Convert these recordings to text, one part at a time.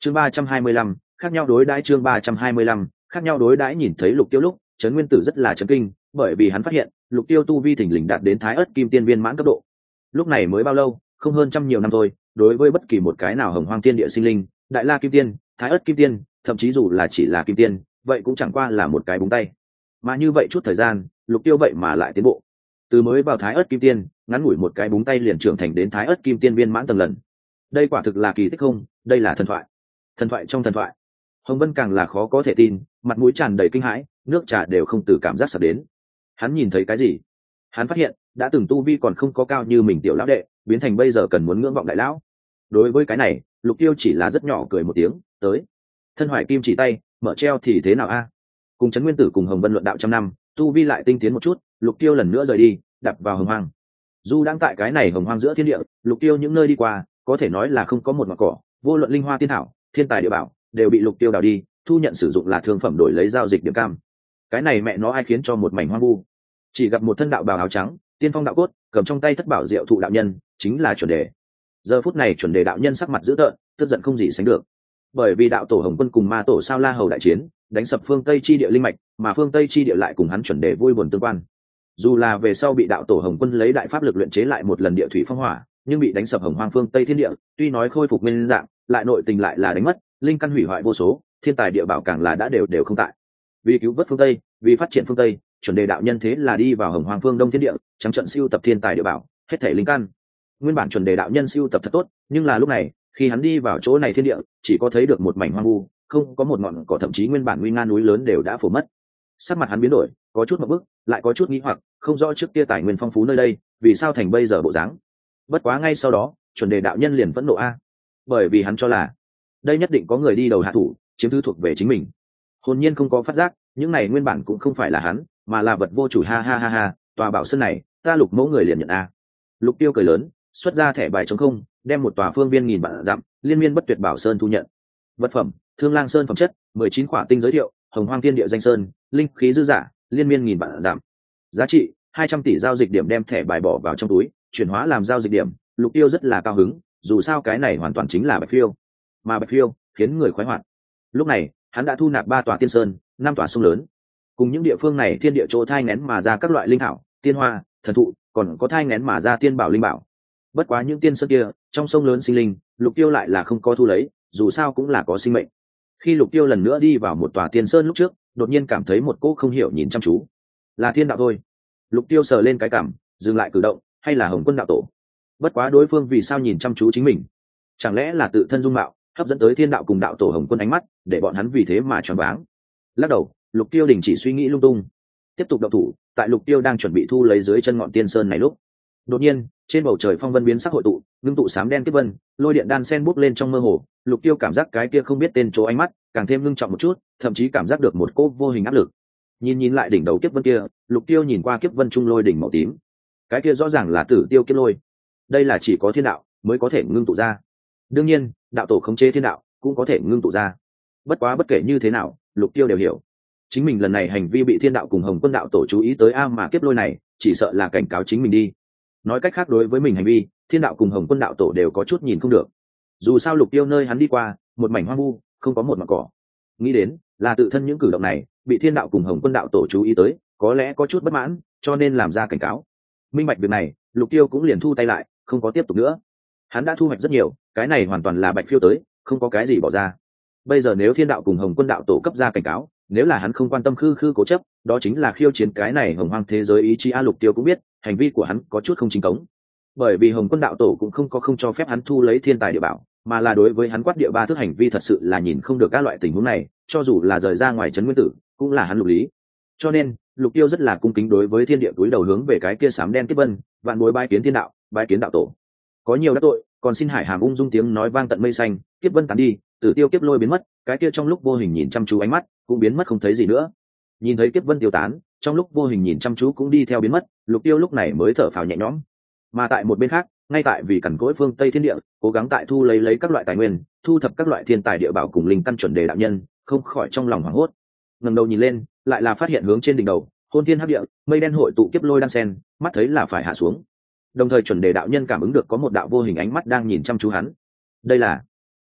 chương 325, khác nhau đối đãi. Chương 325, khác nhau đối đãi. Nhìn thấy Lục Tiêu lúc, Trấn Nguyên Tử rất là chấn kinh, bởi vì hắn phát hiện Lục Tiêu tu vi thình lình đạt đến Thái Ức Kim Tiên viên mãn cấp độ. Lúc này mới bao lâu, không hơn trăm nhiều năm thôi, đối với bất kỳ một cái nào hồng hoang tiên địa sinh linh, Đại La Kim Tiên, Thái Ức Kim Tiên, thậm chí dù là chỉ là Kim Tiên, vậy cũng chẳng qua là một cái búng tay. Mà như vậy chút thời gian, Lục Tiêu vậy mà lại tiến bộ. Từ mới vào Thái Ức Kim Tiên, ngắn ngủi một cái búng tay liền trưởng thành đến Thái Ức Kim Tiên viên mãn tầng lần. Đây quả thực là kỳ tích không, đây là thần thoại. Thần thoại trong thần thoại. Hồng Vân càng là khó có thể tin, mặt mũi tràn đầy kinh hãi, nước trà đều không từ cảm giác sặc đến. Hắn nhìn thấy cái gì? Hắn phát hiện, đã từng tu vi còn không có cao như mình tiểu lão đệ, biến thành bây giờ cần muốn ngưỡng vọng đại lão. Đối với cái này, Lục Tiêu chỉ là rất nhỏ cười một tiếng, tới. Thân Hoài Kim chỉ tay, mở treo thì thế nào a? Cùng Trấn Nguyên Tử cùng Hồng Vân luận đạo trăm năm, tu vi lại tinh tiến một chút, Lục Tiêu lần nữa rời đi, đạp vào hồng hoang. Dù đang tại cái này hồng hoang giữa thiên địa, Lục Tiêu những nơi đi qua, có thể nói là không có một mảng cỏ, vô luận linh hoa tiên thảo, thiên tài địa bảo, đều bị Lục Tiêu đào đi, thu nhận sử dụng là thương phẩm đổi lấy giao dịch điểm cam. Cái này mẹ nó ai khiến cho một mảnh hoang vu. Chỉ gặp một thân đạo bào áo trắng, tiên phong đạo cốt, cầm trong tay thất bảo diệu thụ đạo nhân, chính là chuẩn đề. Giờ phút này chuẩn đề đạo nhân sắc mặt dữ tợn, tức giận không gì sánh được. Bởi vì đạo tổ Hồng Quân cùng ma tổ Sao La Hầu đại chiến, đánh sập phương Tây chi địa linh mạch, mà phương Tây chi địa lại cùng hắn chuẩn đề vui buồn tương quan. Dù là về sau bị đạo tổ Hồng Quân lấy đại pháp lực luyện chế lại một lần địa thủy phong hỏa, nhưng bị đánh sập hồng hoang phương Tây thiên địa, tuy nói khôi phục nguyên dạng, lại nội tình lại là đánh mất, linh căn hủy hoại vô số, thiên tài địa bảo càng là đã đều không tại. Vì cứu vớt phương Tây, vì phát triển phương Tây, chuẩn đề đạo nhân thế là đi vào hồng hoang phương Đông thiên địa, trắng trận siêu tập thiên tài địa bảo, hết thể linh căn. Nguyên bản chuẩn đề đạo nhân siêu tập thật tốt, nhưng là lúc này, khi hắn đi vào chỗ này thiên địa, chỉ có thấy được một mảnh hoang vu, không có một ngọn cỏ, thậm chí nguyên bản nguy nga núi lớn đều đã phủ mất. Sắc mặt hắn biến đổi, có chút ngượng bức, lại có chút nghi hoặc, không rõ trước kia tài nguyên phong phú nơi đây, vì sao thành bây giờ bộ dáng. Bất quá ngay sau đó, chuẩn đề đạo nhân liền phẫn nộ a, bởi vì hắn cho là đây nhất định có người đi đầu hạ thủ, chiếm thứ thuộc về chính mình. Hồn nhiên không có phát giác, những này nguyên bản cũng không phải là hắn, mà là vật vô chủ. Ha ha ha ha, tòa bảo sơn này, ta Lục mẫu người liền nhận a. Lục Tiêu cười lớn, xuất ra thẻ bài trống không, đem một tòa phương viên nghìn vạn dặm, liên miên bất tuyệt bảo sơn thu nhận. Vật phẩm: Thương Lang Sơn phẩm chất, 19 khỏa tinh giới thiệu, Hồng Hoang Thiên Địa danh sơn, linh khí dư giả, liên miên nghìn vạn dặm. Giá trị: 200 tỷ giao dịch điểm. Đem thẻ bài bỏ vào trong túi, chuyển hóa làm giao dịch điểm. Lục Tiêu rất là cao hứng, dù sao cái này hoàn toàn chính là bạch phiêu, mà bạch phiêu khiến người khoái hoạt. Lúc này, hắn đã thu nạp 3 tòa tiên sơn, 5 tòa sông lớn, cùng những địa phương này thiên địa chỗ thai nghén mà ra các loại linh thảo, tiên hoa, thần thụ, còn có thai nghén mà ra tiên bảo linh bảo. Bất quá những tiên sơn kia, trong sông lớn sinh linh, Lục Tiêu lại là không có thu lấy, dù sao cũng là có sinh mệnh. Khi Lục Tiêu lần nữa đi vào một tòa tiên sơn lúc trước, đột nhiên cảm thấy một cô không hiểu nhìn chăm chú. Là thiên đạo thôi. Lục Tiêu sờ lên cái cằm, dừng lại cử động, hay là Hồng Quân đạo tổ? Bất quá đối phương vì sao nhìn chăm chú chính mình? Chẳng lẽ là tự thân dung mạo hấp dẫn tới thiên đạo cùng đạo tổ Hồng Quân ánh mắt, để bọn hắn vì thế mà choáng váng? Lắc đầu, Lục Tiêu đình chỉ suy nghĩ lung tung, tiếp tục động thủ. Tại Lục Tiêu đang chuẩn bị thu lấy dưới chân ngọn tiên sơn này lúc, đột nhiên trên bầu trời phong vân biến sắc hội tụ, ngưng tụ sám đen kiếp vân, lôi điện đan sen bút lên trong mơ hồ. Lục Tiêu cảm giác cái kia không biết tên chỗ ánh mắt càng thêm ngưng trọng một chút, thậm chí cảm giác được một cỗ vô hình áp lực. Nhìn lại đỉnh đầu kiếp vân kia, Lục Tiêu nhìn qua kiếp vân trung lôi đỉnh màu tím, cái kia rõ ràng là Tử Tiêu kiếp lôi. Đây là chỉ có thiên đạo mới có thể ngưng tụ ra. Đương nhiên, đạo tổ khống chế thiên đạo cũng có thể ngưng tụ ra. Bất quá bất kể như thế nào, Lục Tiêu đều hiểu, chính mình lần này hành vi bị thiên đạo cùng Hồng Quân đạo tổ chú ý tới, mà kiếp lôi này chỉ sợ là cảnh cáo chính mình đi. Nói cách khác, đối với mình hành vi, thiên đạo cùng Hồng Quân đạo tổ đều có chút nhìn không được. Dù sao Lục Tiêu nơi hắn đi qua, một mảnh hoang vu, không có một mảng cỏ. Nghĩ đến là tự thân những cử động này bị thiên đạo cùng Hồng Quân đạo tổ chú ý tới, có lẽ có chút bất mãn, cho nên làm ra cảnh cáo. Minh bạch việc này, Lục Tiêu cũng liền thu tay lại, không có tiếp tục nữa. Hắn đã thu hoạch rất nhiều, cái này hoàn toàn là bạch phiêu tới, không có cái gì bỏ ra. Bây giờ nếu thiên đạo cùng Hồng Quân đạo tổ cấp ra cảnh cáo, nếu là hắn không quan tâm khư cố chấp, đó chính là khiêu chiến cái này hồng hoang thế giới ý chí. Lục Tiêu cũng biết hành vi của hắn có chút không chính cống, bởi vì Hồng Quân đạo tổ cũng không cho phép hắn thu lấy thiên tài địa bảo, mà là đối với hắn quát địa ba thước hành vi thật sự là nhìn không được. Các loại tình huống này, cho dù là rời ra ngoài Trấn Nguyên Tử, cũng là hắn lục lý. Cho nên Lục Tiêu rất là cung kính đối với thiên địa túi đầu hướng về cái kia sám đen kiếp vân, vạn bối bái kiến thiên đạo, bái kiến đạo tổ. Có nhiều đắc tội, còn xin hải hàm ung dung tiếng nói vang tận mây xanh. Kiếp vân tán đi, Tử Tiêu kiếp lôi biến mất, cái kia trong lúc vô hình nhìn chăm chú ánh mắt cũng biến mất không thấy gì nữa. Nhìn thấy kiếp vân tiêu tán, trong lúc vô hình nhìn chăm chú cũng đi theo biến mất, Lục Tiêu lúc này mới thở phào nhẹ nhõm. Mà tại một bên khác, ngay tại vì cằn cỗi phương Tây thiên địa, cố gắng tại thu lấy các loại tài nguyên, thu thập các loại thiên tài địa bảo cùng linh căn chuẩn đề đạo nhân, không khỏi trong lòng hoảng hốt. Ngẩng đầu nhìn lên, lại là phát hiện hướng trên đỉnh đầu, hôn thiên hấp địa, mây đen hội tụ kiếp lôi đan sen, mắt thấy là phải hạ xuống. Đồng thời chuẩn đề đạo nhân cảm ứng được có một đạo vô hình ánh mắt đang nhìn chăm chú hắn. Đây là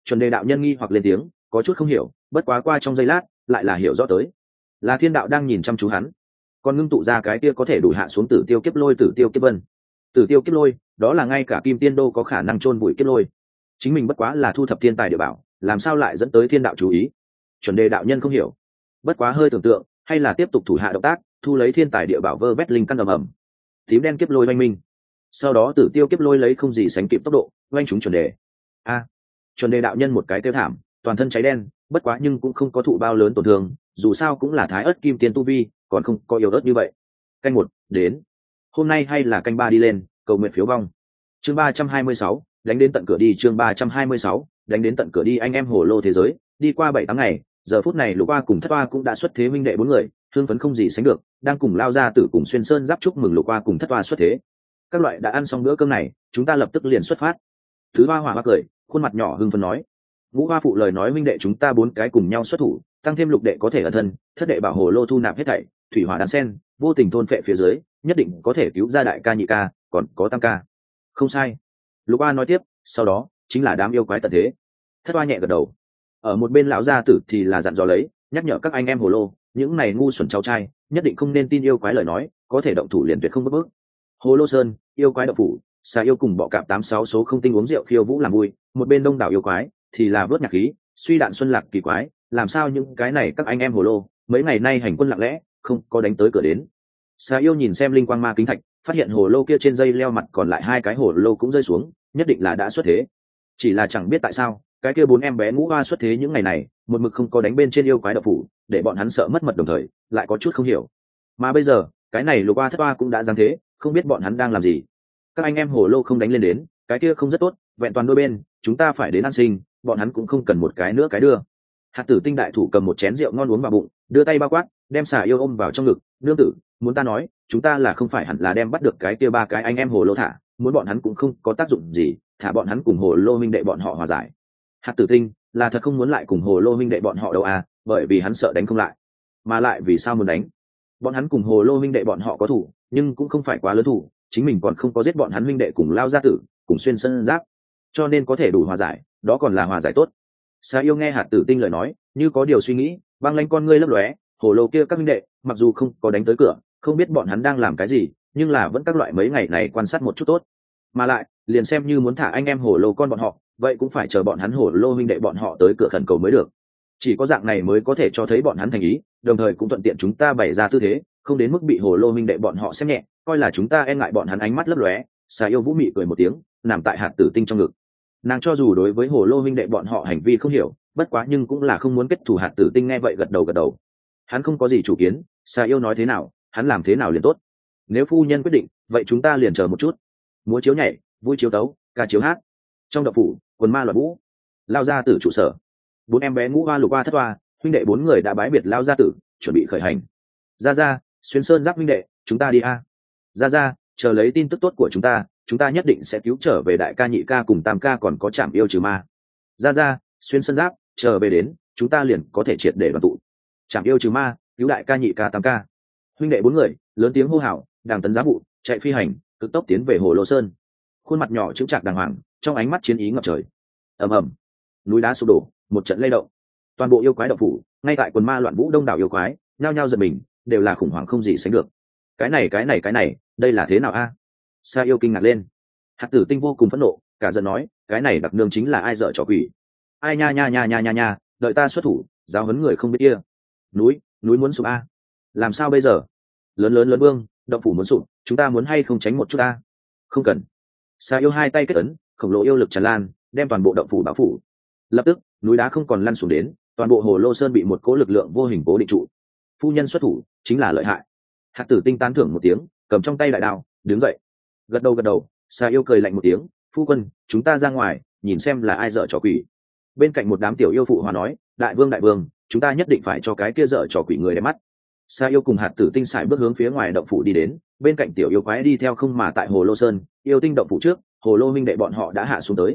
Chuẩn đề đạo nhân nghi hoặc lên tiếng, có chút không hiểu, bất quá qua trong giây lát lại là hiểu rõ tới, là thiên đạo đang nhìn chăm chú hắn, còn ngưng tụ ra cái kia có thể đủ hạ xuống tử tiêu kiếp lôi, tử tiêu kiếp vân. Tử tiêu kiếp lôi, đó là ngay cả kim tiên đô có khả năng chôn vùi kiếp lôi. Chính mình bất quá là thu thập thiên tài địa bảo, làm sao lại dẫn tới thiên đạo chú ý? Chuẩn đề đạo nhân không hiểu, bất quá hơi tưởng tượng, hay là tiếp tục thủ hạ động tác, thu lấy thiên tài địa bảo vơ vét linh căn ầm ầm. Tím đen kiếp lôi oanh minh, sau đó tử tiêu kiếp lôi lấy không gì sánh kịp tốc độ oanh chúng chuẩn đề. Chuẩn đề đạo nhân một cái kêu thảm, toàn thân cháy đen, bất quá nhưng cũng không có thụ bao lớn tổn thương, dù sao cũng là thái ớt kim tiên tu vi, còn không có yếu ớt như vậy. Canh 1 đến, hôm nay hay là canh 3 đi lên, cầu nguyện phiếu vong. Chương 326, đánh đến tận cửa đi. Chương 326, đánh đến tận cửa đi. Anh em hồ lô thế giới, đi qua 7 tháng ngày, giờ phút này Lục Oa cùng Thất Oa cũng đã xuất thế minh đệ 4 người, hưng phấn không gì sánh được, đang cùng lao ra tử cùng xuyên sơn giáp chúc mừng Lục Oa cùng Thất Oa xuất thế. Các loại đã ăn xong bữa cơm này, chúng ta lập tức liền xuất phát. Thứ Hoa Hỏa cười, khuôn mặt nhỏ hưng phấn nói, Ngũ Hoa phụ lời nói minh đệ chúng ta 4 cái cùng nhau xuất thủ, tăng thêm Lục đệ có thể ẩn thân, Thất đệ bảo hồ lô thu nạp hết thảy, thủy hỏa đan sen, vô tình thôn phệ phía dưới, nhất định có thể cứu ra đại ca nhị ca, còn có tam ca. Không sai. Lục Oa nói tiếp, sau đó chính là đám yêu quái tận thế. Thất Oa nhẹ gật đầu. Ở một bên lão gia tử thì là dặn dò lấy, nhắc nhở các anh em hồ lô, những này ngu xuẩn cháu trai, nhất định không nên tin yêu quái lời nói, có thể động thủ liền tuyệt không bước. Hồ lô sơn, yêu quái động phủ, xà yêu cùng bọ cạp 86 số không tinh uống rượu khiêu vũ làm vui, một bên đông đảo yêu quái thì là vớt nhạc khí, suy đạn xuân lạc kỳ quái, làm sao những cái này các anh em hồ lô, mấy ngày nay hành quân lặng lẽ, không có đánh tới cửa đến. Xà yêu nhìn xem linh quang ma kính thạch, phát hiện hồ lô kia trên dây leo mặt còn lại 2 cái hồ lô cũng rơi xuống, nhất định là đã xuất thế. Chỉ là chẳng biết tại sao, cái kia 4 em bé Ngũ Hoa xuất thế những ngày này, một mực không có đánh bên trên yêu quái độc phủ, để bọn hắn sợ mất mật đồng thời, lại có chút không hiểu. Mà bây giờ, cái này Lục Oa Thất Oa cũng đã giáng thế, không biết bọn hắn đang làm gì. Các anh em hồ lô không đánh lên đến, cái kia không rất tốt, vẹn toàn đôi bên, chúng ta phải đến ăn sinh, bọn hắn cũng không cần một cái nữa cái đưa. Hạt Tử Tinh đại thủ cầm một chén rượu ngon uống vào bụng, đưa tay bao quát, đem xà yêu ôm vào trong ngực, nương tử, muốn ta nói, chúng ta là không phải hẳn là đem bắt được cái kia 3 cái anh em hồ lô thả, muốn bọn hắn cũng không có tác dụng gì, thả bọn hắn cùng hồ lô minh đệ bọn họ hòa giải. Hạt Tử Tinh là thật không muốn lại cùng hồ lô minh đệ bọn họ đâu à, bởi vì hắn sợ đánh không lại. Mà lại vì sao muốn đánh? Bọn hắn cùng hồ lô minh đệ bọn họ có thủ, nhưng cũng không phải quá lớn thủ, chính mình còn không có giết bọn hắn minh đệ cùng lao gia tử, cùng xuyên sơn giáp, cho nên có thể đủ hòa giải, đó còn là hòa giải tốt. Sa yêu nghe Hạt Tử Tinh lời nói, như có điều suy nghĩ, băng lanh con ngươi lấp lóe, hồ lô kia các minh đệ, mặc dù không có đánh tới cửa, không biết bọn hắn đang làm cái gì, nhưng là vẫn các loại mấy ngày này quan sát một chút tốt. Mà lại, liền xem như muốn thả anh em hồ lô con bọn họ, vậy cũng phải chờ bọn hắn hồ lô minh đệ bọn họ tới cửa khẩn cầu mới được. Chỉ có dạng này mới có thể cho thấy bọn hắn thành ý, đồng thời cũng thuận tiện chúng ta bày ra tư thế, không đến mức bị hồ lô minh đệ bọn họ xem nhẹ, coi là chúng ta e ngại bọn hắn ánh mắt lấp lóe. Xà yêu vũ mị cười một tiếng, nằm tại Hạt Tử Tinh trong ngực. Nàng cho dù đối với hồ lô minh đệ bọn họ hành vi không hiểu, bất quá nhưng cũng là không muốn kết thù. Hạt Tử Tinh nghe vậy gật đầu. Hắn không có gì chủ kiến, xà yêu nói thế nào, hắn làm thế nào liền tốt. Nếu phu nhân quyết định, vậy chúng ta liền chờ một chút. Múa chiếu nhảy, vui chiếu tấu, ca chiếu hát. Trong đậu phủ, quần ma loạn vũ. Lao ra tử trụ sở. 4 em bé Ngũ Hoa, Lục Oa, Thất Oa, huynh đệ 4 người đã bái biệt lao gia tử, chuẩn bị khởi hành. Ra, xuyên sơn giáp huynh đệ, chúng ta đi a. Ra, chờ lấy tin tức tốt của chúng ta nhất định sẽ cứu trở về đại ca nhị ca cùng tam ca, còn có Trảm Yêu trừ ma. Ra, xuyên sơn giáp, chờ về đến, chúng ta liền có thể triệt để đoàn tụ. Trảm Yêu trừ ma, cứu đại ca nhị ca tam ca. Huynh đệ 4 người lớn tiếng hô hào, đàng tấn giá vụ, chạy phi hành, cực tốc tiến về hồ lô sơn. Khuôn mặt nhỏ chững chạc đàng hoàng, trong ánh mắt chiến ý ngập trời. Ầm ầm, núi đá sụp đổ, một trận lay động. Toàn bộ yêu quái động phủ, ngay tại quần ma loạn vũ đông đảo yêu quái, nhao nhao giật mình, đều là khủng hoảng không gì sánh được. Cái này, đây là thế nào a? Sa yêu kinh ngạc lên. Hạt Tử Tinh vô cùng phẫn nộ, cả giận nói, cái này đặc nương chính là ai dở trò quỷ? Ai nha, đợi ta xuất thủ, giáo huấn người không biết kia. Núi muốn sụp a? Làm sao bây giờ? Lớn vương, động phủ muốn sụp, chúng ta muốn hay không tránh một chút a? Không cần. Sa yêu hai tay kết ấn, khổng lồ yêu lực tràn lan, đem toàn bộ động phủ bao phủ. Lập tức, núi đá không còn lăn xuống đến, toàn bộ hồ lô sơn bị một cỗ lực lượng vô hình cố định trụ. Phu nhân xuất thủ, chính là lợi hại. Hạt Tử Tinh tán thưởng một tiếng, cầm trong tay đại đao, đứng dậy. Gật đầu. Sa yêu cười lạnh một tiếng, phu quân, chúng ta ra ngoài, nhìn xem là ai dở trò quỷ. Bên cạnh một đám tiểu yêu phụ hòa nói, đại vương, chúng ta nhất định phải cho cái kia dở trò quỷ người đẹp mắt. Sa yêu cùng Hạt Tử Tinh sải bước hướng phía ngoài động phủ đi đến, bên cạnh tiểu yêu quái đi theo không mà tại hồ lô sơn, yêu tinh động phủ trước, hồ lô minh đệ bọn họ đã hạ xuống tới.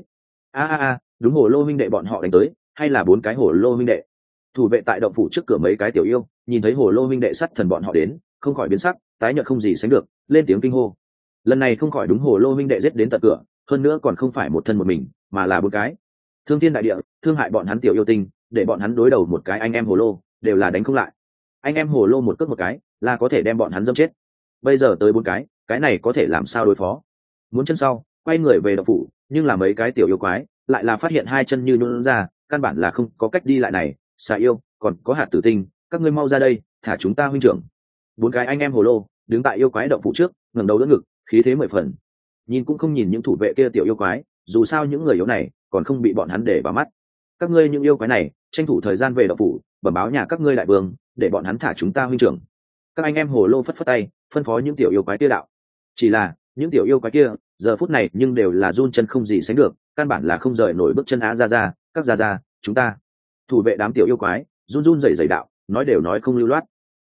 Đúng, hồ lô minh đệ bọn họ đánh tới, hay là 4 cái hồ lô minh đệ. Thủ vệ tại động phủ trước cửa mấy cái tiểu yêu, nhìn thấy hồ lô minh đệ sắt thần bọn họ đến, không khỏi biến sắc, tái nhợt không gì sánh được, lên tiếng kinh hô. Lần này không khỏi đúng hồ lô minh đệ giết đến tận cửa, hơn nữa còn không phải một thân một mình, mà là 4 cái. Thương thiên đại địa, thương hại bọn hắn tiểu yêu tinh, để bọn hắn đối đầu một cái anh em hồ lô đều là đánh không lại. Anh em hồ lô một cước một cái là có thể đem bọn hắn dâm chết, bây giờ tới 4 cái này có thể làm sao đối phó. Muốn chân sau quay người về động phủ, nhưng là mấy cái tiểu yêu quái lại là phát hiện hai chân như nhún ra, căn bản là không có cách đi lại này. Xà yêu, còn có hạt tử tinh, các ngươi mau ra đây, thả chúng ta huynh trưởng. 4 cái anh em hồ lô đứng tại yêu quái động phủ trước, ngẩng đầu đỡ ngực, khí thế 10 phần. Nhìn cũng không nhìn những thủ vệ kia tiểu yêu quái, dù sao những người yếu này còn không bị bọn hắn để vào mắt. Các ngươi những yêu quái này tranh thủ thời gian về động phủ, bẩm báo nhà các ngươi đại vương, để bọn hắn thả chúng ta huynh trưởng. Các anh em hồ lô phất phất tay, phân phó những tiểu yêu quái kia đạo. Chỉ là những tiểu yêu quái kia giờ phút này nhưng đều là run chân không gì sánh được, căn bản là không rời nổi bước chân. Á ra các ra chúng ta. Thủ vệ đám tiểu yêu quái run run rẩy rẩy đạo, nói đều nói không lưu loát.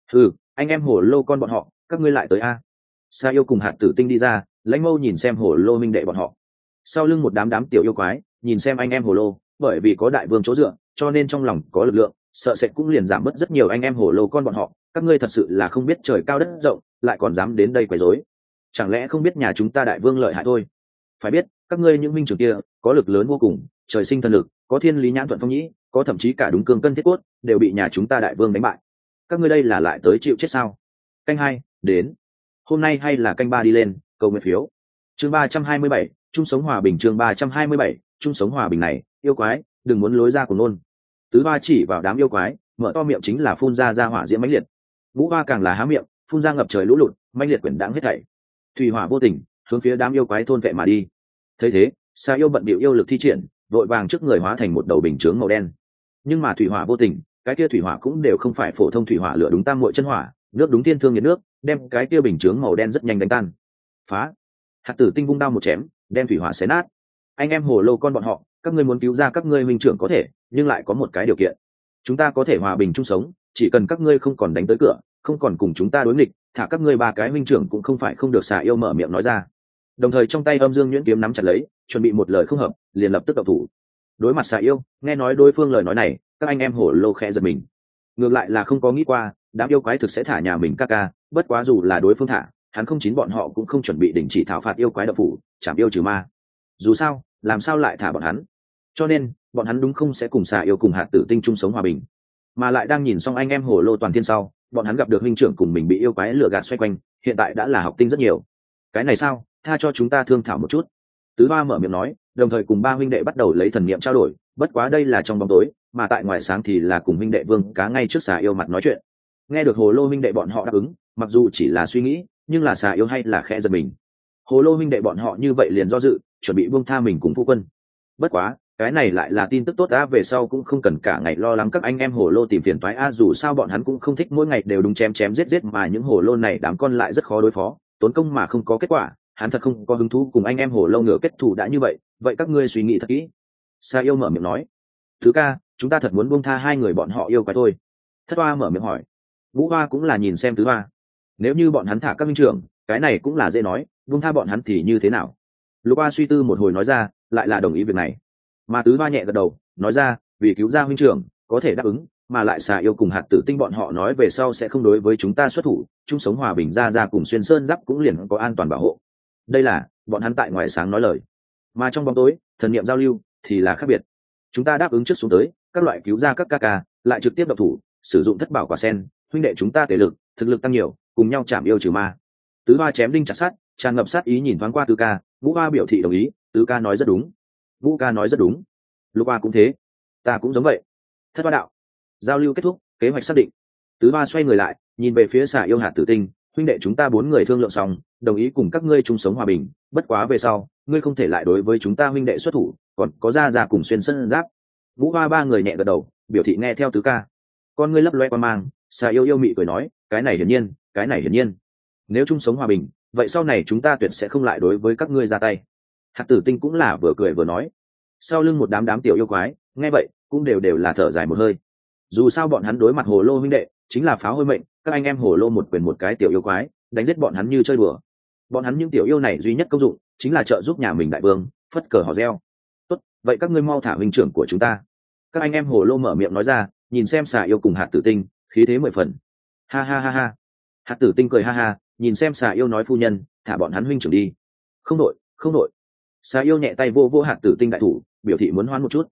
Anh em hồ lô con bọn họ, các ngươi lại tới a. Sa yêu cùng hạt tử tinh đi ra, lãnh mâu nhìn xem hồ lô minh đệ bọn họ. Sau lưng một đám tiểu yêu quái nhìn xem anh em hồ lô, bởi vì có đại vương chỗ dựa cho nên trong lòng có lực lượng, sợ sệt cũng liền giảm bớt rất nhiều. Anh em hồ lô con bọn họ, các ngươi thật sự là không biết trời cao đất rộng, lại còn dám đến đây quấy rối. Chẳng lẽ không biết nhà chúng ta đại vương lợi hại thôi? Phải biết các ngươi những minh trưởng kia có lực lớn vô cùng, trời sinh thần lực, có thiên lý nhãn thuận phong nhĩ, có thậm chí cả đúng cương cân thiết cốt, đều bị nhà chúng ta đại vương đánh bại. Các ngươi đây là lại tới chịu chết sao? Canh 2 đến. Hôm nay hay là canh 3 đi lên, cầu nguyện phiếu. Chương 327, chung sống hòa bình. Chương 327, chung sống hòa bình này, yêu quái, đừng muốn lối ra của nôn. Tứ Hoa chỉ vào đám yêu quái, mở to miệng chính là phun ra hỏa diễm mãnh liệt. Ngũ Hoa càng là há miệng, phun ra ngập trời lũ lụt, mãnh liệt quyển đãng hết thảy. Thủy hỏa vô tình, hướng phía đám yêu quái thôn vệ mà đi. Thấy thế, Sa yêu bận bịu yêu lực thi triển, vội vàng trước người hóa thành một đầu bình chướng màu đen. Nhưng mà thủy hỏa vô tình, cái kia thủy hỏa cũng đều không phải phổ thông thủy hỏa, lửa đúng tam muội chân hỏa, nước đúng thiên thương nhiệt nước, đem cái kia bình chướng màu đen rất nhanh đánh tan. Phá! Hạt tử tinh vung đao một chém, đem thủy hỏa xé nát. Anh em hồ lô con bọn họ, các ngươi muốn cứu ra các ngươi huynh trưởng có thể, nhưng lại có một cái điều kiện. Chúng ta có thể hòa bình chung sống, chỉ cần các ngươi không còn đánh tới cửa, không còn cùng chúng ta đối nghịch, thả các ngươi 3 cái huynh trưởng cũng không phải không được. Xà yêu mở miệng nói ra, đồng thời trong tay âm dương nhuyễn kiếm nắm chặt lấy, chuẩn bị một lời không hợp liền lập tức động thủ. Đối mặt Xà yêu, nghe nói đối phương lời nói này, các anh em hồ lô khẽ giật mình, ngược lại là không có nghĩ qua đám yêu quái thực sẽ thả nhà mình ca ca. Bất quá dù là đối phương thả, hắn không chín bọn họ cũng không chuẩn bị đình chỉ thảo phạt yêu quái đậu phủ, chảm yêu trừ ma. Dù sao làm sao lại thả bọn hắn, cho nên bọn hắn đúng không sẽ cùng Xà yêu cùng hạt tử tinh chung sống hòa bình. Mà lại đang nhìn xong anh em hồ lô toàn thiên sau, bọn hắn gặp được huynh trưởng cùng mình bị yêu quái lừa gạt xoay quanh, hiện tại đã là học tinh rất nhiều. Cái này sao, tha cho chúng ta thương thảo một chút. Tứ Hoa mở miệng nói, đồng thời cùng 3 huynh đệ bắt đầu lấy thần niệm trao đổi. Bất quá đây là trong bóng tối, mà tại ngoài sáng thì là cùng huynh đệ Vương Cá ngay trước Xà yêu mặt nói chuyện. Nghe được hồ lô huynh đệ bọn họ đáp ứng, mặc dù chỉ là suy nghĩ, nhưng là Xà yêu hay là khẽ giật mình. Hồ lô huynh đệ bọn họ như vậy liền do dự, chuẩn bị buông tha mình cùng phu quân. Bất quá cái này lại là tin tức tốt á, về sau cũng không cần cả ngày lo lắng các anh em hồ lô tìm phiền toái a. Dù sao bọn hắn cũng không thích mỗi ngày đều đúng chém chém giết giết, mà những hồ lô này đám con lại rất khó đối phó, tốn công mà không có kết quả. Hắn thật không có hứng thú cùng anh em hồ lô ngựa kết thù đã như vậy, vậy các ngươi suy nghĩ thật kỹ. Sa yêu mở miệng nói, thứ ca, chúng ta thật muốn buông tha 2 người bọn họ yêu quái thôi. Thất Hoa mở miệng hỏi. Vũ Hoa cũng là nhìn xem Tứ Hoa, nếu như bọn hắn thả các minh trưởng, cái này cũng là dễ nói, buông tha bọn hắn thì như thế nào. Lục Hoa suy tư một hồi nói ra, lại là đồng ý việc này. Mà Tứ Hoa nhẹ gật đầu nói ra, vì cứu ra huynh trưởng có thể đáp ứng, mà lại Xà yêu cùng hạt tử tinh bọn họ nói về sau sẽ không đối với chúng ta xuất thủ, chung sống hòa bình. Ra cùng xuyên sơn giáp cũng liền có an toàn bảo hộ. Đây là bọn hắn tại ngoài sáng nói lời, mà trong bóng tối thần niệm giao lưu thì là khác biệt. Chúng ta đáp ứng trước xuống tới các loại cứu ra các ca ca, lại trực tiếp độc thủ sử dụng thất bảo quả sen, huynh đệ chúng ta thể lực thực lực tăng nhiều, cùng nhau chạm yêu trừ ma. Tứ Hoa chém đinh chặt sắt, tràn ngập sát ý nhìn thoáng qua Tứ Ca. Ngũ Hoa biểu thị đồng ý, Tứ Ca nói rất đúng, Ngũ Ca nói rất đúng, Lục Hoa cũng thế, ta cũng giống vậy. Thất Hoa đạo. Giao lưu kết thúc, kế hoạch xác định. Tứ Hoa xoay người lại nhìn về phía Xà yêu hạt tử tinh, huynh đệ chúng ta 4 người thương lượng xong, đồng ý cùng các ngươi chung sống hòa bình. Bất quá về sau ngươi không thể lại đối với chúng ta huynh đệ xuất thủ, còn có Ra cùng xuyên sơn giáp. Ngũ Hoa 3 người nhẹ gật đầu biểu thị nghe theo Tứ Ca. Con ngươi lấp loe qua mang, Xà yêu yêu mị cười nói, cái này hiển nhiên, cái này hiển nhiên. Nếu chung sống hòa bình, vậy sau này chúng ta tuyệt sẽ không lại đối với các ngươi ra tay. Hạt tử tinh cũng là vừa cười vừa nói. Sau lưng một đám tiểu yêu quái nghe vậy cũng đều là thở dài một hơi. Dù sao bọn hắn đối mặt hồ lô huynh đệ chính là pháo hôi mệnh, các anh em hồ lô một quyền một cái tiểu yêu quái đánh giết bọn hắn như chơi đùa. Bọn hắn những tiểu yêu này duy nhất công dụng chính là trợ giúp nhà mình đại vương phất cờ hò reo. Tốt, vậy các ngươi mau thả huynh trưởng của chúng ta. Các anh em hồ lô mở miệng nói ra, nhìn xem Xà yêu cùng hạt tử tinh khí thế 10 phần. Ha ha ha ha. Hạt tử tinh cười ha ha, nhìn xem Xà yêu nói, phu nhân thả bọn hắn huynh trưởng đi. Không đội, không đội. Xà yêu nhẹ tay vô hạt tử tinh đại thủ, biểu thị muốn hoán một chút.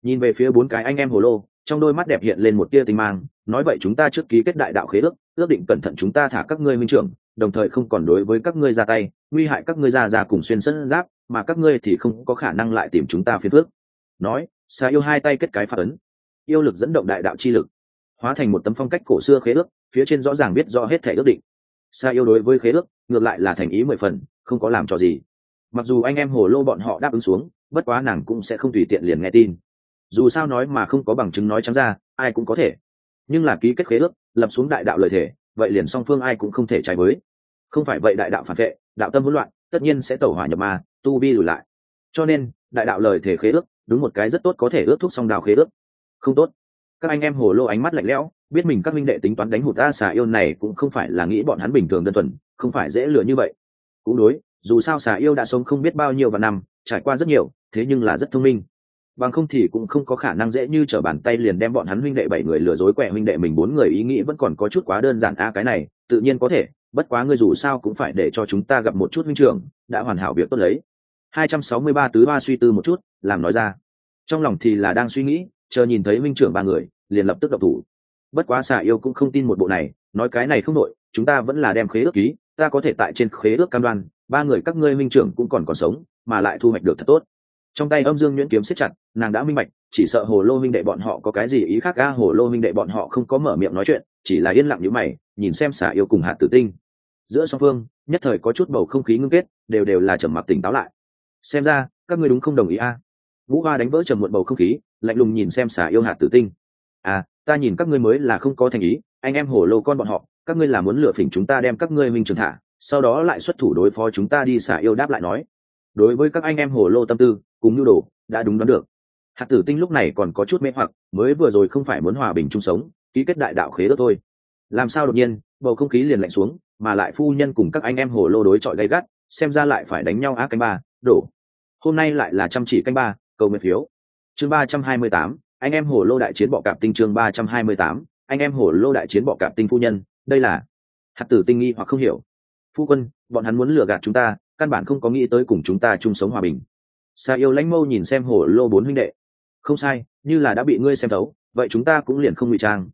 nhìn về phía bốn cái anh em hồ lô, trong đôi mắt đẹp hiện lên một tia tinh mang, nói vậy chúng ta trước ký kết đại đạo khế ước, ước định cẩn thận chúng ta thả các ngươi minh trưởng, đồng thời không còn đối với các ngươi ra tay, nguy hại các ngươi ra cùng xuyên sân giáp, mà các ngươi thì không có khả năng lại tìm chúng ta phiền phức. Nói, Xà yêu hai tay kết cái phát ấn, yêu lực dẫn động đại đạo chi lực, hóa thành một tấm phong cách cổ xưa khế ước, phía trên rõ ràng biết rõ hết thể ước định. Xà yêu đối với khế ước ngược lại là thành ý 10 phần, không có làm trò gì. Mặc dù anh em hồ lô bọn họ đáp ứng xuống, bất quá nàng cũng sẽ không tùy tiện liền nghe tin. Dù sao nói mà không có bằng chứng nói trắng ra, ai cũng có thể. Nhưng là ký kết khế ước, lập xuống đại đạo lời thể, vậy liền song phương ai cũng không thể trái với. Không phải vậy đại đạo phản vệ, đạo tâm hỗn loạn, tất nhiên sẽ tẩu hỏa nhập ma, tu vi lùi lại. Cho nên, đại đạo lời thể khế ước, đúng một cái rất tốt có thể ước thúc song đạo khế ước. Không tốt. Các anh em hồ lô ánh mắt lạnh lẽo, biết mình các minh đệ tính toán đánh hụt Xà yêu này cũng không phải là nghĩ bọn hắn bình thường đơn thuần, không phải dễ lừa như vậy. Cũng đối, dù sao Xà yêu đã sống không biết bao nhiêu và năm, trải qua rất nhiều, thế nhưng là rất thông minh. Bằng không thì cũng không có khả năng dễ như trở bàn tay liền đem bọn hắn huynh đệ 7 người lừa dối quẹ huynh đệ mình 4 người, ý nghĩ vẫn còn có chút quá đơn giản. Cái này tự nhiên có thể, bất quá ngươi dù sao cũng phải để cho chúng ta gặp một chút huynh trưởng, đã hoàn hảo việc tốt lấy. 263 tứ hoa suy tư một chút, làm nói ra. Trong lòng thì là đang suy nghĩ, chờ nhìn thấy huynh trưởng 3 người, liền lập tức động thủ. Bất quá Xà yêu cũng không tin một bộ này, nói cái này không nội, chúng ta vẫn là đem khế ước ký, ta có thể tại trên khế ước cam đoan, 3 người các ngươi huynh trưởng cũng còn sống, mà lại thu hoạch được thật tốt. Trong tay âm dương nhuyễn kiếm siết chặt, nàng đã minh bạch, chỉ sợ hồ lô huynh đệ bọn họ có cái gì ý khác. Hồ lô huynh đệ bọn họ không có mở miệng nói chuyện, chỉ là yên lặng như mày, nhìn xem Xà yêu cùng Hạt Tử Tinh. Giữa song phương nhất thời có chút bầu không khí ngưng kết, đều là trầm mặc tỉnh táo lại. Xem ra các ngươi đúng không đồng ý Vũ Hoa đánh vỡ trầm muộn bầu không khí, lạnh lùng nhìn xem Xà yêu Hạt Tử Tinh. Ta nhìn các ngươi mới là không có thành ý, anh em hồ lô con bọn họ, các ngươi là muốn lừa phỉnh chúng ta đem các ngươi minh trường thả, sau đó lại xuất thủ đối phó chúng ta đi. Xà yêu đáp lại nói, đối với các anh em hồ lô tâm tư cùng nhu đồ đã đúng đoán được. Hạt Tử Tinh lúc này còn có chút mê hoặc, mới vừa rồi không phải muốn hòa bình chung sống, ký kết đại đạo khế ước thôi, làm sao đột nhiên bầu không khí liền lạnh xuống, mà lại phu nhân cùng các anh em hồ lô đối chọi gay gắt, xem ra lại phải đánh nhau canh ba đổ. Hôm nay lại là chăm chỉ canh ba, cầu nguyện phiếu. Chương 328, anh em hồ lô đại chiến bọ cạp tinh. Chương 328, anh em hồ lô đại chiến bọ cạp tinh. Phu nhân, đây là... Hạt Tử Tinh nghi hoặc không hiểu. Phu quân, bọn hắn muốn lừa gạt chúng ta, căn bản không có nghĩ tới cùng chúng ta chung sống hòa bình. Xà yêu lãnh mâu nhìn xem hồ lô 4 huynh đệ. Không sai, như là đã bị ngươi xem thấu, vậy chúng ta cũng liền không ngụy trang.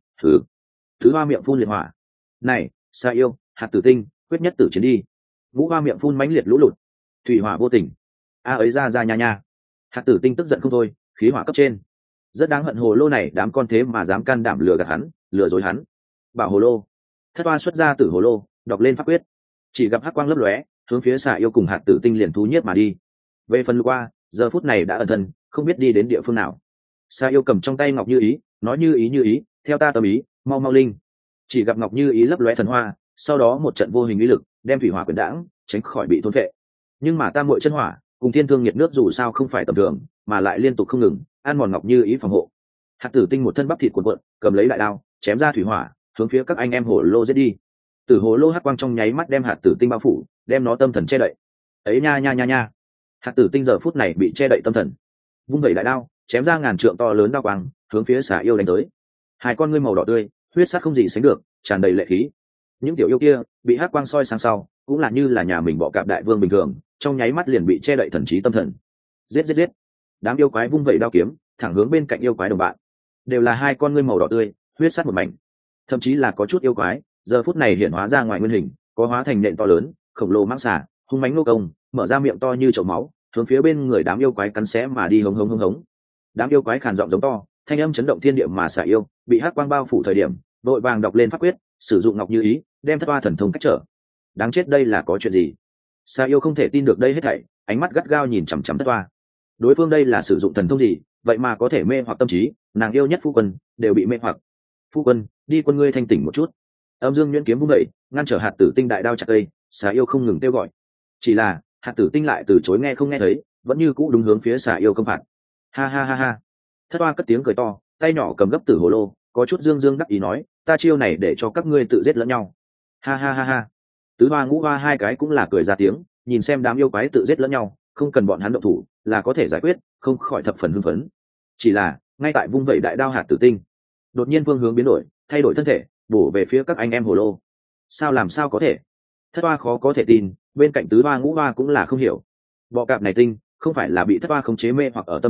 Thứ Hoa miệng phun liệt hỏa. Này, Xà yêu, Hạt Tử Tinh, quyết nhất tử chiến đi. Vũ Hoa miệng phun mãnh liệt lũ lụt. Thủy hỏa vô tình. Ấy ra nha. Hạt Tử Tinh tức giận không thôi, khí hỏa cấp trên. Rất đáng hận hồ lô này đám con thế mà dám can đảm lừa gạt hắn, lừa dối hắn. Bảo hồ lô. Thất Hoa xuất ra tử hồ lô, đọc lên pháp quyết. Chỉ gặp hắc quang lấp lóe, hướng phía Xà yêu cùng Hạt Tử Tinh liền thú nhiếp mà đi. Về phần qua, giờ phút này đã ẩn thân, không biết đi đến địa phương nào. Xà yêu cầm trong tay ngọc như ý, nói như ý, theo ta tâm ý, mau linh. Chỉ gặp ngọc như ý lấp lóe thần hoa, sau đó một trận vô hình uy lực đem thủy hỏa quyền đãng, tránh khỏi bị thôn phệ. Nhưng mà tam muội chân hỏa cùng thiên thương nhiệt nước dù sao không phải tầm thường, mà lại liên tục không ngừng ăn mòn ngọc như ý phòng hộ. Hạt Tử Tinh một thân bắp thịt cuộn cuộn, cầm lấy đại đao chém ra thủy hỏa, hướng phía các anh em hồ lô giết đi. Tử hồ lô hắc quang trong nháy mắt đem Hạt Tử Tinh bao phủ, đem nó tâm thần che đậy. Ấy nha. Hạt Tử Tinh giờ phút này bị che đậy tâm thần, vung vẩy đại đao chém ra ngàn trượng to lớn đao quang, hướng phía Xà yêu đánh tới. Hai con ngươi màu đỏ tươi, huyết sắc không gì sánh được, tràn đầy lệ khí. Những tiểu yêu kia bị hắc quang soi sáng sau, cũng là như là nhà mình bọ cạp đại vương bình thường, trong nháy mắt liền bị che đậy thần trí tâm thần. Giết. Đám yêu quái vung vẩy đao kiếm, thẳng hướng bên cạnh yêu quái đồng bạn. Đều là hai con ngươi màu đỏ tươi, huyết sắc một mảnh. Thậm chí là có chút yêu quái, giờ phút này hiện hóa ra ngoài nguyên hình, có hóa thành nện to lớn, khổng lồ mãng xà, hung mãnh nô công, mở ra miệng to như chậu máu, hướng phía bên người đám yêu quái cắn xé mà đi hống. Đám yêu quái khàn giọng giống to, thanh âm chấn động thiên địa, mà Xà yêu bị hắc quang bao phủ thời điểm, vội vàng đọc lên pháp quyết, sử dụng ngọc như ý, đem Thất Hoa thần thông cách trở. Đáng chết, đây là có chuyện gì? Xà yêu không thể tin được đây hết thảy, ánh mắt gắt gao nhìn chằm chằm Thất Hoa. Đối phương đây là sử dụng thần thông gì, vậy mà có thể mê hoặc tâm trí, nàng yêu nhất phu quân đều bị mê hoặc. Phu quân, đi quân ngươi thanh tỉnh một chút. Âm dương nhuyễn kiếm vung dậy, ngăn trở Hạt Tử Tinh đại đao chặt cây. Xà yêu không ngừng kêu gọi, chỉ là Hạt Tử Tinh lại từ chối nghe không nghe thấy, vẫn như cũ đúng hướng phía Xà yêu công phạt. Ha. Thất Hoa cất tiếng cười to, tay nhỏ cầm gấp tử hồ lô, có chút dương đắc ý nói, ta chiêu này để cho các ngươi tự giết lẫn nhau. Ha. Tứ Hoa Ngũ Hoa hai cái cũng là cười ra tiếng, nhìn xem đám yêu quái tự giết lẫn nhau, không cần bọn hắn động thủ là có thể giải quyết, không khỏi thập phần hưng phấn. Chỉ là ngay tại vung vẩy đại đao Hạt Tử Tinh đột nhiên phương hướng biến đổi, thay đổi thân thể, bổ về phía các anh em hồ lô. Làm sao có thể? Thất Hoa khó có thể tin, bên cạnh Tứ Hoa Ngũ Hoa cũng là không hiểu. Bọ cạp này tinh không phải là bị Thất Hoa khống chế mê hoặc ở tâm thần,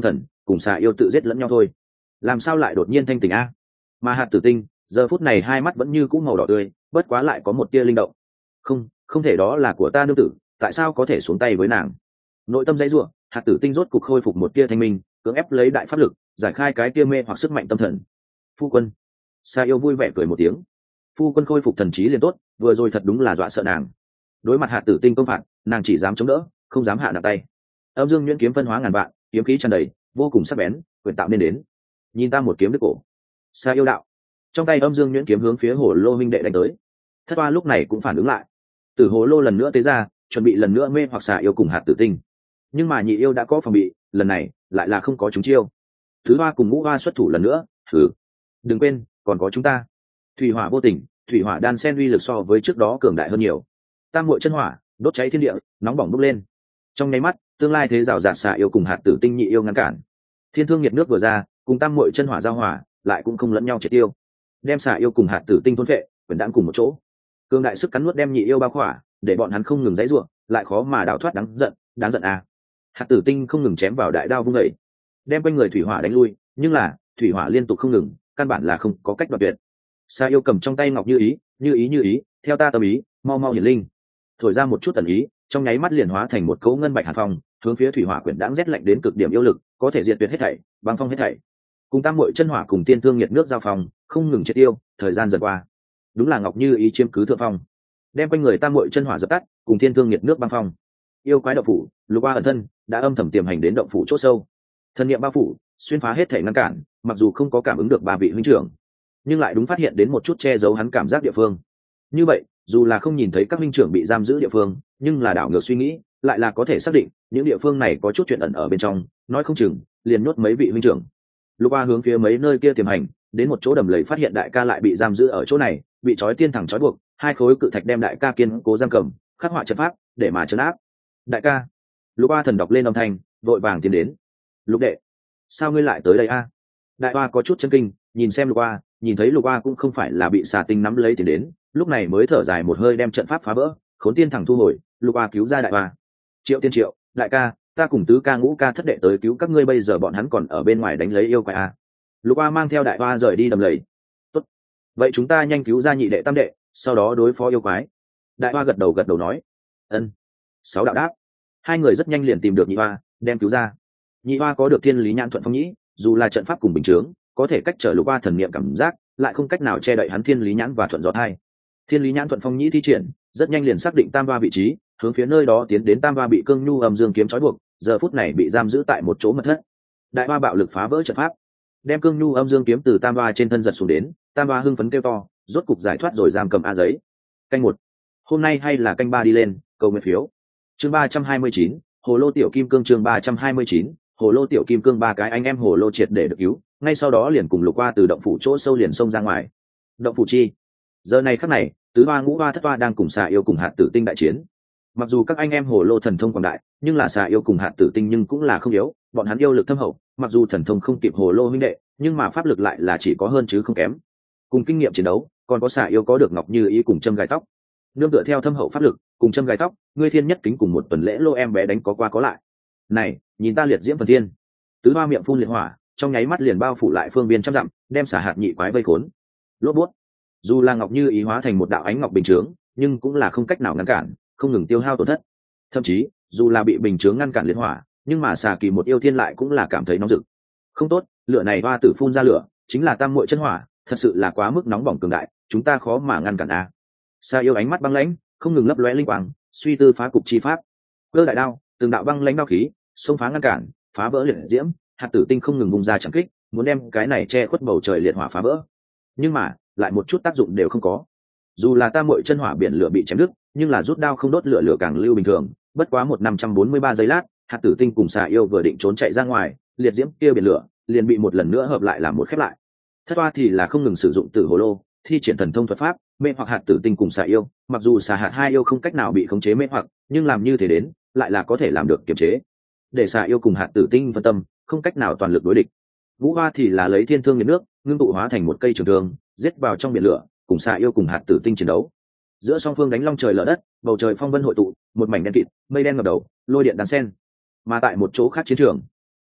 cùng xà yêu tự giết lẫn nhau thôi. Làm sao lại đột nhiên thanh tỉnh a? Mà hạt tử tinh giờ phút này hai mắt vẫn như cũ màu đỏ tươi, bất quá lại có một tia linh động. Không thể, đó là của ta nương tử, tại sao có thể xuống tay với nàng? Nội tâm dãy rủa, hạt tử tinh rốt cục khôi phục một tia thanh minh, cưỡng ép lấy đại pháp lực giải khai cái tia mê hoặc sức mạnh tâm thần. Phu quân. Sa yêu vui vẻ cười một tiếng. Phu quân khôi phục thần trí liền tốt, vừa rồi thật đúng là dọa sợ nàng. Đối mặt hạt tử tinh công phạt, nàng chỉ dám chống đỡ, không dám hạ nặng tay. Âm dương nhuyễn kiếm phân hóa ngàn vạn, kiếm khí tràn đầy, vô cùng sắc bén, quyền tạo nên đến. Nhìn ta một kiếm đứt cổ. Sa yêu đạo. Trong tay âm dương nhuyễn kiếm hướng phía hồ lô minh đệ đánh tới. Thất Hoa lúc này cũng phản ứng lại, từ hồ lô lần nữa tế ra, chuẩn bị lần nữa mê hoặc xà yêu cùng hạt tử tinh. Nhưng mà nhị yêu đã có phòng bị, lần này lại là không có chúng chiêu. Thứ Hoa cùng Ngũ Hoa xuất thủ lần nữa, đừng quên còn có chúng ta. Thủy hỏa vô tình, thủy hỏa đan sen uy lực so với trước đó cường đại hơn nhiều. Tam muội chân hỏa đốt cháy thiên địa, nóng bỏng bốc lên. Trong nháy mắt, tương lai thế rào rạt xà yêu cùng hạt tử tinh nhị yêu ngăn cản. Thiên thương nhiệt nước vừa ra, cùng tam muội chân hỏa giao hỏa, lại cũng không lẫn nhau triệt tiêu. Đem xà yêu cùng hạt tử tinh thôn phệ, quyền đãng cùng một chỗ. Cường đại sức cắn nuốt đem nhị yêu bao khỏa, để bọn hắn không ngừng giãy giụa, lại khó mà đào thoát đáng giận à. Hạt tử tinh không ngừng chém vào đại đao vung dậy, đem quanh người thủy hỏa đánh lui, nhưng là thủy hỏa liên tục không ngừng, căn bản là không có cách đoạt tuyệt. Sa yêu cầm trong tay ngọc như ý, theo ta tâm ý, mau hiển linh. Thổi ra một chút tần ý, trong nháy mắt liền hóa thành một cấu ngân bạch hàn phong, hướng phía thủy hỏa quyển đãng rét lạnh đến cực điểm yêu lực, có thể diệt tuyệt hết thảy, băng phong hết thảy. Cùng tam muội chân hỏa cùng tiên thương nhiệt nước giao phòng, không ngừng triệt tiêu, thời gian dần qua. Đúng là ngọc như ý chiếm cứ thượng phong, đem quanh người tam muội chân hỏa dập tắt, cùng tiên thương nhiệt nước băng phong. Yêu quái động phủ, Lục Oa ẩn thân, đã âm thầm tiềm hành đến động phủ chỗ sâu. Thần niệm bao phủ, xuyên phá hết thể ngăn cản, mặc dù không có cảm ứng được ba vị huynh trưởng, nhưng lại đúng phát hiện đến một chút che giấu hắn cảm giác địa phương. Như vậy, dù là không nhìn thấy các huynh trưởng bị giam giữ địa phương, nhưng là đảo ngược suy nghĩ, lại là có thể xác định những địa phương này có chút chuyện ẩn ở bên trong, nói không chừng liền nhốt mấy vị huynh trưởng. Lục Oa hướng phía mấy nơi kia tiềm hành, đến một chỗ đầm lầy phát hiện đại ca lại bị giam giữ ở chỗ này, bị trói tiên thẳng trói buộc, hai khối cự thạch đem đại ca kiên cố giam cầm, khắc họa trận pháp để mà trấn áp. Đại ca. Lục Oa thần đọc lên âm thanh, vội vàng tiến đến. Lục đệ, sao ngươi lại tới đây a? Đại Oa có chút chấn kinh, nhìn xem Lục Oa, nhìn thấy Lục Oa cũng không phải là bị xà tinh nắm lấy tiền đến, lúc này mới thở dài một hơi đem trận pháp phá vỡ, khốn tiên thẳng thu hồi. Lục Oa cứu ra Đại Oa. Triệu Tiên Triệu, đại ca, ta cùng tứ ca ngũ ca thất đệ tới cứu các ngươi, bây giờ bọn hắn còn ở bên ngoài đánh lấy yêu quái a. Lục Oa mang theo Đại Oa rời đi đầm lầy. Tốt, vậy chúng ta nhanh cứu ra nhị đệ tam đệ, sau đó đối phó yêu quái. Đại Oa gật đầu nói. Ân. Sáu đạo đáp. Hai người rất nhanh liền tìm được nhị Oa, đem cứu ra. Nhị Oa có được thiên lý nhãn thuận phong nhĩ, dù là trận pháp cùng bình chướng, có thể cách trở Lục Oa thần niệm cảm giác, lại không cách nào che đậy hắn thiên lý nhãn và thuận gió thai. Thiên lý nhãn thuận phong nhĩ thi triển, rất nhanh liền xác định tam Oa vị trí, hướng phía nơi đó tiến đến. Tam Oa bị cương nhu âm dương kiếm trói buộc, giờ phút này bị giam giữ tại một chỗ mật thất. Đại Oa bạo lực phá vỡ trận pháp, đem cương nhu âm dương kiếm từ tam Oa trên thân giật xuống đến. Tam Oa hưng phấn kêu to, rốt cục giải thoát rồi giam cầm a giấy. Canh một, hôm nay hay là canh ba đi lên, cầu nguyện phiếu. Chương 329, Hồ Lô Tiểu Kim Cương. Chương 329, Hồ Lô Tiểu Kim Cương. Ba cái anh em Hồ Lô triệt để được cứu, ngay sau đó liền cùng Lục Oa từ động phủ chỗ sâu liền xông ra ngoài. Động phủ chi, giờ này khắc này, tứ Oa ngũ Oa thất Oa đang cùng xà yêu cùng hạt tử tinh đại chiến. Mặc dù các anh em Hồ Lô thần thông quảng đại, nhưng là xà yêu cùng hạt tử tinh nhưng cũng là không yếu, bọn hắn yêu lực thâm hậu, mặc dù thần thông không kịp Hồ Lô huynh đệ, nhưng mà pháp lực lại là chỉ có hơn chứ không kém. Cùng kinh nghiệm chiến đấu, còn có xà yêu có được ngọc như ý cùng châm gai tóc. Nương tựa theo thâm hậu pháp lực, cùng châm gai tóc, ngươi thiên nhất kính cùng một tuần lễ lô em bé đánh có qua có lại. Này, nhìn ta liệt diễm phần thiên. Tứ Oa miệng phun liệt hỏa, trong nháy mắt liền bao phủ lại phương viên trăm dặm, đem xả hạt nhị quái vây khốn. Lốp bút. Dù là ngọc như ý hóa thành một đạo ánh ngọc bình chướng, nhưng cũng là không cách nào ngăn cản, không ngừng tiêu hao tổn thất. Thậm chí, dù là bị bình chướng ngăn cản liệt hỏa, nhưng mà xà kỳ một yêu thiên lại cũng là cảm thấy nóng rực. Không tốt, lửa này Oa tử phun ra lửa, chính là tam muội chân hỏa, thật sự là quá mức nóng bỏng cường đại, chúng ta khó mà ngăn cản a. Xà yêu ánh mắt băng lãnh, không ngừng lấp lóe linh quang, suy tư phá cục chi pháp. Cơ đại đao, từng đạo băng lãnh đao khí, xông phá ngăn cản, phá vỡ liệt diễm, hạt tử tinh không ngừng bùng ra chẳng kích, muốn đem cái này che khuất bầu trời liệt hỏa phá vỡ. Nhưng mà, lại một chút tác dụng đều không có. Dù là tam muội chân hỏa biển lửa bị chém đứt, nhưng là rút đao không đốt lửa, lửa càng lưu bình thường, bất quá 543 giây lát, hạt tử tinh cùng xà yêu vừa định trốn chạy ra ngoài, liệt diễm kia biển lửa liền bị một lần nữa hợp lại làm một khép lại. Thất Oa thì là không ngừng sử dụng tử hồ lô, thi triển thần thông thuật pháp, mê hoặc hạt tử tinh cùng xà yêu. Mặc dù xà hạt hai yêu không cách nào bị khống chế mê hoặc, nhưng làm như thế đến, lại là có thể làm được kiềm chế, để xà yêu cùng hạt tử tinh phân tâm, không cách nào toàn lực đối địch. Vũ Hoa thì là lấy thiên thương nhiệt nước, ngưng tụ hóa thành một cây trường thương, giết vào trong biển lửa, cùng xà yêu cùng hạt tử tinh chiến đấu. Giữa song phương đánh long trời lở đất, bầu trời phong vân hội tụ, một mảnh đen kịt, mây đen ngập đầu, lôi điện đan sen. Mà tại một chỗ khác chiến trường,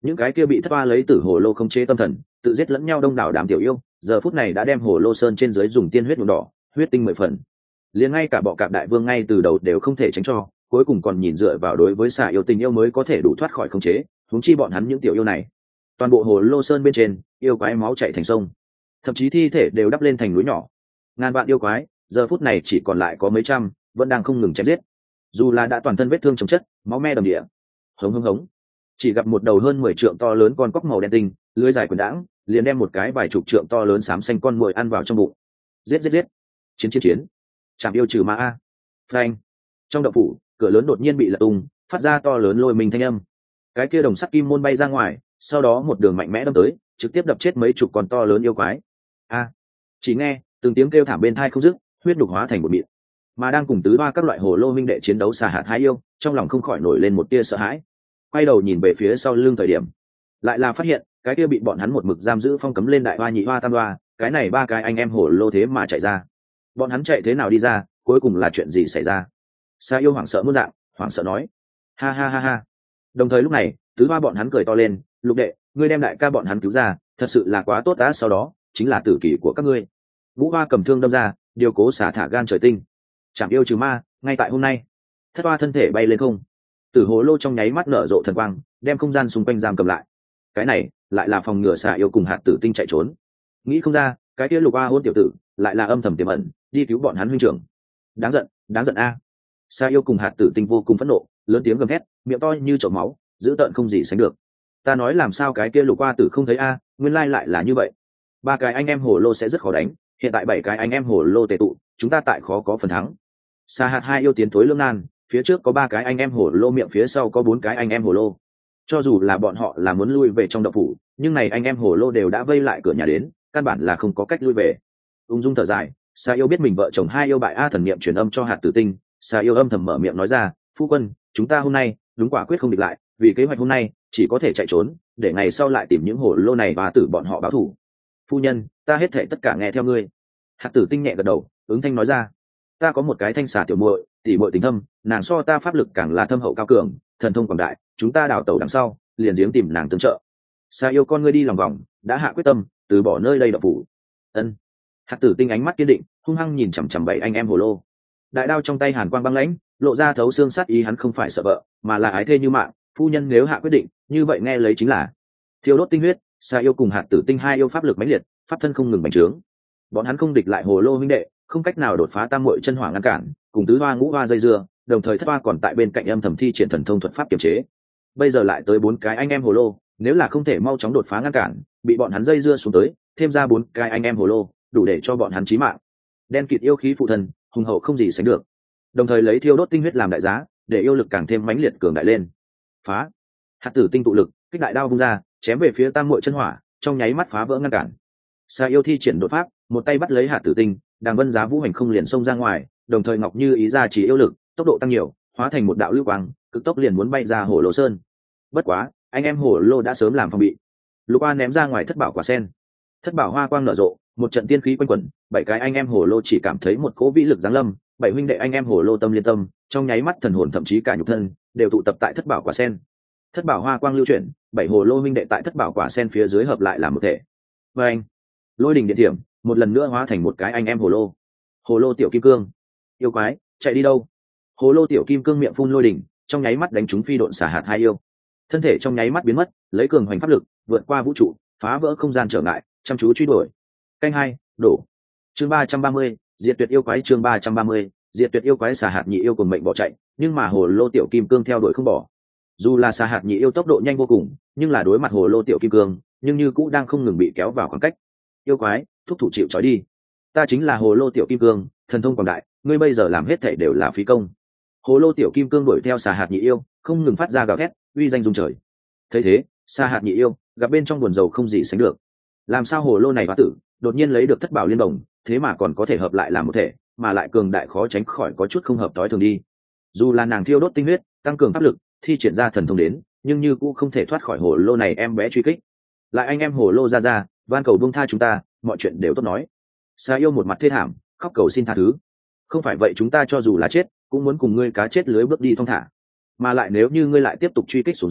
những cái kia bị thất toa lấy tử hồ lô không chế tâm thần tự giết lẫn nhau đông đảo đám tiểu yêu giờ phút này đã đem hồ lô sơn trên dưới dùng tiên huyết nhuộm đỏ, huyết tinh 10 phần. Liền ngay cả bọ cạp đại vương ngay từ đầu đều không thể tránh cho, cuối cùng còn nhìn dựa vào đối với xà yêu tình yêu mới có thể đủ thoát khỏi khống chế, huống chi bọn hắn những tiểu yêu này. Toàn bộ hồ lô sơn bên trên, yêu quái máu chảy thành sông, thậm chí thi thể đều đắp lên thành núi nhỏ. Ngàn vạn yêu quái, giờ phút này chỉ còn lại có mấy trăm, vẫn đang không ngừng chém giết. Dù là đã toàn thân vết thương chồng chất, máu me đầm địa. Hống hống hống. Chỉ gặp một đầu hơn 10 trượng to lớn con cóc màu đen tinh, lưỡi dài quần đãng, liền đem một cái vài chục trượng to lớn xám xanh con muỗi ăn vào trong bụng. Giết giết giết. Chiến chiến chiến. Chạm yêu trừ ma a. Phanh. Trong động phủ, cửa lớn đột nhiên bị lật tung, phát ra to lớn lôi mình thanh âm. Cái kia đồng sắt kim môn bay ra ngoài, sau đó một đường mạnh mẽ đâm tới, trực tiếp đập chết mấy chục con to lớn yêu quái. A. Chỉ nghe từng tiếng kêu thảm bên tai không dứt, huyết đục hóa thành một mịn. Mà đang cùng tứ ba các loại hồ lô minh đệ chiến đấu xà hạt hai yêu, trong lòng không khỏi nổi lên một tia sợ hãi. Quay đầu nhìn về phía sau lưng thời điểm, lại là phát hiện cái kia bị bọn hắn một mực giam giữ phong cấm lên đại hoa nhị hoa tam hoa, cái này ba cái anh em hồ lô thế mà chạy ra. Bọn hắn chạy thế nào đi ra, cuối cùng là chuyện gì xảy ra? Sa yêu hoảng sợ muôn dạng, hoảng sợ nói: ha ha ha ha. Đồng thời lúc này, tứ ba bọn hắn cười to lên: Lục đệ, ngươi đem đại ca bọn hắn cứu ra, thật sự là quá tốt đã. Sau đó chính là tử kỷ của các ngươi. Vũ Hoa cầm thương đâm ra, điều cố xả thả gan trời tinh, chạm yêu trừ ma, ngay tại hôm nay. Thất hoa thân thể bay lên không, tử hồ lô trong nháy mắt nở rộ thần quang, đem không gian xung quanh giam cầm lại. Cái này lại là phòng ngừa xả yêu cùng hạt tử tinh chạy trốn. Nghĩ không ra, cái kia Lục Hoa hôn tiểu tử lại là âm thầm tiềm ẩn, đi cứu bọn hắn huynh trưởng. Đáng giận a. Xả yêu cùng hạt tử tinh vô cùng phẫn nộ, lớn tiếng gầm thét, miệng to như chậu máu, dữ tợn không gì sánh được. Ta nói làm sao cái kia Lục Hoa tử không thấy a, nguyên lai lại là như vậy. Ba cái anh em hồ lô sẽ rất khó đánh, hiện tại 7 cái anh em hồ lô tề tụ, chúng ta tại khó có phần thắng. Xà hạt hai yêu tiến thối lưỡng nan, phía trước có 3 cái anh em hồ lô, miệng phía sau có 4 cái anh em hồ lô. Cho dù là bọn họ là muốn lui về trong động phủ, nhưng này anh em hồ lô đều đã vây lại cửa nhà đến, căn bản là không có cách lui về. Ung dung thở dài, Xà yêu biết mình vợ chồng hai yêu bại, a thần niệm truyền âm cho hạt tử tinh. Xà yêu âm thầm mở miệng nói ra: phu quân, chúng ta hôm nay đúng quả quyết không địch lại, vì kế hoạch hôm nay chỉ có thể chạy trốn, để ngày sau lại tìm những hồ lô này và tử bọn họ báo thù. Phu nhân, ta hết thảy tất cả nghe theo ngươi. Hạt tử tinh nhẹ gật đầu, ứng thanh nói ra: ta có một cái thanh xà tiểu muội, tỷ muội tình thâm, nàng so ta pháp lực càng là thâm hậu cao cường, thần thông quảng đại, chúng ta đào tẩu đằng sau liền giếng tìm nàng tương trợ. Xà yêu con ngươi đi lòng vòng, đã hạ quyết tâm từ bỏ nơi đây độc phủ. Ân. Hạt tử tinh ánh mắt kiên định, hung hăng nhìn chằm chằm 7 anh em hồ lô. Đại đao trong tay hàn quang băng lãnh, lộ ra thấu xương sát ý, hắn không phải sợ vợ, mà là ái thê như mạng. Phu nhân nếu hạ quyết định, như vậy nghe lấy chính là thiêu đốt tinh huyết. Xà yêu cùng hạt tử tinh hai yêu pháp lực mãnh liệt, pháp thân không ngừng bành trướng. Bọn hắn không địch lại hồ lô huynh đệ, không cách nào đột phá tam muội chân hỏa ngăn cản, cùng tứ hoa ngũ hoa dây dưa, đồng thời thất hoa còn tại bên cạnh âm thầm thi triển thần thông thuật pháp kiềm chế. Bây giờ lại tới 4 cái anh em hồ lô, nếu là không thể mau chóng đột phá ngăn cản, bị bọn hắn dây dưa xuống tới, thêm ra 4 cái anh em hồ lô, đủ để cho bọn hắn chí mạng. Đen kịt yêu khí phụ thần, hùng hậu không gì sánh được. Đồng thời lấy thiêu đốt tinh huyết làm đại giá, để yêu lực càng thêm mãnh liệt cường đại lên. Phá! Hạt tử tinh tụ lực, kích đại đao vung ra, chém về phía tam muội chân hỏa, trong nháy mắt phá vỡ ngăn cản. Xà yêu thi triển đột pháp, một tay bắt lấy hạt tử tinh, đàng vân giá vũ hành không liền xông ra ngoài, đồng thời ngọc như ý ra chỉ yêu lực, tốc độ tăng nhiều, hóa thành một đạo lưu quang, cực tốc liền muốn bay ra hồ lô sơn. Bất quá, anh em hồ lô đã sớm làm phòng bị. Lục Hoa ném ra ngoài thất bảo quả sen, thất bảo hoa quang nở rộ, một trận tiên khí quanh quẩn, 7 cái anh em hồ lô chỉ cảm thấy một cỗ vĩ lực giáng lâm, 7 huynh đệ anh em hồ lô tâm liên tâm, trong nháy mắt thần hồn thậm chí cả nhục thân đều tụ tập tại thất bảo quả sen. Thất bảo hoa quang lưu chuyển, 7 hồ lô huynh đệ tại thất bảo quả sen phía dưới hợp lại làm một thể. Và anh, lôi đình điện thiểm, một lần nữa hóa thành một cái anh em hồ lô. Hồ lô tiểu kim cương, yêu quái, chạy đi đâu? Hồ lô tiểu kim cương miệng phun lôi đình, trong nháy mắt đánh trúng phi độn xả hạt hai yêu. Thân thể trong nháy mắt biến mất, lấy cường hoành pháp lực vượt qua vũ trụ, phá vỡ không gian trở ngại, chăm chú truy đuổi. Canh 2, đổ. Chương 330, diệt tuyệt yêu quái. Chương 330, diệt tuyệt yêu quái. Xả hạt nhị yêu cùng mệnh bỏ chạy, nhưng mà hồ lô tiểu kim cương theo đuổi không bỏ. Dù là xả hạt nhị yêu tốc độ nhanh vô cùng, nhưng là đối mặt hồ lô tiểu kim cương, nhưng như cũng đang không ngừng bị kéo vào khoảng cách. Yêu quái, thúc thủ chịu trói đi. Ta chính là hồ lô tiểu kim cương, thần thông quảng đại, ngươi bây giờ làm hết thảy đều là phí công. Hồ lô tiểu kim cương đuổi theo xà hạt nhị yêu, không ngừng phát ra gào thét, uy danh rung trời. Thấy thế, xà hạt nhị yêu gặp bên trong buồn rầu không gì sánh được. Làm sao hồ lô này hóa tử đột nhiên lấy được thất bảo liên đồng, thế mà còn có thể hợp lại làm một thể, mà lại cường đại khó tránh khỏi có chút không hợp tối thường đi. Dù là nàng thiêu đốt tinh huyết, tăng cường pháp lực, thi triển ra thần thông đến, nhưng như cũng không thể thoát khỏi hồ lô này em bé truy kích. Lại anh em hồ lô ra, van cầu buông tha chúng ta, mọi chuyện đều tốt nói. Xà yêu một mặt thê thảm, khóc cầu xin tha thứ. Không phải vậy chúng ta cho dù là chết, cũng muốn cùng ngươi cá chết lưới bước đi thong thả. Mà lại nếu như ngươi lại tiếp tục truy kích xuống dưới,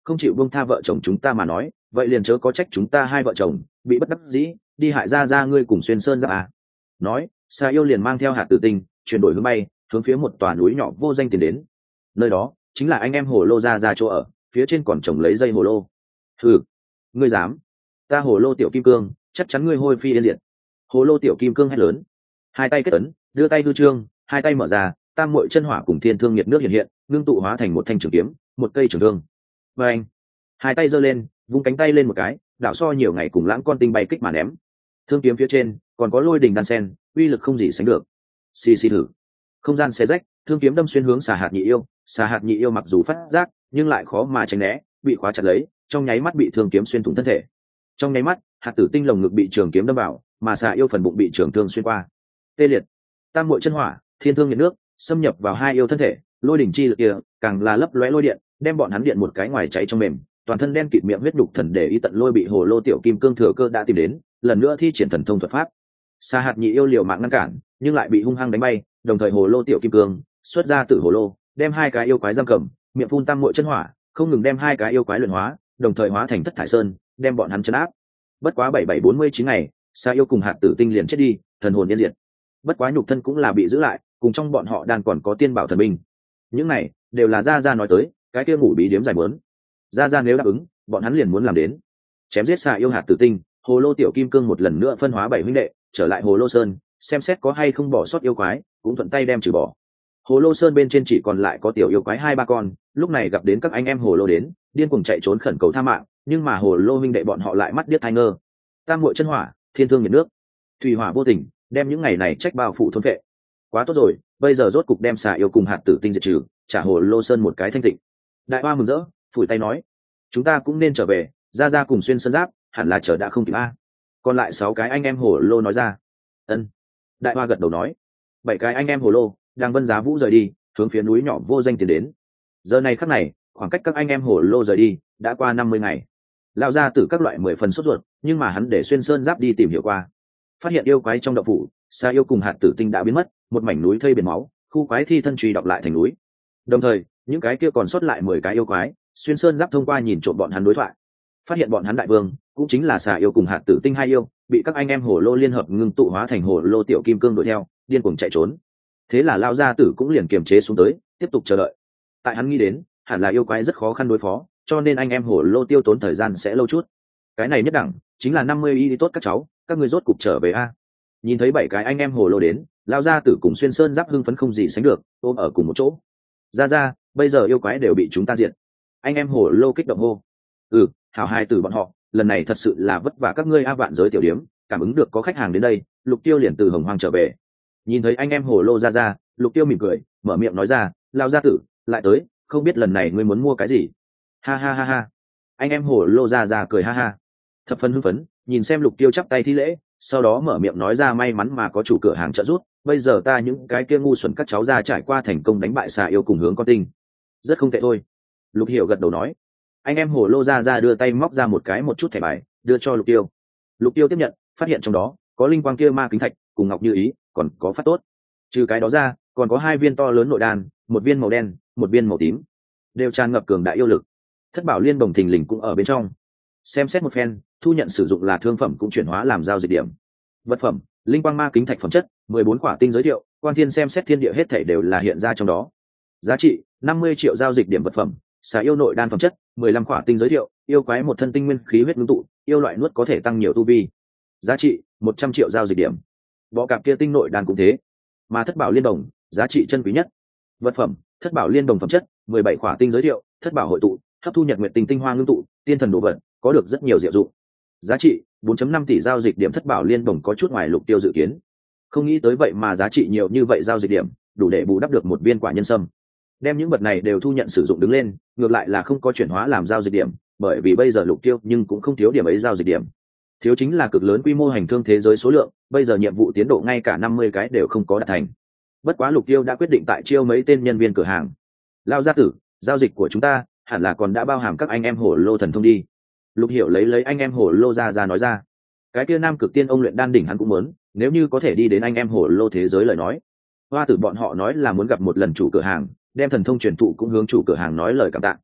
không chịu buông tha vợ chồng chúng ta mà nói, vậy liền chớ có trách chúng ta hai vợ chồng bị bất đắc dĩ đi hại ra ngươi cùng Xuyên Sơn Giáp à. Nói, Xà Yêu liền mang theo Hạt Tử Tinh chuyển đổi hướng bay, hướng phía một tòa núi nhỏ vô danh tiến đến. Nơi đó chính là anh em Hồ Lô ra chỗ ở, phía trên còn trồng lấy dây hồ lô. Ừ, ngươi dám? Ta Hồ Lô Tiểu Kim Cương, chắc chắn ngươi hôi phi yên diệt. Hồ Lô Tiểu Kim Cương hét lớn, hai tay kết ấn, đưa tay hư trương, hai tay mở ra, tam muội chân hỏa cùng thiên thương nhiệt nước hiện hiện, ngưng tụ hóa thành một thanh trường kiếm, một cây trường thương. Và anh, hai tay giơ lên, vung cánh tay lên một cái, đảo so nhiều ngày cùng lãng con tinh bay kích mà ném. Thương kiếm phía trên còn có lôi đình đan sen, uy lực không gì sánh được. Xì xì thử, không gian xé rách, thương kiếm đâm xuyên hướng Xà Hạt Nhị Yêu. Xà Hạt Nhị Yêu mặc dù phát giác, nhưng lại khó mà tránh né, bị khóa chặt lấy, trong nháy mắt bị thương kiếm xuyên thủng thân thể. Trong nháy mắt, Hạt Tử Tinh lồng ngực bị trường kiếm đâm vào, mà Xà Yêu phần bụng bị trường thương xuyên qua. Tê liệt, tam muội chân hỏa, thiên thương nhiệt nước xâm nhập vào hai yêu thân thể, lôi đỉnh chi lực kia càng là lấp lóe lôi điện, đem bọn hắn điện một cái ngoài cháy trong mềm, toàn thân đen kịt miệng huyết đục thần để ý tận lôi bị Hồ Lô Tiểu Kim Cương thừa cơ đã tìm đến, lần nữa thi triển thần thông thuật pháp. Xà Hạt Nhị Yêu liều mạng ngăn cản, nhưng lại bị hung hăng đánh bay, đồng thời Hồ Lô Tiểu Kim Cương xuất ra tử hồ lô, đem hai cái yêu quái giam cầm, miệng phun tam muội chân hỏa, không ngừng đem hai cái yêu quái luyện hóa, đồng thời hóa thành Thất Thải Sơn, đem bọn hắn trấn áp. Bất quá 7749 ngày, Xà Yêu cùng Hạt Tử Tinh liền chết đi, thần hồn yên diệt. Bất quá nhục thân cũng là bị giữ lại, cùng trong bọn họ đan còn có tiên bảo thần binh. Những này đều là Gia nói tới, cái kia ngủ bí điếm giải muốn. Gia nếu đáp ứng, bọn hắn liền muốn làm đến. Chém giết Xà Yêu Hạt Tử Tinh, Hồ Lô Tiểu Kim Cương một lần nữa phân hóa 7 huynh đệ, trở lại Hồ Lô Sơn, xem xét có hay không bỏ sót yêu quái, cũng thuận tay đem trừ bỏ. Hồ Lô Sơn bên trên chỉ còn lại có tiểu yêu quái 2-3 con, lúc này gặp đến các anh em Hồ Lô đến, điên cuồng chạy trốn khẩn cầu tha mạng, nhưng mà Hồ Lô huynh đệ bọn họ lại mắt điếc tai ngơ. Tam muội chân hỏa, thiên thương nhiệt nước, thủy hỏa vô tình, đem những ngày này trách bao phủ thôn vệ. Quá tốt rồi, bây giờ rốt cục đem Xà Yêu cùng Hạt Tử Tinh diệt trừ, trả Hồ Lô Sơn một cái thanh tịnh. Đại Hoa mừng rỡ, phủi tay nói, chúng ta cũng nên trở về, ra cùng Xuyên Sơn Giáp, hẳn là chờ đã không kịp a. Còn lại 6 cái anh em Hồ Lô nói ra. Ân. Đại Hoa gật đầu nói, 7 cái anh em Hồ Lô đang Vân Giá Vũ rời đi, hướng phía núi nhỏ vô danh tiến đến. Giờ này khắc này, khoảng cách các anh em Hồ Lô rời đi đã qua 50 ngày. Lão gia tử các loại 10 phần sốt ruột, nhưng mà hắn để Xuyên Sơn Giáp đi tìm hiểu qua, phát hiện yêu quái trong động phủ, Xà Yêu cùng Hạt Tử Tinh đã biến mất, một mảnh núi thây biển máu, khu quái thi thân truy đọc lại thành núi. Đồng thời, những cái kia còn sót lại 10 cái yêu quái, Xuyên Sơn Giáp thông qua nhìn trộm bọn hắn đối thoại, phát hiện bọn hắn đại vương cũng chính là Xà Yêu cùng Hạt Tử Tinh hai yêu, bị các anh em Hồ Lô liên hợp ngưng tụ hóa thành Hồ Lô Tiểu Kim Cương đuổi theo, điên cuồng chạy trốn. Thế là lão gia tử cũng liền kiềm chế xuống tới, tiếp tục chờ đợi. Tại hắn nghĩ đến, hẳn là yêu quái rất khó khăn đối phó, cho nên anh em Hồ Lô tiêu tốn thời gian sẽ lâu chút. Cái này nhất đẳng chính là 50 y tốt các cháu, các ngươi rốt cục trở về a. Nhìn thấy 7 cái anh em Hồ Lô đến, lão gia tử cùng Xuyên Sơn Giáp hưng phấn không gì sánh được, ôm ở cùng một chỗ. Ra, bây giờ yêu quái đều bị chúng ta diệt. Anh em Hồ Lô kích động hô. Ừ, hảo hài tử bọn họ, lần này thật sự là vất vả các ngươi a. Vạn Giới tiểu điếm cảm ứng được có khách hàng đến đây, Lục Tiêu liền từ Hồng Hoang trở về. Nhìn thấy anh em Hồ Lô ra, Lục Tiêu mỉm cười, mở miệng nói ra, lão gia tử lại tới, không biết lần này ngươi muốn mua cái gì. Ha ha. Anh em Hồ Lô ra cười ha ha, thập phần hưng phấn, nhìn xem Lục Tiêu chắp tay thi lễ, sau đó mở miệng nói ra, may mắn mà có chủ cửa hàng trợ giúp, bây giờ ta những cái kia ngu xuẩn các cháu ra trải qua thành công đánh bại Xà Yêu cùng hướng con tinh, rất không tệ thôi. Lục Hiểu gật đầu nói. Anh em Hồ Lô ra đưa tay móc ra một chút thẻ bài, đưa cho Lục Tiêu. Lục Tiêu tiếp nhận, phát hiện trong đó có linh quang kia ma kính thạch cùng ngọc như ý, còn có phát tốt. Trừ cái đó ra, còn có 2 viên to lớn nội đan, 1 viên màu đen, 1 viên màu tím, đều tràn ngập cường đại yêu lực. Thất bảo liên bồng thình lình cũng ở bên trong. Xem xét một phen, thu nhận sử dụng là thương phẩm cũng chuyển hóa làm giao dịch điểm. Vật phẩm, linh quang ma kính thạch phẩm chất, 14 quả tinh giới thiệu, Quan Thiên xem xét thiên địa hết thảy đều là hiện ra trong đó. Giá trị, 50 triệu giao dịch điểm vật phẩm. Xà yêu nội đan phẩm chất, 15 quả tinh giới thiệu, yêu quái một thân tinh nguyên khí huyết ngưng tụ, yêu loại nuốt có thể tăng nhiều tu vi. Giá trị, 100 triệu giao dịch điểm. Bọ cạp kia tinh nội đan cũng thế. Mà thất bảo liên đồng, giá trị chân quý nhất. Vật phẩm, thất bảo liên đồng phẩm chất, 17 quả tinh giới thiệu, thất bảo hội tụ, hấp thu nhật nguyệt tinh tinh hoa ngưng tụ, tiên thần đồ vật, có được rất nhiều diệu dụng. Giá trị 4.5 tỷ giao dịch điểm. Thất bảo liên đồng có chút ngoài Lục Tiêu dự kiến, không nghĩ tới vậy mà giá trị nhiều như vậy giao dịch điểm, đủ để bù đắp được một viên quả nhân sâm. Đem những vật này đều thu nhận sử dụng đứng lên, ngược lại là không có chuyển hóa làm giao dịch điểm, bởi vì bây giờ Lục Tiêu nhưng cũng không thiếu điểm ấy giao dịch điểm. Thiếu chính là cực lớn quy mô hành thương thế giới số lượng, bây giờ nhiệm vụ tiến độ ngay cả 50 cái đều không có đạt thành. Bất quá Lục Tiêu đã quyết định tại chiêu mấy tên nhân viên cửa hàng. Lão gia tử, giao dịch của chúng ta hẳn là còn đã bao hàm các anh em Hồ Lô thần thông đi. Lục Hiểu lấy anh em Hồ Lô ra nói ra. Cái kia Nam Cực Tiên ông luyện đan đỉnh hắn cũng muốn, nếu như có thể đi đến anh em Hồ Lô thế giới lời nói. Hoa tử bọn họ nói là muốn gặp một lần chủ cửa hàng, đem thần thông truyền thụ cũng hướng chủ cửa hàng nói lời cảm tạ.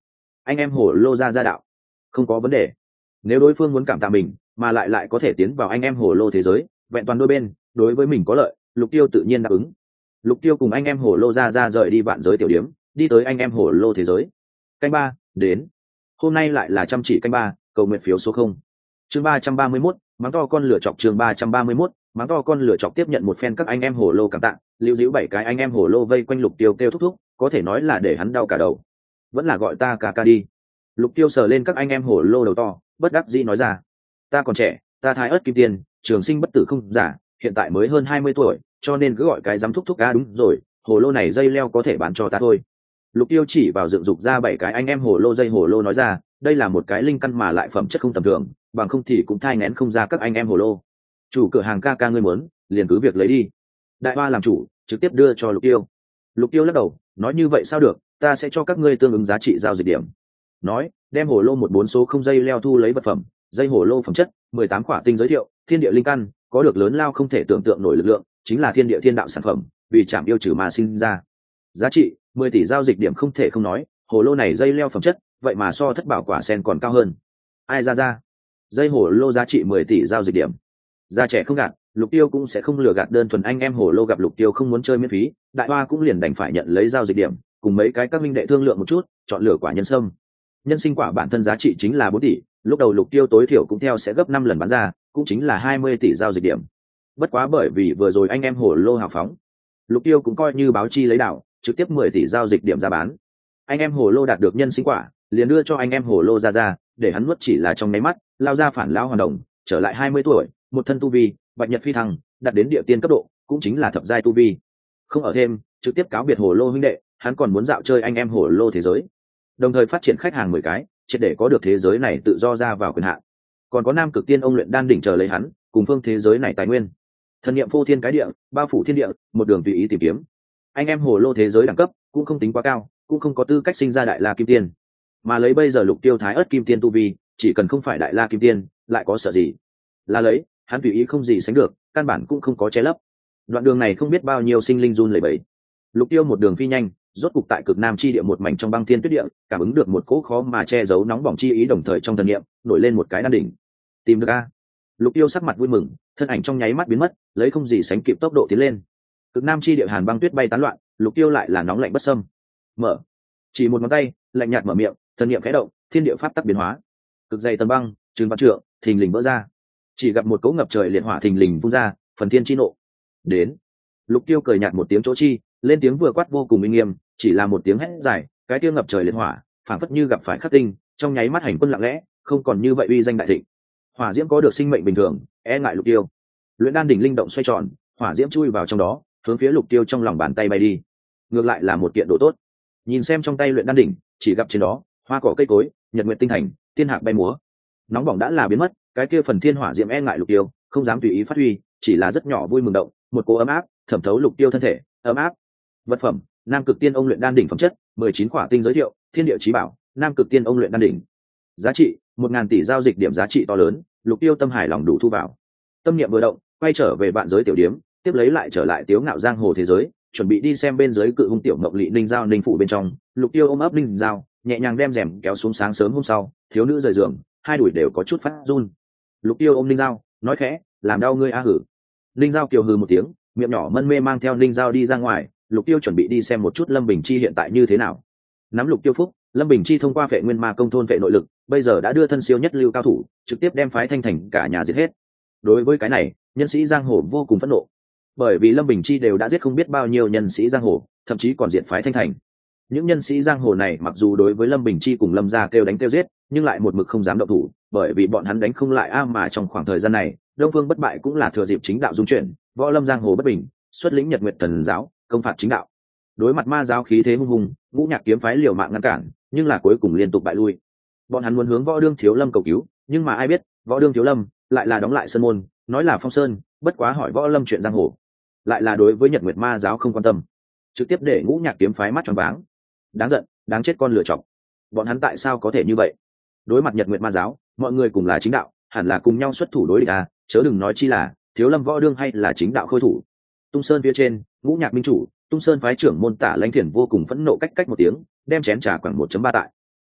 anh em hồ lô ra đạo không có vấn đề. Nếu đối phương muốn cảm tạ mình mà lại có thể tiến vào anh em hồ lô thế giới, vẹn toàn đôi bên đối với mình có lợi, Lục Tiêu tự nhiên đáp ứng. Lục Tiêu cùng anh em hồ lô ra rời đi vạn giới tiểu điếm, đi tới anh em hồ lô thế giới. Canh ba đến. Hôm nay lại là chăm chỉ canh ba, cầu nguyện phiếu số 0. Chương 331, mắng to con lửa chọc. Chương 331, mắng to con lửa chọc. Tiếp nhận một phen các anh em hồ lô cảm tạ, lưu giữ 7 cái anh em hồ lô vây quanh Lục Tiêu kêu thúc thúc, có thể nói là để hắn đau cả đầu. Vẫn là gọi ta ca ca đi. Lục Tiêu sờ lên các anh em hồ lô đầu to, bất đắc dĩ nói ra, ta còn trẻ, ta thái ớt kim tiền, trường sinh bất tử không giả, hiện tại mới hơn 20 tuổi, cho nên cứ gọi cái dám thúc thúc. Đúng rồi, hồ lô này dây leo có thể bán cho ta thôi. Lục Tiêu chỉ vào dựng dục ra 7 cái anh em hồ lô dây hồ lô nói ra, đây là một cái linh căn mà lại phẩm chất không tầm thường, bằng không thì cũng thai nghén không ra các anh em hồ lô. Chủ cửa hàng ca ca ngươi muốn, liền cứ việc lấy đi. Đại Hoa làm chủ, trực tiếp đưa cho Lục Tiêu. Lục Tiêu lắc đầu, nói như vậy sao được, ta sẽ cho các ngươi tương ứng giá trị giao dịch điểm. Nói, đem hồ lô 14 số không dây leo thu lấy vật phẩm, dây hồ lô phẩm chất 18 khỏa tinh giới thiệu, thiên địa linh căn, có được lớn lao không thể tưởng tượng nổi lực lượng, chính là thiên địa thiên đạo sản phẩm, vì chạm yêu trừ mà sinh ra. Giá trị 10 tỷ giao dịch điểm. Không thể không nói, hồ lô này dây leo phẩm chất, vậy mà so thất bảo quả sen còn cao hơn. Ai ra dây hồ lô giá trị 10 tỷ giao dịch điểm. Già trẻ không gạt, Lục Tiêu cũng sẽ không lừa gạt đơn thuần anh em hồ lô. Gặp Lục Tiêu không muốn chơi miễn phí, Đại Hoa cũng liền đành phải nhận lấy giao dịch điểm, cùng mấy cái các minh đệ thương lượng một chút, chọn lựa quả nhân sâm. Nhân sinh quả bản thân giá trị chính là 4 tỷ, lúc đầu Lục Tiêu tối thiểu cũng theo sẽ gấp 5 lần bán ra, cũng chính là 20 tỷ giao dịch điểm. Bất quá bởi vì vừa rồi anh em hồ lô hào phóng, Lục Tiêu cũng coi như báo chi lấy đạo, trực tiếp 10 tỷ giao dịch điểm ra bán. Anh em hồ lô đạt được nhân sinh quả, liền đưa cho anh em hồ lô ra, để hắn nuốt chỉ là trong nháy mắt, lao ra phản lão hoàn đồng, trở lại 20 tuổi, một thân tu vi, bạch nhật phi thăng, đạt đến địa tiên cấp độ, cũng chính là thập giai tu vi. Không ở thêm, trực tiếp cáo biệt hồ lô huynh đệ, hắn còn muốn dạo chơi anh em hồ lô thế giới, đồng thời phát triển khách hàng 10 cái, triệt để có được thế giới này tự do ra vào quyền hạn. Còn có Nam Cực Tiên ông luyện đan đỉnh chờ lấy hắn, cùng phương thế giới này tài nguyên. Thần niệm phô thiên cái địa, bao phủ thiên địa, một đường tùy ý tìm kiếm. Anh em hồ lô thế giới đẳng cấp cũng không tính quá cao, cũng không có tư cách sinh ra đại la kim tiên, mà lấy bây giờ Lục Tiêu thái ớt kim tiên tu vi, chỉ cần không phải đại la kim tiên, lại có sợ gì? Là lấy, hắn tùy ý không gì sánh được, căn bản cũng không có che lấp. Đoạn đường này không biết bao nhiêu sinh linh run lẩy bẩy. Lục Tiêu một đường phi nhanh, rốt cục tại cực nam chi địa một mảnh trong băng thiên tuyết địa, cảm ứng được một cỗ khó mà che giấu nóng bỏng chi ý, đồng thời trong thần niệm nổi lên một cái đan đỉnh. Tìm được a? Lục Tiêu sắc mặt vui mừng, thân ảnh trong nháy mắt biến mất, lấy không gì sánh kịp tốc độ tiến lên. Cực nam chi địa hàn băng tuyết bay tán loạn, Lục Tiêu lại là nóng lạnh bất xâm. Mở, chỉ một ngón tay, lạnh nhạt mở miệng, thần niệm khẽ động, thiên địa pháp tắc biến hóa. Cực dày tầng băng, trừng vạn trượng, thình lình vỡ ra. Chỉ gặp một cỗ ngập trời liệt hỏa thình lình phun ra, phần thiên chi nộ. Đến. Lục Tiêu cười nhạt một tiếng chỗ chi, lên tiếng vừa quát vô cùng uy nghiêm, chỉ là một tiếng hét dài, cái tiêu ngập trời liệt hỏa, phảng phất như gặp phải khắc tinh, trong nháy mắt hành quân lặng lẽ, không còn như vậy uy danh đại thịnh. Hỏa diễm có được sinh mệnh bình thường, e ngại Lục Tiêu. Luyện đan đỉnh linh động xoay tròn, hỏa diễm chui vào trong đó, hướng phía Lục Tiêu trong lòng bàn tay bay đi. Ngược lại là một kiện đồ tốt. Nhìn xem trong tay luyện đan đỉnh, chỉ gặp trên đó, hoa cỏ cây cối, nhật nguyệt tinh thành, tiên hạc bay múa. Nóng bỏng đã là biến mất, cái kia phần thiên hỏa diễm e ngại Lục Tiêu, không dám tùy ý phát huy, chỉ là rất nhỏ vui mừng động, một cỗ ấm áp thẩm thấu Lục Tiêu thân thể, ấm áp. Vật phẩm, Nam Cực Tiên ông luyện đan đỉnh phẩm chất, 19 khỏa tinh giới thiệu, thiên địa chí bảo, Nam Cực Tiên ông luyện đan đỉnh. Giá trị, 1000 tỷ giao dịch điểm, giá trị to lớn, Lục Tiêu tâm hài lòng đủ thu vào. Tâm niệm vừa động, quay trở về vạn giới tiểu điếm, tiếp lấy lại trở lại Tiếu Ngạo giang hồ thế giới, chuẩn bị đi xem bên dưới cự hung tiểu mộng lị ninh giao ninh phủ bên trong. Lục Tiêu ôm ấp ninh giao, nhẹ nhàng đem rèm kéo xuống. Sáng sớm hôm sau, thiếu nữ rời giường, hai đùi đều có chút phát run. Lục Tiêu ôm ninh giao, nói khẽ, làm đau ngươi a hử. Ninh giao kiều hừ một tiếng, miệng nhỏ mân mê mang theo ninh giao đi ra ngoài. Lục Tiêu chuẩn bị đi xem một chút Lâm Bình Chi hiện tại như thế nào. Nắm Lục Tiêu phúc, Lâm Bình Chi thông qua Phệ Nguyên Ma công thôn vệ nội lực, bây giờ đã đưa thân siêu nhất lưu cao thủ, trực tiếp đem phái Thanh Thành cả nhà giết hết. Đối với cái này, nhân sĩ giang hồ vô cùng phẫn nộ, bởi vì Lâm Bình Chi đều đã giết không biết bao nhiêu nhân sĩ giang hồ, thậm chí còn diệt phái Thanh Thành. Những nhân sĩ giang hồ này mặc dù đối với Lâm Bình Chi cùng Lâm gia kêu đánh kêu giết, nhưng lại một mực không dám động thủ, bởi vì bọn hắn đánh không lại mà trong khoảng thời gian này, Đông Phương bất bại cũng là thừa dịp chính đạo dung chuyển, võ lâm giang hồ bất bình, xuất lĩnh Nhật Nguyệt Thần giáo, công phạt chính đạo. Đối mặt ma giáo khí thế hung hùng, Ngũ Nhạc kiếm phái liều mạng ngăn cản, nhưng là cuối cùng liên tục bại lui. Bọn hắn muốn hướng Võ Đương Thiếu Lâm cầu cứu, nhưng mà ai biết, Võ Đương Thiếu Lâm lại là đóng lại sơn môn, nói là phong sơn, bất quá hỏi Võ Lâm chuyện giang hồ, lại là đối với Nhật Nguyệt ma giáo không quan tâm, trực tiếp để Ngũ Nhạc kiếm phái mắt tròn váng. Đáng giận, đáng chết con lựa chọc. Bọn hắn tại sao có thể như vậy? Đối mặt Nhật Nguyệt ma giáo, mọi người cùng là chính đạo, hẳn là cùng nhau xuất thủ đối địch chớ đừng nói chi là Thiếu Lâm Võ Đương hay là chính đạo khôi thủ. Tung Sơn phía trên, Ngũ Nhạc minh chủ, Tung Sơn phái trưởng môn Tả Lãnh Thiền vô cùng phẫn nộ, cách một tiếng, đem chén trà khoảng 1.3 tại.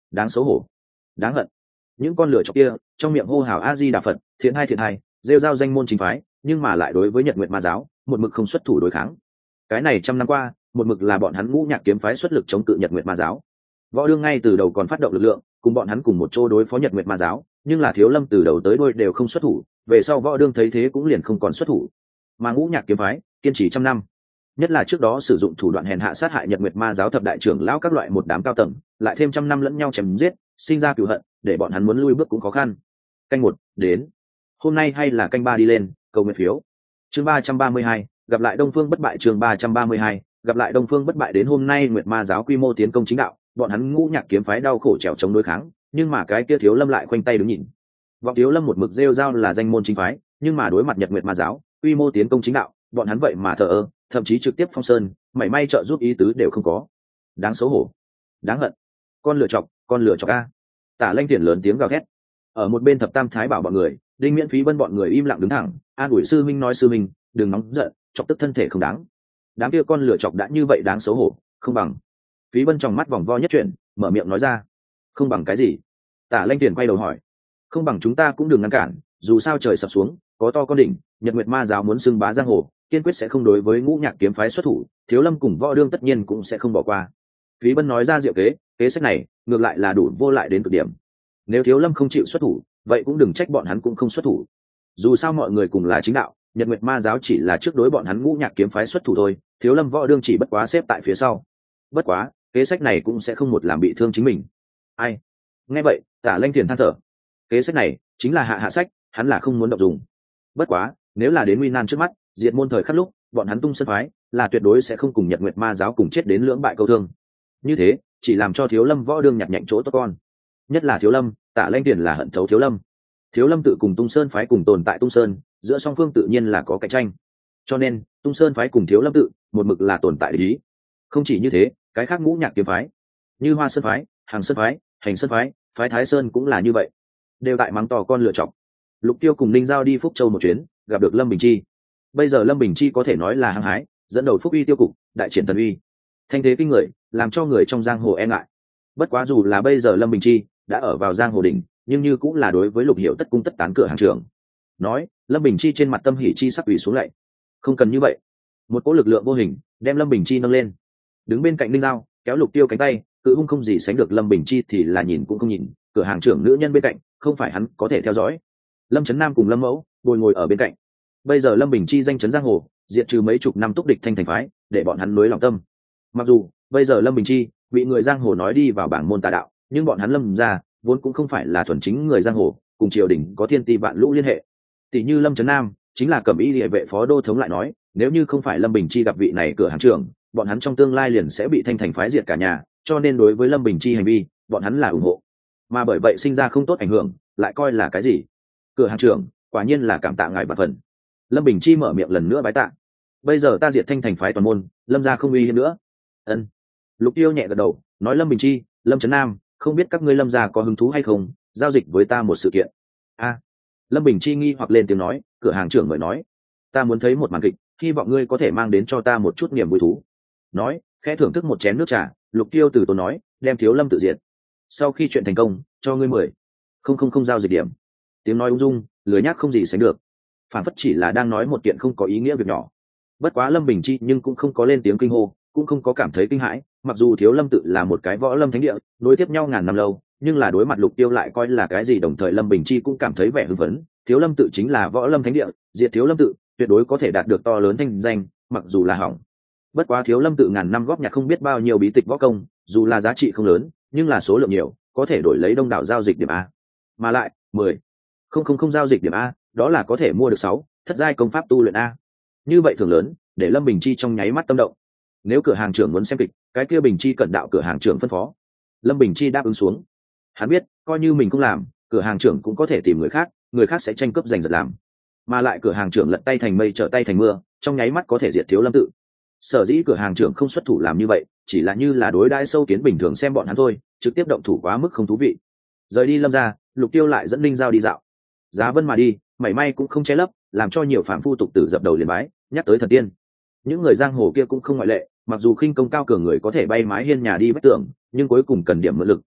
đáng xấu hổ, đáng hận. Những con lửa chọc kia trong miệng hô hào a di đà phật, thiện hai rêu rao danh môn chính phái, nhưng mà lại đối với Nhật Nguyệt Ma giáo một mực không xuất thủ đối kháng. Cái này trăm năm qua một mực là bọn hắn Ngũ Nhạc kiếm phái xuất lực chống cự Nhật Nguyệt Ma giáo. Võ Đương ngay từ đầu còn phát động lực lượng cùng bọn hắn cùng một chỗ đối phó Nhật Nguyệt Ma giáo, nhưng là Thiếu Lâm từ đầu tới đuôi đều không xuất thủ, về sau Võ Đương thấy thế cũng liền không còn xuất thủ. Mà Ngũ Nhạc kiếm phái kiên trì trăm năm, nhất là trước đó sử dụng thủ đoạn hèn hạ sát hại Nhật Nguyệt Ma giáo thập đại trưởng lão các loại một đám cao tầng, lại thêm trăm năm lẫn nhau chém giết, sinh ra cừu hận, để bọn hắn muốn lui bước cũng khó khăn. Canh một đến, hôm nay hay là canh ba đi lên, cầu nguyện phiếu. Chương 332, gặp lại Đông Phương bất bại. Chương 332, gặp lại Đông Phương bất bại. Đến hôm nay Nguyệt Ma giáo quy mô tiến công chính đạo, bọn hắn Ngũ Nhạc kiếm phái đau khổ trèo chống đối kháng, nhưng mà cái kia Thiếu Lâm lại khoanh tay đứng nhìn. Vọng Thiếu Lâm một mực rêu rao là danh môn chính phái, nhưng mà đối mặt Nhật Nguyệt Ma giáo quy mô tiến công chính đạo, bọn hắn vậy mà thờ ơ, thậm chí trực tiếp phong sơn, mảy may trợ giúp ý tứ đều không có. Đáng xấu hổ, đáng hận. Con lựa chọc a. Tả Lanh Tiền lớn tiếng gào thét. Ở một bên Thập Tam Thái Bảo bọn người, Đinh Miễn Phí Bân bọn người im lặng đứng thẳng, an ủi sư minh nói sư minh, đừng nóng giận, chọc tức thân thể không đáng. Đám kia con lựa chọc đã như vậy đáng xấu hổ, không bằng. Phí Bân trong mắt vòng vo nhất chuyển, mở miệng nói ra. Không bằng cái gì? Tả Lanh Tiền quay đầu hỏi. Không bằng chúng ta cũng đừng ngăn cản, dù sao trời sập xuống, có to con đỉnh, Nhật Nguyệt Ma giáo muốn xưng bá giang hồ, kiên quyết sẽ không đối với Ngũ Nhạc kiếm phái xuất thủ, Thiếu Lâm cùng Võ Đương tất nhiên cũng sẽ không bỏ qua. Phí Bân nói ra diệu kế sách này ngược lại là đủ vô lại đến cực điểm. Nếu Thiếu Lâm không chịu xuất thủ, vậy cũng đừng trách bọn hắn cũng không xuất thủ. Dù sao mọi người cùng là chính đạo, Nhật Nguyệt Ma giáo chỉ là trước đối bọn hắn Ngũ Nhạc kiếm phái xuất thủ thôi, Thiếu Lâm Võ Đương chỉ bất quá xếp tại phía sau. Bất quá, kế sách này cũng sẽ không một làm bị thương chính mình. Ai? Nghe vậy, Tả Lanh Tiền than thở. Kế sách này chính là hạ sách, hắn là không muốn động dùng. Bất quá, nếu là đến nguy nan trước mắt, diệt môn thời khắc lúc, bọn hắn Tung Sơn phái là tuyệt đối sẽ không cùng Nhật Nguyệt Ma giáo cùng chết đến lưỡng bại câu thương. Như thế, chỉ làm cho Thiếu Lâm Võ Đương nhặt nhạnh chỗ tốt con. Nhất là Thiếu Lâm, Tả Lanh Tiền là hận thấu Thiếu Lâm. Thiếu Lâm tự cùng Tung Sơn phái cùng tồn tại Tung Sơn, giữa song phương tự nhiên là có cạnh tranh. Cho nên, Tung Sơn phái cùng Thiếu Lâm tự một mực là tồn tại lý. Không chỉ như thế, cái khác Ngũ Nhạc kiếm phái, như Hoa Sơn phái, Hàng Sơn phái, Hành Sơn phái, phái Thái Sơn cũng là như vậy, đều tại mắng to con lựa chọc. Lục Tiêu cùng Ninh Giao đi Phúc Châu một chuyến, gặp được Lâm Bình Chi. Bây giờ Lâm Bình Chi có thể nói là hăng hái, dẫn đầu Phúc Uy tiêu cục, đại triển thần uy, thanh thế kinh người, làm cho người trong giang hồ e ngại. Bất quá dù là bây giờ Lâm Bình Chi đã ở vào giang hồ đỉnh, nhưng như cũng là đối với Lục Hiểu tất cung tất tán cửa hàng trưởng. Nói, Lâm Bình Chi trên mặt tâm hỉ chi sắc ủy xuống lại. Không cần như vậy. Một cỗ lực lượng vô hình đem Lâm Bình Chi nâng lên. Đứng bên cạnh Ninh Giao, kéo Lục Tiêu cánh tay, cự hung không gì sánh được Lâm Bình Chi thì là nhìn cũng không nhìn, cửa hàng trưởng nữ nhân bên cạnh, không phải hắn có thể theo dõi. Lâm Chấn Nam cùng Lâm Mẫu ngồi ở bên cạnh. Bây giờ Lâm Bình Chi danh chấn giang hồ, diệt trừ mấy chục năm túc địch thanh thành phái, để bọn hắn nối lòng tâm. Mặc dù bây giờ Lâm Bình Chi bị người giang hồ nói đi vào bảng môn tà đạo, nhưng bọn hắn Lâm gia vốn cũng không phải là thuần chính người giang hồ, cùng triều đình có thiên ti vạn lũ liên hệ. Tỷ như Lâm Chấn Nam chính là Cẩm Y Liệ vệ phó đô thống lại nói, nếu như không phải Lâm Bình Chi gặp vị này cửa hàng trưởng, bọn hắn trong tương lai liền sẽ bị thanh thành phái diệt cả nhà, cho nên đối với Lâm Bình Chi hành vi, bọn hắn là ủng hộ. Mà bởi vậy sinh ra không tốt ảnh hưởng, lại coi là cái gì? Cửa hàng trưởng, quả nhiên là cảm tạ ngài bạc phần. Lâm Bình Chi mở miệng lần nữa bái tạ. Bây giờ ta diệt thanh thành phái toàn môn, Lâm gia không uy hiếp nữa. Ân. Lục Tiêu nhẹ gật đầu, nói Lâm Bình Chi, Lâm Trấn Nam, không biết các ngươi Lâm gia có hứng thú hay không, giao dịch với ta một sự kiện. A. Lâm Bình Chi nghi hoặc lên tiếng nói, cửa hàng trưởng mời nói, ta muốn thấy một màn kịch, hy vọng ngươi có thể mang đến cho ta một chút niềm vui thú. Nói, khẽ thưởng thức một chén nước trà, Lục Tiêu từ tốn nói, đem Thiếu Lâm tự diệt. Sau khi chuyện thành công, cho ngươi 10. Không giao dịch điểm. Tiếng nói ung dung, lười nhác không gì sánh được. Phản phất chỉ là đang nói một kiện không có ý nghĩa việc nhỏ. Bất quá Lâm Bình Chi nhưng cũng không có lên tiếng kinh hô, cũng không có cảm thấy kinh hãi, mặc dù Thiếu Lâm tự là một cái võ lâm thánh địa, nối tiếp nhau ngàn năm lâu, nhưng là đối mặt Lục Tiêu lại coi là cái gì, đồng thời Lâm Bình Chi cũng cảm thấy vẻ hưng phấn, Thiếu Lâm tự chính là võ lâm thánh địa, diệt Thiếu Lâm tự, tuyệt đối có thể đạt được to lớn thanh danh, mặc dù là hỏng. Bất quá Thiếu Lâm tự ngàn năm góp nhặt không biết bao nhiêu bí tịch võ công, dù là giá trị không lớn, nhưng là số lượng nhiều, có thể đổi lấy đông đảo giao dịch điểm a. Mà lại, 10. Không giao dịch điểm a, đó là có thể mua được 6 thất giai công pháp tu luyện a. Như vậy thường lớn, để Lâm Bình Chi trong nháy mắt tâm động. Nếu cửa hàng trưởng muốn xem kịch, cái kia Bình Chi cẩn đạo cửa hàng trưởng phân phó. Lâm Bình Chi đáp ứng xuống. Hắn biết, coi như mình không làm, cửa hàng trưởng cũng có thể tìm người khác sẽ tranh cướp giành giật làm. Mà lại cửa hàng trưởng lật tay thành mây trở tay thành mưa, trong nháy mắt có thể diệt Thiếu Lâm tự. Sở dĩ cửa hàng trưởng không xuất thủ làm như vậy, chỉ là như là đối đãi sâu kiến bình thường xem bọn hắn thôi, trực tiếp động thủ quá mức không thú vị. Rời đi Lâm gia, Lục Tiêu lại dẫn Ninh Giao đi dạo. Giá Vân mà đi, mảy may cũng không che lấp, làm cho nhiều phàm phu tục tử dập đầu liền bái, nhắc tới thần tiên. Những người giang hồ kia cũng không ngoại lệ, mặc dù khinh công cao cường người có thể bay mái hiên nhà đi vách tường, nhưng cuối cùng cần điểm mượn lực,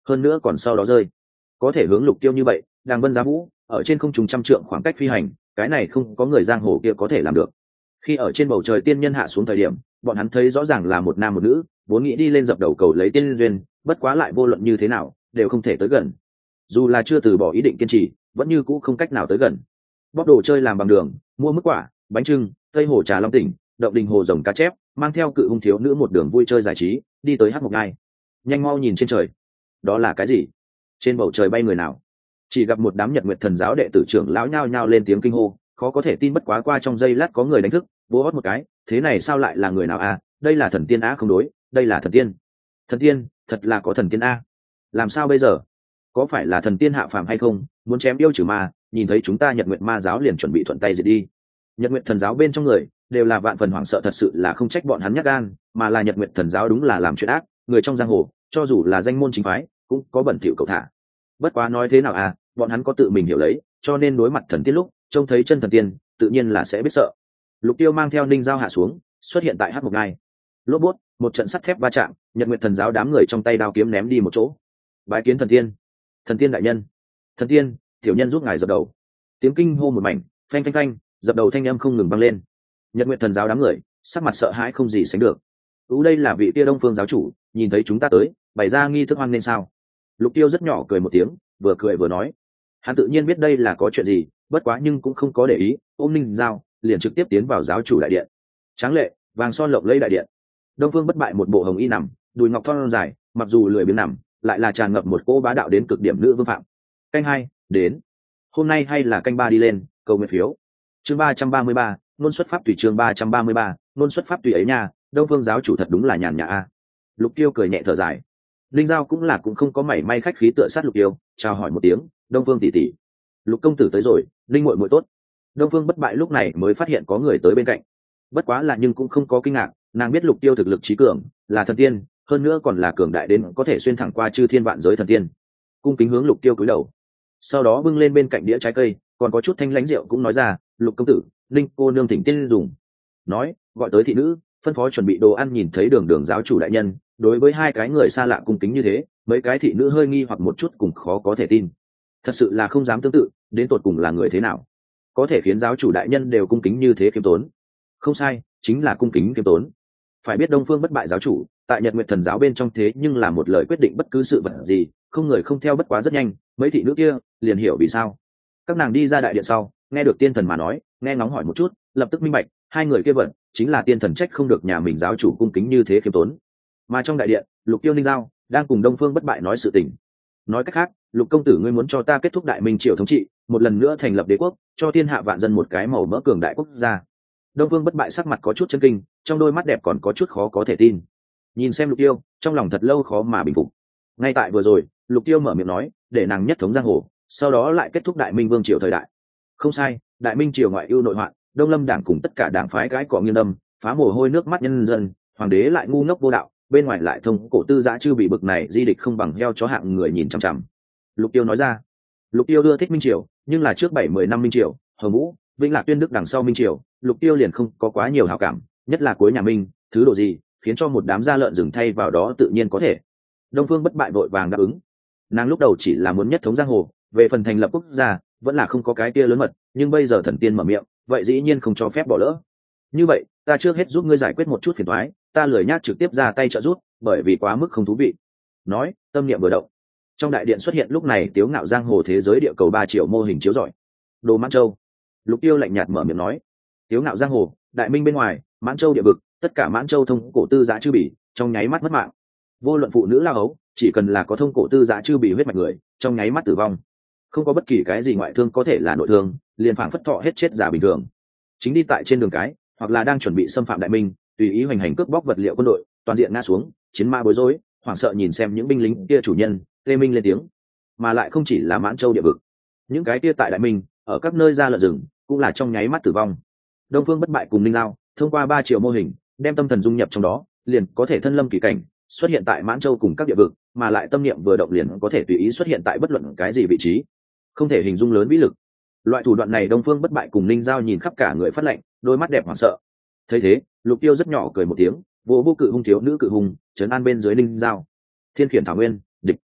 hơn nữa còn sau đó rơi. Có thể hướng Lục Tiêu như vậy đang vân giá vũ ở trên không trung trăm trượng khoảng cách phi hành, cái này không có người giang hồ kia có thể làm được. Khi ở trên bầu trời tiên nhân hạ xuống thời điểm, bọn hắn thấy rõ ràng là một nam một nữ, vốn nghĩ đi lên dập đầu cầu lấy tiên duyên, bất quá lại vô luận như thế nào đều không thể tới gần. Dù là chưa từ bỏ ý định kiên trì, vẫn như cũ không cách nào tới gần. Bóc đồ chơi làm bằng đường, mua mức quả, bánh trưng, tây hồ trà long tỉnh, động đình hồ rồng cá chép, mang theo cự hung thiếu nữ một đường vui chơi giải trí, đi tới hát một ngai. Nhanh mau nhìn trên trời, đó là cái gì? Trên bầu trời bay người nào? Chỉ gặp một đám Nhật Nguyệt Thần giáo đệ tử trưởng lão nhao nhao lên tiếng kinh hô, khó có thể tin, bất quá qua trong giây lát có người đánh thức, vỗ hót một cái, thế này sao lại là người nào a? Đây là thần tiên á? Không đối, đây là thần tiên. Thần tiên, thật là có thần tiên a. Làm sao bây giờ? Có phải là thần tiên hạ phàm hay không, muốn chém yêu trừ ma, nhìn thấy chúng ta Nhật Nguyệt ma giáo liền chuẩn bị thuận tay diệt đi. Nhật Nguyệt Thần giáo bên trong người đều là vạn phần hoảng sợ, thật sự là không trách bọn hắn nhát gan, mà là Nhật Nguyệt Thần giáo đúng là làm chuyện ác, người trong giang hồ, cho dù là danh môn chính phái, cũng có bẩn thỉu cầu thả. Bất quá nói thế nào à, bọn hắn có tự mình hiểu lấy, cho nên đối mặt thần tiên lúc trông thấy chân thần tiên tự nhiên là sẽ biết sợ. Lục Tiêu mang theo Ninh Giao hạ xuống, xuất hiện tại Hắc Mộc Ngai. Lốp bút, một trận sắt thép va chạm, Nhật Nguyệt Thần giáo đám người trong tay đao kiếm ném đi một chỗ. Bái kiến thần tiên. Thần tiên đại nhân. Thần tiên, tiểu nhân giúp ngài dập đầu. Tiếng kinh hô một mảnh, phanh phanh phanh, dập đầu thanh âm không ngừng vang lên. Nhật Nguyệt Thần giáo đám người sắc mặt sợ hãi không gì sánh được. Đây là vị Tia Đông Phương giáo chủ, nhìn thấy chúng ta tới, bày ra nghi thức hoan nên sao? Lục Tiêu rất nhỏ cười một tiếng, vừa cười vừa nói. Hắn tự nhiên biết đây là có chuyện gì, bất quá nhưng cũng không có để ý, ôm Ninh Giao liền trực tiếp tiến vào giáo chủ đại điện. Tráng lệ, vàng son lộng lẫy đại điện. Đông Phương Bất Bại một bộ hồng y nằm, đùi ngọc thon dài, mặc dù lười biếng nằm, lại là tràn ngập một cỗ bá đạo đến cực điểm nữ vương phạm. Canh 2, đến. Hôm nay hay là canh 3 đi lên, cầu nguyện phiếu. Chương 333, nôn xuất pháp tùy, chương 333, nôn xuất pháp tùy ấy nha, Đông Phương giáo chủ thật đúng là nhàn nhã a. Lục Tiêu cười nhẹ thở dài. Linh Giao cũng không có mảy may khách khí tựa sát Lục Tiêu, chào hỏi một tiếng, Đông Phương tỷ tỷ. Lục công tử tới rồi, Linh muội muội tốt. Đông Phương Bất Bại lúc này mới phát hiện có người tới bên cạnh. Bất quá là nhưng cũng không có kinh ngạc, nàng biết Lục Tiêu thực lực trí cường, là thần tiên, hơn nữa còn là cường đại đến có thể xuyên thẳng qua chư thiên vạn giới thần tiên. Cung kính hướng Lục Tiêu cúi đầu. Sau đó bưng lên bên cạnh đĩa trái cây, còn có chút thanh lãnh rượu cũng nói ra, Lục công tử, Linh cô nương thỉnh tiên dùng. Nói, gọi tới thị nữ, phân phó chuẩn bị đồ ăn. Nhìn thấy Đường giáo chủ đại nhân, đối với hai cái người xa lạ cung kính như thế, mấy cái thị nữ hơi nghi hoặc một chút, cùng khó có thể tin. Thật sự là không dám tương tự, đến tột cùng là người thế nào, có thể khiến giáo chủ đại nhân đều cung kính như thế, khiêm tốn. Không sai, chính là cung kính khiêm tốn. Phải biết Đông Phương Bất Bại giáo chủ tại Nhật Nguyệt Thần giáo bên trong thế nhưng là một lời quyết định bất cứ sự vật gì, không người không theo. Bất quá rất nhanh, mấy thị nữ kia liền hiểu vì sao. Các nàng đi ra đại điện sau, nghe được tiên thần mà nói, nghe ngóng hỏi một chút, lập tức minh bạch, hai người kia vận chính là tiên thần, trách không được nhà mình giáo chủ cung kính như thế, khiêm tốn. Mà trong đại điện, Lục Tiêu Ninh Giao đang cùng Đông Phương Bất Bại nói sự tình. Nói cách khác, Lục công tử ngươi muốn cho ta kết thúc Đại Minh triều thống trị, một lần nữa thành lập đế quốc, cho thiên hạ vạn dân một cái màu mỡ cường đại quốc gia. Đông Phương Bất Bại sắc mặt có chút chấn kinh, trong đôi mắt đẹp còn có chút khó có thể tin. Nhìn xem Lục Tiêu, trong lòng thật lâu khó mà bình phục. Ngay tại vừa rồi, Lục Tiêu mở miệng nói, để nàng nhất thống giang hồ, sau đó lại kết thúc Đại Minh vương triều thời đại. Không sai, Đại Minh triều ngoại ưu nội hoạn, Đông Lâm đảng cùng tất cả đảng phái gái cỏ nghiêng đâm, phá mồ hôi nước mắt nhân dân, hoàng đế lại ngu ngốc vô đạo, bên ngoài lại thông cổ tư giã chư bị bực này di địch không bằng heo chó hạng người nhìn chằm chằm. Lục Tiêu nói ra. Lục Tiêu ưa thích Minh triều, nhưng là trước 7-10 năm Minh triều, Hồng Vũ, Vĩnh Lạc Tuyên Đức đằng sau Minh triều, Lục Tiêu liền không có quá nhiều hảo cảm, nhất là cuối nhà Minh, thứ độ gì khiến cho một đám gia lợn rừng thay vào đó tự nhiên có thể. Đông Phương Bất Bại vội vàng đáp ứng. Nàng lúc đầu chỉ là muốn nhất thống giang hồ, về phần thành lập quốc gia vẫn là không có cái kia lớn mật, nhưng bây giờ thần tiên mở miệng, vậy dĩ nhiên không cho phép bỏ lỡ. Như vậy, ta trước hết giúp ngươi giải quyết một chút phiền toái, ta lười nhác trực tiếp ra tay trợ giúp, bởi vì quá mức không thú vị. Nói, tâm niệm vừa động, trong đại điện xuất hiện lúc này Tiếu Ngạo giang hồ thế giới địa cầu 3 triệu mô hình chiếu rọi. Đồ Mãn Châu. Lục Tiêu lạnh nhạt mở miệng nói. Tiếu Ngạo giang hồ, Đại Minh bên ngoài, Mãn Châu địa vực, tất cả Mãn Châu thông cổ tư giá chư bỉ, trong nháy mắt mất mạng. Vô luận phụ nữ lao ấu, chỉ cần là có thông cổ tư giá chư bỉ huyết mạch người, trong nháy mắt tử vong. Không có bất kỳ cái gì ngoại thương có thể là nội thương, liền phảng phất thọ hết chết giả bình thường. Chính đi tại trên đường cái, hoặc là đang chuẩn bị xâm phạm Đại Minh, tùy ý hoành hành cướp bóc vật liệu quân đội, toàn diện ngã xuống, chiến ma bối rối, hoảng sợ nhìn xem những binh lính kia chủ nhân, tê minh lên tiếng. Mà lại không chỉ là Mãn Châu địa vực, những cái kia tại Đại Minh, ở các nơi ra lợn rừng, cũng là trong nháy mắt tử vong. Đông Phương Bất Bại cùng Ninh Giao thông qua 3 triệu mô hình, đem tâm thần dung nhập trong đó, liền có thể thân lâm kỳ cảnh, xuất hiện tại Mãn Châu cùng các địa vực, mà lại tâm niệm vừa động liền có thể tùy ý xuất hiện tại bất luận cái gì vị trí, không thể hình dung lớn vĩ lực. Loại thủ đoạn này Đông Phương Bất Bại cùng Ninh Giao nhìn khắp cả người phát lạnh, đôi mắt đẹp hoảng sợ. Thấy thế, Lục Tiêu rất nhỏ cười một tiếng, vô cự hung thiếu nữ cự hùng trấn an bên dưới Ninh Giao. Thiên khiển thảo nguyên, địch.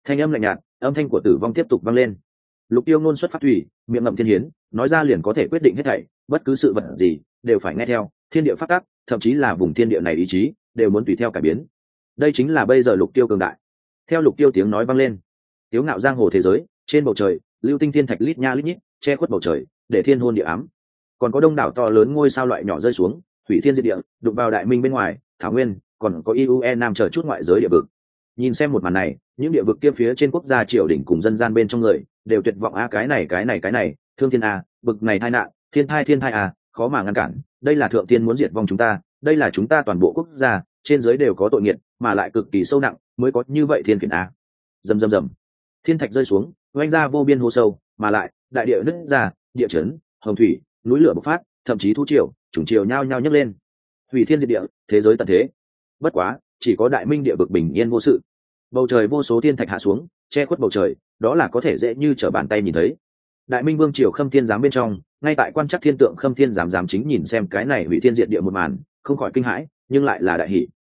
Thanh âm lạnh nhạt, âm thanh của tử vong tiếp tục vang lên. Lục Tiêu ngôn xuất phát thủy, miệng ngậm thiên hiến, nói ra liền có thể quyết định hết thảy, bất cứ sự vật gì đều phải nghe theo thiên địa pháp tắc, thậm chí là vùng thiên địa này ý chí đều muốn tùy theo cải biến. Đây chính là bây giờ Lục Tiêu cường đại. Theo Lục Tiêu tiếng nói vang lên, tiếu ngạo giang hồ thế giới, trên bầu trời lưu tinh thiên thạch lít nha lít nhít che khuất bầu trời, để thiên hôn địa ám. Còn có đông đảo to lớn ngôi sao loại nhỏ rơi xuống, hủy thiên diệt địa, đụng vào đại minh bên ngoài, thảo nguyên, còn có IUE nam chờ chút ngoại giới địa vực. Nhìn xem một màn này, những địa vực kia phía trên quốc gia triều đình cùng dân gian bên trong người đều tuyệt vọng a, cái này thương thiên a, bực này tai nạn, thiên thai a, khó mà ngăn cản. Đây là thượng tiên muốn diệt vong chúng ta, đây là chúng ta toàn bộ quốc gia trên giới đều có tội nghiệt, mà lại cực kỳ sâu nặng, mới có như vậy thiên khiển a. Rầm rầm rầm, thiên thạch rơi xuống, oanh ra vô biên hố sâu, mà lại đại địa nứt ra, địa chấn, hồng thủy, núi lửa bộc phát, thậm chí thú triều, chủng triều nhao nhao nhấc lên, hủy thiên diệt địa, thế giới tận thế. Bất quá, chỉ có đại minh địa vực bình yên vô sự. Bầu trời vô số thiên thạch hạ xuống, che khuất bầu trời, đó là có thể dễ như trở bàn tay nhìn thấy. Đại minh vương triều Khâm Thiên giám bên trong, ngay tại quan chắc thiên tượng Khâm Thiên giám chính nhìn xem cái này hủy thiên diệt địa một màn, không khỏi kinh hãi, nhưng lại là đại hỷ.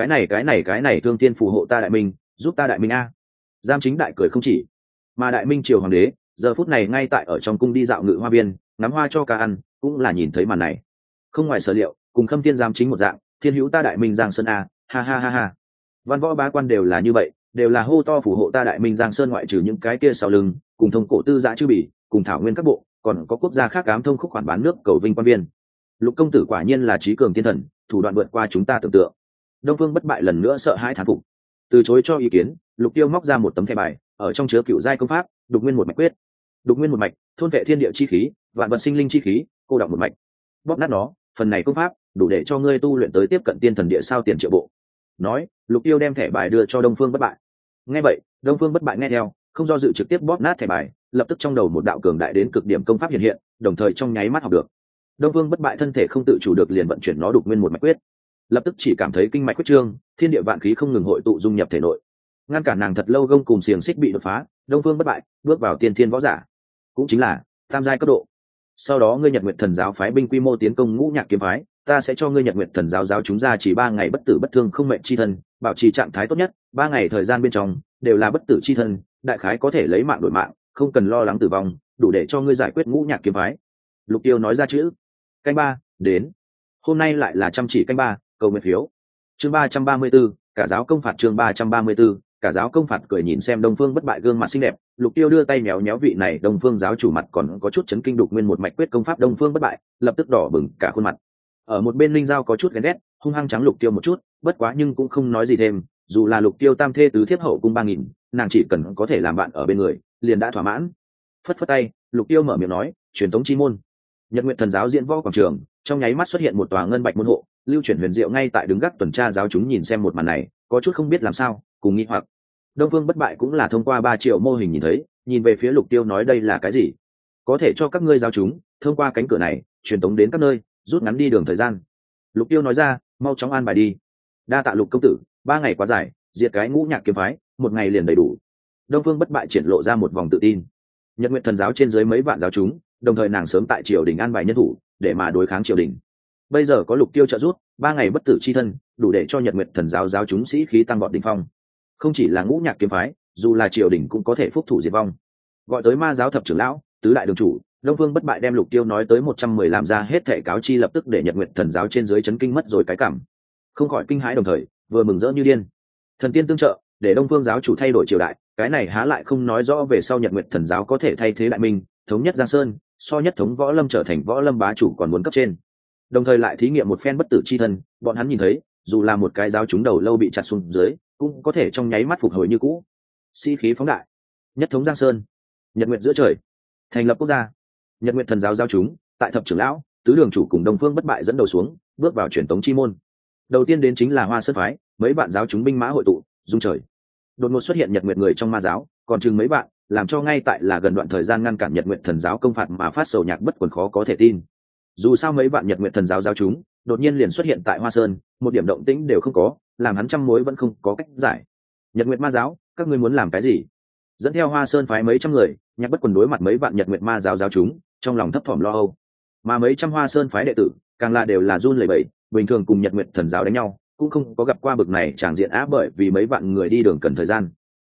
Cái này thương thiên phù hộ ta đại minh, giúp ta đại minh a. Giám chính đại cười không chỉ. Mà đại minh triều hoàng đế, giờ phút này ngay tại ở trong cung đi dạo ngự hoa viên, ngắm hoa cho cá ăn, cũng là nhìn thấy màn này. Không ngoài sở liệu, cùng Khâm Thiên giám chính một dạng, thiên hữu ta đại minh giang sơn a, ha ha ha ha. Văn võ bá quan đều là như vậy, đều là hô to phù hộ ta đại minh giang sơn, ngoại trừ những cái kia sau lưng cùng thông cổ tư giã chư bỉ, cùng thảo nguyên các bộ, còn có quốc gia khác ám thông khúc khoản bán nước cầu vinh quan viên. Lục công tử quả nhiên là trí cường thiên thần, thủ đoạn vượt qua chúng ta tưởng tượng. Đông Phương Bất Bại lần nữa sợ hãi thán phục, từ chối cho ý kiến. Lục Tiêu móc ra một tấm thẻ bài, ở trong chứa cựu giai công pháp đục nguyên một mạch quyết. Đục nguyên một mạch, thôn vệ thiên địa chi khí, vạn vật sinh linh chi khí, cô đọng một mạch. Bóp nát nó, phần này công pháp đủ để cho ngươi tu luyện tới tiếp cận tiên thần địa sao tiền triệu bộ. Nói, Lục Tiêu đem thẻ bài đưa cho Đông Phương Bất Bại. Nghe vậy, Đông Phương Bất Bại nghe theo, không do dự trực tiếp bóp nát thẻ bài, lập tức trong đầu một đạo cường đại đến cực điểm công pháp hiện hiện, đồng thời trong nháy mắt học được. Đông Phương Bất Bại thân thể không tự chủ được liền vận chuyển nó đục nguyên một mạch quyết, lập tức chỉ cảm thấy kinh mạch quyết trương, thiên địa vạn khí không ngừng hội tụ dung nhập thể nội, ngăn cản nàng thật lâu gông cùm xiềng xích bị đột phá. Đông Phương Bất Bại bước vào tiên thiên võ giả, cũng chính là tam giai cấp độ. Sau đó ngươi Nhật Nguyệt Thần giáo phái binh quy mô tiến công Ngũ Nhạc kiếm phái, ta sẽ cho ngươi Nhật Nguyệt Thần giáo giáo chúng ra chỉ 3 ngày bất tử bất thương không mệnh chi thân, bảo trì trạng thái tốt nhất, 3 ngày thời gian bên trong đều là bất tử chi thân, đại khái có thể lấy mạng đổi mạng, không cần lo lắng tử vong, đủ để cho ngươi giải quyết Ngũ Nhạc kiếm phái. Lục Tiêu nói ra chữ. Canh 3 đến. Hôm nay lại là chăm chỉ canh 3, cầu nguyện phiếu. Chương 334, cả giáo công phạt. Chương 334, cả giáo công phạt. Cười nhìn xem Đông Phương Bất Bại gương mặt xinh đẹp, Lục Tiêu đưa tay méo méo vị này Đông Phương giáo chủ mặt còn có chút chấn kinh đục nguyên một mạch quyết công pháp. Đông Phương Bất Bại lập tức đỏ bừng cả khuôn mặt. Ở một bên Linh Giao có chút ghen ghét, hung hăng trắng Lục Tiêu một chút, bất quá nhưng cũng không nói gì thêm, dù là Lục Tiêu tam thê tứ thiếp hậu cung 3000, nàng chỉ cần có thể làm bạn ở bên người, liền đã thỏa mãn. Phất phất tay, Lục Tiêu mở miệng nói, truyền thống chi môn. Nhật Nguyệt Thần giáo diễn võ quảng trường, trong nháy mắt xuất hiện một tòa ngân bạch môn hộ, lưu chuyển huyền diệu ngay tại đứng gác tuần tra giáo chúng nhìn xem một màn này, có chút không biết làm sao, cùng nghi hoặc. Đông Phương Bất Bại cũng là thông qua 3 triệu mô hình nhìn thấy, nhìn về phía Lục Tiêu nói đây là cái gì? Có thể cho các ngươi giáo chúng thông qua cánh cửa này, truyền tống đến các nơi, rút ngắn đi đường thời gian. Lục Tiêu nói ra, mau chóng an bài đi. Đa tạ Lục công tử, 3 ngày quá dài, diệt cái Ngũ Nhạc kiếm phái, 1 ngày liền đầy đủ. Đông Phương Bất Bại triển lộ ra một vòng tự tin. Nhật Nguyệt Thần giáo trên dưới mấy vạn giáo chúng, đồng thời nàng sớm tại triều đình an bài nhân thủ để mà đối kháng triều đình. Bây giờ có Lục Tiêu trợ giúp, 3 ngày bất tử chi thân, đủ để cho Nhật Nguyệt Thần giáo giáo chúng sĩ khí tăng vọt đỉnh phong. Không chỉ là Ngũ Nhạc kiếm phái, dù là triều đình cũng có thể phúc thủ diệt vong. Gọi tới ma giáo thập trưởng lão, tứ đại đường chủ, Đông Phương Bất Bại đem Lục Tiêu nói tới 110 làm ra hết thảy cáo chi, lập tức để Nhật Nguyệt Thần giáo trên dưới chấn kinh mất rồi cái cảm. Không khỏi kinh hãi đồng thời vừa mừng rỡ như điên. Thần tiên tương trợ, để Đông Phương giáo chủ thay đổi triều đại, cái này há lại không nói rõ về sau Nhật Nguyệt Thần giáo có thể thay thế đại minh, thống nhất Giang Sơn, so nhất thống võ lâm trở thành võ lâm bá chủ còn muốn cấp trên. Đồng thời lại thí nghiệm một phen bất tử chi thân, bọn hắn nhìn thấy, dù là một cái giáo chúng đầu lâu bị chặt xuống dưới, cũng có thể trong nháy mắt phục hồi như cũ. Sĩ khí phóng đại, nhất thống Giang Sơn, Nhật Nguyệt giữa trời, thành lập quốc gia. Nhật Nguyệt Thần giáo giáo chúng, tại thập trưởng lão, tứ đường chủ cùng Đông Phương Bất Bại dẫn đầu xuống, bước vào truyền tống chi môn. Đầu tiên đến chính là Hoa Sơn phái, mấy bạn giáo chúng binh mã hội tụ, dung trời. Đột ngột xuất hiện Nhật Nguyệt người trong ma giáo, còn chừng mấy bạn, làm cho ngay tại là gần đoạn thời gian ngăn cản Nhật Nguyệt Thần giáo công phạt mà phát sầu nhạc bất quần khó có thể tin. Dù sao mấy bạn Nhật Nguyệt Thần giáo giáo chúng, đột nhiên liền xuất hiện tại Hoa Sơn, một điểm động tĩnh đều không có, làm hắn trăm mối vẫn không có cách giải. Nhật Nguyệt ma giáo, các ngươi muốn làm cái gì? Dẫn theo Hoa Sơn phái mấy trăm người, nhạc bất quần đối mặt mấy bạn Nhật Nguyệt ma giáo giáo chúng, trong lòng thấp thỏm lo âu. Mà mấy trăm Hoa Sơn phái đệ tử, càng là đều là run lẩy bẩy, bình thường cùng Nhật Nguyệt Thần giáo đánh nhau, cũng không có gặp qua bực này tràng diện á, bởi vì mấy bạn người đi đường cần thời gian.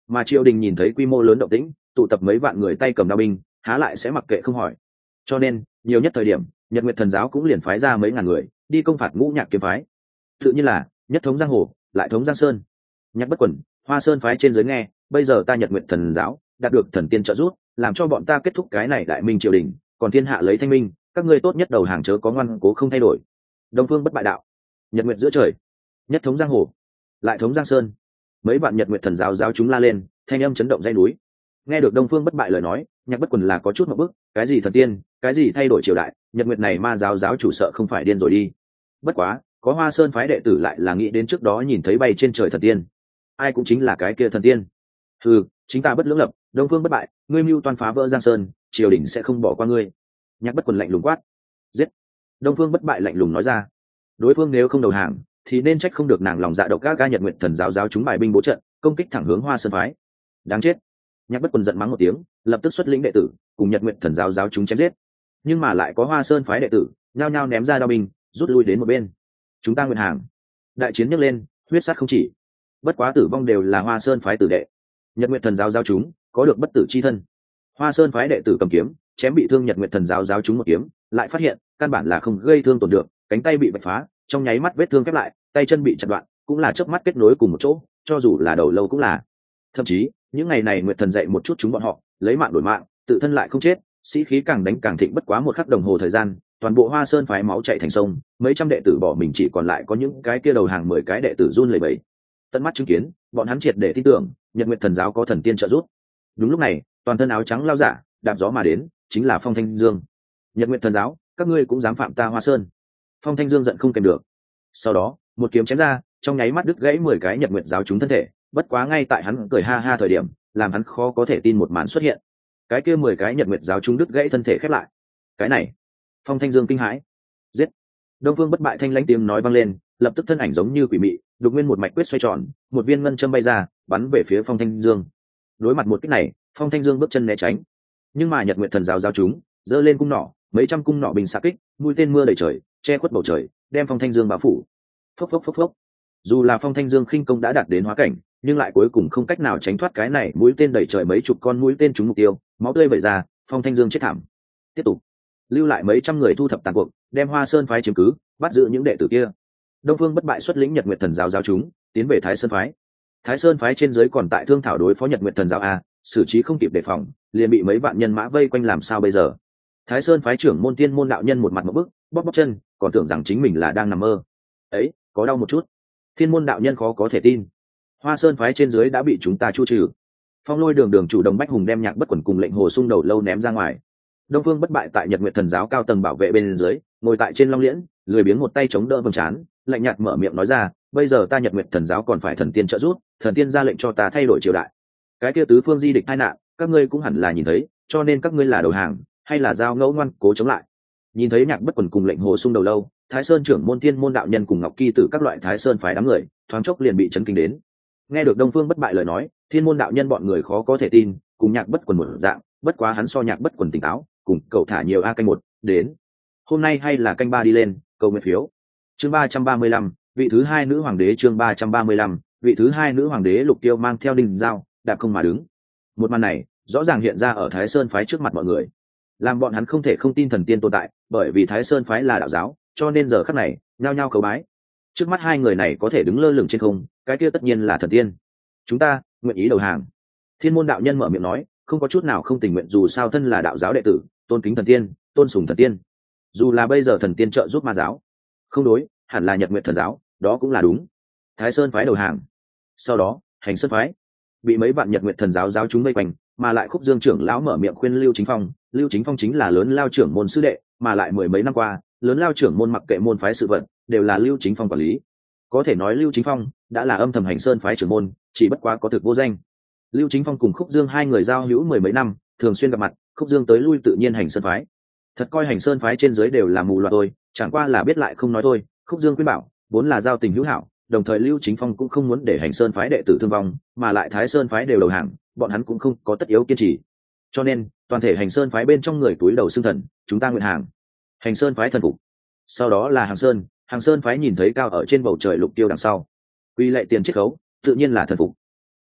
Mà triều đình nhìn thấy quy mô lớn động tĩnh, tụ tập mấy vạn người tay cầm đao binh, há lại sẽ mặc kệ không hỏi. Cho nên nhiều nhất thời điểm, Nhật Nguyệt Thần giáo cũng liền phái ra mấy ngàn người đi công phạt Ngũ Nhạc kiếm phái. Tự nhiên là nhất thống giang hồ, lại thống giang sơn. Nhạc Bất Quần, Hoa Sơn phái trên dưới nghe, bây giờ ta Nhật Nguyệt Thần giáo đạt được thần tiên trợ giúp, làm cho bọn ta kết thúc cái này đại minh triều đình, còn thiên hạ lấy thanh minh, các ngươi tốt nhất đầu hàng chớ có ngoan cố không thay đổi. Đông Phương Bất Bại đạo, Nhật Nguyệt giữa trời, nhất thống giang hồ, lại thống giang sơn. Mấy bạn Nhật Nguyệt Thần giáo giáo chúng la lên, thanh âm chấn động dãy núi. Nghe được Đông Phương Bất Bại lời nói, Nhạc Bất Quần là có chút một bức, cái gì thần tiên, cái gì thay đổi triều đại, Nhật Nguyệt này ma giáo giáo chủ sợ không phải điên rồi đi. Bất quá, có Hoa Sơn phái đệ tử lại là nghĩ đến trước đó nhìn thấy bay trên trời thần tiên, ai cũng chính là cái kia thần tiên. Chính ta bất lưỡng lập, Đông Phương Bất Bại, ngươi mưu toan phá vỡ giang sơn, triều đình sẽ không bỏ qua ngươi. Nhạc Bất Quần lạnh lùng quát. Giết. Đông Phương Bất Bại lạnh lùng nói ra. Đối phương nếu không đầu hàng thì nên trách không được nàng lòng dạ độc ác ga Nhật Nguyệt Thần giáo giáo chúng bài binh bố trận, công kích thẳng hướng Hoa Sơn phái. Đáng chết. Nhạc Bất Quần giận mắng một tiếng, lập tức xuất lĩnh đệ tử cùng Nhật Nguyệt Thần giáo giáo chúng chém giết. Nhưng mà lại có Hoa Sơn phái đệ tử nhao nhao ném ra đao binh, rút lui đến một bên. Chúng ta nguyện hàng. Đại chiến nhấc lên, huyết sát không chỉ. Bất quá tử vong đều là Hoa Sơn phái tử đệ. Nhật Nguyệt Thần giáo giáo chúng có được bất tử chi thân. Hoa Sơn phái đệ tử cầm kiếm chém bị thương Nhật Nguyệt Thần giáo giáo chúng một kiếm, lại phát hiện căn bản là không gây thương tổn được, cánh tay bị vạch phá, trong nháy mắt vết thương khép lại, tay chân bị chặt đoạn, cũng là chớp mắt kết nối cùng một chỗ, cho dù là đầu lâu cũng là. Thậm chí những ngày này Nguyệt Thần dạy một chút chúng bọn họ lấy mạng đổi mạng, tự thân lại không chết, sĩ khí càng đánh càng thịnh. Bất quá một khắc đồng hồ thời gian, toàn bộ Hoa Sơn phái máu chảy thành sông, mấy trăm đệ tử bỏ mình, chỉ còn lại có những cái kia đầu hàng 10 cái đệ tử run lẩy bẩy. Tận mắt chứng kiến, bọn hắn triệt để tin tưởng Nhật Nguyệt Thần giáo có thần tiên trợ giúp. Đúng lúc này, toàn thân áo trắng lao giả đạp gió mà đến, chính là Phong Thanh Dương. Nhật Nguyệt Thần giáo, các ngươi cũng dám phạm ta Hoa Sơn? Phong Thanh Dương giận không kèm được. Sau đó một kiếm chém ra, trong nháy mắt đứt gãy 10 cái Nhật Nguyệt giáo chúng thân thể. Bất quá ngay tại hắn cười ha ha thời điểm, làm hắn khó có thể tin một màn xuất hiện. Cái kia 10 cái Nhật Nguyệt giáo chúng đứt gãy thân thể khép lại. Cái này, Phong Thanh Dương kinh hãi. Giết. Đông Phương Bất Bại thanh lãnh tiếng nói vang lên, lập tức thân ảnh giống như quỷ mị, đục nguyên một mạch quyết xoay tròn, một viên ngân châm bay ra, bắn về phía Phong Thanh Dương. Đối mặt một kích này, Phong Thanh Dương bước chân né tránh. Nhưng mà Nhật Nguyệt Thần giáo giáo chúng giơ lên cung nỏ, mấy trăm cung nỏ bình xạ kích, mũi tên mưa đầy trời, che khuất bầu trời, đem Phong Thanh Dương bao phủ. Phốc phốc phốc phốc. Dù là Phong Thanh Dương khinh công đã đạt đến hóa cảnh, nhưng lại cuối cùng không cách nào tránh thoát cái này mũi tên đầy trời, mấy chục con mũi tên trúng mục tiêu, máu tươi vẩy ra, Phong Thanh Dương chết thảm. Tiếp tục lưu lại mấy trăm người thu thập tàn cuộc, đem Hoa Sơn phái chiếm cứ, bắt giữ những đệ tử kia. Đông Phương Bất Bại xuất lĩnh Nhật Nguyệt Thần giáo giáo chúng tiến về Thái Sơn phái. Thái Sơn phái trên dưới còn tại thương thảo đối phó Nhật Nguyệt Thần giáo a, xử trí không kịp đề phòng, liền bị mấy vạn nhân mã vây quanh, làm sao bây giờ? Thái Sơn phái trưởng môn Tiên môn đạo nhân một mặt một bức, bóp bóp chân, còn tưởng rằng chính mình là đang nằm mơ. Ấy, có đau một chút. Thiên môn đạo nhân khó có thể tin. Hoa Sơn phái trên dưới đã bị chúng ta chu trừ. Phong Lôi Đường Đường chủ Đồng Bách Hùng đem Nhạc Bất Quần cùng Lệnh Hồ Sung đầu lâu ném ra ngoài. Đông Phương Bất Bại tại Nhật Nguyệt Thần giáo cao tầng bảo vệ bên dưới, ngồi tại trên long liễn, lười biếng một tay chống đỡ vầng trán, lạnh nhạt mở miệng nói ra, bây giờ ta Nhật Nguyệt Thần giáo còn phải thần tiên trợ giúp, thần tiên ra lệnh cho ta thay đổi triều đại. Cái kia tứ phương di địch tai nạn, các ngươi cũng hẳn là nhìn thấy, cho nên các ngươi là đầu hàng hay là giao ngẫu ngoan cố chống lại? Nhìn thấy Nhạc Bất Quần cùng Lệnh Hồ Sung đầu lâu, Thái Sơn trưởng môn Tiên môn đạo nhân cùng Ngọc Kỳ Tử các loại Thái Sơn phái đám người, thoáng chốc liền bị chấn kinh đến. Nghe được Đông Phương Bất Bại lời nói, Thiên môn đạo nhân bọn người khó có thể tin, cùng Nhạc Bất Quần một dạng, bất quá hắn so Nhạc Bất Quần tỉnh táo, cùng cậu thả nhiều a canh một đến. Hôm nay hay là canh ba đi lên, cầu nguyện phiếu. Chương 335, vị thứ hai nữ hoàng đế. Chương 335, vị thứ hai nữ hoàng đế. Lục Tiêu mang theo đình dao, đạp không mà đứng. Một màn này rõ ràng hiện ra ở Thái Sơn phái trước mặt mọi người, làm bọn hắn không thể không tin thần tiên tồn tại, bởi vì Thái Sơn phái là đạo giáo, cho nên giờ khắc này nhao nhao cầu bái. Trước mắt hai người này có thể đứng lơ lửng trên không, cái kia tất nhiên là thần tiên. Chúng ta nguyện ý đầu hàng. Thiên môn đạo nhân mở miệng nói, không có chút nào không tình nguyện, dù sao thân là đạo giáo đệ tử, tôn kính thần tiên, tôn sùng thần tiên. Dù là bây giờ thần tiên trợ giúp ma giáo không đối, hẳn là Nhật Nguyệt Thần giáo, đó cũng là đúng. Thái Sơn phái đầu hàng. Sau đó Hành Sơn phái bị mấy vạn Nhật Nguyệt Thần giáo giáo chúng vây quanh, mà lại Khúc Dương trưởng lão mở miệng khuyên Lưu Chính Phong. Lưu Chính Phong chính là lớn lao trưởng môn sư đệ, mà lại mười mấy năm qua, lớn lao trưởng môn mặc kệ môn phái sự vận, đều là Lưu Chính Phong quản lý. Có thể nói Lưu Chính Phong đã là âm thầm Hành Sơn phái trưởng môn, chỉ bất quá có thực vô danh. Lưu Chính Phong cùng Khúc Dương hai người giao hữu mười mấy năm, thường xuyên gặp mặt, Khúc Dương tới lui tự nhiên Hành Sơn phái. Thật coi Hành Sơn phái trên dưới đều là mù loà thôi, chẳng qua là biết lại không nói thôi. Khúc Dương khuyên bảo, vốn là giao tình hữu hảo, đồng thời Lưu Chính Phong cũng không muốn để Hành Sơn phái đệ tử thương vong, mà lại Thái Sơn phái đều đầu hàng, bọn hắn cũng không có tất yếu kiên trì. Cho nên, toàn thể Hành Sơn phái bên trong người túi đầu xưng thần, chúng ta nguyện hàng. Hành Sơn phái thần phục. Sau đó là Hàng Sơn phái nhìn thấy cao ở trên bầu trời Lục Tiêu đằng sau, quy lệ tiền chiết khấu, tự nhiên là thần phục.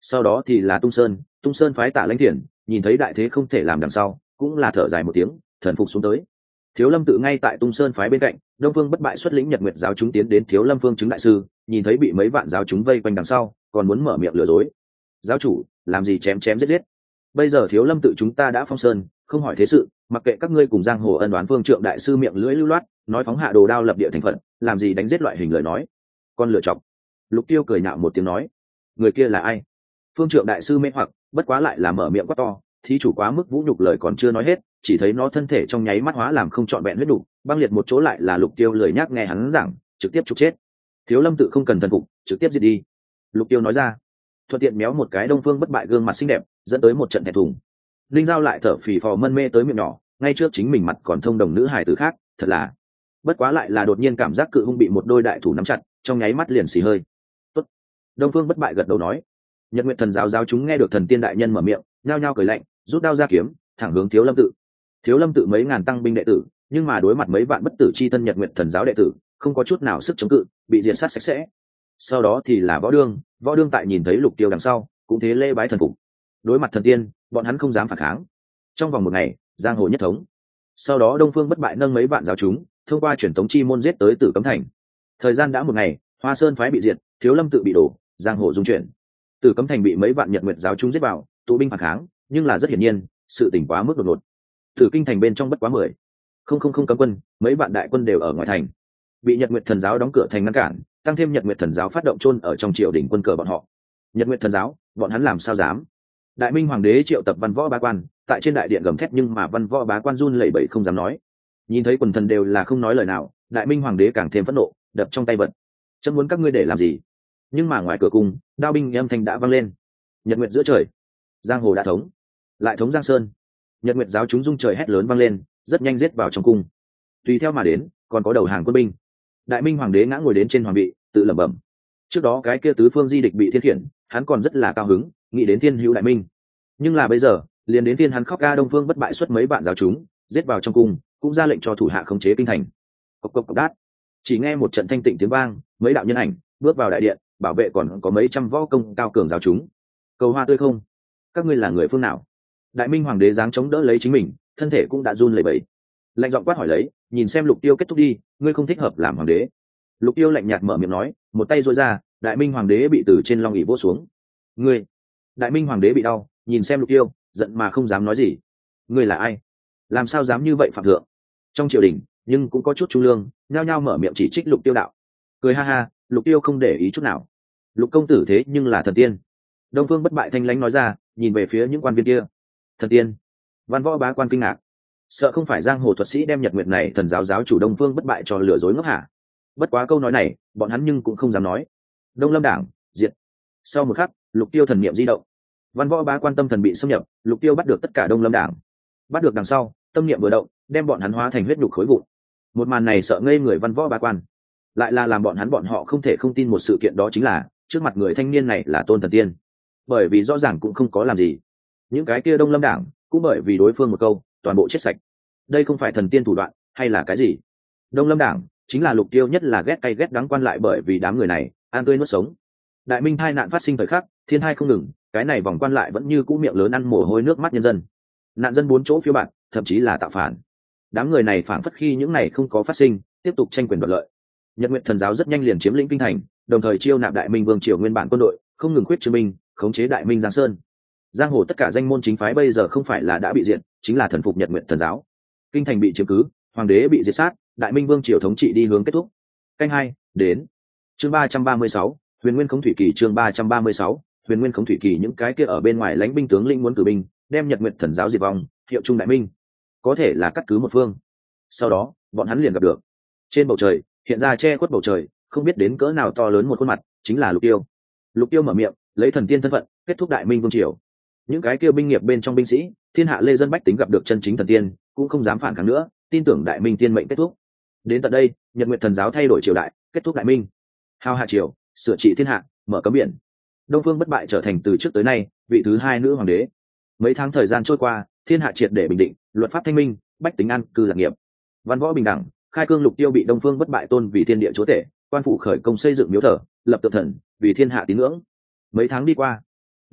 sau đó thì là tung sơn phái Tạ Lãnh Thiền, nhìn thấy đại thế không thể làm đằng sau cũng là thở dài một tiếng, thần phục xuống tới. Thiếu Lâm tự ngay tại tung sơn phái bên cạnh, Đông Phương Bất Bại xuất lĩnh Nhật Nguyệt giáo chúng tiến đến Thiếu Lâm Phương chứng đại sư, nhìn thấy bị mấy vạn giáo chúng vây quanh đằng sau, còn muốn mở miệng lừa dối. Giáo chủ, làm gì chém chém giết giết? Bây giờ Thiếu Lâm tự chúng ta đã phong sơn, không hỏi thế sự, mặc kệ các ngươi cùng giang hồ ân đoán, Phương trượng đại sư miệng lưỡi lưu loát, nói phóng hạ đồ đao lập địa thành phận, làm gì đánh giết loại hình lời nói. Con lựa chọc. Lục Tiêu cười nhạo một tiếng nói, người kia là ai? Phương trượng đại sư mê hoặc, bất quá lại là mở miệng quá to, thí chủ quá mức vũ nhục, lời còn chưa nói hết, chỉ thấy nó thân thể trong nháy mắt hóa làm không trọn vẹn huyết đủ, băng liệt một chỗ, lại là Lục Tiêu lười nhác nghe hắn giảng, trực tiếp trục chết. Thiếu Lâm tự không cần thần phục, trực tiếp giết đi. Lục Tiêu nói ra, thuận tiện méo một cái Đông Phương Bất Bại gương mặt xinh đẹp, dẫn tới một trận thẹn thùng. Linh Giao lại thở phì phò mân mê tới miệng nhỏ, ngay trước chính mình mặt còn thông đồng nữ hài tử khác, thật là. Bất quá lại là đột nhiên cảm giác cự hung bị một đôi đại thủ nắm chặt, trong nháy mắt liền xì hơi. Tốt. Đông Phương Bất Bại gật đầu nói. Nhật Nguyệt thần giáo giáo chúng nghe được thần tiên đại nhân mở miệng, nhao nhao cười lạnh, rút đao ra kiếm, thẳng hướng Thiếu Lâm tự. Thiếu Lâm tự mấy ngàn tăng binh đệ tử, nhưng mà đối mặt mấy vạn bất tử chi thân Nhật Nguyệt thần giáo đệ tử, không có chút nào sức chống cự, bị diệt sát sạch sẽ. Sau đó thì là Võ Đương tại nhìn thấy Lục Tiêu đằng sau, cũng thế lễ bái thần phục. Đối mặt thần tiên, bọn hắn không dám phản kháng. Trong vòng một ngày, giang hồ nhất thống. Sau đó Đông Phương Bất Bại nâng mấy vạn giáo chúng, thông qua truyền tống chi môn giết tới Tử Cấm Thành. Thời gian đã một ngày, Hoa Sơn phái bị diệt, Thiếu Lâm tự bị đổ, giang hồ dung chuyển. Tử Cấm Thành bị mấy vạn Nhật Nguyệt giáo chúng giết vào, tụ binh phản kháng, nhưng là rất hiển nhiên, sự tình quá mức đột ngột. Tử Kinh Thành bên trong bất quá 10,000 cấm quân, mấy vạn đại quân đều ở ngoài thành, bị Nhật Nguyệt thần giáo đóng cửa thành ngăn cản, tăng thêm Nhật Nguyệt thần giáo phát động chôn ở trong triều đình quân cờ bọn họ. Nhật Nguyệt thần giáo, bọn hắn làm sao dám? Đại Minh hoàng đế triệu tập văn võ bá quan, tại trên đại điện gầm thét, nhưng mà văn võ bá quan run lẩy bẩy không dám nói. Nhìn thấy quần thần đều là không nói lời nào, Đại Minh hoàng đế càng thêm phẫn nộ, đập trong tay vật. Chấm muốn các ngươi để làm gì? Nhưng mà ngoài cửa cung, đao binh âm thanh đã vang lên. Nhật Nguyệt giữa trời, giang hồ đã thống, lại thống Giang Sơn. Nhật Nguyệt giáo chúng rung trời hét lớn vang lên, rất nhanh giết vào trong cung. Tùy theo mà đến, còn có đầu hàng quân binh. Đại Minh hoàng đế ngã ngồi đến trên hoàng vị, tự lẩm bẩm. Trước đó cái kia tứ phương di địch bị thiên khiển, hắn còn rất là cao hứng, nghĩ đến thiên hữu Đại Minh. Nhưng là bây giờ, liền đến thiên hắn khóc ca Đông Phương Bất Bại xuất mấy bạn giáo chúng, giết vào trong cung, cũng ra lệnh cho thủ hạ khống chế kinh thành. Cộc cộc cộc đát. Chỉ nghe một trận thanh tịnh tiếng vang, mấy đạo nhân ảnh bước vào đại điện, bảo vệ còn có mấy trăm võ công cao cường giáo chúng. Cầu hoa tươi không? Các ngươi là người phương nào? Đại Minh hoàng đế giáng chống đỡ lấy chính mình, thân thể cũng đã run lẩy bẩy. Lạnh giọng quát hỏi lấy, nhìn xem Lục Tiêu kết thúc đi, ngươi không thích hợp làm hoàng đế. Lục Tiêu lạnh nhạt mở miệng nói, một tay duỗi ra, Đại Minh hoàng đế bị từ trên long ỷ vỗ xuống. Ngươi! Đại Minh hoàng đế bị đau, nhìn xem Lục Tiêu, giận mà không dám nói gì. Ngươi là ai? Làm sao dám như vậy phạm thượng? Trong triều đình, nhưng cũng có chút trung lương, nhao nhao mở miệng chỉ trích Lục Tiêu đạo. Cười ha ha, Lục Tiêu không để ý chút nào. Lục công tử thế nhưng là thần tiên. Đông Phương Bất Bại thanh lãnh nói ra, nhìn về phía những quan viên kia. Thần tiên? Văn võ bá quan kinh ngạc, sợ không phải giang hồ thuật sĩ đem Nhật Nguyệt này thần giáo giáo chủ Đông Phương Bất Bại cho lừa dối ngốc hả? Bất quá câu nói này, bọn hắn nhưng cũng không dám nói. Đông Lâm đảng diệt. Sau một khắc, Lục Tiêu thần niệm di động, văn võ bá quan tâm thần bị xâm nhập, Lục Tiêu bắt được tất cả Đông Lâm đảng. Bắt được đằng sau, tâm niệm vừa động, đem bọn hắn hóa thành huyết nhục khối vụn. Một màn này sợ ngây người văn võ bá quan, lại là làm bọn họ không thể không tin một sự kiện, đó chính là trước mặt người thanh niên này là tôn thần tiên. Bởi vì rõ ràng cũng không có làm gì, những cái kia Đông Lâm đảng cũng bởi vì đối phương một câu, toàn bộ chết sạch. Đây không phải thần tiên thủ đoạn hay là cái gì? Đông Lâm đảng chính là Lục Tiêu nhất là ghét cay ghét đắng quan, lại bởi vì đám người này ăn tươi nuốt sống. Đại Minh tai nạn phát sinh thời khắc, thiên tai không ngừng, cái này vòng quan lại vẫn như cũ miệng lớn ăn mồ hôi nước mắt nhân dân. Nạn dân bốn chỗ phiêu bạt, thậm chí là tạo phản. Đám người này phảng phất khi những này không có phát sinh, tiếp tục tranh quyền đoạt lợi. Nhật Nguyệt thần giáo rất nhanh liền chiếm lĩnh kinh thành, đồng thời chiêu nạp Đại Minh vương triều nguyên bản quân đội, không ngừng khuyết trương binh, khống chế Đại Minh Giang Sơn. Giang hồ tất cả danh môn chính phái bây giờ không phải là đã bị diệt, chính là thần phục Nhật Nguyệt thần giáo. Kinh thành bị chiếm cứ, hoàng đế bị diệt sát, Đại Minh vương triều thống trị đi hướng kết thúc. Canh hai đến. Chương 336, Huyền Nguyên Khống Thủy Kỳ. Chương 336, Huyền Nguyên Khống Thủy Kỳ. Những cái kia ở bên ngoài lãnh binh tướng lĩnh muốn cử binh, đem Nhật Nguyệt thần giáo diệt vong, hiệu trung Đại Minh, có thể là cắt cứ một phương. Sau đó, bọn hắn liền gặp được. Trên bầu trời, hiện ra che khuất bầu trời, không biết đến cỡ nào to lớn một khuôn mặt, chính là Lục Tiêu. Lục Tiêu mở miệng, lấy thần tiên thân phận, kết thúc Đại Minh vương triều. Những cái kia binh nghiệp bên trong binh sĩ, thiên hạ lê dân bách tính gặp được chân chính thần tiên, cũng không dám phản kháng nữa, tin tưởng Đại Minh tiên mệnh kết thúc. Đến tận đây, Nhật Nguyệt thần giáo thay đổi triều đại, kết thúc Đại Minh, hao hạ triều, sửa trị thiên hạ, mở cấm biển. Đông Phương Bất Bại trở thành từ trước tới nay vị thứ hai nữ hoàng đế. Mấy tháng thời gian trôi qua, thiên hạ triệt để bình định, luật pháp thanh minh, bách tính an cư lạc nghiệp, văn võ bình đẳng. Khai cương Lục Tiêu bị Đông Phương Bất Bại tôn vì thiên địa chúa tể, quan phủ khởi công xây dựng miếu thờ, lập tượng thần, vì thiên hạ tín ngưỡng. Mấy tháng đi qua,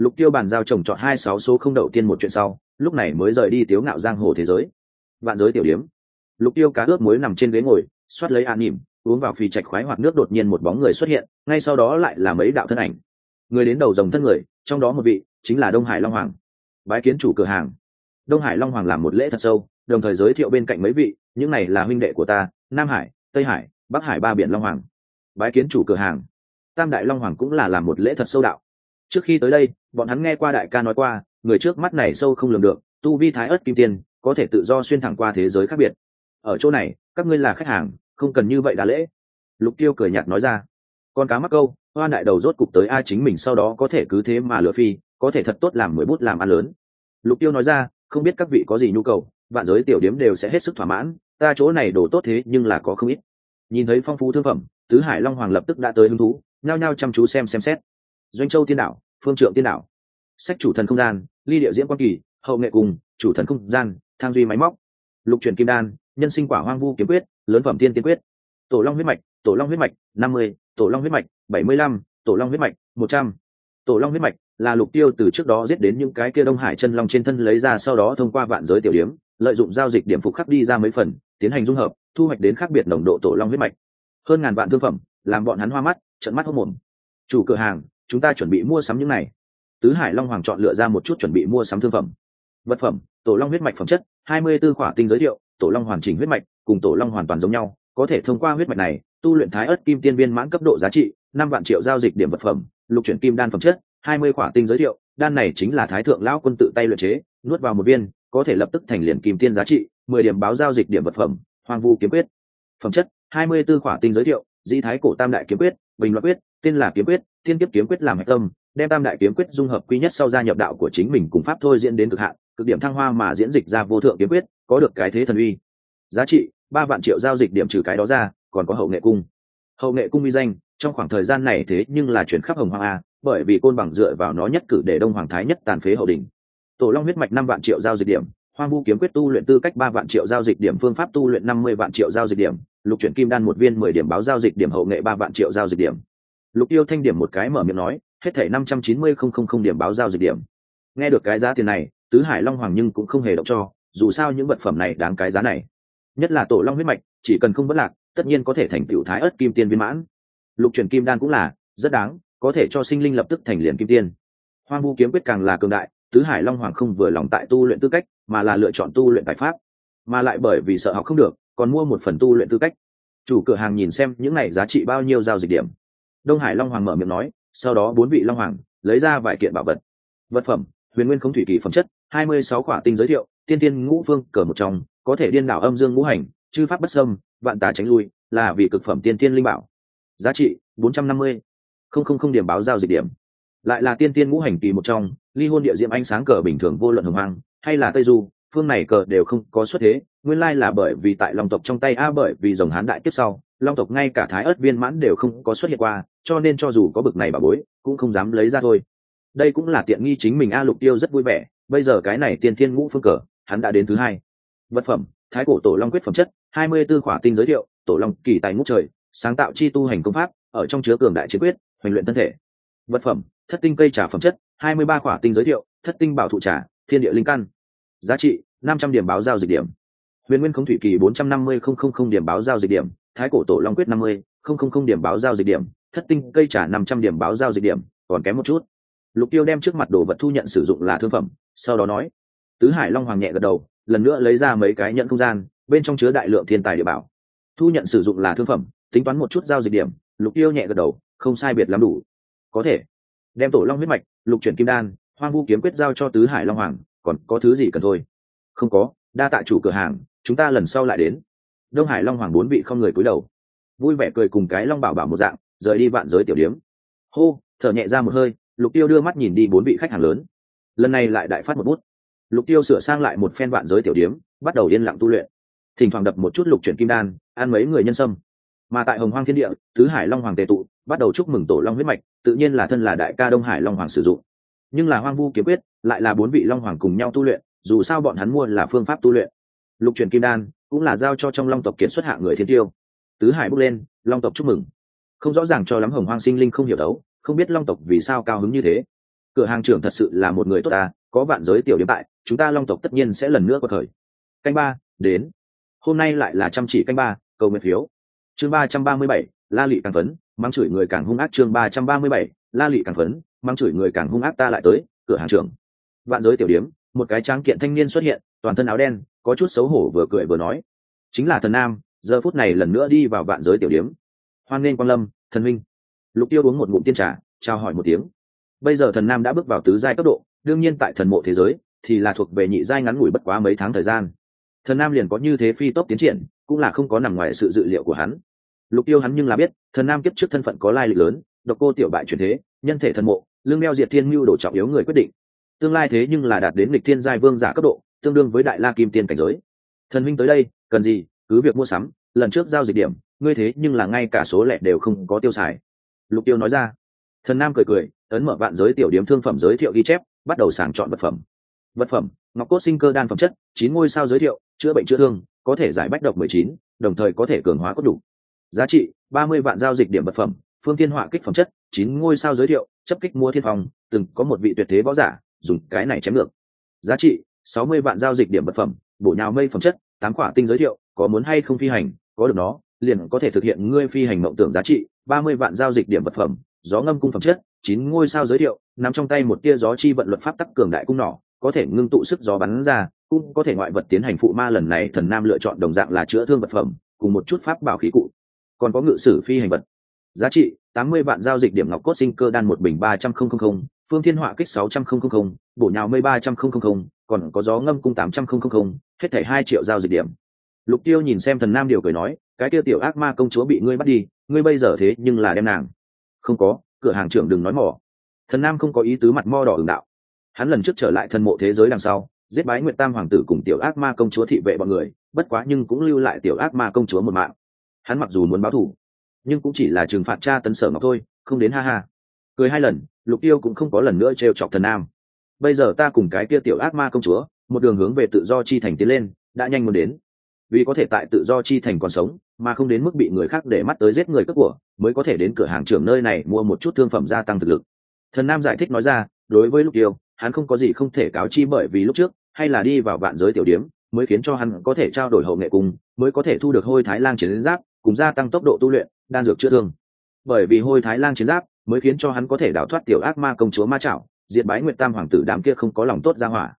Lục Tiêu bàn giao trồng trọt 26 số không đậu tiên một chuyện sau, lúc này mới rời đi tiếu ngạo giang hồ thế giới. Vạn giới tiểu điếm. Lục Tiêu cá ướp muối nằm trên ghế ngồi, xoát lấy an nỉm, uống vào phì trạch khoái hoặc nước, đột nhiên một bóng người xuất hiện, ngay sau đó lại là mấy đạo thân ảnh. Người đến đầu rồng thân người, trong đó một vị chính là Đông Hải Long Hoàng. Bái kiến chủ cửa hàng. Đông Hải Long Hoàng làm một lễ thật sâu, đồng thời giới thiệu bên cạnh mấy vị, những này là huynh đệ của ta, Nam Hải, Tây Hải, Bắc Hải ba biển Long Hoàng. Bái kiến chủ cửa hàng. Tam đại Long Hoàng cũng là làm một lễ thật sâu đạo. Trước khi tới đây, bọn hắn nghe qua đại ca nói qua, người trước mắt này sâu không lường được, tu vi thái ớt kim tiên, có thể tự do xuyên thẳng qua thế giới khác biệt. Ở chỗ này, các ngươi là khách hàng, không cần như vậy đa lễ. Lục Tiêu cười nhạt nói ra. Con cá mắc câu, hoa đại đầu rốt cục tới ai chính mình sau đó có thể cứ thế mà lừa phi, có thể thật tốt làm 10 bút làm ăn lớn. Lục Tiêu nói ra, không biết các vị có gì nhu cầu, vạn giới tiểu điếm đều sẽ hết sức thỏa mãn, ta chỗ này đồ tốt thế nhưng là có không ít. Nhìn thấy phong phú thương phẩm, tứ hải Long Hoàng lập tức đã tới hứng thú, nhao nhao chăm chú xem xét. Doanh Châu Tiên Đảo, Phương Trượng Tiên Đảo, sách chủ thần không gian, ly địa diễm quan kỳ, hậu nghệ cùng, chủ thần không gian, thang duy máy móc, lục truyền kim đan, nhân sinh quả hoang vu kiếm quyết, lớn phẩm tiên tiên quyết, tổ long huyết mạch, tổ long huyết mạch 50, tổ long huyết mạch 75, tổ long huyết mạch 100. Tổ long huyết mạch là Lục Tiêu từ trước đó giết đến những cái kia Đông Hải chân long trên thân lấy ra, sau đó thông qua vạn giới tiểu điếm, lợi dụng giao dịch điểm phục khắc đi ra mấy phần, tiến hành dung hợp, thu hoạch đến khác biệt nồng độ tổ long huyết mạch. Hơn ngàn vạn thương phẩm, làm bọn hắn hoa mắt, trợn mắt hốt mồm. Chủ cửa hàng, chúng ta chuẩn bị mua sắm những này. Tứ Hải Long Hoàng chọn lựa ra một chút chuẩn bị mua sắm thương phẩm. Vật phẩm, tổ long huyết mạch phẩm chất, 24 khỏa tinh giới thiệu, tổ long hoàn chỉnh huyết mạch, cùng tổ long hoàn toàn giống nhau, có thể thông qua huyết mạch này, tu luyện thái ớt kim tiên viên mãn cấp độ giá trị, 5 vạn triệu giao dịch điểm vật phẩm, lục chuyển kim đan phẩm chất, 20 khỏa tinh giới thiệu, đan này chính là thái thượng lão quân tự tay luyện chế, nuốt vào một viên, có thể lập tức thành liền kim tiên giá trị, 10 điểm báo giao dịch điểm vật phẩm, hoang vu kiếm quyết. Phẩm chất, 24 khỏa tinh giới thiệu, di thái cổ tam đại kiếm quyết, bình luận quyết, tên là kiếm quyết, thiên kiếp kiếm quyết làm hệ tâm, đem tam đại kiếm quyết dung hợp quy nhất sau gia nhập đạo của chính mình cùng pháp thôi diễn đến cực hạn, cực điểm thăng hoa mà diễn dịch ra vô thượng kiếm quyết, có được cái thế thần uy. Giá trị 3 vạn triệu giao dịch điểm, trừ cái đó ra, còn có hậu nghệ cung. Hậu nghệ cung uy danh trong khoảng thời gian này thế nhưng là chuyển khắp Hồng Hoang a, bởi vì Côn Bằng dựa vào nó nhất cử để Đông Hoàng thái nhất tàn phế hậu đỉnh. Tổ long huyết mạch 5 vạn triệu giao dịch điểm, hoang vu kiếm quyết tu luyện tư cách 3 vạn triệu giao dịch điểm, phương pháp tu luyện 50 vạn triệu giao dịch điểm, lục chuyển kim đan một viên 10 điểm báo giao dịch điểm, hậu nghệ 3 vạn triệu giao dịch điểm. Lục Tiêu thanh điểm một cái mở miệng nói, hết thảy 590,000 điểm báo giao dịch điểm. Nghe được cái giá tiền này, tứ hải Long Hoàng nhưng cũng không hề động cho, dù sao những vật phẩm này đáng cái giá này. Nhất là tổ long huyết mạch, chỉ cần không bất lạc, tất nhiên có thể thành tựu thái ớt kim tiên viên mãn. Lục chuyển kim đan cũng là rất đáng, có thể cho sinh linh lập tức thành liền kim tiên. Hoang vu kiếm quyết càng là cường đại, tứ hải Long Hoàng không vừa lòng tại tu luyện tư cách, mà là lựa chọn tu luyện tài pháp, mà lại bởi vì sợ học không được, còn mua một phần tu luyện tư cách. Chủ cửa hàng nhìn xem những này giá trị bao nhiêu giao dịch điểm. Đông Hải Long Hoàng mở miệng nói, sau đó 4 vị Long Hoàng lấy ra vài kiện bảo vật. Vật phẩm, huyền nguyên không thủy kỳ phẩm chất, 26 khỏa tinh giới thiệu, tiên tiên ngũ phương cờ một trong, có thể điên đảo âm dương ngũ hành, chư pháp bất xâm, vạn tà tránh lui, là vị cực phẩm tiên tiên linh bảo. Giá trị 450,000 điểm báo giao dịch điểm. Lại là tiên tiên ngũ hành kỳ một trong, ly hôn địa diễm ánh sáng cờ bình thường vô luận Hồng Hoang hay là Tây Du, phương này cờ đều không có xuất thế, nguyên lai là bởi vì tại Long tộc trong tay bởi vì rồng Hán đại kiếp sau, Long tộc ngay cả thái ớt viên mãn đều không có xuất hiện qua, cho nên cho dù có bực này bảo bối, cũng không dám lấy ra thôi. Đây cũng là tiện nghi chính mình Lục Tiêu rất vui vẻ, bây giờ cái này tiên thiên ngũ phương cờ, hắn đã đến thứ 2. Vật phẩm, thái cổ tổ long quyết phẩm chất, 24 khỏa tinh giới thiệu, tổ long kỳ tài ngút trời, sáng tạo chi tu hành công pháp, ở trong chứa cường đại chiến quyết, hoành luyện thân thể. Vật phẩm, thất tinh cây trà phẩm chất, 23 khỏa tinh giới thiệu, thất tinh bảo thụ trà, thiên địa linh căn. Giá trị 500 điểm báo giao dịch điểm. Huyền nguyên không thủy kỳ 450,000 điểm báo giao dịch điểm, thái cổ tổ long quyết 50,000 điểm báo giao dịch điểm, thất tinh cây trà 500 điểm báo giao dịch điểm, còn kém một chút. Lục Tiêu đem trước mặt đồ vật thu nhận sử dụng là thương phẩm, sau đó nói. Tứ hải Long Hoàng nhẹ gật đầu, lần nữa lấy ra mấy cái nhận không gian, bên trong chứa đại lượng thiên tài địa bảo. Thu nhận sử dụng là thương phẩm, tính toán một chút giao dịch điểm, Lục Tiêu nhẹ gật đầu, không sai biệt lắm đủ. Có thể đem tổ long huyết mạch, lục chuyển kim đan, hoang vu kiếm quyết giao cho tứ hải Long Hoàng, còn có thứ gì cần thôi? Không có, đa tạ chủ cửa hàng, chúng ta lần sau lại đến. Đông Hải Long Hoàng 4 vị không người cúi đầu, vui vẻ cười cùng cái Long Bảo Bảo một dạng, rời đi vạn giới tiểu điếm. Hô, thở nhẹ ra một hơi, Lục Tiêu đưa mắt nhìn đi 4 vị khách hàng lớn. Lần này lại đại phát một bút. Lục Tiêu sửa sang lại một phen vạn giới tiểu điếm, bắt đầu yên lặng tu luyện, thỉnh thoảng đập một chút lục chuyển kim đan, ăn mấy người nhân sâm. Mà tại Hồng Hoang thiên địa, tứ hải Long Hoàng tề tụ, bắt đầu chúc mừng tổ long huyết mạch, tự nhiên là thân là đại ca Đông Hải Long Hoàng sử dụng. Nhưng là hoang vu kiếm quyết, lại là 4 vị Long Hoàng cùng nhau tu luyện, dù sao bọn hắn mua là phương pháp tu luyện. Lục chuyển kim đan cũng là giao cho trong Long tộc kiệt xuất hạ người thiên tiêu. Tứ hải bốc lên, Long tộc chúc mừng. Không rõ ràng cho lắm Hồng Hoang sinh linh không hiểu đấu, không biết Long tộc vì sao cao hứng như thế. cửa hàng trưởng thật sự là một người tốt ta, có vạn giới tiểu điểm tại, chúng ta Long tộc tất nhiên sẽ lần nữa có thời. Canh ba đến. Hôm nay lại là chăm chỉ canh ba, cầu nguyện phiếu. Chương 337, La Lị càng phấn, mắng chửi người càng hung ác. Chương 337, La Lị càng phấn, mắng chửi người càng hung ác. Ta lại tới, cửa hàng trưởng. Vạn giới tiểu điếm, một cái tráng kiện thanh niên xuất hiện, toàn thân áo đen, có chút xấu hổ vừa cười vừa nói, chính là Thần Nam, giờ phút này lần nữa đi vào vạn giới tiểu điếm. Hoan nghênh quang lâm, thần minh. Lục Tiêu uống một ngụm tiên trà, chào hỏi một tiếng. Bây giờ Thần Nam đã bước vào tứ giai cấp độ, đương nhiên tại thần mộ thế giới thì là thuộc về nhị giai ngắn ngủi bất quá mấy tháng thời gian. Thần Nam liền có như thế phi tốc tiến triển, cũng là không có nằm ngoài sự dự liệu của hắn. Lục Tiêu hắn nhưng là biết, Thần Nam kiếp trước thân phận có lai lịch lớn, độc cô tiểu bại chuyển thế, nhân thể thần mộ, lương đeo diệt thiên mưu đồ trọng yếu người quyết định. Tương lai thế nhưng là đạt đến nghịch thiên giai vương giả cấp độ, tương đương với đại la kim tiên cảnh giới. Thần huynh tới đây, cần gì, cứ việc mua sắm, lần trước giao dịch điểm, ngươi thế nhưng là ngay cả số lẻ đều không có tiêu xài. Lục Tiêu nói ra. Thần Nam cười cười, ấn mở vạn giới tiểu điếm thương phẩm giới thiệu ghi chép, bắt đầu sàng chọn vật phẩm. Vật phẩm: ngọc cốt sinh cơ đan phẩm chất, 9 ngôi sao giới thiệu, chữa bệnh chữa thương, có thể giải bách độc 19, đồng thời có thể cường hóa cốt đủ. Giá trị: 30 vạn giao dịch điểm vật phẩm, phương thiên họa kích phẩm chất, 9 ngôi sao giới thiệu, chấp kích mua thiên phòng, từng có một vị tuyệt thế võ giả dùng cái này chém ngược. Giá trị: 60 vạn giao dịch điểm vật phẩm, bổ nhào mây phẩm chất, 8 quả tinh giới thiệu, có muốn hay không phi hành, có được nó, liền có thể thực hiện ngươi phi hành mộng tưởng. Giá trị: 30 vạn giao dịch điểm vật phẩm, gió ngâm cung phẩm chất, 9 ngôi sao giới thiệu, nắm trong tay một tia gió chi vận luật pháp tắc cường đại cung nỏ, có thể ngưng tụ sức gió bắn ra, cũng có thể ngoại vật tiến hành phụ ma. Lần này Thần Nam lựa chọn đồng dạng là chữa thương vật phẩm cùng một chút pháp bảo khí cụ, còn có ngự sử phi hành vật. Giá trị: 80 vạn giao dịch điểm ngọc cốt sinh cơ đan một bình 300,000, phương thiên họa kích 600,000, bổ nhào mây 300,000, còn có gió ngâm cung 800,000, hết thảy 2 triệu giao dịch điểm. Lục Tiêu nhìn xem Thần Nam điều cười nói, cái kia tiểu ác ma công chúa bị ngươi bắt đi, ngươi bây giờ thế nhưng là đem nàng. Không có, cửa hàng trưởng đừng nói mỏ. Thần Nam không có ý tứ mặt mo đỏ ửng đạo. Hắn lần trước trở lại thần mộ thế giới đằng sau, giết bái nguyệt tam hoàng tử cùng tiểu ác ma công chúa thị vệ bọn người, bất quá nhưng cũng lưu lại tiểu ác ma công chúa một mạng. Hắn mặc dù muốn báo thù, nhưng cũng chỉ là trừng phạt tra tấn Sở Ngọc thôi, không đến ha ha. Cười 2 lần, Lục Tiêu cũng không có lần nữa trêu chọc Thần Nam. Bây giờ ta cùng cái kia tiểu ác ma công chúa, một đường hướng về tự do chi thành tiến lên, đã nhanh muốn đến. Vì có thể tại tự do chi thành còn sống, mà không đến mức bị người khác để mắt tới giết người cướp của, mới có thể đến cửa hàng trưởng nơi này mua một chút thương phẩm gia tăng thực lực. Thần Nam giải thích nói ra, đối với Lục Tiêu, hắn không có gì không thể cáo chi, bởi vì lúc trước hay là đi vào vạn giới tiểu điếm mới khiến cho hắn có thể trao đổi hậu nghệ cùng, mới có thể thu được hôi thái lang chiến giáp cùng gia tăng tốc độ tu luyện, đan dược chữa thương. Bởi vì hôi thái lang chiến giáp mới khiến cho hắn có thể đào thoát tiểu ác ma công chúa ma chảo, diệt bái nguyệt tam hoàng tử đám kia không có lòng tốt ra hỏa.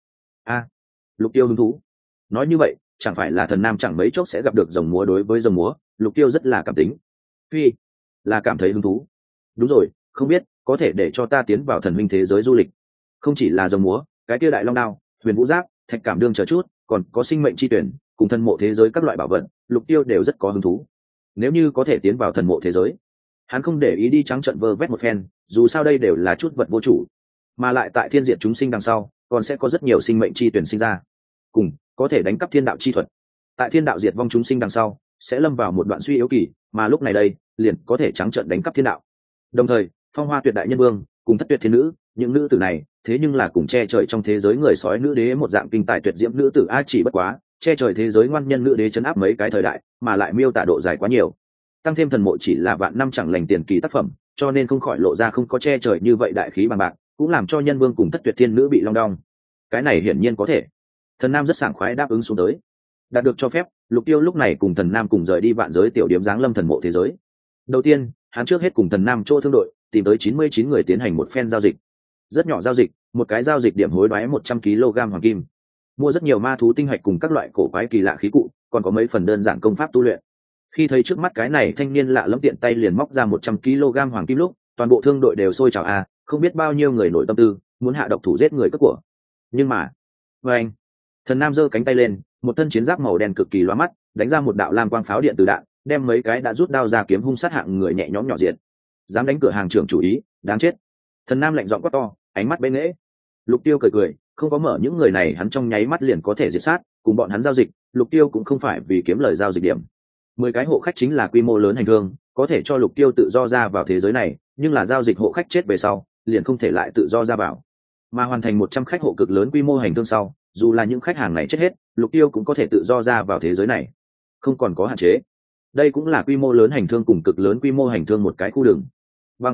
Lục Tiêu hứng thú. Nói như vậy, chẳng phải là Thần Nam chẳng mấy chốc sẽ gặp được rồng múa. Đối với rồng múa, Lục Tiêu rất là cảm tính. Phi, là cảm thấy hứng thú. Đúng rồi, không biết có thể để cho ta tiến vào thần minh thế giới du lịch. Không chỉ là rồng múa, cái kia đại long đao, huyền vũ giáp, thạch cảm đương chờ chút, còn có sinh mệnh chi tuyển, cùng thần mộ thế giới các loại bảo vật, Lục Tiêu đều rất có hứng thú. Nếu như có thể tiến vào thần mộ thế giới, hắn không để ý đi trắng trận vơ vét một phen, dù sao đây đều là chút vật vô chủ, mà lại tại thiên diệt chúng sinh đằng sau, còn sẽ có rất nhiều sinh mệnh chi tuyển sinh ra, cùng có thể đánh cắp thiên đạo chi thuật. Tại thiên đạo diệt vong chúng sinh đằng sau, sẽ lâm vào một đoạn suy yếu kỳ, mà lúc này đây, liền có thể trắng trận đánh cắp thiên đạo. Đồng thời, phong hoa tuyệt đại nhân vương cùng thất tuyệt thiên nữ, những nữ tử này thế nhưng là cùng che trời trong thế giới người sói nữ đế một dạng kinh tài tuyệt diễm nữ tử. Chỉ bất quá che trời thế giới ngoan nhân nữ đế chấn áp mấy cái thời đại, mà lại miêu tả độ dài quá nhiều, tăng thêm thần mộ chỉ là vạn năm chẳng lành tiền kỳ tác phẩm, cho nên không khỏi lộ ra không có che trời như vậy đại khí bằng bạc, cũng làm cho nhân vương cùng thất tuyệt thiên nữ bị long đong. Cái này hiển nhiên có thể. Thần Nam rất sảng khoái đáp ứng xuống tới. Đạt được cho phép, Lục Tiêu lúc này cùng Thần Nam cùng rời đi vạn giới tiểu điếm giáng lâm thần mộ thế giới. Đầu tiên, hắn trước hết cùng Thần Nam chỗ thương đội tìm tới 99 người tiến hành một phen giao dịch. Rất nhỏ giao dịch, một cái giao dịch điểm hối đoái 100 kg hoàng kim, mua rất nhiều ma thú tinh hạch cùng các loại cổ quái kỳ lạ khí cụ, còn có mấy phần đơn giản công pháp tu luyện. Khi thấy trước mắt cái này thanh niên lạ lẫm tiện tay liền móc ra 100 kg hoàng kim lúc, toàn bộ thương đội đều sôi trào không biết bao nhiêu người nổi tâm tư, muốn hạ độc thủ giết người cướp của. Nhưng mà, anh, Thần Nam giơ cánh tay lên, một thân chiến giáp màu đen cực kỳ lóa mắt, đánh ra một đạo lam quang pháo điện từ đạn, đem mấy cái đã rút đao ra kiếm hung sát hạng người nhẹ nhõm nhỏ diện. Dám đánh cửa hàng trưởng chủ ý, đáng chết. Thần Nam lạnh giọng quát to, ánh mắt bên nghễ. Lục Tiêu cười cười, không có mở những người này hắn trong nháy mắt liền có thể diệt sát, cùng bọn hắn giao dịch, Lục Tiêu cũng không phải vì kiếm lời giao dịch điểm. 10 cái hộ khách chính là quy mô lớn hành thương, có thể cho Lục Tiêu tự do ra vào thế giới này, nhưng là giao dịch hộ khách chết về sau, liền không thể lại tự do ra vào. Mà hoàn thành 100 khách hộ cực lớn quy mô hành thương sau, dù là những khách hàng này chết hết, Lục Tiêu cũng có thể tự do ra vào thế giới này, không còn có hạn chế. Đây cũng là quy mô lớn hành thương cùng cực lớn quy mô hành thương một cái khu đường. Bằng không,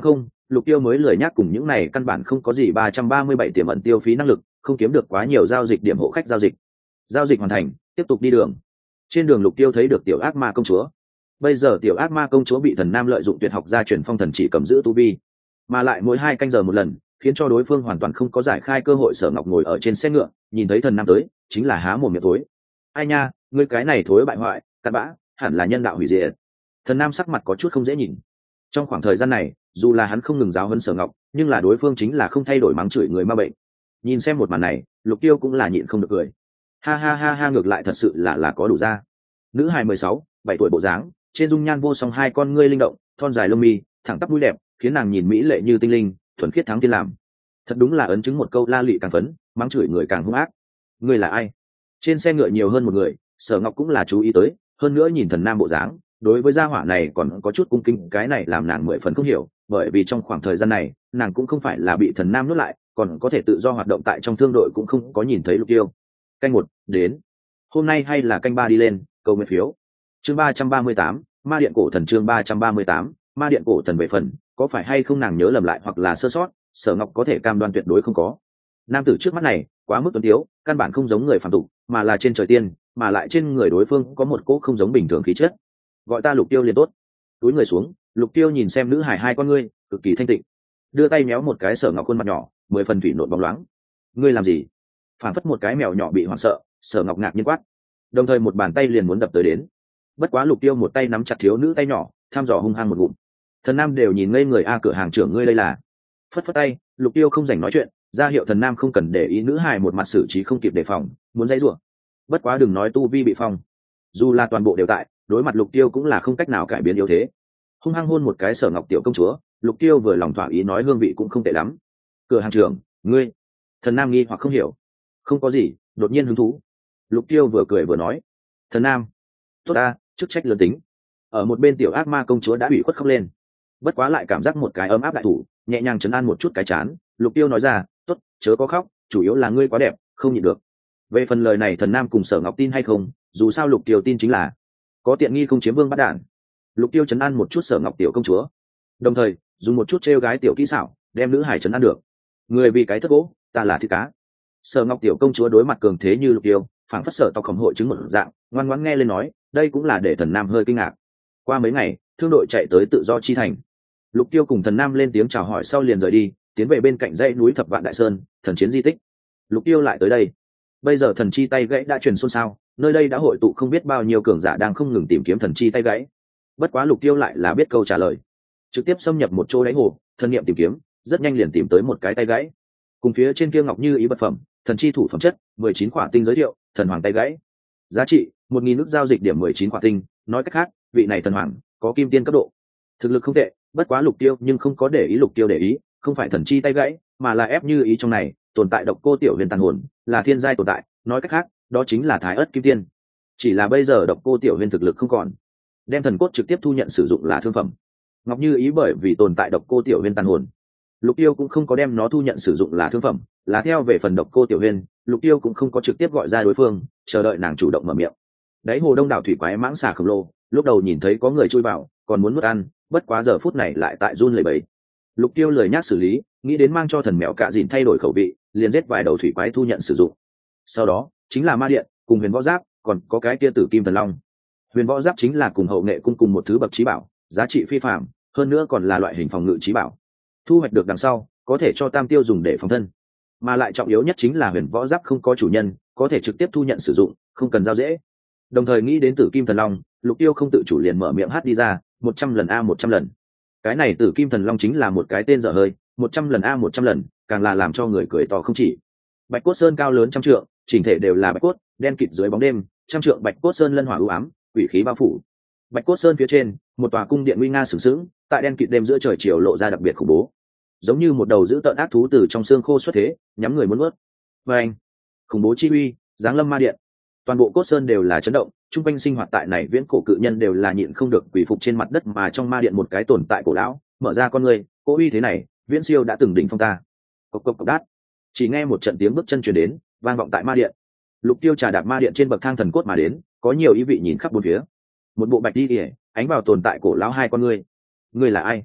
Lục Tiêu mới lười nhác cùng những này căn bản không có gì 337 tiềm ẩn tiêu phí năng lực, không kiếm được quá nhiều giao dịch điểm hộ khách giao dịch. Giao dịch hoàn thành, tiếp tục đi đường. Trên đường Lục Tiêu thấy được tiểu ác ma công chúa. Bây giờ tiểu ác ma công chúa bị thần nam lợi dụng tuyệt học gia truyền phong thần chỉ cầm giữ tu vi, mà lại mỗi 2 canh giờ một lần, khiến cho đối phương hoàn toàn không có giải khai cơ hội. Sở Ngọc ngồi ở trên xe ngựa, nhìn thấy thần nam tới, chính là há mồm miệng thối. Ai nha, ngươi cái này thối bại hoại, cặn bã, hẳn là nhân đạo hủy diệt. Thần nam sắc mặt có chút không dễ nhìn. Trong khoảng thời gian này, dù là hắn không ngừng giáo huấn Sở Ngọc, nhưng là đối phương chính là không thay đổi mắng chửi người ma bệnh. Nhìn xem một màn này, Lục Tiêu cũng là nhịn không được cười. Ha ha ha ha, ngược lại thật sự là có đủ ra. Nữ hài 16, 7 tuổi bộ dáng, trên dung nhan vô song, 2 con ngươi linh động, thon dài lông mi, thẳng tắp mũi đẹp, khiến nàng nhìn mỹ lệ như tinh linh, thuần khiết thắng tiên làm. Thật đúng là ấn chứng một câu la lị càng phấn, mắng chửi người càng hung ác. Ngươi là ai? Trên xe ngựa nhiều hơn một người, Sở Ngọc cũng là chú ý tới, hơn nữa nhìn thần nam bộ dáng, đối với gia hỏa này còn có chút cung kính, cái này làm nàng 10 phần không hiểu, bởi vì trong khoảng thời gian này, nàng cũng không phải là bị thần nam nuốt lại, còn có thể tự do hoạt động tại trong thương đội, cũng không có nhìn thấy Lục Tiêu. Canh 1, đến. Hôm nay hay là canh 3 đi lên, cầu nguyện phiếu. Chương 338, Ma Điện Cổ Thần. Chương 338, Ma Điện Cổ Thần. Về phần có phải hay không nàng nhớ lầm lại hoặc là sơ sót, Sở Ngọc có thể cam đoan tuyệt đối không có. Nam tử trước mắt này quá mức tuấn tiếu, căn bản không giống người phàm tục, mà là trên trời tiên, mà lại trên người đối phương có một cỗ không giống bình thường khí chất. Gọi ta Lục Tiêu liền tốt. Túi người xuống, Lục Tiêu nhìn xem nữ hải 2 con ngươi, cực kỳ thanh tịnh, đưa tay méo một cái Sở Ngọc khuôn mặt nhỏ, 10 phần thủy nộn bóng loáng. Ngươi làm gì? Phản phất một cái mèo nhỏ bị hoảng sợ, Sở Ngọc ngạc nhiên quát, đồng thời một bàn tay liền muốn đập tới đến. Bất quá Lục Tiêu một tay nắm chặt thiếu nữ tay nhỏ, tham dò hung hăng một ngụm. Thần nam đều nhìn ngây người. A, cửa hàng trưởng ngươi đây là? Phất phất tay, Lục Tiêu không dành nói chuyện, ra hiệu thần nam không cần để ý. Nữ hài một mặt xử trí không kịp đề phòng, muốn dãy rủa. Bất quá đừng nói tu vi bị phong, dù là toàn bộ đều tại, đối mặt Lục Tiêu cũng là không cách nào cải biến yếu thế. Hung hăng hôn một cái Sở Ngọc tiểu công chúa, Lục Tiêu vừa lòng thỏa ý nói hương vị cũng không tệ lắm. Cửa hàng trưởng, ngươi? Thần nam nghi hoặc không hiểu. Không có gì, đột nhiên hứng thú. Lục Tiêu vừa cười vừa nói. Thần nam, tốt ta, chức trách lớn tính. Ở một bên tiểu ác ma công chúa đã bị khuất khóc lên, bất quá lại cảm giác một cái ấm áp đại thủ nhẹ nhàng trấn an một chút cái chán. Lục Tiêu nói ra, tốt, chớ có khóc, chủ yếu là ngươi quá đẹp, không nhịn được. Về phần lời này thần nam cùng Sở Ngọc tin hay không, dù sao Lục Tiêu tin chính là có tiện nghi không chiếm vương bắt đạn. Lục Tiêu trấn an một chút Sở Ngọc tiểu công chúa, đồng thời dùng một chút trêu gái tiểu kỹ xảo đem nữ hải trấn an được. Người vì cái thất gỗ, ta là thịt cá. Sở Ngọc tiểu công chúa đối mặt cường thế như Lục Tiêu, phảng phất sở tộc khổng hội chứng một dạng, ngoan ngoãn nghe lên nói. Đây cũng là để thần nam hơi kinh ngạc. Qua mấy ngày, thương đội chạy tới Tự Do Chi Thành. Lục Tiêu cùng thần nam lên tiếng chào hỏi sau liền rời đi, tiến về bên cạnh dãy núi Thập Vạn Đại Sơn, thần chiến di tích. Lục Tiêu lại tới đây. Bây giờ thần chi tay gãy đã truyền xôn xao, nơi đây đã hội tụ không biết bao nhiêu cường giả đang không ngừng tìm kiếm thần chi tay gãy. Bất quá Lục Tiêu lại là biết câu trả lời, trực tiếp xâm nhập một chỗ đáy hồ, thần niệm tìm kiếm, rất nhanh liền tìm tới một cái tay gãy. Cùng phía trên kia ngọc như ý vật phẩm, thần chi thủ phẩm chất, 19 khỏa tinh giới thiệu, thần hoàng tay gãy. Giá trị 1000 nước giao dịch điểm 19 khỏa tinh, nói cách khác, vị này thần hoàng có kim tiên cấp độ. Thực lực không tệ, bất quá Lục Tiêu nhưng không có để ý. Lục Tiêu để ý, không phải thần chi tay gãy, mà là ép như ý trong này tồn tại độc cô tiểu huyền tàn hồn, là thiên giai tồn tại, nói cách khác, đó chính là Thái Ức kim tiên. Chỉ là bây giờ độc cô tiểu huyền thực lực không còn, đem thần cốt trực tiếp thu nhận sử dụng là thương phẩm. Ngọc như ý bởi vì tồn tại độc cô tiểu huyền tàn hồn, Lục Tiêu cũng không có đem nó thu nhận sử dụng là thương phẩm, là theo về phần độc cô tiểu huyền, Lục Tiêu cũng không có trực tiếp gọi ra đối phương, chờ đợi nàng chủ động mở miệng. Đáy hồ đông đảo thủy quái mãng xà khổng lồ, lúc đầu nhìn thấy có người chui vào, còn muốn nuốt ăn, bất quá giờ phút này lại tại run lẩy bẩy. Lục Tiêu lười nhác xử lý, nghĩ đến mang cho thần mèo cạ dìn thay đổi khẩu vị, liền giết vài đầu thủy quái thu nhận sử dụng. Sau đó chính là ma điện, cùng huyền võ giáp, còn có cái kia tử kim thần long. Huyền võ giáp chính là cùng hậu nghệ cung cùng một thứ bậc trí bảo, giá trị phi phàm, hơn nữa còn là loại hình phòng ngự trí bảo. Thu hoạch được đằng sau, có thể cho tam tiêu dùng để phòng thân, mà lại trọng yếu nhất chính là huyền võ giáp không có chủ nhân, có thể trực tiếp thu nhận sử dụng, không cần giao dễ. Đồng thời nghĩ đến tử kim thần long, Lục Tiêu không tự chủ liền mở miệng hát đi ra, 100 lần a 100 lần. Cái này tử kim thần long chính là một cái tên dở hơi, 100 lần a 100 lần, càng là làm cho người cười to không chỉ. Bạch cốt sơn cao lớn trăm trượng, chỉnh thể đều là bạch cốt, đen kịt dưới bóng đêm, trăm trượng bạch cốt sơn lân hỏa u ám, quỷ khí bao phủ. Bạch cốt sơn phía trên, một tòa cung điện nguy nga sừng sững, tại đen kịt đêm giữa trời chiều lộ ra đặc biệt khủng bố, giống như một đầu dữ tợn ác thú từ trong xương khô xuất thế, nhắm người muốn nuốt. Và anh, khủng bố chi uy, giáng lâm ma điện, toàn bộ cốt sơn đều là chấn động, trung quanh sinh hoạt tại này viễn cổ cự nhân đều là nhịn không được quỳ phục trên mặt đất, mà trong ma điện một cái tồn tại cổ lão mở ra con người, cỗ uy thế này viễn siêu đã từng đỉnh phong ta. Cộc cộc cộc đát, chỉ nghe một trận tiếng bước chân truyền đến, vang vọng tại ma điện. Lục Tiêu trà đạp ma điện trên bậc thang thần cốt mà đến, có nhiều ý vị nhìn khắp bốn phía. Một bộ bạch đi ỉa, ánh vào tồn tại cổ lão 2 con ngươi. Ngươi là ai?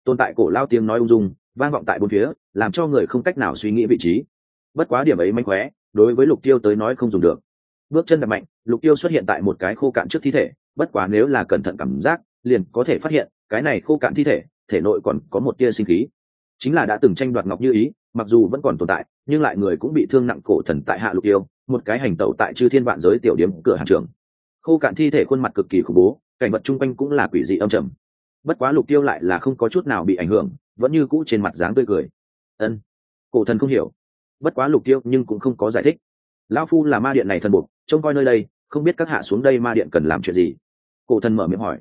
tồn tại cổ lao tiếng nói ung dung vang vọng tại bốn phía, làm cho người không cách nào suy nghĩ vị trí. Bất quá điểm ấy mánh khóe đối với Lục Tiêu tới nói không dùng được. Bước chân đập mạnh, Lục Tiêu xuất hiện tại một cái khô cạn trước thi thể, bất quá nếu là cẩn thận cảm giác liền có thể phát hiện cái này khô cạn thi thể thể nội còn có một tia sinh khí, chính là đã từng tranh đoạt Ngọc Như Ý, mặc dù vẫn còn tồn tại nhưng lại người cũng bị thương nặng cổ thần tại hạ Lục Tiêu, một cái hành tẩu tại chư thiên vạn giới tiểu điểm cửa hàng trưởng. Khô cạn thi thể khuôn mặt cực kỳ khủng bố, cảnh vật chung quanh cũng là quỷ dị âm trầm. Bất quá Lục Tiêu lại là không có chút nào bị ảnh hưởng, vẫn như cũ trên mặt dáng tươi cười. Ân, cổ thần không hiểu. Bất quá Lục Tiêu nhưng cũng không có giải thích. Lão phu là ma điện này thần buộc, trông coi nơi đây, không biết các hạ xuống đây ma điện cần làm chuyện gì. Cổ thần mở miệng hỏi.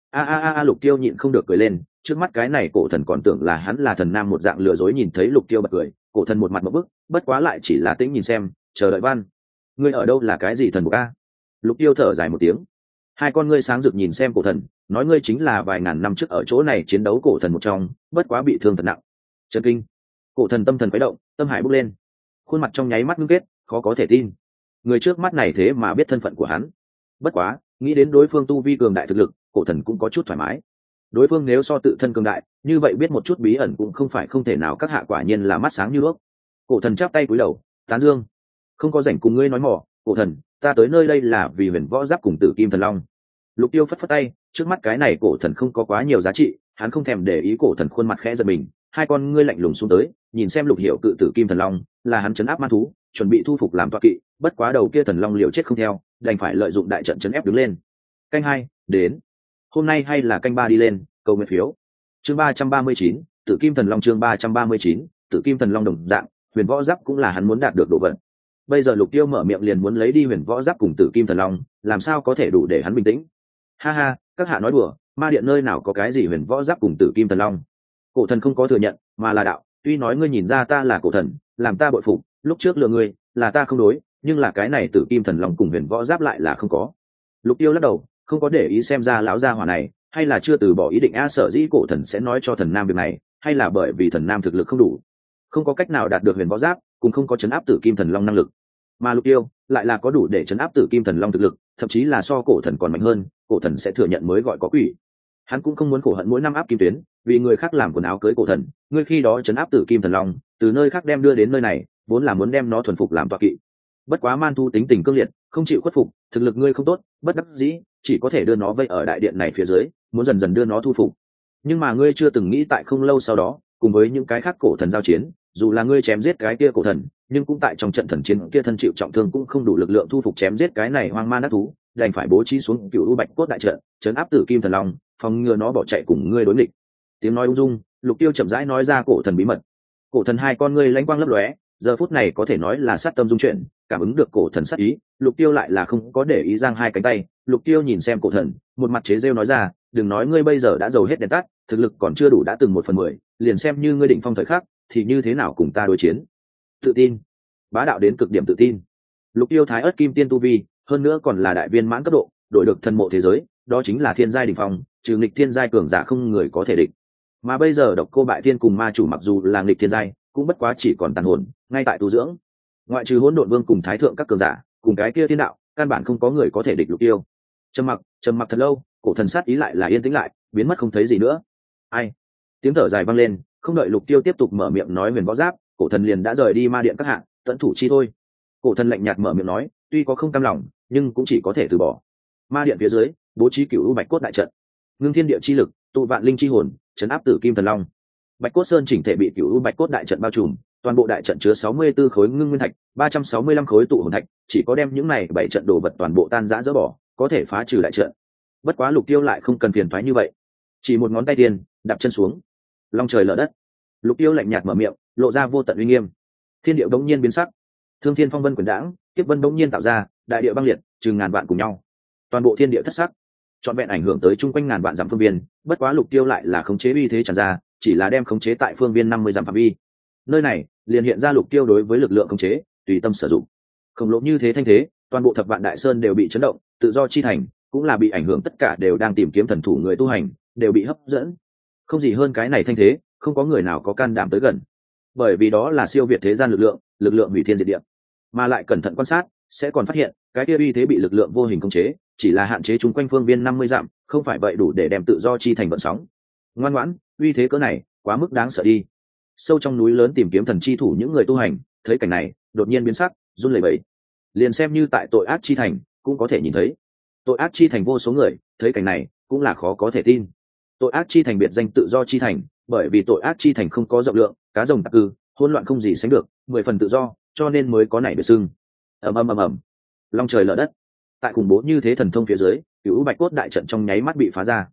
Lục Tiêu nhịn không được cười lên, trước mắt cái này cổ thần còn tưởng là hắn là thần nam một dạng lừa dối, nhìn thấy Lục Tiêu bật cười, cổ thần một mặt ngộp bức, bất quá lại chỉ là tĩnh nhìn xem, chờ đợi văn. Ngươi ở đâu là cái gì thần buộc a? Lục Tiêu thở dài một tiếng. Hai con ngươi sáng rực nhìn xem cổ thần, nói ngươi chính là vài ngàn năm trước ở chỗ này chiến đấu cổ thần một trong, bất quá bị thương thật nặng. Chấn kinh. Cổ thần tâm thần khuấy động, tâm hải bốc lên, khuôn mặt trong nháy mắt ngưng kết, khó có thể tin. Người trước mắt này thế mà biết thân phận của hắn. Bất quá, nghĩ đến đối phương tu vi cường đại thực lực, cổ thần cũng có chút thoải mái. Đối phương nếu so tự thân cường đại, như vậy biết một chút bí ẩn cũng không phải không thể nào, các hạ quả nhiên là mắt sáng như đuốc. Cổ thần chắp tay cúi đầu, tán dương. Không có rảnh cùng ngươi nói mỏ, cổ thần, ta tới nơi đây là vì Huyền Võ Giáp cùng Tử Kim Thần Long. Lục Tiêu phất phất tay, trước mắt cái này cổ thần không có quá nhiều giá trị, hắn không thèm để ý. Cổ thần khuôn mặt khẽ giật mình, hai con ngươi lạnh lùng xuống tới, nhìn xem Lục Hiểu cự Tử Kim Thần Long, là hắn trấn áp man thú, chuẩn bị thu phục làm tọa kỵ, bất quá đầu kia thần long liều chết không theo, đành phải lợi dụng đại trận trấn ép đứng lên. Canh 2, đến. Hôm nay hay là canh 3 đi lên, cầu nguyện phiếu. Chương 339, Tử Kim Thần Long. Chương 339, Tử Kim Thần Long. Đồng dạng, Huyền Võ Giáp cũng là hắn muốn đạt được độ vận. Bây giờ Lục Tiêu mở miệng liền muốn lấy đi Huyền Võ Giáp cùng Tử Kim Thần Long, làm sao có thể đủ để hắn bình tĩnh. Ha ha, các hạ nói đùa, ma điện nơi nào có cái gì Huyền Võ Giáp cùng Tử Kim Thần Long. Cổ thần không có thừa nhận, mà là đạo, tuy nói ngươi nhìn ra ta là cổ thần, làm ta bội phục, lúc trước lừa ngươi, là ta không đối, nhưng là cái này Tử Kim Thần Long cùng Huyền Võ Giáp lại là không có. Lục Tiêu lắc đầu, không có để ý xem ra lão gia hỏa này, hay là chưa từ bỏ ý định. Sở dĩ cổ thần sẽ nói cho thần nam việc này, hay là bởi vì thần nam thực lực không đủ, không có cách nào đạt được Huyền Võ Giáp, cũng không có chấn áp Tử Kim Thần Long năng lực. Mà Lục Tiêu lại là có đủ để chấn áp Tử Kim Thần Long thực lực, thậm chí là so cổ thần còn mạnh hơn, cổ thần sẽ thừa nhận mới gọi có quỷ. Hắn cũng không muốn khổ hận mỗi năm áp kim tuyến, vì người khác làm quần áo cưới cổ thần, ngươi khi đó chấn áp Tử Kim Thần Long, từ nơi khác đem đưa đến nơi này, vốn là muốn đem nó thuần phục làm tọa kỵ. Bất quá man thu tính tình cương liệt, không chịu khuất phục, thực lực ngươi không tốt, bất đắc dĩ chỉ có thể đưa nó vây ở đại điện này phía dưới, muốn dần dần đưa nó thu phục. Nhưng mà ngươi chưa từng nghĩ tại không lâu sau đó, cùng với những cái khác cổ thần giao chiến, dù là ngươi chém giết cái kia cổ thần, nhưng cũng tại trong trận thần chiến kia thân chịu trọng thương, cũng không đủ lực lượng thu phục chém giết cái này hoang man ác thú, đành phải bố trí xuống Cửu U Bạch Cốt đại trận, trấn áp Tử Kim Thần Long, phòng ngừa nó bỏ chạy cùng ngươi đối nghịch. Tiếng nói ung dung, Lục Tiêu chậm rãi nói ra cổ thần bí mật. Cổ thần hai con ngươi lánh quang lấp lóe, giờ phút này có thể nói là sát tâm dung chuyển, cảm ứng được cổ thần sát ý, Lục Tiêu lại là không có để ý, giang hai cánh tay. Lục Tiêu nhìn xem cổ thần, một mặt chế giễu nói ra, đừng nói ngươi bây giờ đã dầu hết đèn tắt, thực lực còn chưa đủ đã từng 1/10, liền xem như ngươi định phong thời khắc, thì như thế nào cùng ta đối chiến? Tự tin, bá đạo đến cực điểm tự tin. Lục Tiêu thái ớt kim tiên tu vi, hơn nữa còn là đại viên mãn cấp độ, đổi được thần mộ thế giới, đó chính là thiên giai đỉnh phong, trừ nghịch thiên giai cường giả không người có thể địch. Mà bây giờ Độc Cô Bại Thiên cùng ma chủ mặc dù là nghịch thiên giai, cũng bất quá chỉ còn tàn hồn, ngay tại tu dưỡng. Ngoại trừ Hỗn Độn Vương cùng Thái thượng các cường giả, cùng cái kia thiên đạo, căn bản không có người có thể địch Lục Tiêu. Trầm mặc thật lâu, cổ thần sát ý lại là yên tĩnh lại, biến mất không thấy gì nữa. Ai? Tiếng thở dài vang lên, không đợi Lục Tiêu tiếp tục mở miệng nói Huyền Võ Giáp, cổ thần liền đã rời đi ma điện các hạng, tận thủ chi thôi. Cổ thần lạnh nhạt mở miệng nói, tuy có không cam lòng, nhưng cũng chỉ có thể từ bỏ. Ma điện phía dưới, bố trí Cửu U Bạch Cốt đại trận, ngưng thiên địa chi lực, tụ vạn linh chi hồn, trấn áp Tử Kim Thần Long. Bạch Cốt Sơn chỉnh thể bị Cửu U Bạch Cốt đại trận bao trùm, toàn bộ đại trận chứa 64 khối ngưng nguyên thạch, 365 khối tụ hồn thạch, chỉ có đem những này 7 trận đồ vật toàn bộ tan rã dỡ bỏ, có thể phá trừ đại trận. Bất quá Lục Tiêu lại không cần phiền toái như vậy, chỉ một ngón tay tiền, đạp chân xuống, long trời lở đất. Lục Tiêu lạnh nhạt mở miệng, lộ ra vô tận uy nghiêm. Thiên địa đống nhiên biến sắc, thương thiên phong vân quyển đãng, kiếp vân đống nhiên tạo ra, đại địa băng liệt, chừng ngàn vạn cùng nhau, toàn bộ thiên địa thất sắc, trọn vẹn ảnh hưởng tới chung quanh ngàn vạn dặm phương viên. Bất quá Lục Tiêu lại là khống chế uy thế tràn ra, chỉ là đem khống chế tại phương viên 50 dặm phạm vi. Nơi này liền hiện ra Lục Tiêu đối với lực lượng khống chế tùy tâm sử dụng. Khổng lồ như thế thanh thế, toàn bộ Thập Vạn Đại Sơn đều bị chấn động, tự do chi thành cũng là bị ảnh hưởng, tất cả đều đang tìm kiếm thần thủ người tu hành, đều bị hấp dẫn. Không gì hơn cái này thanh thế, không có người nào có can đảm tới gần, bởi vì đó là siêu việt thế gian lực lượng hủy thiên diệt địa. Mà lại cẩn thận quan sát, sẽ còn phát hiện cái kia uy thế bị lực lượng vô hình khống chế, chỉ là hạn chế chúng quanh phương viên 50 dặm, không phải vậy đủ để đem tự do chi thành vận sóng. Ngoan ngoãn, uy thế cỡ này quá mức đáng sợ đi. Sâu trong núi lớn tìm kiếm thần chi thủ những người tu hành thấy cảnh này đột nhiên biến sắc, run lẩy bẩy. Liền xem như tại tội ác chi thành cũng có thể nhìn thấy. Tội ác chi thành vô số người thấy cảnh này cũng là khó có thể tin. Tội ác chi thành biệt danh tự do chi thành, bởi vì tội ác chi thành không có rộng lượng, cá rồng tặc cư, hỗn loạn không gì sánh được, 10 phần tự do, cho nên mới có này biệt xưng. Ầm, long trời lở đất. Tại khủng bố như thế thần thông phía dưới, Cửu Bạch Cốt đại trận trong nháy mắt bị phá ra.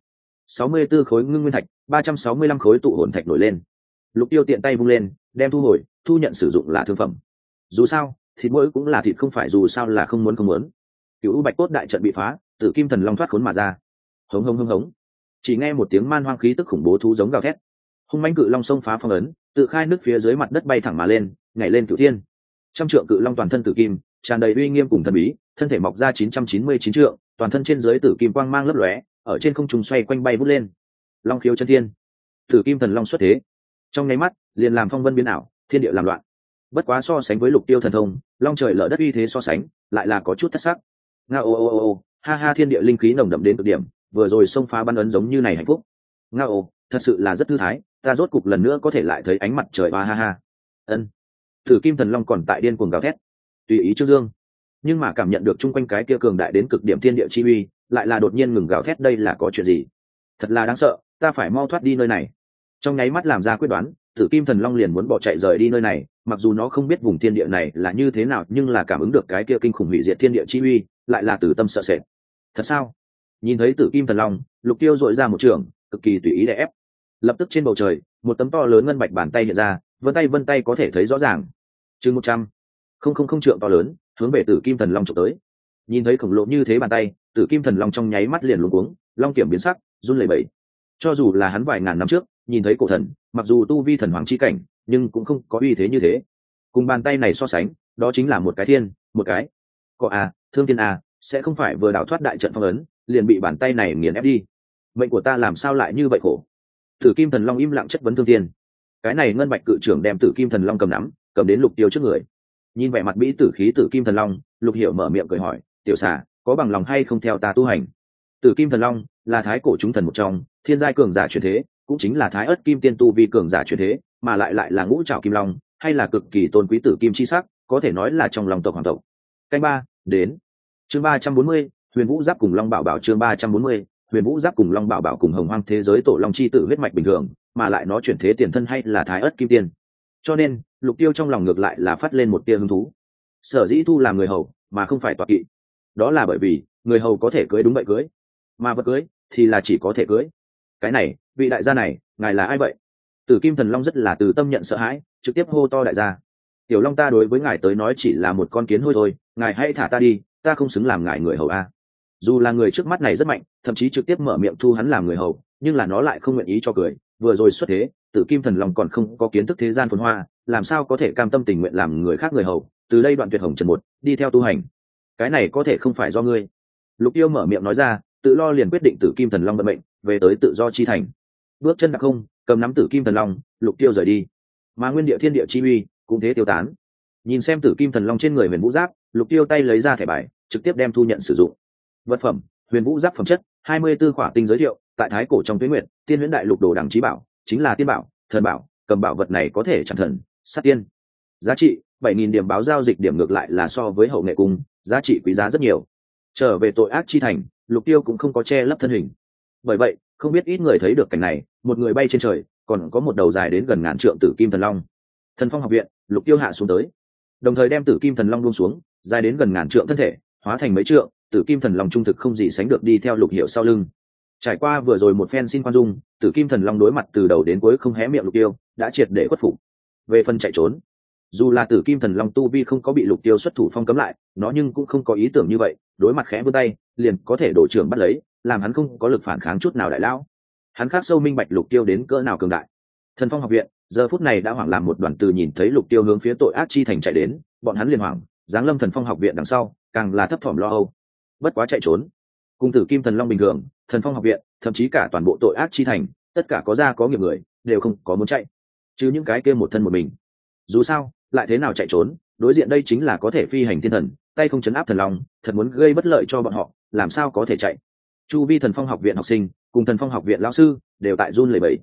64 khối ngưng nguyên thạch, 365 khối tụ hồn thạch nổi lên. Lục Tiêu tiện tay vung lên, đem thu hồi, thu nhận sử dụng là thương phẩm. Dù sao, thịt mỗi cũng là thịt, không phải dù sao là không muốn. Cửu Bạch Cốt đại trận bị phá, Tử Kim Thần Long thoát khốn mà ra. Hống. Chỉ nghe một tiếng man hoang khí tức khủng bố thú giống gào thét. Hung mãnh cự long xông phá phong ấn, tự khai nước phía dưới mặt đất bay thẳng mà lên, nhảy lên cửu thiên. Trăm trượng cự long toàn thân tử kim, tràn đầy uy nghiêm cùng thần bí, thân thể mọc ra 999 trượng, toàn thân trên dưới tử kim quang mang lấp lóe, ở trên không trung xoay quanh bay vút lên. Long khiếu chân thiên, Tử Kim Thần Long xuất thế. Trong nháy mắt, liền làm phong vân biến ảo, thiên địa làm loạn. Bất quá so sánh với Lục Tiêu thần thông, long trời lở đất uy thế so sánh, lại là có chút thất sắc. Ngao, ha, thiên địa linh khí nồng đậm đến cực điểm, vừa rồi xông phá bắn ấn giống như này hạnh phúc. Ngao, thật sự là rất thư thái, ta rốt cục lần nữa có thể lại thấy ánh mặt trời, ha. Ân. Tử Kim Thần Long còn tại điên cuồng gào thét, tùy ý Trương Dương, nhưng mà cảm nhận được chung quanh cái kia cường đại đến cực điểm thiên địa chi uy, lại là đột nhiên ngừng gào thét, đây là có chuyện gì? Thật là đáng sợ, ta phải mau thoát đi nơi này. Trong nháy mắt làm ra quyết đoán, Tử Kim Thần Long liền muốn bỏ chạy rời đi nơi này, mặc dù nó không biết vùng thiên địa này là như thế nào, nhưng là cảm ứng được cái kia kinh khủng hủy diệt thiên địa chi uy, lại là từ tâm sợ sệt. Thật sao? Nhìn thấy Tử Kim Thần Long, Lục Tiêu dội ra một trường, cực kỳ tùy ý để ép. Lập tức trên bầu trời, một tấm to lớn ngân bạch bàn tay hiện ra, vân tay có thể thấy rõ ràng. Chừng 100 không trượng to lớn, hướng về Tử Kim Thần Long chụp tới. Nhìn thấy khổng lồ như thế bàn tay, Tử Kim Thần Long trong nháy mắt liền luống cuống, long kiểm biến sắc, run lẩy bẩy. Cho dù là hắn vài ngàn năm trước nhìn thấy cổ thần, mặc dù tu vi thần hoàng chi cảnh, nhưng cũng không có uy thế như thế. Cùng bàn tay này so sánh, đó chính là một cái thiên, một cái có thương thiên sẽ không phải vừa đào thoát đại trận phong ấn, liền bị bàn tay này nghiền ép đi. Mệnh của ta làm sao lại như vậy khổ? Tử Kim Thần Long im lặng chất vấn Thương Thiên. Cái này ngân bạch cự trưởng đem Tử Kim Thần Long cầm nắm, cầm đến Lục Tiêu trước người. Nhìn vẻ mặt bĩ tử khí Tử Kim Thần Long, Lục Hiểu mở miệng cười hỏi, "Tiểu xà, có bằng lòng hay không theo ta tu hành?" Tử Kim Thần Long là thái cổ chúng thần một trong, thiên giai cường giả chuyển thế, cũng chính là thái ất kim tiên tu vi cường giả chuyển thế, mà lại là ngũ trảo kim long, hay là cực kỳ tôn quý tử kim chi sắc, có thể nói là trong lòng tộc hoàng tộc. Canh ba đến. Chương 340, Huyền Vũ Giáp cùng Long Bảo Bảo, chương 340, Huyền Vũ Giáp cùng Long Bảo Bảo cùng Hồng Hoang thế giới tổ long chi tử huyết mạch bình thường, mà lại nó chuyển thế tiền thân hay là thái ất kim tiên. Cho nên, Lục Tiêu trong lòng ngược lại là phát lên một tia hứng thú. Sở dĩ thu làm người hầu, mà không phải tọa kỵ, đó là bởi vì người hầu có thể cưới đúng vậy cưới, mà vật cưới thì là chỉ có thể cưới. Cái này, vị đại gia này, ngài là ai vậy? Tử Kim Thần Long rất là từ tâm nhận sợ hãi, trực tiếp hô to đại gia. Tiểu Long, ta đối với ngài tới nói chỉ là một con kiến hôi thôi, ngài hãy thả ta đi, ta không xứng làm ngài người hầu a. Dù là người trước mắt này rất mạnh, thậm chí trực tiếp mở miệng thu hắn làm người hầu, nhưng là nó lại không nguyện ý cho cười. Vừa rồi xuất thế, Tử Kim Thần Long còn không có kiến thức thế gian phồn hoa, làm sao có thể cam tâm tình nguyện làm người khác người hầu? Từ đây đoạn tuyệt hồng trần một, đi theo tu hành. Cái này có thể không phải do ngươi. Lục Tiêu mở miệng nói ra, tự lo liền quyết định Tử Kim Thần Long vận mệnh, về tới tự do chi thành. Bước chân đặc không, cầm nắm Tử Kim Thần Long, Lục Tiêu rời đi. Mà nguyên địa thiên địa chi uy cũng thế tiêu tán. Nhìn xem Tử Kim Thần Long trên người Huyền Vũ Giáp, Lục Tiêu tay lấy ra thẻ bài, trực tiếp đem thu nhận sử dụng. Vật phẩm: Huyền Vũ Giáp phẩm chất, 24 khỏa tinh giới thiệu, tại thái cổ trong Tuế Nguyệt, Tiên Huyễn Đại Lục đồ đẳng chí bảo, chính là tiên bảo, thần bảo, cầm bảo vật này có thể chẳng thần, sát tiên. Giá trị: 7000 điểm báo giao dịch điểm, ngược lại là so với Hậu Nghệ Cung, giá trị quý giá rất nhiều. Trở về tội ác chi thành, Lục Tiêu cũng không có che lấp thân hình. Bởi vậy, không biết ít người thấy được cảnh này, một người bay trên trời, còn có một đầu dài đến gần ngàn trượng Tử Kim Thần Long. Thần Phong học viện, Lục Tiêu hạ xuống tới, đồng thời đem Tử Kim Thần Long buông xuống, dài đến gần ngàn trượng thân thể, hóa thành mấy trượng, Tử Kim Thần Long trung thực không gì sánh được đi theo Lục Hiểu sau lưng. Trải qua vừa rồi một phen xin khoan dung, Tử Kim Thần Long đối mặt từ đầu đến cuối không hé miệng Lục Tiêu, đã triệt để khuất phục. Về phần chạy trốn, dù là Tử Kim Thần Long tu vi không có bị Lục Tiêu xuất thủ phong cấm lại, nó nhưng cũng không có ý tưởng như vậy, đối mặt khẽ vươn tay, liền có thể đổ trưởng bắt lấy, làm hắn không có lực phản kháng chút nào đại lão. Hắn khắc sâu minh bạch Lục Tiêu đến cỡ nào cường đại. Thần Phong học viện giờ phút này đã hoảng làm một đoàn, từ nhìn thấy Lục Tiêu hướng phía tội ác chi thành chạy đến, bọn hắn liền hoảng, giáng lâm Thần Phong học viện đằng sau, càng là thấp thỏm lo âu. Bất quá chạy trốn, cùng Tử Kim Thần Long bình thường, Thần Phong học viện, thậm chí cả toàn bộ tội ác chi thành, tất cả có gia có nghiệp người, đều không có muốn chạy, chứ những cái kia một thân một mình. Dù sao, lại thế nào chạy trốn, đối diện đây chính là có thể phi hành thiên thần, tay không chấn áp thần long, thật muốn gây bất lợi cho bọn họ, làm sao có thể chạy. Chu vi Thần Phong học viện học sinh cùng Thần Phong học viện lão sư đều tại run lẩy bẩy.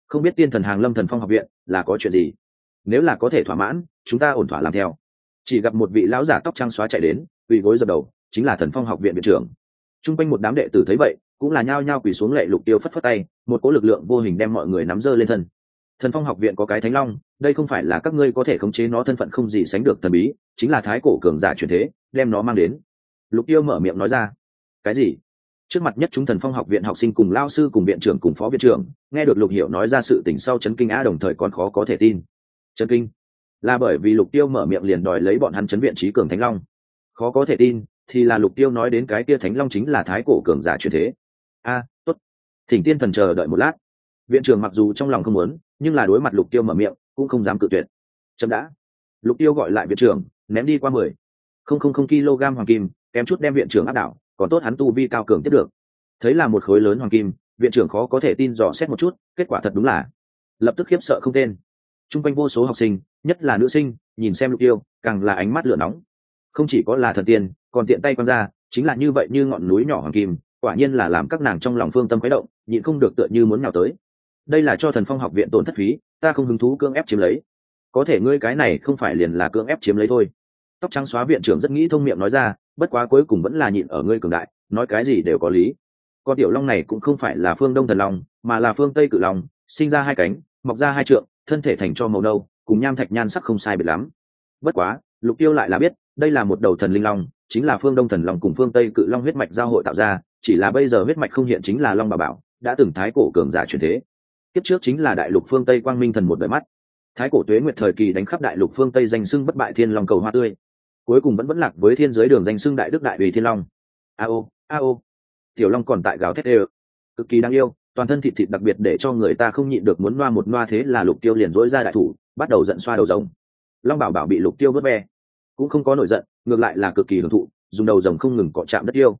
không biết tiên thần hàng lâm thần phong học viện là có chuyện gì. Nếu là có thể thỏa mãn, chúng ta ổn thỏa làm theo. Chỉ gặp một vị lão giả tóc trắng xóa chạy đến, quỳ gối dập đầu, chính là thần phong học viện viện trưởng. Trung quanh một đám đệ tử thấy vậy, cũng là nhao nhao quỳ xuống lạy Lục Tiêu phất phất tay, một cỗ lực lượng vô hình đem mọi người nắm giơ lên thân. Thần phong học viện có cái thánh long, đây không phải là các ngươi có thể khống chế nó, thân phận không gì sánh được thần bí, chính là thái cổ cường giả truyền thế, đem nó mang đến. Lục Tiêu mở miệng nói ra. Cái gì? Trước mặt nhất chúng thần phong học viện học sinh cùng lao sư cùng viện trưởng cùng phó viện trưởng nghe được Lục Hiểu nói ra sự tình sau chấn kinh á, đồng thời còn khó có thể tin. Chấn kinh là bởi vì Lục Tiêu mở miệng liền đòi lấy bọn hắn chấn viện trí cường thánh long, khó có thể tin thì là Lục Tiêu nói đến cái kia thánh long chính là thái cổ cường giả truyền thế. Tốt, thỉnh tiên thần chờ đợi một lát. Viện trưởng mặc dù trong lòng không muốn, nhưng là đối mặt Lục Tiêu mở miệng cũng không dám cự tuyệt. Chấm đã. Lục Tiêu gọi lại viện trưởng, ném đi qua 10,000 kg hoàng kim, kém chút đem viện trưởng áp đảo, còn tốt hắn tu vi cao cường tiếp được. Thấy là một khối lớn hoàng kim, viện trưởng khó có thể tin dò xét một chút, kết quả thật đúng là lập tức khiếp sợ không tên. Trung quanh vô số học sinh, nhất là nữ sinh, nhìn xem Lục Tiêu, càng là ánh mắt lửa nóng. Không chỉ có là thần tiên, còn tiện tay quăng ra, chính là như vậy như ngọn núi nhỏ hoàng kim, quả nhiên là làm các nàng trong lòng phương tâm khuấy động, nhịn không được tựa như muốn nhào tới. Đây là cho thần phong học viện tổn thất phí, ta không hứng thú cưỡng ép chiếm lấy. Có thể ngươi cái này không phải liền là cưỡng ép chiếm lấy thôi. Tóc trắng xóa viện trưởng rất nghĩ thông miệng nói ra, bất quá cuối cùng vẫn là nhịn ở ngươi cường đại, nói cái gì đều có lý. Con tiểu long này cũng không phải là phương đông thần long, mà là phương tây cự long, sinh ra hai cánh, mọc ra hai trượng, thân thể thành cho màu nâu, cùng nham thạch nhan sắc không sai biệt lắm. Bất quá Lục Tiêu lại là biết đây là một đầu thần linh long, chính là phương đông thần long cùng phương tây cự long huyết mạch giao hội tạo ra, chỉ là bây giờ huyết mạch không hiện chính là long bảo bảo, đã từng thái cổ cường giả truyền thế. Kiếp trước chính là đại lục phương tây quang minh thần một đời mắt, thái cổ tuế nguyệt thời kỳ đánh khắp đại lục phương tây, danh xưng bất bại thiên long cầu hoa tươi, cuối cùng vẫn lạc với thiên giới đường, danh xưng đại đức đại ủy thiên long. Ao tiểu long còn tại gào thét đều, cực kỳ đáng yêu, toàn thân thịt thịt đặc biệt để cho người ta không nhịn được muốn noa một noa. Thế là Lục Tiêu liền dỗi ra đại thủ, bắt đầu giận xoa đầu rồng. Long bảo bảo bị Lục Tiêu vớt ve, cũng không có nổi giận, ngược lại là cực kỳ hưởng thụ, dùng đầu rồng không ngừng cọ chạm đất tiêu.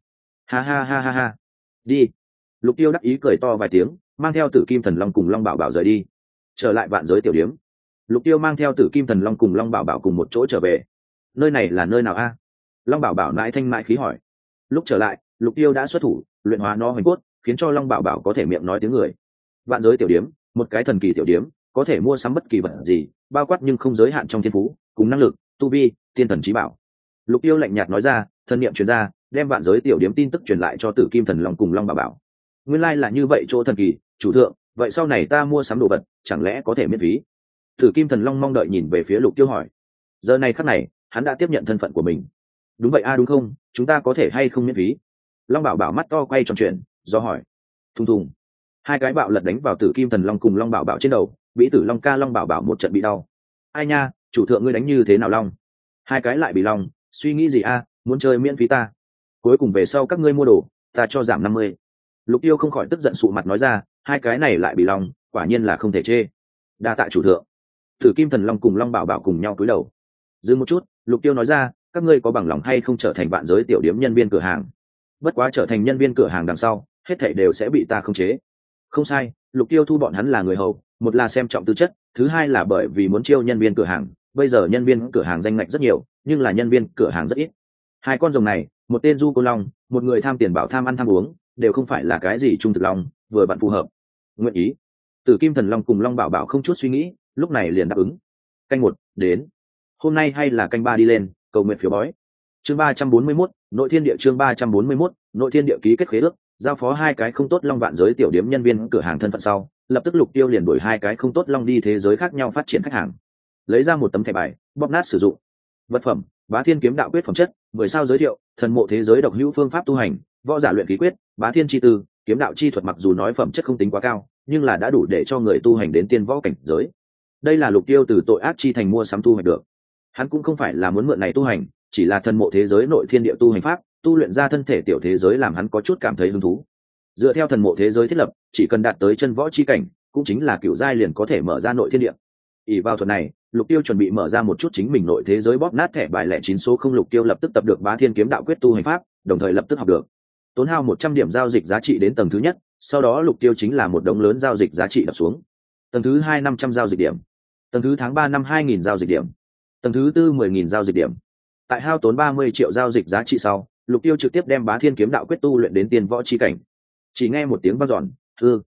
Ha, đi. Lục Tiêu đắc ý cười to vài tiếng, mang theo Tử Kim Thần Long cùng Long bảo bảo rời đi, trở lại vạn giới tiểu điếm. Lục Tiêu mang theo Tử Kim Thần Long cùng Long bảo bảo cùng một chỗ trở về. Nơi này là nơi nào a? Long bảo bảo nãi thanh mại khí hỏi. Lúc trở lại, Lục Tiêu đã xuất thủ luyện hóa nó hoành cốt, khiến cho Long bảo bảo có thể miệng nói tiếng người. Vạn giới tiểu điếm, một cái thần kỳ tiểu điếm, có thể mua sắm bất kỳ vật gì, bao quát nhưng không giới hạn trong thiên phú cùng năng lực, tu vi, tiên thần trí bảo. Lục Tiêu lạnh nhạt nói ra, thân niệm truyền ra, đem vạn giới tiểu điếm tin tức truyền lại cho Tử Kim Thần Long cùng Long bảo bảo. Nguyên lai là như vậy chỗ thần kỳ, chủ thượng, vậy sau này ta mua sắm đồ vật, chẳng lẽ có thể miễn phí? Tử Kim Thần Long mong đợi nhìn về phía Lục Tiêu hỏi. Giờ này khắc này, hắn đã tiếp nhận thân phận của mình. Đúng vậy đúng không, chúng ta có thể hay không miễn phí? Long bảo bảo mắt to quay tròn chuyện, do hỏi. Thùng thùng, hai cái bạo lật đánh vào Tử Kim Thần Long cùng Long bảo bảo trên đầu, bị Tử Long ca Long bảo bảo một trận bị đau. Ai nha, chủ thượng ngươi đánh như thế nào Long? Hai cái lại bị Long, suy nghĩ gì muốn chơi miễn phí ta? Cuối cùng về sau các ngươi mua đồ, ta cho giảm 50. Lục Tiêu không khỏi tức giận sụ mặt nói ra, hai cái này lại bị Long, quả nhiên là không thể chê. Đa tạ chủ thượng. Tử Kim Thần Long cùng Long bảo bảo cùng nhau cúi đầu. Dừng một chút, Lục Tiêu nói ra, các ngươi có bằng lòng hay không trở thành vạn giới tiểu điếm nhân viên cửa hàng? Bất quá trở thành nhân viên cửa hàng đằng sau, hết thảy đều sẽ bị ta khống chế. Không sai, Lục Tiêu thu bọn hắn là người hầu, một là xem trọng tư chất, thứ hai là bởi vì muốn chiêu nhân viên cửa hàng. Bây giờ nhân viên cửa hàng danh ngạch rất nhiều, nhưng là nhân viên cửa hàng rất ít. Hai con rồng này, một tên Du Cô Long, một người tham tiền bảo tham ăn tham uống, đều không phải là cái gì trung thực long, vừa bạn phù hợp. Nguyện ý. Tử Kim Thần Long cùng Long bảo bảo không chút suy nghĩ, lúc này liền đáp ứng. Canh 1 đến. Hôm nay hay là canh 3 đi lên, cầu nguyện phiếu bói. Chương 341, Nội Thiên Địa. Chương 341, Nội Thiên Địa ký kết khế ước, giao phó hai cái không tốt long vạn giới tiểu điếm nhân viên cửa hàng thân phận sau, lập tức Lục Tiêu liền đuổi hai cái không tốt long đi thế giới khác nhau phát triển khách hàng. Lấy ra một tấm thẻ bài, bóp nát sử dụng. Vật phẩm: Bá Thiên kiếm đạo quyết phẩm chất, 10 sao giới thiệu, thần mộ thế giới độc hữu phương pháp tu hành, võ giả luyện khí quyết, Bá Thiên chi tư, kiếm đạo chi thuật. Mặc dù nói phẩm chất không tính quá cao, nhưng là đã đủ để cho người tu hành đến tiên võ cảnh giới. Đây là Lục Tiêu từ tội ác chi thành mua sắm tu hành được. Hắn cũng không phải là muốn mượn này tu hành, chỉ là thần mộ thế giới nội thiên địa tu hành pháp, tu luyện ra thân thể tiểu thế giới làm hắn có chút cảm thấy hứng thú. Dựa theo thần mộ thế giới thiết lập, chỉ cần đạt tới chân võ chi cảnh, cũng chính là cửu giai liền có thể mở ra nội thiên địa. Ỷ vào thuật này, Lục Tiêu chuẩn bị mở ra một chút chính mình nội thế giới, bóp nát thẻ bài lẻ 9 số 0. Lục Tiêu lập tức tập được Bá Thiên kiếm đạo quyết tu hành pháp, đồng thời lập tức học được. Tốn hao 100 điểm giao dịch giá trị đến tầng thứ nhất, sau đó Lục Tiêu chính là một đống lớn giao dịch giá trị đập xuống. Tầng thứ 2 500 giao dịch điểm, tầng thứ tháng 3 năm 2000 giao dịch điểm, tầng thứ 4 10.000 giao dịch điểm. Tại hao tốn 30 triệu giao dịch giá trị sau, Lục Tiêu trực tiếp đem Bá Thiên kiếm đạo quyết tu luyện đến tiên võ chi cảnh. Chỉ nghe một tiếng vang dọn,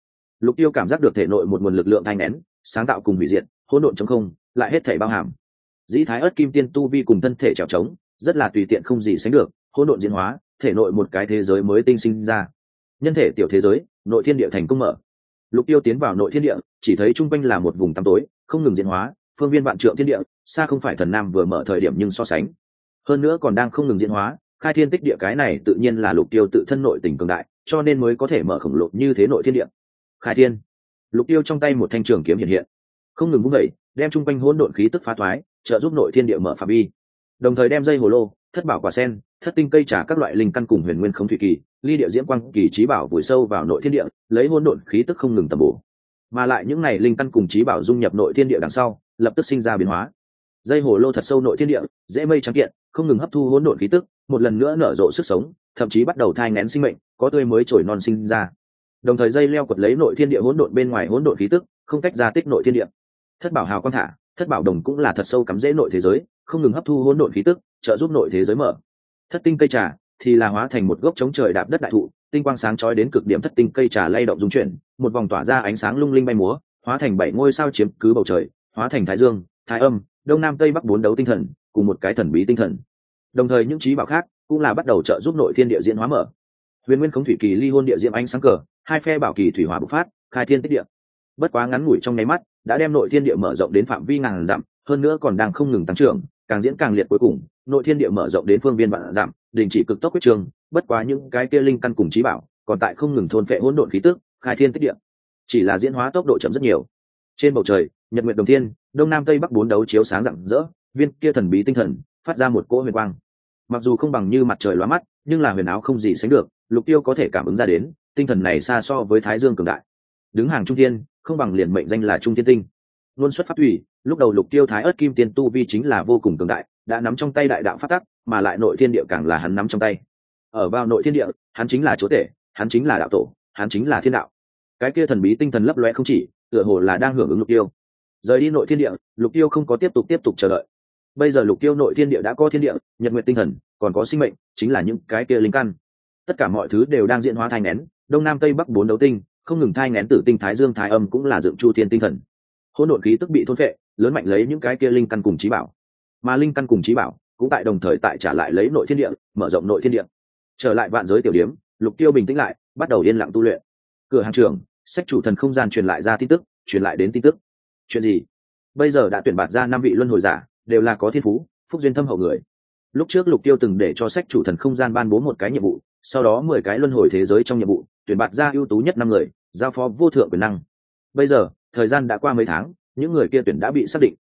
Lục Tiêu cảm giác được thể nội một nguồn lực lượng thanh nén, sáng tạo cùng hủy diệt, hỗn độn trống không, lại hết thảy bao hàm. Dĩ Thái Ức Kim Tiên tu vi cùng thân thể trèo trống, rất là tùy tiện không gì sánh được, hỗn độn diễn hóa, thể nội một cái thế giới mới tinh sinh ra. Nhân thể tiểu thế giới, nội thiên địa thành công mở. Lục Tiêu tiến vào nội thiên địa, chỉ thấy trung quanh là một vùng tăm tối, không ngừng diễn hóa, phương viên vạn trượng thiên địa, xa không phải thần nam vừa mở thời điểm nhưng so sánh. Hơn nữa còn đang không ngừng diễn hóa, khai thiên tích địa cái này tự nhiên là Lục Tiêu tự thân nội tình cường đại, cho nên mới có thể mở khổng lồ như thế nội thiên địa. Khai thiên. Lục Tiêu trong tay một thanh trường kiếm hiện hiện, không ngừng vung dậy, đem trung quanh hỗn độn khí tức phá thoái, trợ giúp nội thiên địa mở phạm vi. Đồng thời đem dây hồ lô, thất bảo quả sen, thất tinh cây trà các loại linh căn cùng huyền nguyên không thủy kỳ, ly địa diễm quang kỳ trí bảo vùi sâu vào nội thiên địa, lấy hỗn độn khí tức không ngừng tầm bổ. Mà lại những này linh căn cùng trí bảo dung nhập nội thiên địa đằng sau, lập tức sinh ra biến hóa. Dây hồ lô thật sâu nội thiên địa, dễ mây trắng kiện, không ngừng hấp thu hỗn độn khí tức, một lần nữa nở rộ sức sống, thậm chí bắt đầu thai nghén sinh mệnh, có tươi mới trồi non sinh ra. Đồng thời dây leo quật lấy nội thiên địa hỗn độn bên ngoài hỗn độn khí tức, không tách ra tích nội thiên địa. Thất bảo hào quang thả, thất bảo đồng cũng là thật sâu cắm rễ nội thế giới, không ngừng hấp thu hỗn độn khí tức, trợ giúp nội thế giới mở. Thất tinh cây trà thì là hóa thành một gốc chống trời đạp đất đại thụ, tinh quang sáng chói đến cực điểm, thất tinh cây trà lay động rung chuyển, một vòng tỏa ra ánh sáng lung linh bay múa, hóa thành 7 ngôi sao chiếm cứ bầu trời, hóa thành thái dương, thái âm, đông nam tây bắc 4 đấu tinh thần, cùng một cái thần bí tinh thần. Đồng thời những trí bảo khác cũng là bắt đầu trợ giúp nội thiên địa diễn hóa mở. Huyền nguyên khống thủy kỳ ly hôn địa diễm ánh sáng cờ, hai phe bảo kỳ thủy hỏa bộc phát, khai thiên tích địa. Bất quá ngắn ngủi trong nháy mắt, đã đem nội thiên địa mở rộng đến phạm vi ngàn dặm, hơn nữa còn đang không ngừng tăng trưởng, càng diễn càng liệt, cuối cùng nội thiên địa mở rộng đến phương viên vạn dặm, đình chỉ cực tốc quyết trường. Bất quá những cái kia linh căn cùng trí bảo còn tại không ngừng thôn phệ hỗn độn khí tức, khai thiên tích địa, chỉ là diễn hóa tốc độ chậm rất nhiều. Trên bầu trời, nhật nguyệt đồng thiên, đông nam tây bắc 4 đấu chiếu sáng rạng rỡ, viên kia thần bí tinh thần phát ra một cỗ huyền quang. Mặc dù không bằng như mặt trời lóa mắt, nhưng là huyền áo không gì sánh được, Lục Tiêu có thể cảm ứng ra đến, tinh thần này xa so với Thái Dương cường đại. Đứng hàng trung thiên, không bằng liền mệnh danh là trung thiên tinh. Luôn xuất pháp thủy, lúc đầu Lục Tiêu Thái Ức Kim Tiên tu vi chính là vô cùng cường đại, đã nắm trong tay đại đạo pháp tắc, mà lại nội thiên địa càng là hắn nắm trong tay. Ở vào nội thiên địa, hắn chính là chúa tể, hắn chính là đạo tổ, hắn chính là thiên đạo. Cái kia thần bí tinh thần lấp lóe không chỉ, tựa hồ là đang hưởng ứng Lục Tiêu. Rời đi nội thiên địa, Lục Tiêu không có tiếp tục chờ đợi. Bây giờ Lục Tiêu nội thiên địa đã có thiên địa, nhật nguyệt tinh thần, còn có sinh mệnh, chính là những cái kia linh căn. Tất cả mọi thứ đều đang diễn hóa thai nén, đông nam tây bắc 4 đấu tinh, không ngừng thai nén tử tinh thái dương thái âm cũng là dựng chu thiên tinh thần. Hỗn độn khí tức bị thôn phệ, lớn mạnh lấy những cái kia linh căn cùng trí bảo. Mà linh căn cùng trí bảo cũng tại đồng thời tại trả lại lấy nội thiên địa, mở rộng nội thiên địa. Trở lại vạn giới tiểu điếm, Lục Tiêu bình tĩnh lại, bắt đầu yên lặng tu luyện. Cửa hàng trưởng, sách chủ thần không gian truyền lại ra tin tức, truyền lại đến tin tức. Chuyện gì? Bây giờ đã tuyển bạt ra 5 vị luân hồi giả, đều là có thiên phú, phúc duyên thâm hậu người. Lúc trước Lục Tiêu từng để cho sách chủ thần không gian ban bố một cái nhiệm vụ, sau đó 10 cái luân hồi thế giới trong nhiệm vụ, tuyển bạt ra ưu tú nhất 5 người, giao phó vô thượng quyền năng. Bây giờ, thời gian đã qua mấy tháng, những người kia tuyển đã bị xác định.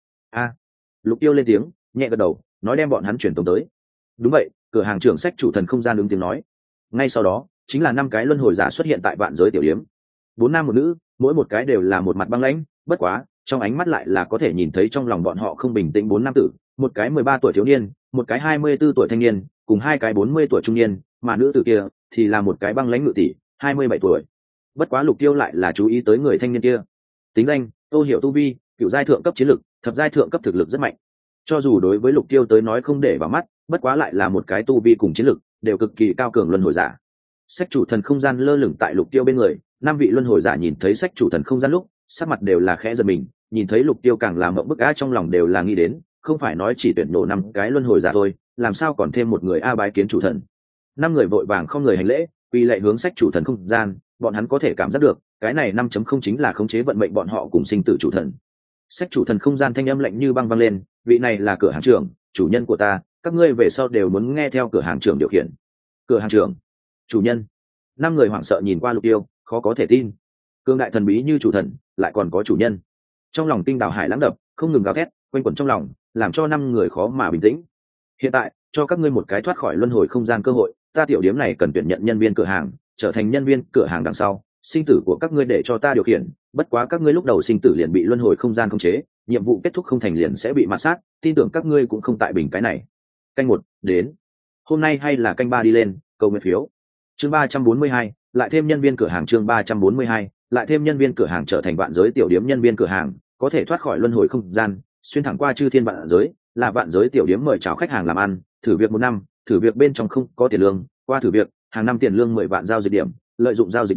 Lục Tiêu lên tiếng, nhẹ gật đầu, nói đem bọn hắn chuyển tổng tới. Đúng vậy, cửa hàng trưởng sách chủ thần không gian ứng tiếng nói. Ngay sau đó, chính là 5 cái luân hồi giả xuất hiện tại vạn giới tiểu điếm. 4 nam một nữ, mỗi một cái đều là một mặt băng lãnh, bất quá, trong ánh mắt lại là có thể nhìn thấy trong lòng bọn họ không bình tĩnh. 4 nam tử, một cái 13 tuổi thiếu niên, một cái 24 tuổi thanh niên, cùng 2 cái 40 tuổi trung niên, mà nữ tử kia thì là một cái băng lãnh ngự tỷ, 27 tuổi. Bất quá Lục Tiêu lại là chú ý tới người thanh niên kia. Tính danh: Tô Hiểu tu vi, cửu giai thượng cấp chiến lực, thập giai thượng cấp thực lực rất mạnh. Cho dù đối với Lục Tiêu tới nói không để vào mắt, bất quá lại là một cái tu vi cùng chiến lực đều cực kỳ cao cường luân hồi giả. Sách chủ thần không gian lơ lửng tại Lục Tiêu bên người, 5 vị luân hồi giả nhìn thấy sách chủ thần không gian lúc, sắc mặt đều là khẽ giật mình, nhìn thấy Lục Tiêu càng làm mộng bức á, trong lòng đều là nghĩ đến, không phải nói chỉ tuyển nổ 5 cái luân hồi giả thôi, làm sao còn thêm một người a bái kiến chủ thần. 5 người vội vàng không người hành lễ, quy lệ hướng sách chủ thần không gian, bọn hắn có thể cảm giác được, cái này 5.0 chính là khống chế vận mệnh bọn họ cùng sinh tử chủ thần. Sách chủ thần không gian thanh âm lạnh như băng vang lên, vị này là cửa hàng trưởng, chủ nhân của ta, các ngươi về sau đều muốn nghe theo cửa hàng trưởng điều khiển. Cửa hàng trưởng, chủ nhân. 5 người hoảng sợ nhìn qua Lục Tiêu, khó có thể tin. Cương đại thần bí như chủ thần, lại còn có chủ nhân. Trong lòng tinh đào hải lãng đập, không ngừng gào thét, quanh quẩn trong lòng, làm cho 5 người khó mà bình tĩnh. Hiện tại, cho các ngươi một cái thoát khỏi luân hồi không gian cơ hội, ta tiểu điếm này cần tuyển nhận nhân viên cửa hàng, trở thành nhân viên cửa hàng đằng sau, sinh tử của các ngươi để cho ta điều khiển, bất quá các ngươi lúc đầu sinh tử liền bị luân hồi không gian khống chế, nhiệm vụ kết thúc không thành liền sẽ bị mạt sát, tin tưởng các ngươi cũng không tại bình cái này. Canh 1, đến. Hôm nay hay là canh 3 đi lên, cầu nguyện phiếu. Chương 342, lại thêm nhân viên cửa hàng. Chương 342, lại thêm nhân viên cửa hàng, trở thành vạn giới tiểu điếm nhân viên cửa hàng, có thể thoát khỏi luân hồi không gian, xuyên thẳng qua chư thiên vạn giới, là vạn giới tiểu điếm mời chào khách hàng làm ăn, thử việc 1 năm, thử việc bên trong không có tiền lương, qua thử việc, hàng năm tiền lương 10 vạn giao dịch điểm, lợi dụng giao dịch điểm,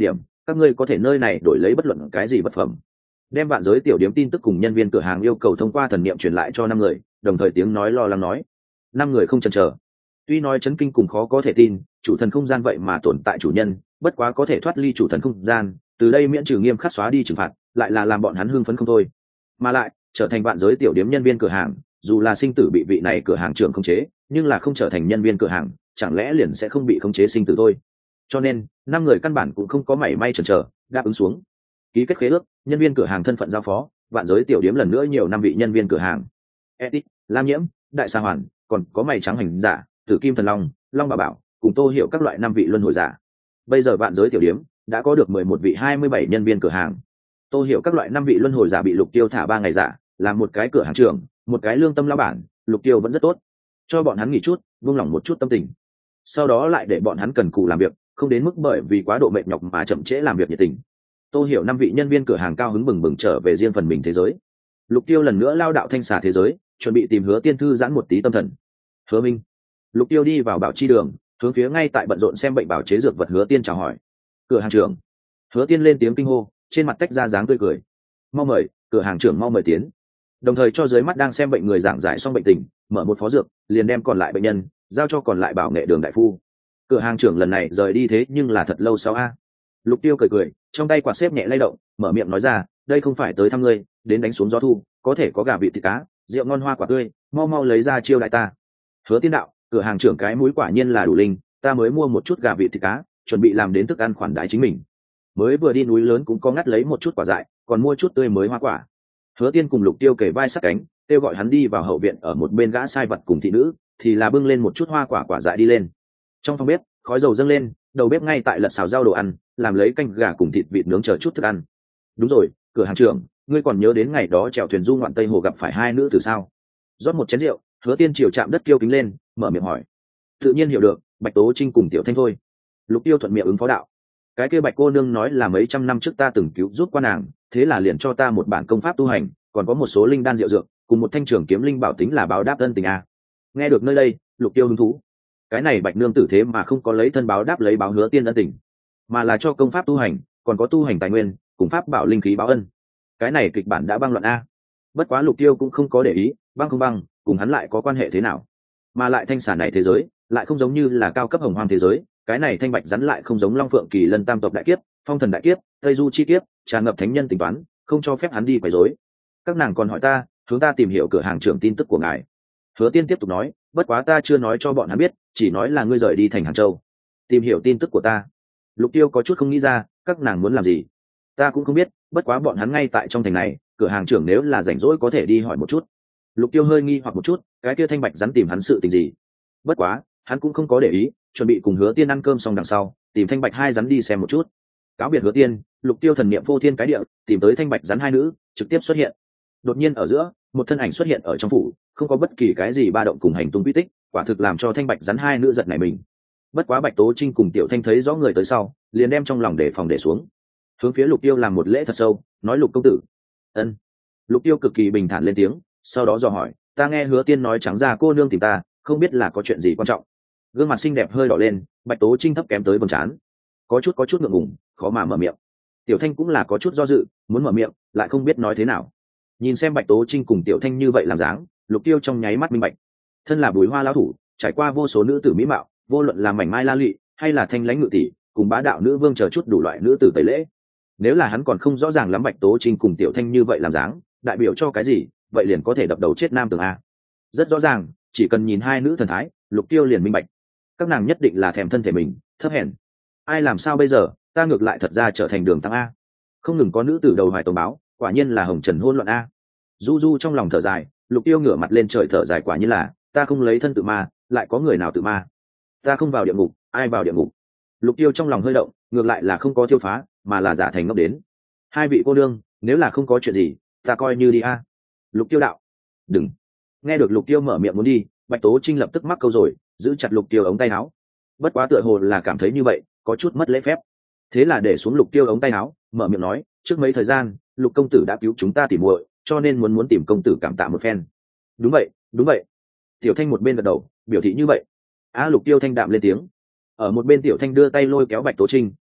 các ngươi có thể nơi này đổi lấy bất luận cái gì vật phẩm. Đem vạn giới tiểu điếm tin tức cùng nhân viên cửa hàng yêu cầu thông qua thần niệm truyền lại cho 5 người, đồng thời tiếng nói lo lắng nói. 5 người không chần chờ. Tuy nói chấn kinh cùng khó có thể tin, chủ thần không gian vậy mà tồn tại chủ nhân, bất quá có thể thoát ly chủ thần không gian, từ đây miễn trừ nghiêm khắc xóa đi trừng phạt, lại là làm bọn hắn hưng phấn không thôi. Mà lại, trở thành vạn giới tiểu điếm nhân viên cửa hàng, dù là sinh tử bị vị này cửa hàng trưởng khống chế, nhưng là không trở thành nhân viên cửa hàng, chẳng lẽ liền sẽ không bị khống chế sinh tử thôi. Cho nên, 5 người căn bản cũng không có mảy may chần chờ, đáp ứng xuống. Ký kết khế ước, nhân viên cửa hàng thân phận giao phó, vạn giới tiểu điếm lần nữa nhiều 5 vị nhân viên cửa hàng. Edit, Lam Nhiễm, Đại Sa Hoàn, còn có mày trắng hành giả, Tử Kim Thần Long, Long Bà Bảo, cùng Tô Hiểu các loại 5 vị luân hồi giả. Bây giờ vạn giới tiểu điếm đã có được 11 vị 27 nhân viên cửa hàng. Tô Hiểu các loại 5 vị luân hồi giả bị Lục Tiêu thả 3 ngày giả, làm một cái cửa hàng trưởng, một cái lương tâm lão bản, Lục Tiêu vẫn rất tốt, cho bọn hắn nghỉ chút, buông lỏng một chút tâm tình. Sau đó lại để bọn hắn cần cù làm việc, không đến mức bởi vì quá độ mệt nhọc mà chậm trễ làm việc nhiệt tình. Tô Hiểu 5 vị nhân viên cửa hàng cao hứng bừng bừng trở về riêng phần mình thế giới. Lục Tiêu lần nữa lao đạo thanh xà thế giới, chuẩn bị tìm Hứa Tiên thư giãn một tí tâm thần. Hứa Minh. Lục Tiêu đi vào bảo chi đường, hướng phía ngay tại bận rộn xem bệnh bảo chế dược vật Hứa Tiên chào hỏi. Cửa hàng trưởng. Hứa Tiên lên tiếng kinh hô, trên mặt tách ra dáng tươi cười. Mau mời, cửa hàng trưởng mau mời tiến. Đồng thời cho dưới mắt đang xem bệnh người giảng giải xong bệnh tình, mở một phó dược, liền đem còn lại bệnh nhân giao cho còn lại bảo nghệ đường đại phu. Cửa hàng trưởng lần này rời đi thế nhưng là thật lâu sau a. Lục Tiêu cười cười, trong tay quạt xếp nhẹ lay động, mở miệng nói ra, đây không phải tới thăm ngươi, đến đánh xuống gió thu, có thể có gà vịt thịt cá, rượu ngon hoa quả tươi, mau mau lấy ra chiêu đại ta. Hứa Tiên đạo, cửa hàng trưởng cái mũi quả nhiên là đủ linh, ta mới mua một chút gà vịt thịt cá, chuẩn bị làm đến thức ăn khoản đãi chính mình. Mới vừa đi núi lớn cũng có ngắt lấy một chút quả dại, còn mua chút tươi mới hoa quả. Hứa Tiên cùng Lục Tiêu kể vai sát cánh, kêu gọi hắn đi vào hậu viện, ở một bên gã sai vật cùng thị nữ thì là bưng lên một chút hoa quả dại đi lên. Trong phòng bếp, khói dầu dâng lên, đầu bếp ngay tại lật xào rau đồ ăn, làm lấy canh gà cùng thịt vịt nướng chờ chút thức ăn. Đúng rồi, cửa hàng trưởng, ngươi còn nhớ đến ngày đó chèo thuyền du ngoạn Tây Hồ gặp phải 2 nữ tử sao? Rót một chén rượu, Hứa Tiên chiều chạm đất kêu kính lên, mở miệng hỏi. Tự nhiên hiểu được, Bạch Tố Trinh cùng Tiểu Thanh thôi. Lục Tiêu thuận miệng ứng phó đạo. Cái kia Bạch cô nương nói là mấy trăm năm trước ta từng cứu giúp qua nàng, thế là liền cho ta một bản công pháp tu hành, còn có một số linh đan rượu dược, cùng một thanh trường kiếm linh bảo tính là báo đáp ân tình a. Nghe được nơi đây, Lục Tiêu hứng thú. Cái này Bạch nương tử thế mà không có lấy thân báo đáp lấy báo Hứa Tiên ân tình, mà là cho công pháp tu hành, còn có tu hành tài nguyên, cùng pháp bảo linh khí báo ân. Cái này kịch bản đã băng loạn a. Bất quá Lục Tiêu cũng không có để ý, băng không băng, cùng hắn lại có quan hệ thế nào? Mà lại thanh sản này thế giới, lại không giống như là cao cấp hồng hoang thế giới, cái này thanh bạch rắn lại không giống Long Phượng Kỳ Lân tam tộc đại kiếp, Phong Thần đại kiếp, Tây Du chi kiếp, tràn ngập thánh nhân tính toán, không cho phép hắn đi quấy rối. Các nàng còn hỏi ta, hướng ta tìm hiểu cửa hàng trưởng tin tức của ngài. Hứa Tiên tiếp tục nói, bất quá ta chưa nói cho bọn hắn biết, chỉ nói là ngươi rời đi thành Hàng Châu, tìm hiểu tin tức của ta. Lục Tiêu có chút không nghĩ ra, các nàng muốn làm gì? Ta cũng không biết, bất quá bọn hắn ngay tại trong thành này, cửa hàng trưởng nếu là rảnh rỗi có thể đi hỏi một chút. Lục Tiêu hơi nghi hoặc một chút, cái kia thanh bạch rắn tìm hắn sự tình gì? Bất quá, hắn cũng không có để ý, chuẩn bị cùng Hứa Tiên ăn cơm xong đằng sau, tìm thanh bạch hai rắn đi xem một chút. Cáo biệt Hứa Tiên, Lục Tiêu thần niệm vô thiên cái địa, tìm tới thanh bạch rắn hai nữ, trực tiếp xuất hiện. Đột nhiên ở giữa, một thân ảnh xuất hiện ở trong phủ, không có bất kỳ cái gì ba động cùng hành tung quy tích, quả thực làm cho thanh bạch rắn hai nữ giật nảy mình. Bất quá Bạch Tố Trinh cùng Tiểu Thanh thấy rõ người tới sau, liền đem trong lòng để phòng để xuống, hướng phía Lục Tiêu làm một lễ thật sâu, nói: Lục công tử. Ân. Lục Tiêu cực kỳ bình thản lên tiếng, sau đó dò hỏi: ta nghe Hứa Tiên nói trắng ra cô nương tìm ta, không biết là có chuyện gì quan trọng. Gương mặt xinh đẹp hơi đỏ lên, Bạch Tố Trinh thấp kém tới vầng trán, có chút ngượng ngùng, khó mà mở miệng. Tiểu Thanh cũng là có chút do dự, muốn mở miệng lại không biết nói thế nào. Nhìn xem Bạch Tố Trinh cùng Tiểu Thanh như vậy làm dáng, Lục Tiêu trong nháy mắt minh bạch, thân là Bùi Hoa lão thủ, trải qua vô số nữ tử mỹ mạo, vô luận là mảnh mai la lụy hay là thanh lãnh ngự tỷ, cùng bá đạo nữ vương chờ chút đủ loại nữ tử tẩy lễ. Nếu là hắn còn không rõ ràng lắm Bạch Tố Trinh cùng Tiểu Thanh như vậy làm dáng, đại biểu cho cái gì, vậy liền có thể đập đầu chết nam tường a. Rất rõ ràng, chỉ cần nhìn hai nữ thần thái, Lục Tiêu liền minh bạch, các nàng nhất định là thèm thân thể mình, thấp hèn. Ai làm sao bây giờ, ta ngược lại thật ra trở thành đường tăng a. Không ngừng có nữ tử đầu hoài tống báo, quả nhiên là hồng trần hôn loạn a. Du Du trong lòng thở dài, Lục Tiêu ngửa mặt lên trời thở dài, quả nhiên là, ta không lấy thân tự ma, lại có người nào tự ma. Ta không vào địa ngục, ai vào địa ngục. Lục Tiêu trong lòng hơi động, ngược lại là không có tiêu phá, mà là giả thành ngốc đến. Hai vị cô nương, nếu là không có chuyện gì, ta coi như đi a. Lục Tiêu đạo. Đừng. Nghe được Lục Tiêu mở miệng muốn đi, Bạch Tố Trinh lập tức mắc câu rồi, giữ chặt Lục Tiêu ống tay áo. Bất quá tựa hồ là cảm thấy như vậy, có chút mất lễ phép. Thế là để xuống Lục Tiêu ống tay áo, mở miệng nói, trước mấy thời gian, Lục công tử đã cứu chúng ta tỉ muội, cho nên muốn tìm công tử cảm tạ một phen. Đúng vậy, đúng vậy. Tiểu Thanh một bên gật đầu, biểu thị như vậy. Lục Tiêu thanh đạm lên tiếng. Ở một bên Tiểu Thanh đưa tay lôi kéo Bạch Tố Trinh,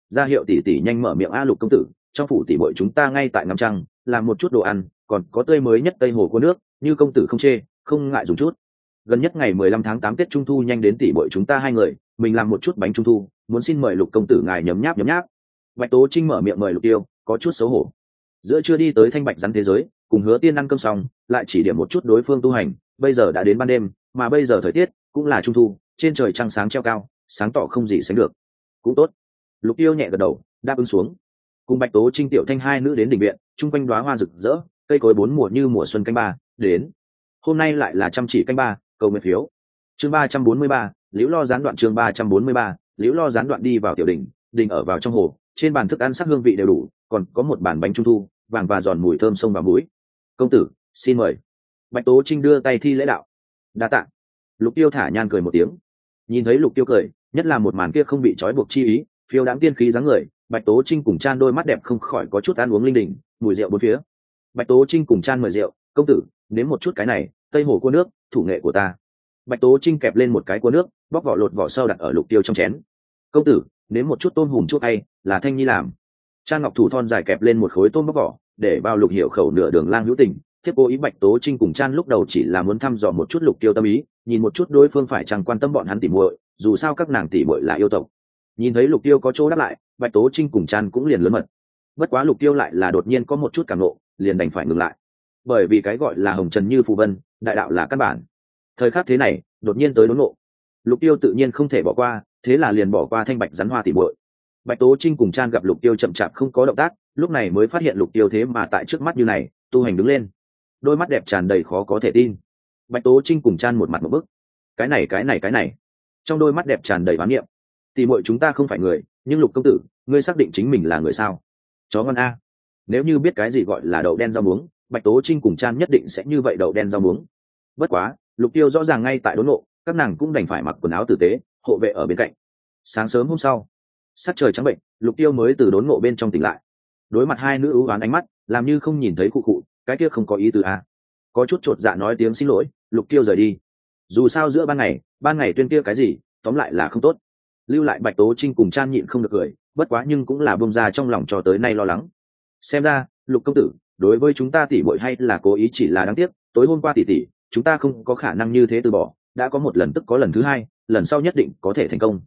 ra hiệu tỷ tỷ nhanh mở miệng. A Lục công tử, trong phủ tỷ muội chúng ta ngay tại ngắm trăng, làm một chút đồ ăn, còn có tươi mới nhất tây hồ của nước, như công tử không chê, không ngại dùng chút. Gần nhất ngày 15 tháng 8 Tết Trung thu nhanh đến, tỷ muội chúng ta hai người mình làm một chút bánh trung thu, muốn xin mời Lục công tử ngài nhấm nháp nhấm nháp. Bạch Tố Trinh mở miệng mời Lục Tiêu, có chút xấu hổ. Giữa chưa đi tới thanh bạch rắn thế giới, cùng Hứa Tiên ăn cơm xong, lại chỉ điểm một chút đối phương tu hành. Bây giờ đã đến ban đêm, mà bây giờ thời tiết cũng là trung thu, trên trời trăng sáng treo cao, sáng tỏ không gì sánh được. Cũng tốt. Lục Tiêu nhẹ gật đầu, đáp ứng xuống. Cùng Bạch Tố Trinh, Tiểu Thanh hai nữ đến đình viện, chung quanh đóa hoa rực rỡ, cây cối bốn mùa như mùa xuân canh ba. Đến. Hôm nay lại là chăm chỉ canh ba, cầu nguyện phiếu. Chương 343, liễu lo gián đoạn. Chương 343, liễu lo gián đoạn. Đi vào tiểu đình, đình ở vào trong hồ, trên bàn thức ăn sắc hương vị đều đủ, còn có một bàn bánh trung thu, vàng và giòn mùi thơm sông vào mũi. Công tử, xin mời. Bạch Tố Trinh đưa tay thi lễ đạo. Đa tạ. Lục Tiêu thả nhan cười một tiếng. Nhìn thấy Lục Tiêu cười, nhất là một màn kia không bị trói buộc chi ý, phiêu đãng tiên khí dáng người, Bạch Tố Trinh cùng Chan đôi mắt đẹp không khỏi có chút ăn uống linh đình, mùi rượu bốn phía. Bạch Tố Trinh cùng Chan mời rượu. Công tử, nếm một chút cái này, tây hồ cua nước, thủ nghệ của ta. Bạch Tố Trinh kẹp lên một cái cua nước, bóc vỏ lột vỏ sau đặt ở Lục Tiêu trong chén. Công tử, nếm một chút tôm hùm chuốc hay, là Thanh Nhi làm. Chan ngọc thủ thon dài kẹp lên một khối tôm bóc vỏ, để vào Lục Hiểu khẩu nửa đường lang hữu tình. Thiếp cố ý. Bạch Tố Trinh cùng Chan lúc đầu chỉ là muốn thăm dò một chút Lục Tiêu tâm ý, nhìn một chút đối phương phải chẳng quan tâm bọn hắn tỉ muội, dù sao các nàng tỉ muội là yêu tộc. Nhìn thấy Lục Tiêu có chỗ đáp lại, Bạch Tố Trinh cùng Chan cũng liền lớn mật. Bất quá Lục Tiêu lại là đột nhiên có một chút cảm ngộ, liền đành phải ngừng lại. Bởi vì cái gọi là hồng trần như phù vân, đại đạo là căn bản. Thời khắc thế này, đột nhiên tới đốn ngộ, Lục Tiêu tự nhiên không thể bỏ qua, thế là liền bỏ qua thanh bạch rắn hoa tỉ muội. Bạch Tố Trinh cùng Chan gặp Lục Tiêu chậm chạp không có động tác, lúc này mới phát hiện Lục Tiêu thế mà tại trước mắt như này, tu hành đứng lên, đôi mắt đẹp tràn đầy khó có thể tin. Bạch Tố Trinh cùng Chan một mặt một bức. Cái này, trong đôi mắt đẹp tràn đầy oán niệm. Tỉ muội chúng ta không phải người, nhưng Lục công tử, ngươi xác định chính mình là người sao? Chó ngon a. Nếu như biết cái gì gọi là đậu đen rau muống, Bạch Tố Trinh cùng Chan nhất định sẽ như vậy đậu đen rau muống. Bất quá, Lục Tiêu rõ ràng ngay tại đốn ngộ, các nàng cũng đành phải mặc quần áo tử tế, hộ vệ ở bên cạnh. Sáng sớm hôm sau, sắc trời trắng bệnh, Lục Tiêu mới từ đốn ngộ bên trong tỉnh lại. Đối mặt hai nữ ưu ám ánh mắt, làm như không nhìn thấy cụ cụ, cái kia không có ý tứ a. Có chút chột dạ nói tiếng xin lỗi, Lục Tiêu rời đi. Dù sao giữa ban ngày tuyên kia cái gì, tóm lại là không tốt. Lưu lại Bạch Tố Trinh cùng Chan nhịn không được cười, bất quá nhưng cũng là bông ra trong lòng cho tới nay lo lắng. Xem ra, Lục công tử, đối với chúng ta tỷ muội hay là cố ý, chỉ là đáng tiếc, tối hôm qua tỷ, chúng ta không có khả năng như thế từ bỏ, đã có một lần tức có lần thứ hai, lần sau nhất định có thể thành công.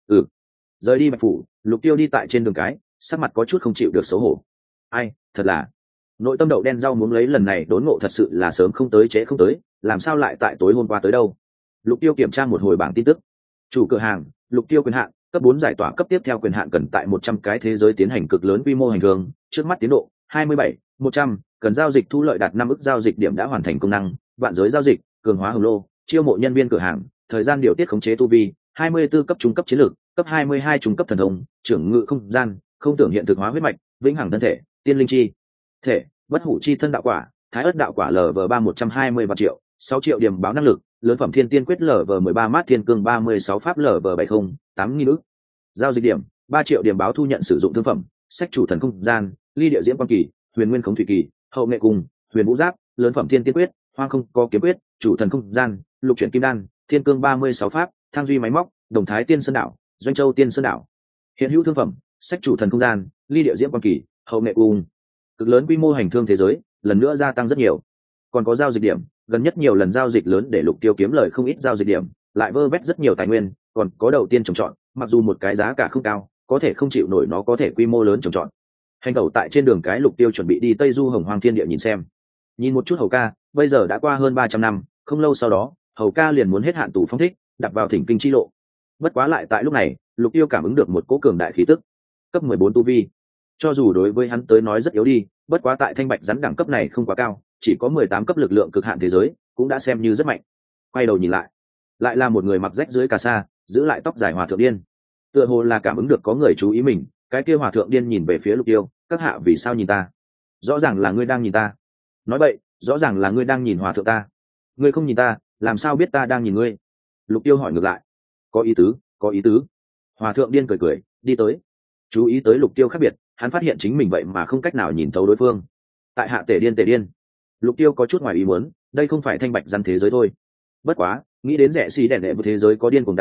Rời đi Bạch phủ, Lục Tiêu đi tại trên đường cái, sắc mặt có chút không chịu được xấu hổ. Ai, thật là nội tâm đậu đen rau muống, lấy lần này đốn ngộ thật sự là sớm không tới trễ không tới, làm sao lại tại tối hôm qua tới đâu. Lục Tiêu kiểm tra một hồi bảng tin tức. Chủ cửa hàng, Lục Tiêu quyền hạn, cấp 4 giải tỏa. Cấp tiếp theo quyền hạn cần tại 100 cái thế giới tiến hành cực lớn quy mô hành thương, trước mắt tiến độ 27, 100, cần giao dịch thu lợi đạt 5 ức giao dịch điểm đã hoàn thành công năng, vạn giới giao dịch, cường hóa hồng lô, chiêu mộ nhân viên cửa hàng, thời gian điều tiết khống chế tu vi, 24 cấp trung cấp chiến lược, cấp 22 trung cấp thần thông, trưởng ngự không gian, không tưởng hiện thực hóa huyết mạch, vĩnh hằng thân thể, tiên linh chi thể, bất hủ chi thân đạo quả, thái ất đạo quả LV3 120 vạn triệu, 6 triệu điểm báo năng lực, lớn phẩm thiên tiên quyết LV13 mát thiên cương 36 pháp LV70, 8.000 ức. Giao dịch điểm, 3 triệu điểm báo thu nhận sử dụng thương phẩm, sách chủ thần không gian, ly địa diễm quan kỳ, huyền nguyên khống thủy kỳ, hậu nghệ cùng, huyền vũ giáp, lớn phẩm thiên tiên quyết, hoang không có kiếm quyết, chủ thần không gian, lục chuyển kim đan, thiên cương 36 pháp, thang duy máy móc, đồng thái tiên sơn đảo, doanh châu tiên sơn đảo. Hiện hữu thương phẩm, sách chủ thần không gian, ly địa diễm quan kỳ, hậu nghệ cùng. Cực lớn quy mô hành thương thế giới, lần nữa gia tăng rất nhiều. Còn có giao dịch điểm, gần nhất nhiều lần giao dịch lớn để Lục Tiêu kiếm lời không ít giao dịch điểm, lại vơ vét rất nhiều tài nguyên, còn có đầu tiên trồng trọt, mặc dù một cái giá cả không cao, có thể không chịu nổi nó có thể quy mô lớn trồng trọt. Hành tẩu tại trên đường cái, Lục Tiêu chuẩn bị đi Tây Du Hồng Hoang Thiên Địa nhìn xem. Nhìn một chút Hầu ca, bây giờ đã qua hơn 300 năm, không lâu sau đó, Hầu ca liền muốn hết hạn tù phong thích, đặt vào thỉnh kinh chi lộ. Bất quá lại tại lúc này, Lục Tiêu cảm ứng được một cỗ cường đại khí tức, cấp 14 tu vi. Cho dù đối với hắn tới nói rất yếu đi, bất quá tại thanh bạch rắn đẳng cấp này không quá cao, chỉ có 18 cấp lực lượng cực hạn thế giới, cũng đã xem như rất mạnh. Quay đầu nhìn lại là một người mặc rách dưới cà sa, giữ lại tóc dài hòa thượng điên. Tựa hồ là cảm ứng được có người chú ý mình, cái kia hòa thượng điên nhìn về phía Lục Tiêu, các hạ vì sao nhìn ta? Rõ ràng là ngươi đang nhìn ta. Nói vậy, rõ ràng là ngươi đang nhìn hòa thượng ta. Ngươi không nhìn ta, làm sao biết ta đang nhìn ngươi? Lục Tiêu hỏi ngược lại. Có ý tứ, có ý tứ. Hòa thượng điên cười cười, đi tới. Chú ý tới Lục Tiêu khác biệt, hắn phát hiện chính mình vậy mà không cách nào nhìn thấu đối phương. Tại hạ tể điên. Lục Tiêu có chút ngoài ý muốn, đây không phải thanh bạch rắn thế giới thôi. Bất quá, nghĩ đến rẻ xì đèn đệ một thế giới có điên cuồng đá vơ,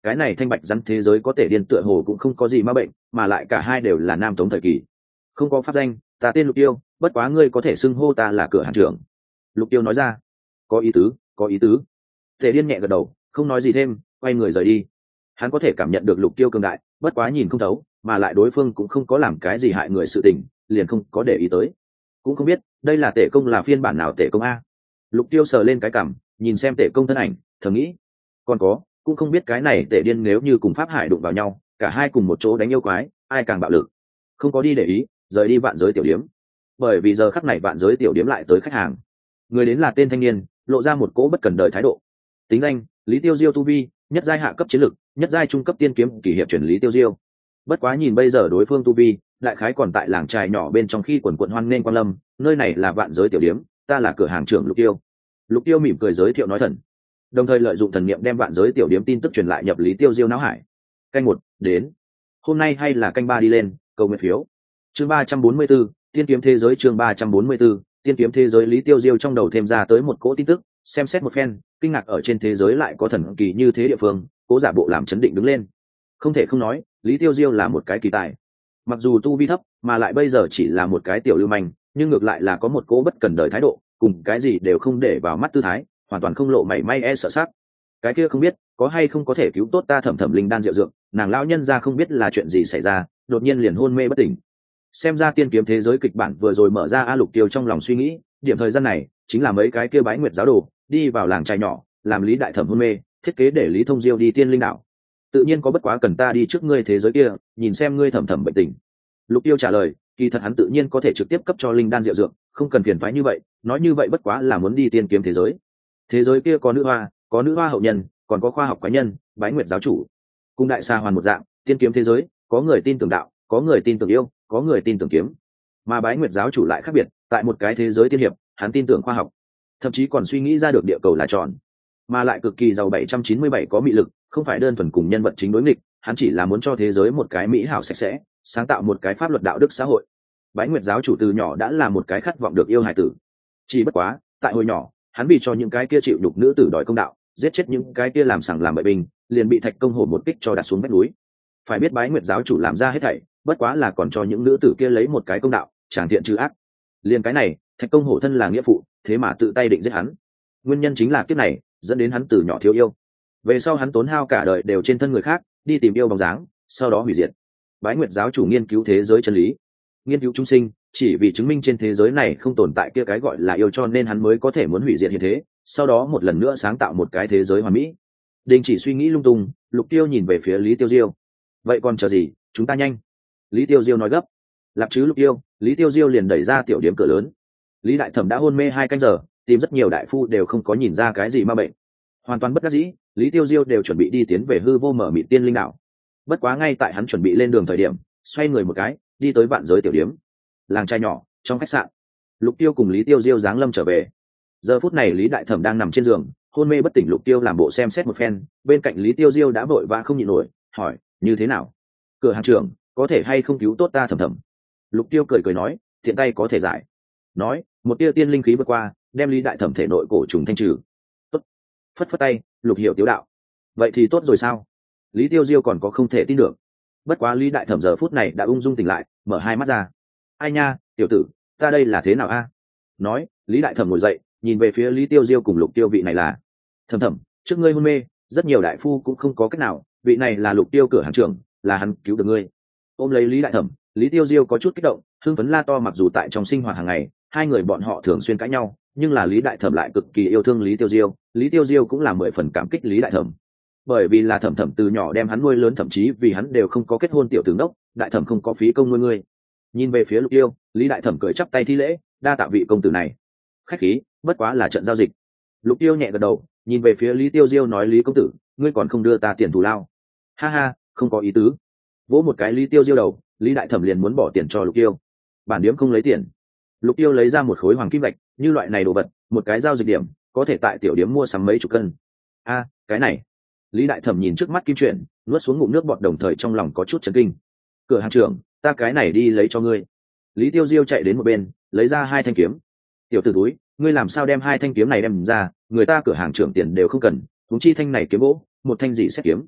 cái này thanh bạch rắn thế giới có tể điên tựa hồ cũng không có gì ma bệnh, mà lại cả hai đều là nam tống thời kỳ. Không có pháp danh, ta tên Lục Tiêu, bất quá ngươi có thể xưng hô ta là cửa hàng trưởng. Lục Tiêu nói ra. Có ý tứ, có ý tứ. Tể điên nhẹ gật đầu, không nói gì thêm, quay người rời đi. Hắn có thể cảm nhận được Lục Tiêu cường đại, bất quá nhìn không thấu, mà lại đối phương cũng không có làm cái gì hại người sự tình, liền không có để ý tới. Cũng không biết đây là Tể công là phiên bản nào Tể công a. Lục Tiêu sờ lên cái cằm, nhìn xem Tể công thân ảnh, thầm nghĩ. Còn có, cũng không biết cái này Tể điên nếu như cùng Pháp Hải đụng vào nhau, cả hai cùng một chỗ đánh yêu quái, ai càng bạo lực. Không có đi để ý, rời đi Vạn Giới tiểu điếm. Bởi vì giờ khắc này Vạn Giới tiểu điếm lại tới khách hàng. Người đến là tên thanh niên, lộ ra một cỗ bất cần đời thái độ. Tính danh: Lý Tiêu Diêu, tu vi nhất giai hạ cấp chiến lực, nhất giai trung cấp tiên kiếm kỷ hiệp chuyển Lý Tiêu Diêu. Bất quá nhìn bây giờ đối phương tu vi, đại khái còn tại làng trài nhỏ bên trong khi quần quận hoan nghênh quan lâm, nơi này là Vạn Giới tiểu điếm, ta là cửa hàng trưởng Lục Tiêu. Lục Tiêu mỉm cười giới thiệu nói thần, đồng thời lợi dụng thần niệm đem Vạn Giới tiểu điếm tin tức truyền lại nhập Lý Tiêu Diêu não hải. Canh 1 đến. Hôm nay hay là canh 3 đi lên, cầu nguyện phiếu. Chương 344, tiên kiếm thế giới. Chương 344, tiên kiếm thế giới. Lý Tiêu Diêu trong đầu thêm ra tới một cỗ tin tức, xem xét một phen, kinh ngạc ở trên thế giới lại có thần kỳ như thế địa phương, cố giả bộ làm chấn định đứng lên. Không thể không nói, Lý Tiêu Diêu là một cái kỳ tài. Mặc dù tu vi thấp, mà lại bây giờ chỉ là một cái tiểu lưu manh, nhưng ngược lại là có một cỗ bất cần đời thái độ, cùng cái gì đều không để vào mắt tư thái, hoàn toàn không lộ mảy may e sợ sắc. Cái kia không biết có hay không có thể cứu tốt ta Thẩm Thẩm linh đan rượu dược, nàng lão nhân ra không biết là chuyện gì xảy ra, đột nhiên liền hôn mê bất tỉnh. Xem ra tiên kiếm thế giới kịch bản vừa rồi mở ra. A Lục Tiêu trong lòng suy nghĩ, điểm thời gian này chính là mấy cái kia bái nguyệt giáo đồ đi vào làng trai nhỏ, làm Lý Đại Thẩm hôn mê, thiết kế để Lý Thông Diêu đi tiên linh đảo. Tự nhiên có bất quá cần ta đi trước ngươi thế giới kia, nhìn xem ngươi Thẩm Thẩm bệnh tình. Lục Tiêu trả lời, kỳ thật hắn tự nhiên có thể trực tiếp cấp cho linh đan rượu dược, không cần phiền phái như vậy, nói như vậy bất quá là muốn đi tiên kiếm thế giới. Thế giới kia có nữ hoa hậu nhân, còn có khoa học quái nhân, bái nguyệt giáo chủ. Cùng đại sa hoàn một dạng, tiên kiếm thế giới có người tin tưởng đạo, có người tin tưởng yêu, có người tin tưởng kiếm. Mà bái nguyệt giáo chủ lại khác biệt, tại một cái thế giới tiên hiệp, hắn tin tưởng khoa học, thậm chí còn suy nghĩ ra được địa cầu là tròn, mà lại cực kỳ giàu 797 có mị lực, không phải đơn thuần cùng nhân vật chính đối nghịch, hắn chỉ là muốn cho thế giới một cái mỹ hảo sạch sẽ, sáng tạo một cái pháp luật đạo đức xã hội. Bái nguyệt giáo chủ từ nhỏ đã là một cái khát vọng được yêu hài tử, chỉ bất quá tại hồi nhỏ hắn vì cho những cái kia chịu nhục nữ tử đòi công đạo, giết chết những cái kia làm sằng làm bậy binh, liền bị Thạch Công Hổ một kích cho đặt xuống vách núi. Phải biết bái nguyệt giáo chủ làm ra hết thảy, bất quá là còn cho những nữ tử kia lấy một cái công đạo, tràng thiện trừ ác. Liền cái này, Thạch Công Hổ thân là nghĩa phụ, thế mà tự tay định giết hắn. Nguyên nhân chính là kiếp này dẫn đến hắn từ nhỏ thiếu yêu, về sau hắn tốn hao cả đời đều trên thân người khác, đi tìm yêu bóng dáng, sau đó hủy diệt. Bái nguyệt giáo chủ nghiên cứu thế giới chân lý, nghiên cứu chúng sinh, chỉ vì chứng minh trên thế giới này không tồn tại kia cái gọi là yêu, cho nên hắn mới có thể muốn hủy diệt hiện thế, sau đó một lần nữa sáng tạo một cái thế giới hoàn mỹ. Đình chỉ suy nghĩ lung tung, Lục Tiêu nhìn về phía Lý Tiêu Diêu. Vậy còn chờ gì, chúng ta nhanh. Lý Tiêu Diêu nói gấp. Lạp chứ Lục Tiêu. Lý Tiêu Diêu liền đẩy ra tiểu điếm cửa lớn. Lý Đại Thẩm đã hôn mê 2 canh giờ, tìm rất nhiều đại phu đều không có nhìn ra cái gì ma bệnh. Hoàn toàn bất đắc dĩ, Lý Tiêu Diêu đều chuẩn bị đi tiến về hư vô mở mịt tiên linh đảo. Bất quá ngay tại hắn chuẩn bị lên đường thời điểm, xoay người một cái, đi tới Vạn Giới tiểu điếm. Làng trai nhỏ, trong khách sạn. Lục Tiêu cùng Lý Tiêu Diêu giáng lâm trở về. Giờ phút này Lý Đại Thẩm đang nằm trên giường, hôn mê bất tỉnh. Lục Tiêu làm bộ xem xét một phen, bên cạnh Lý Tiêu Diêu đã vội vã không nhịn nổi, hỏi: như thế nào? Cửa hàng trưởng, có thể hay không cứu tốt ta Thẩm Thẩm? Lục Tiêu cười cười nói: thiện tay có thể giải. Nói, một tia tiên linh khí vượt qua, đem Lý Đại Thẩm thể nội cổ trùng thanh trừ. Tốt. Phất phất tay, Lục Hiểu tiếu đạo: vậy thì tốt rồi sao? Lý Tiêu Diêu còn có không thể tin được. Bất quá Lý Đại Thẩm giờ phút này đã ung dung tỉnh lại, mở hai mắt ra. Ai nha, tiểu tử, ta đây là thế nào a? Nói, Lý Đại Thẩm ngồi dậy, nhìn về phía Lý Tiêu Diêu cùng Lục Tiêu. Vị này là Thẩm Thẩm, trước ngươi hôn mê, rất nhiều đại phu cũng không có cách nào, vị này là Lục Tiêu cửa hàng trưởng, là hắn cứu được ngươi. Ôm lấy Lý Đại Thẩm, Lý Tiêu Diêu có chút kích động, hưng phấn la to. Mặc dù tại trong sinh hoạt hàng ngày, hai người bọn họ thường xuyên cãi nhau, nhưng là Lý Đại Thẩm lại cực kỳ yêu thương Lý Tiêu Diêu, Lý Tiêu Diêu cũng là 10 phần cảm kích Lý Đại Thẩm. Bởi vì là Thẩm Thẩm từ nhỏ đem hắn nuôi lớn, thậm chí vì hắn đều không có kết hôn. Tiểu tướng đốc, Đại Thẩm không có phí công nuôi ngươi. Nhìn về phía Lục Tiêu, Lý Đại Thẩm cười chắp tay thi lễ, đa tạ vị công tử này. Khách khí, bất quá là trận giao dịch. Lục Tiêu nhẹ gật đầu, nhìn về phía Lý Tiêu Diêu nói: Lý công tử, ngươi còn không đưa ta tiền thù lao? Ha ha, không có ý tứ. Vỗ một cái Lý Tiêu Diêu đầu, Lý Đại Thẩm liền muốn bỏ tiền cho Lục Tiêu. Bản điếm không lấy tiền. Lục Tiêu lấy ra một khối hoàng kim gạch, như loại này đồ vật, một cái giao dịch điểm, có thể tại tiểu điếm mua sắm mấy chục cân. A, cái này. Lý Đại Thẩm nhìn trước mắt kim chuyển, nuốt xuống ngụm nước bọt, đồng thời trong lòng có chút chấn kinh. Cửa hàng trưởng, ta cái này đi lấy cho ngươi. Lý Tiêu Diêu chạy đến một bên, lấy ra 2 thanh kiếm. Tiểu tử túi, ngươi làm sao đem 2 thanh kiếm này đem ra, người ta cửa hàng trưởng tiền đều không cần, huống chi thanh này kiếm gỗ, một thanh gì xét kiếm.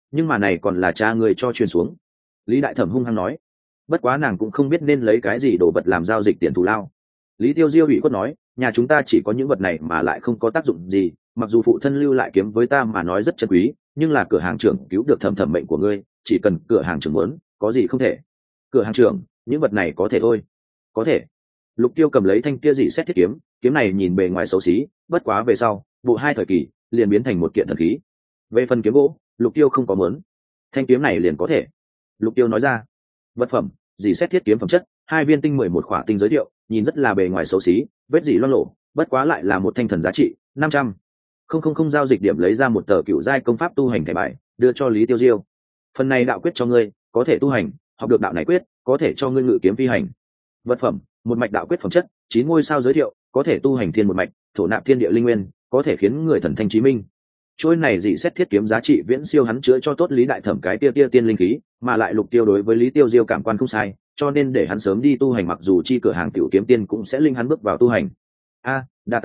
nhưng mà này còn là cha người cho truyền xuống. Lý đại thẩm hung hăng nói. Bất quá nàng cũng không biết nên lấy cái gì đồ vật làm giao dịch tiền thù lao. Lý tiêu diêu ủy khuất nói, nhà chúng ta chỉ có những vật này mà lại không có tác dụng gì, mặc dù phụ thân lưu lại kiếm với ta mà nói rất chân quý, nhưng là cửa hàng trưởng cứu được thẩm thẩm mệnh của ngươi, chỉ cần cửa hàng trưởng muốn, có gì không thể. Cửa hàng trưởng, những vật này có thể thôi. Có thể. Lục tiêu cầm lấy thanh kia dị xét thiết kiếm, kiếm này nhìn bề ngoài xấu xí, bất quá về sau bộ hai thời kỳ liền biến thành một kiện thần khí. Về phần kiếm gỗ, Lục tiêu không có muốn, thanh kiếm này liền có thể. Lục tiêu nói ra. Vật phẩm, dị xét thiết kiếm phẩm chất, 2 viên tinh 11 khỏa tinh giới thiệu, nhìn rất là bề ngoài xấu xí, vết dỉ loang lổ, bất quá lại là một thanh thần giá trị 500. Không giao dịch điểm lấy ra một tờ cựu giai công pháp tu hành thẻ bài, đưa cho Lý Tiêu Diêu. Phần này đạo quyết cho ngươi, có thể tu hành, học được đạo này quyết, có thể cho ngươi ngự kiếm phi hành. Vật phẩm, một mạch đạo quyết phẩm chất, 9 ngôi sao giới thiệu, có thể tu hành thiên một mạch, thổ nạp thiên địa linh nguyên, có thể khiến người thần thanh chí minh. Chuôi này dị xét thiết kiếm giá trị viễn siêu hắn chữa cho tốt Lý đại thẩm cái tia tiên linh khí, mà lại Lục Tiêu đối với Lý Tiêu Diêu cảm quan không sai, cho nên để hắn sớm đi tu hành, mặc dù chi cửa hàng tiểu kiếm tiên cũng sẽ linh hắn bước vào tu hành. Đa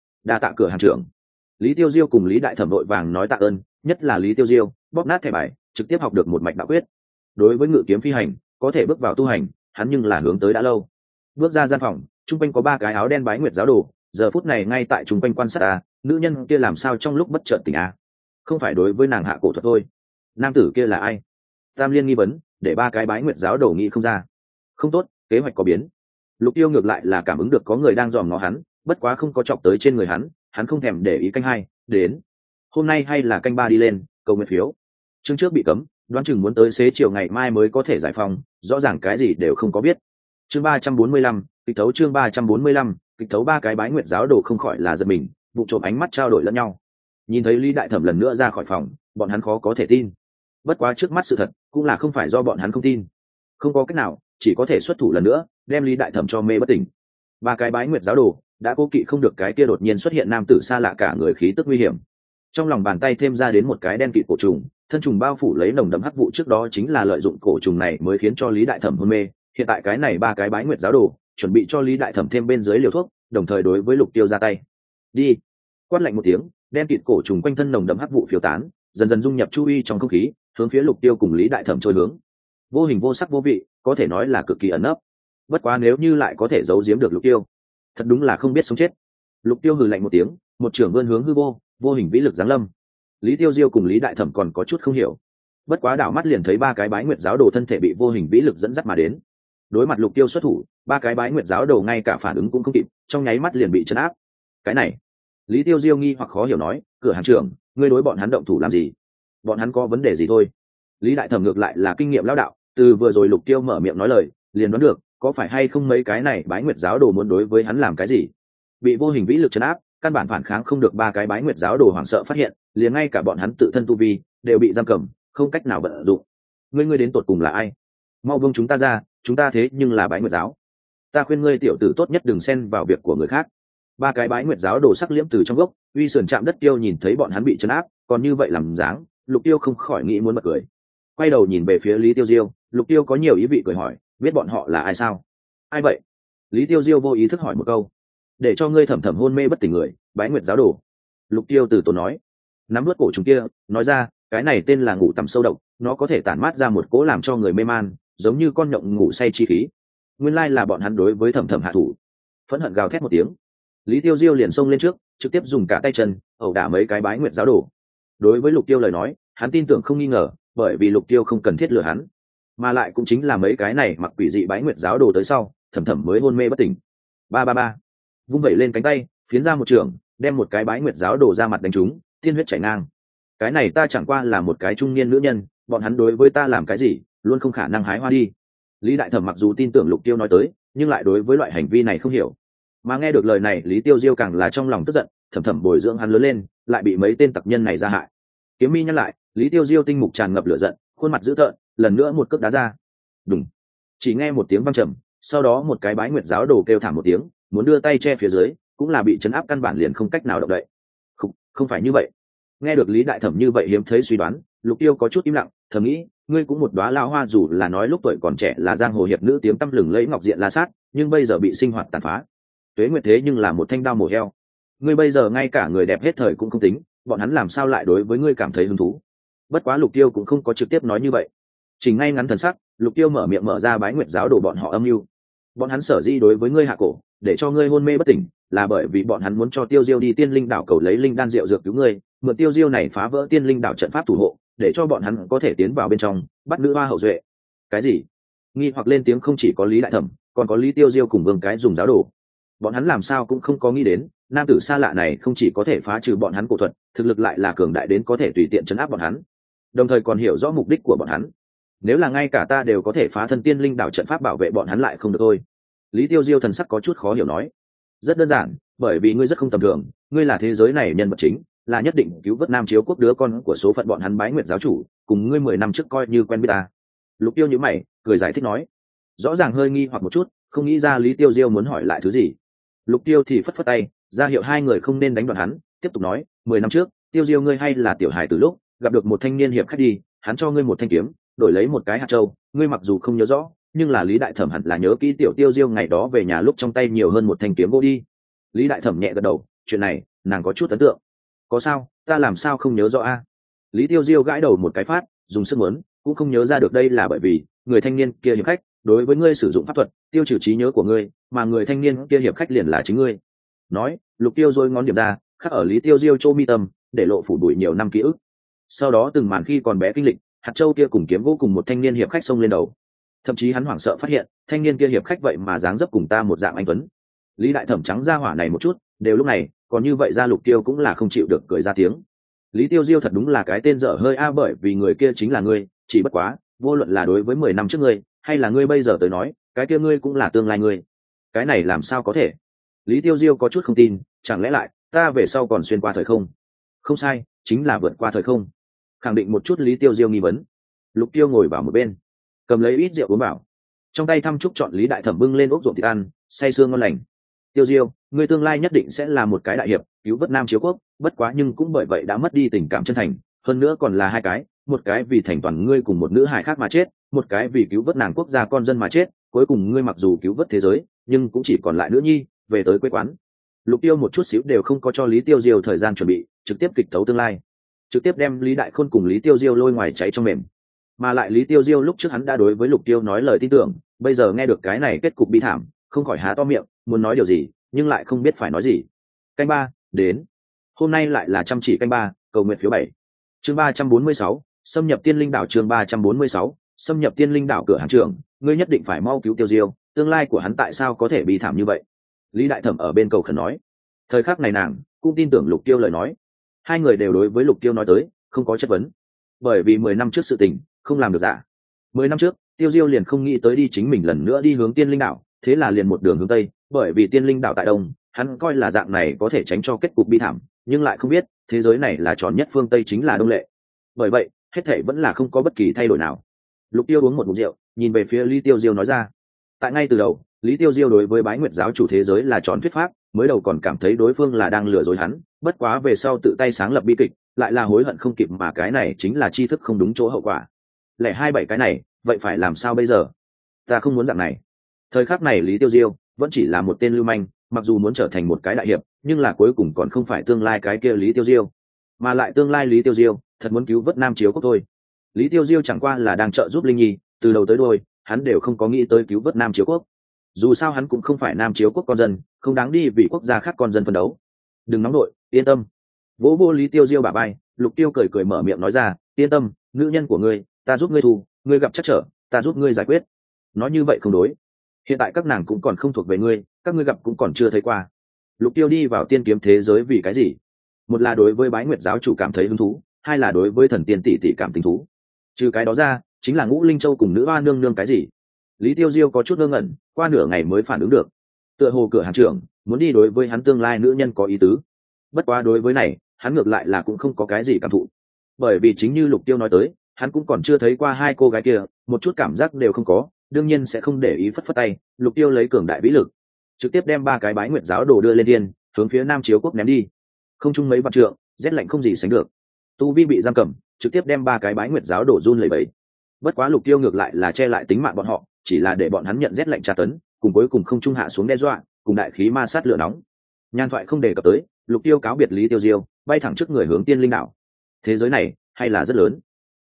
tạ cửa hàng trưởng. Lý Tiêu Diêu cùng Lý đại thẩm đội vàng nói tạ ơn, nhất là Lý Tiêu Diêu bóp nát thẻ bài, trực tiếp học được một mạch đạo quyết. Đối với ngự kiếm phi hành, có thể bước vào tu hành, hắn nhưng là hướng tới đã lâu. Bước ra gian phòng, trung quanh có 3 cái áo đen bái nguyệt giáo đồ, giờ phút này ngay tại trung quanh quan sát nữ nhân kia làm sao trong lúc bất chợt tỉnh không phải đối với nàng hạ cổ thuật thôi. Nam tử kia là ai? Tam liên nghi vấn, để 3 cái bái nguyệt giáo đồ nghĩ không ra. Không tốt, kế hoạch có biến. Lục Tiêu ngược lại là cảm ứng được có người đang dòm ngó hắn, bất quá không có chọc tới trên người hắn không thèm để ý. Canh 2 đến, hôm nay hay là canh 3 đi lên, cầu nguyện phiếu. Chương trước bị cấm, đoán chừng muốn tới xế chiều ngày mai mới có thể giải phóng, rõ ràng cái gì đều không có biết. Chương 345, kịch thấu. Chương 345, kịch thấu. 3 cái bái nguyệt giáo đồ không khỏi là giật mình, vụ trộm ánh mắt trao đổi lẫn nhau. Nhìn thấy Lý đại thẩm lần nữa ra khỏi phòng, bọn hắn khó có thể tin. Bất quá trước mắt sự thật cũng là không phải do bọn hắn không tin, không có cách nào, chỉ có thể xuất thủ lần nữa, đem Lý đại thẩm cho mê bất tỉnh. 3 cái bái nguyệt giáo đồ đã cố kỵ không được cái kia đột nhiên xuất hiện nam tử xa lạ cả người khí tức nguy hiểm. Trong lòng bàn tay thêm ra đến một cái đen kịt cổ trùng, thân trùng bao phủ lấy nồng đậm hắc vụ, trước đó chính là lợi dụng cổ trùng này mới khiến cho Lý đại thẩm hôn mê. Hiện tại cái này 3 cái bái nguyệt giáo đồ chuẩn bị cho Lý đại thẩm thêm bên dưới liều thuốc, đồng thời đối với Lục Tiêu ra tay. Đi. Quát lạnh một tiếng, đen kịt cổ trùng quanh thân nồng đậm hắc vụ phiêu tán, dần dần dung nhập chu uy trong không khí, hướng phía Lục Tiêu cùng Lý đại thẩm trôi hướng. Vô hình vô sắc vô vị, có thể nói là cực kỳ ẩn nấp. Bất quá nếu như lại có thể giấu giếm được Lục Tiêu, thật đúng là không biết sống chết. Lục Tiêu hừ lạnh một tiếng, một trưởng vươn hướng hư vô, vô hình vĩ lực giáng lâm. Lý Tiêu Diêu cùng Lý đại thẩm còn có chút không hiểu, bất quá đảo mắt liền thấy 3 cái bái nguyệt giáo đồ thân thể bị vô hình vĩ lực dẫn dắt mà đến. Đối mặt Lục Tiêu xuất thủ, 3 cái bái nguyệt giáo đồ ngay cả phản ứng cũng không kịp, trong nháy mắt liền bị trấn áp. Cái này, Lý Tiêu Diêu nghi hoặc khó hiểu nói, cửa hàng trưởng, ngươi đối bọn hắn động thủ làm gì? Bọn hắn có vấn đề gì thôi? Lý đại thẩm ngược lại là kinh nghiệm lão đạo, từ vừa rồi Lục Tiêu mở miệng nói lời, liền đoán được có phải hay không mấy cái này bái nguyệt giáo đồ muốn đối với hắn làm cái gì. Bị vô hình vĩ lực trấn áp, căn bản phản kháng không được. 3 cái bái nguyệt giáo đồ hoảng sợ phát hiện, liền ngay cả bọn hắn tự thân tu vi đều bị giam cầm, không cách nào vận dụng. Ngươi đến tột cùng là ai? Mau buông chúng ta ra, chúng ta thế nhưng là bái nguyệt giáo. Ta khuyên ngươi tiểu tử tốt nhất đừng xen vào việc của người khác. 3 cái bái nguyệt giáo đồ sắc liễm từ trong gốc, uy sườn chạm đất Tiêu nhìn thấy bọn hắn bị trấn áp, còn như vậy làm dáng, Lục Tiêu không khỏi nghĩ muốn bật cười. Quay đầu nhìn về phía Lý Tiêu Diêu, Lục Tiêu có nhiều ý vị cười hỏi, biết bọn họ là ai sao? Ai vậy? Lý Tiêu Diêu vô ý thức hỏi một câu. Để cho ngươi thẩm thẩm hôn mê bất tỉnh người, bái nguyệt giáo đồ. Lục Tiêu từ tốn nói, nắm vớt cổ trùng kia, nói ra, cái này tên là ngủ tầm sâu độc, nó có thể tản mát ra một cỗ làm cho người mê man, giống như con nhộng ngủ say chi khí. Nguyên lai là bọn hắn đối với thẩm thẩm hạ thủ. Phẫn hận gào thét một tiếng, Lý Tiêu Diêu liền xông lên trước, trực tiếp dùng cả tay chân ẩu đả mấy cái bái nguyệt giáo đồ. Đối với Lục Tiêu lời nói, hắn tin tưởng không nghi ngờ, bởi vì Lục Tiêu không cần thiết lừa hắn, mà lại cũng chính là mấy cái này mặc quỷ dị bái nguyệt giáo đồ tới sau, thẩm thẩm mới hôn mê bất tỉnh. Ba, vung vẩy lên cánh tay, phiến ra một trường, đem một cái bái nguyệt giáo đồ ra mặt đánh trúng, tiên huyết chảy ngang. Cái này ta chẳng qua là một cái trung niên nữ nhân, bọn hắn đối với ta làm cái gì, luôn không khả năng hái hoa đi. Lý đại thẩm mặc dù tin tưởng Lục Tiêu nói tới, nhưng lại đối với loại hành vi này không hiểu. Mà nghe được lời này, Lý Tiêu Diêu càng là trong lòng tức giận, thẩm thẩm bồi dưỡng hắn lớn lên, lại bị mấy tên tặc nhân này ra hại. Kiếm mi nhăn lại, Lý Tiêu Diêu tinh mục tràn ngập lửa giận, khuôn mặt dữ tợn, lần nữa một cước đá ra. Đùng. Chỉ nghe một tiếng vang trầm, sau đó một cái bái nguyệt giáo đồ kêu thảm một tiếng, muốn đưa tay che phía dưới, cũng là bị chấn áp, căn bản liền không cách nào động đậy. Không phải như vậy. Nghe được Lý đại thẩm như vậy hiếm thấy suy đoán, Lục Tiêu có chút im lặng, thầm nghĩ, ngươi cũng một đóa lao hoa, dù là nói lúc tuổi còn trẻ là giang hồ hiệp nữ tiếng tăm lừng lẫy ngọc diện la sát, nhưng bây giờ bị sinh hoạt tàn phá. Tuế nguyệt thế nhưng là một thanh đao mổ heo. Ngươi bây giờ ngay cả người đẹp hết thời cũng không tính, bọn hắn làm sao lại đối với ngươi cảm thấy hứng thú? Bất quá Lục Tiêu cũng không có trực tiếp nói như vậy. Chỉ ngay ngắn thần sắc, Lục Tiêu mở miệng mở ra bái nguyệt giáo đồ bọn họ âm mưu. Bọn hắn sở dĩ đối với ngươi hạ cổ, để cho ngươi hôn mê bất tỉnh, là bởi vì bọn hắn muốn cho Tiêu Diêu đi Tiên Linh đảo cầu lấy linh đan rượu dược cứu ngươi, mượn Tiêu Diêu này phá vỡ Tiên Linh đảo trận pháp thủ hộ, để cho bọn hắn có thể tiến vào bên trong, bắt nữ hoa hậu duệ. Cái gì? Nghi hoặc lên tiếng không chỉ có Lý Đại Thẩm, còn có Lý Tiêu Diêu cùng Vương cái dùng giáo đồ. Bọn hắn làm sao cũng không có nghĩ đến, nam tử xa lạ này không chỉ có thể phá trừ bọn hắn cổ thuật, thực lực lại là cường đại đến có thể tùy tiện trấn áp bọn hắn, đồng thời còn hiểu rõ mục đích của bọn hắn. Nếu là ngay cả ta đều có thể phá thân Tiên Linh đảo trận pháp bảo vệ bọn hắn lại không được thôi. Lý Tiêu Diêu thần sắc có chút khó hiểu nói. Rất đơn giản, bởi vì ngươi rất không tầm thường, ngươi là thế giới này nhân vật chính, là nhất định cứu vớt Nam Chiếu quốc đứa con của số phận bọn hắn bái nguyệt giáo chủ, cùng ngươi 10 năm trước coi như quen biết ta. Lục Tiêu nhíu mày, cười giải thích nói. Rõ ràng hơi nghi hoặc một chút, không nghĩ ra Lý Tiêu Diêu muốn hỏi lại thứ gì. Lục Tiêu thì phất phất tay, ra hiệu hai người không nên đánh đoạn hắn, tiếp tục nói, 10 năm trước, Tiêu Diêu ngươi hay là tiểu hài từ lúc, gặp được một thanh niên hiệp khách đi, hắn cho ngươi một thanh kiếm, đổi lấy một cái hạt châu, ngươi mặc dù không nhớ rõ, nhưng là Lý Đại Thẩm hẳn là nhớ kỹ tiểu Tiêu Diêu ngày đó về nhà lúc trong tay nhiều hơn một thanh kiếm gỗ đi. Lý Đại Thẩm nhẹ gật đầu, chuyện này, nàng có chút ấn tượng. Có sao, ta làm sao không nhớ rõ a? Lý Tiêu Diêu gãi đầu một cái phát, dùng sức muốn, cũng không nhớ ra được đây là bởi vì người thanh niên kia hiệp khách đối với ngươi sử dụng pháp thuật tiêu trừ trí nhớ của ngươi, mà người thanh niên kia hiệp khách liền là chính ngươi. Nói, Lục Tiêu rồi ngón điểm ra, khắc ở Lý Tiêu Diêu chỗ mi tâm, để lộ phủ bụi nhiều năm ký ức. Sau đó từng màn khi còn bé kinh lịch, hạt châu kia cùng kiếm vô cùng một thanh niên hiệp khách xông lên đầu. Thậm chí hắn hoảng sợ phát hiện, thanh niên kia hiệp khách vậy mà dáng dấp cùng ta một dạng anh tuấn. Lý Đại Thẩm trắng ra hỏa này một chút, đều lúc này, còn như vậy ra Lục Tiêu cũng là không chịu được cười ra tiếng. Lý Tiêu Diêu thật đúng là cái tên dở hơi a, bởi vì người kia chính là ngươi, chỉ bất quá, vô luận là đối với 10 năm trước ngươi, hay là ngươi bây giờ tới nói, cái kia ngươi cũng là tương lai ngươi. Cái này làm sao có thể? Lý Tiêu Diêu có chút không tin, chẳng lẽ lại ta về sau còn xuyên qua thời không? Không sai, chính là vượt qua thời không. Khẳng định một chút Lý Tiêu Diêu nghi vấn. Lục Tiêu ngồi vào một bên, cầm lấy ít rượu uống vào. Trong tay thăm chúc chọn Lý Đại Thẩm bưng lên ốc ruộng thịt ăn, say sưa ngon lành. Tiêu Diêu, ngươi tương lai nhất định sẽ là một cái đại hiệp, cứu vớt Nam Chiếu quốc, bất quá nhưng cũng bởi vậy đã mất đi tình cảm chân thành, hơn nữa còn là hai cái, một cái vì thành toàn ngươi cùng một nữ hài khác mà chết, một cái vì cứu vớt nàng quốc gia con dân mà chết, cuối cùng ngươi mặc dù cứu vớt thế giới, nhưng cũng chỉ còn lại nữ nhi, về tới quê quán. Lục Tiêu một chút xíu đều không có cho Lý Tiêu Diêu thời gian chuẩn bị, trực tiếp kịch tấu tương lai, trực tiếp đem Lý Đại Khôn cùng Lý Tiêu Diêu lôi ngoài cháy trong mềm. Mà lại Lý Tiêu Diêu lúc trước hắn đã đối với Lục Tiêu nói lời tin tưởng, bây giờ nghe được cái này kết cục bi thảm, không khỏi há to miệng, muốn nói điều gì, nhưng lại không biết phải nói gì. Canh ba đến, hôm nay lại là chăm chỉ canh ba, cầu nguyện phiếu 7. Chương 346, xâm nhập Tiên Linh đảo. Chương 346, xâm nhập Tiên Linh đảo. Cửa hàng trưởng, ngươi nhất định phải mau cứu Tiêu Diêu, tương lai của hắn tại sao có thể bị thảm như vậy? Lý Đại Thẩm ở bên cầu khẩn nói. Thời khắc này nàng cũng tin tưởng Lục Tiêu lời nói, hai người đều đối với Lục Tiêu nói tới không có chất vấn, bởi vì 10 năm trước sự tình không làm được giả. 10 năm trước Tiêu Diêu liền không nghĩ tới đi chính mình lần nữa đi hướng Tiên Linh đảo, thế là liền một đường hướng tây, bởi vì Tiên Linh đảo tại đông, hắn coi là dạng này có thể tránh cho kết cục bi thảm, nhưng lại không biết thế giới này là tròn nhất, phương tây chính là đông lệ, bởi vậy hết thảy vẫn là không có bất kỳ thay đổi nào. Lục Tiêu uống một ngụm rượu, nhìn về phía Lý Tiêu Diêu nói ra. Tại ngay từ đầu, Lý Tiêu Diêu đối với bái nguyệt giáo chủ thế giới là tròn thuyết pháp, mới đầu còn cảm thấy đối phương là đang lừa dối hắn, bất quá về sau tự tay sáng lập bi kịch, lại là hối hận không kịp, mà cái này chính là tri thức không đúng chỗ hậu quả. Lẻ 27 cái này, vậy phải làm sao bây giờ? Ta không muốn dạng này. Thời khắc này Lý Tiêu Diêu vẫn chỉ là một tên lưu manh, mặc dù muốn trở thành một cái đại hiệp, nhưng là cuối cùng còn không phải tương lai cái kia Lý Tiêu Diêu, mà lại tương lai Lý Tiêu Diêu thật muốn cứu vớt Nam Chiếu quốc thôi. Lý Tiêu Diêu chẳng qua là đang trợ giúp Linh Nhi, từ đầu tới đuôi hắn đều không có nghĩ tới cứu vớt Nam Chiếu quốc. Dù sao hắn cũng không phải Nam Chiếu quốc con dân, không đáng đi vì quốc gia khác con dân phân đấu. Đừng nóng nội, yên tâm. Vỗ vô Lý Tiêu Diêu bả vai, Lục Tiêu cười cười mở miệng nói ra, yên tâm, nữ nhân của ngươi ta giúp ngươi thu, ngươi gặp chắc trở ta giúp ngươi giải quyết. Nói như vậy không đối, hiện tại các nàng cũng còn không thuộc về ngươi, các ngươi gặp cũng còn chưa thấy qua. Lục Tiêu đi vào tiên kiếm thế giới vì cái gì? Một là đối với bái nguyệt giáo chủ cảm thấy hứng thú, hai là đối với thần tiên tỷ tỷ cảm tình thú. Trừ cái đó ra, chính là Ngũ Linh Châu cùng nữ hoa nương nương cái gì? Lý Tiêu Diêu có chút ngơ ngẩn, qua nửa ngày mới phản ứng được. Tựa hồ cửa hàng trưởng muốn đi đối với hắn tương lai nữ nhân có ý tứ. Bất quá đối với này, hắn ngược lại là cũng không có cái gì cảm thụ. Bởi vì chính như Lục Tiêu nói tới, hắn cũng còn chưa thấy qua hai cô gái kia, một chút cảm giác đều không có, đương nhiên sẽ không để ý, phất phất tay. Lục Tiêu lấy cường đại vĩ lực, trực tiếp đem ba cái bái nguyệt giáo đồ đưa lên thiên, hướng phía Nam Chiếu quốc ném đi. Không trung mấy vạn trượng, rét lạnh không gì sánh được. Tu vi bị giam cầm, trực tiếp đem ba cái bái nguyệt giáo đồ run lẩy bẩy. Bất quá Lục Tiêu ngược lại là che lại tính mạng bọn họ, chỉ là để bọn hắn nhận rét lạnh tra tấn, cùng cuối cùng không trung hạ xuống đe dọa, cùng đại khí ma sát lửa nóng. Nhan thoại không đề cập tới, Lục Tiêu cáo biệt Lý Tiêu Diêu, bay thẳng trước người hướng Tiên Linh đảo. Thế giới này hay là rất lớn.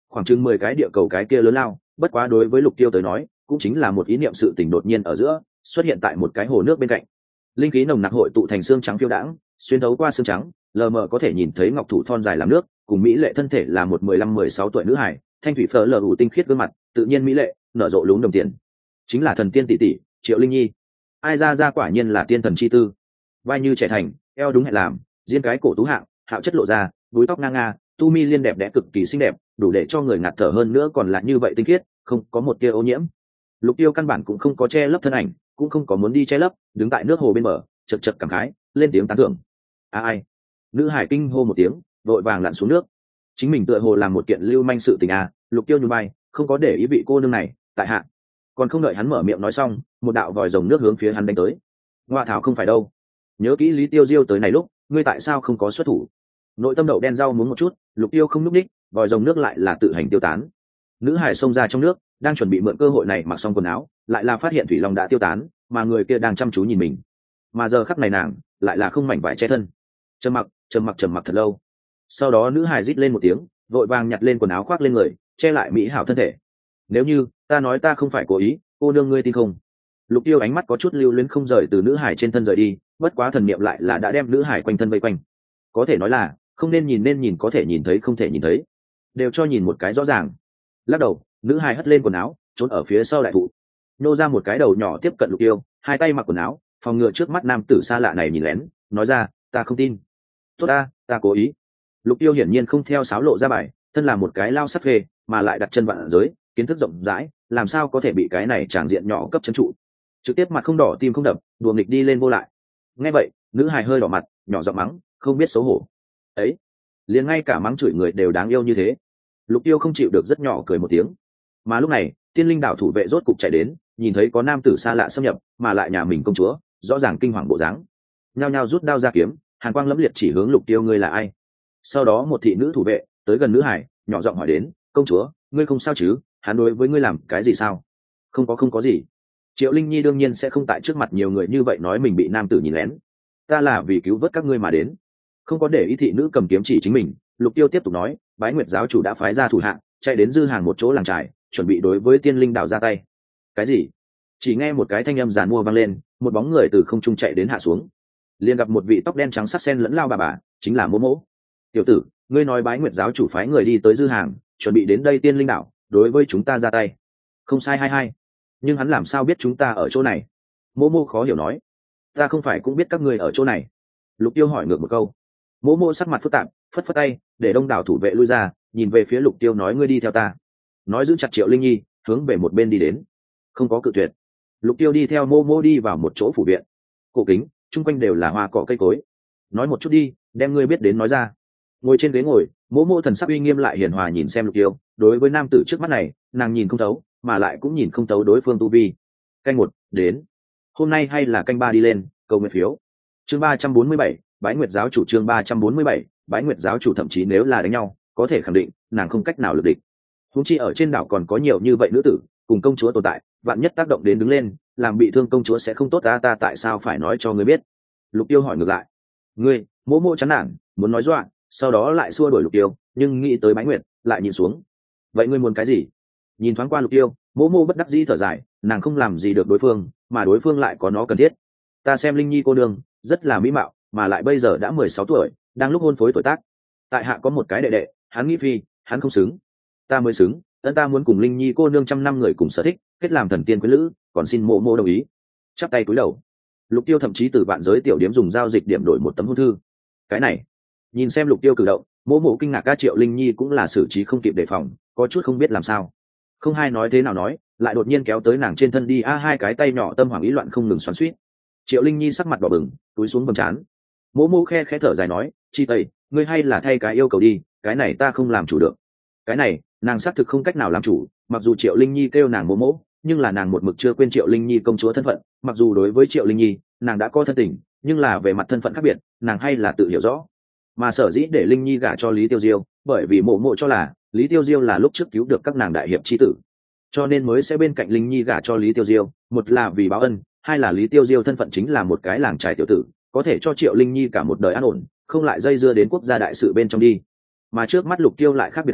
khoảng chừng 10 cái địa cầu cái kia lớn lao, bất quá đối với Lục Tiêu tới nói cũng chính là một ý niệm sự tình đột nhiên ở giữa xuất hiện tại một cái hồ nước bên cạnh. Linh khí nồng nặc hội tụ thành xương trắng phiêu đãng, xuyên thấu qua xương trắng lờ mờ có thể nhìn thấy ngọc thủ thon dài làm nước, cùng mỹ lệ thân thể là một 15-16 tuổi nữ hải, thanh thủy phở lờ ủ tinh khiết gương mặt tự nhiên mỹ lệ nở rộ lúng đồng tiền, chính là thần tiên tỷ tỷ Triệu Linh Nhi. Ai ra quả nhiên là tiên thần chi tư, vai như trẻ thành, eo đúng hẹn làm, riêng cái cổ tú hạng hạo chất lộ ra, búi tóc ngang nga, tu mi liên đẹp đẽ cực kỳ xinh đẹp, đủ để cho người ngạt thở, hơn nữa còn là như vậy tinh khiết, không có một tia ô nhiễm. Lục Tiêu căn bản cũng không có che lấp thân ảnh, cũng không có muốn đi che lấp, đứng tại nước hồ bên bờ chật chật cảm khái, lên tiếng tán thưởng. Ai? Nữ hải kinh hô một tiếng, vội vàng lặn xuống nước. Chính mình tựa hồ làm một kiện lưu manh sự tình à? Lục Tiêu nhún vai, không có để ý vị cô nương này tại hạ. Còn không đợi hắn mở miệng nói xong, một đạo vòi rồng nước hướng phía hắn đánh tới. Ngoa thảo, không phải đâu, nhớ kỹ Lý Tiêu Diêu tới này lúc ngươi tại sao không có xuất thủ? Nội tâm đậu đen rau muống một chút, Lục Tiêu không núp đích, vòi rồng nước lại là tự hành tiêu tán. Nữ hải xông ra trong nước, đang chuẩn bị mượn cơ hội này mặc xong quần áo, lại là phát hiện thủy long đã tiêu tán, mà người kia đang chăm chú nhìn mình. Mà giờ khắc này nàng lại là không mảnh vải che thân, trầm mặc thật lâu. Sau đó nữ hải rít lên một tiếng, vội vàng nhặt lên quần áo khoác lên người, che lại mỹ hảo thân thể. Nếu như ta nói ta không phải cố ý, cô nương ngươi tin không? Lục Tiêu ánh mắt có chút lưu luyến không rời từ nữ hải trên thân rời đi, bất quá thần niệm lại là đã đem nữ hải quanh thân vây quanh. Có thể nói là không nên nhìn nên nhìn, có thể nhìn thấy không thể nhìn thấy, đều cho nhìn một cái rõ ràng. Lắc đầu, nữ hải hất lên quần áo, trốn ở phía sau đại thụ, nô ra một cái đầu nhỏ tiếp cận Lục Tiêu, hai tay mặc quần áo, phòng ngừa trước mắt nam tử xa lạ này nhìn lén, nói ra, ta không tin. Tốt ta cố ý. Lục Tiêu hiển nhiên không theo sáo lộ ra bài, thân là một cái lao sắc phê, mà lại đặt chân vạn giới, kiến thức rộng rãi, làm sao có thể bị cái này tràng diện nhỏ cấp chân trụ. Trực tiếp mặt không đỏ tim không đập, đùa nghịch đi lên vô lại. Nghe vậy, nữ hài hơi đỏ mặt, nhỏ giọng mắng, không biết xấu hổ. Ấy, liền ngay cả mắng chửi người đều đáng yêu như thế. Lục Tiêu không chịu được rất nhỏ cười một tiếng. Mà lúc này, Tiên Linh đảo thủ vệ rốt cục chạy đến, nhìn thấy có nam tử xa lạ xâm nhập, mà lại nhà mình công chúa, rõ ràng kinh hoàng bộ dáng. Nhao nhao rút đao ra kiếm, hàn quang lẫm liệt chỉ hướng Lục Tiêu, ngươi là ai? Sau đó một thị nữ thủ vệ tới gần nữ hải, nhỏ giọng hỏi đến, công chúa, ngươi không sao chứ? Hắn đối với ngươi làm cái gì sao? Không có gì. Triệu Linh Nhi đương nhiên sẽ không tại trước mặt nhiều người như vậy nói mình bị nam tử nhìn lén. Ta là vì cứu vớt các ngươi mà đến. Không có để ý thị nữ cầm kiếm chỉ chính mình, Lục Tiêu tiếp tục nói, Bái Nguyệt giáo chủ đã phái ra thủ hạ, chạy đến dư hàng một chỗ làng trại, chuẩn bị đối với Tiên Linh đảo ra tay. Cái gì? Chỉ nghe một cái thanh âm giàn mua vang lên, một bóng người từ không trung chạy đến hạ xuống, liền gặp một vị tóc đen trắng sắc sen lẫn lao bà, chính là Mỗ Mỗ. Tiểu tử, ngươi nói Bái Nguyệt giáo chủ phái người đi tới dư hàng, chuẩn bị đến đây Tiên Linh đảo đối với chúng ta ra tay. Không sai hai, nhưng hắn làm sao biết chúng ta ở chỗ này? Mỗ Mỗ khó hiểu nói. Ta không phải cũng biết các ngươi ở chỗ này. Lục Tiêu hỏi ngược một câu. Mỗ Mỗ sắc mặt phức tạp, phất phất tay để đông đảo thủ vệ lui ra, nhìn về phía Lục Tiêu nói, ngươi đi theo ta. Nói giữ chặt Triệu Linh Nhi, hướng về một bên đi đến. Không có cự tuyệt. Lục Tiêu đi theo Mỗ Mỗ đi vào một chỗ phủ viện, cổ kính, chung quanh đều là hoa cỏ cây cối. Nói một chút đi, đem ngươi biết đến nói ra. Ngồi trên ghế ngồi, Mỗ Mỗ thần sắc uy nghiêm lại hiền hòa nhìn xem Lục Tiêu. Đối với nam tử trước mắt này, nàng nhìn không thấu, mà lại cũng nhìn không thấu đối phương tu vi. Canh 1, đến. Hôm nay hay là canh 3 đi lên, cầu nguyện phiếu. Chương 347, Bái Nguyệt giáo chủ. Chương 347, Bái Nguyệt giáo chủ. Thậm chí nếu là đánh nhau, có thể khẳng định nàng không cách nào lực địch. Huống chi ở trên đảo còn có nhiều như vậy nữ tử cùng công chúa tồn tại, vạn nhất tác động đến đứng lên làm bị thương công chúa sẽ không tốt. Ta tại sao phải nói cho ngươi biết? Lục Tiêu hỏi ngược lại. Ngươi? Mỗ Mỗ chán nản, muốn nói dọa, sau đó lại xua đuổi Lục Tiêu, nhưng nghĩ tới Bái Nguyệt lại nhìn xuống. Vậy ngươi muốn cái gì? Nhìn thoáng qua Lục Tiêu, Mỗ Mỗ bất đắc dĩ thở dài, nàng không làm gì được đối phương, mà đối phương lại có nó cần thiết. Ta xem Linh Nhi cô nương rất là mỹ mạo, mà lại bây giờ đã 16 tuổi, đang lúc hôn phối tuổi tác. Tại hạ có một cái đệ đệ, hắn nghĩ phi, hắn không xứng. Ta mới xứng, ta muốn cùng Linh Nhi cô nương trăm năm người cùng sở thích, kết làm thần tiên quyến lữ, còn xin Mỗ Mỗ đồng ý. Chắp tay cúi đầu. Lục Tiêu thậm chí từ vạn giới tiểu điểm dùng giao dịch điểm đổi một tấm hôn thư. Cái này, nhìn xem Lục Tiêu cử động, Mỗ Mỗ kinh ngạc. Ca Triệu Linh Nhi cũng là xử trí không kịp đề phòng, có chút không biết làm sao. Không hay nói thế nào nói, lại đột nhiên kéo tới nàng trên thân đi. Hai cái tay nhỏ tâm hoảng ý loạn không ngừng xoắn xuýt. Triệu Linh Nhi sắc mặt đỏ bừng, túi xuống bầm chán. Mỗ Mỗ khẽ thở dài nói, Chi Tây, ngươi hay là thay cái yêu cầu đi, cái này ta không làm chủ được. Cái này, nàng xác thực không cách nào làm chủ, mặc dù Triệu Linh Nhi kêu nàng Mỗ Mỗ, nhưng là nàng một mực chưa quên Triệu Linh Nhi công chúa thân phận. Mặc dù đối với Triệu Linh Nhi, nàng đã có thân tình, nhưng là về mặt thân phận khác biệt, nàng hay là tự hiểu rõ. Mà sở dĩ để Linh Nhi gả cho Lý Tiêu Diêu, bởi vì Mỗ Mỗ cho là Lý Tiêu Diêu là lúc trước cứu được các nàng đại hiệp chi tử, cho nên mới sẽ bên cạnh Linh Nhi gả cho Lý Tiêu Diêu. Một là vì báo ân, hai là Lý Tiêu Diêu thân phận chính là một cái làng trài tiểu tử, có thể cho Triệu Linh Nhi cả một đời an ổn, không lại dây dưa đến quốc gia đại sự bên trong đi. Mà trước mắt Lục Tiêu lại khác biệt.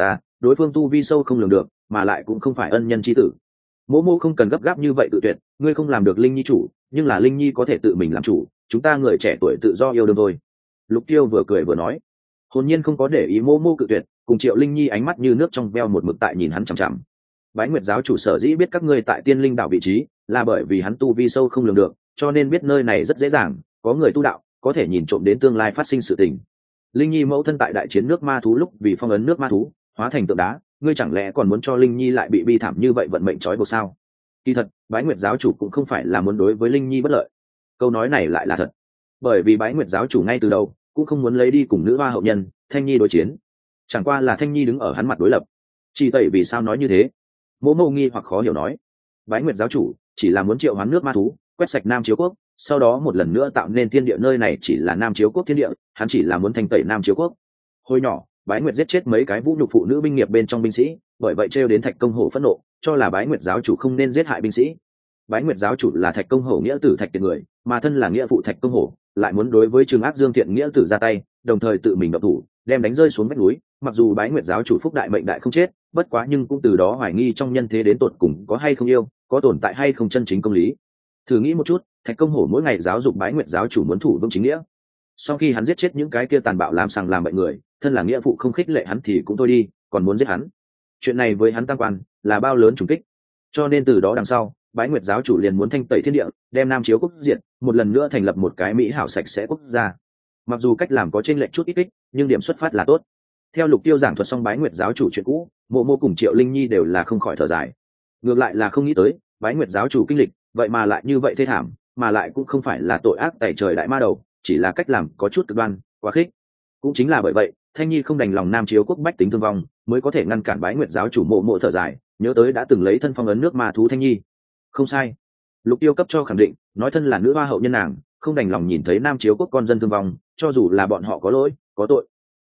đối phương tu vi sâu không lường được mà lại cũng không phải ân nhân c tử. Mô mô không cần gấp gáp như vậy tự tuyệt, ngươi không làm được linh nhi chủ, nhưng là linh nhi có thể tự mình làm chủ, chúng ta người trẻ tuổi tự do yêu đương thôi. Lục Tiêu vừa cười vừa nói, hồn nhiên không có để ý mô mô cự tuyệt, cùng Triệu Linh Nhi ánh mắt như nước trong veo một mực tại nhìn hắn chằm chằm. Bái Nguyệt giáo chủ sở dĩ biết các ngươi tại Tiên Linh đảo vị trí, là bởi vì hắn tu vi sâu không lường được, cho nên biết nơi này rất dễ dàng có người tu đạo, có thể nhìn trộm đến tương lai phát sinh sự tình. Linh Nhi mẫu thân tại đại chiến nước ma thú lúc vì phong ấn nước ma thú, hóa thành tượng đá, ngươi chẳng lẽ còn muốn cho Linh Nhi lại bị bi thảm như vậy vận mệnh trói buộc sao? Kỳ thật, Bái Nguyệt giáo chủ cũng không phải là muốn đối với Linh Nhi bất lợi. Câu nói này lại là thật, bởi vì Bái Nguyệt giáo chủ ngay từ đầu cũng không muốn lấy đi cùng nữ hoa hậu nhân Thanh Nhi đối chiến, chẳng qua là Thanh Nhi đứng ở hắn mặt đối lập. Chỉ tẩy vì sao nói như thế? Mộ Mộ nghi hoặc khó hiểu nói. Bái Nguyệt giáo chủ chỉ là muốn triệu hoán nước ma thú, quét sạch Nam Chiếu Quốc, sau đó một lần nữa tạo nên thiên địa, nơi này chỉ là Nam Chiếu Quốc thiên địa, hắn chỉ là muốn thanh tẩy Nam Chiếu Quốc. Hồi nhỏ, Bái Nguyệt giết chết mấy cái vũ nhục phụ nữ binh nghiệp bên trong binh sĩ, bởi vậy trêu đến Thạch Công Hổ phẫn nộ, cho là Bái Nguyệt giáo chủ không nên giết hại binh sĩ. Bái Nguyệt giáo chủ là Thạch Công Hổ nghĩa tử Thạch Kiệt người, mà thân là nghĩa phụ Thạch Công Hổ, lại muốn đối với Trừng Ác Dương Thiện nghĩa tử ra tay, đồng thời tự mình động thủ, đem đánh rơi xuống vách núi. Mặc dù Bái Nguyệt giáo chủ phúc đại mệnh đại không chết, bất quá nhưng cũng từ đó hoài nghi trong nhân thế đến tột cùng có hay không yêu, có tồn tại hay không chân chính công lý. Thử nghĩ một chút, Thạch Công Hổ mỗi ngày giáo dục Bái Nguyệt giáo chủ muốn thủ vững chính nghĩa, sau khi hắn giết chết những cái kia tàn bạo làm sằng làm bậy người, thân là nghĩa phụ không khích lệ hắn thì cũng thôi đi, còn muốn giết hắn. Chuyện này với hắn tam quan là bao lớn trùng kích. Cho nên từ đó đằng sau, Bái Nguyệt giáo chủ liền muốn thanh tẩy thiên địa, đem Nam Chiếu Quốc diệt, một lần nữa thành lập một cái mỹ hảo sạch sẽ quốc gia. Mặc dù cách làm có chênh lệch chút ít ích, nhưng điểm xuất phát là tốt. Theo Lục Tiêu giảng thuật xong Bái Nguyệt giáo chủ chuyện cũ, Mộ Mộ cùng Triệu Linh Nhi đều là không khỏi thở dài. Ngược lại là không nghĩ tới, Bái Nguyệt giáo chủ kinh lịch, vậy mà lại như vậy thê thảm, mà lại cũng không phải là tội ác tày trời đại ma đầu, chỉ là cách làm có chút cực đoan, quá khích. Cũng chính là bởi vậy, Thanh Nhi không đành lòng Nam Chiếu Quốc bách tính thương vong, mới có thể ngăn cản Bái Nguyệt giáo chủ. Mộ Mộ thở dài, nhớ tới đã từng lấy thân phong ấn nước ma thú Thanh Nhi. Không sai, Lục Tiêu cấp cho khẳng định, nói thân là nữ hoa hậu nhân nàng, không đành lòng nhìn thấy Nam Chiếu Quốc con dân thương vong, cho dù là bọn họ có lỗi, có tội.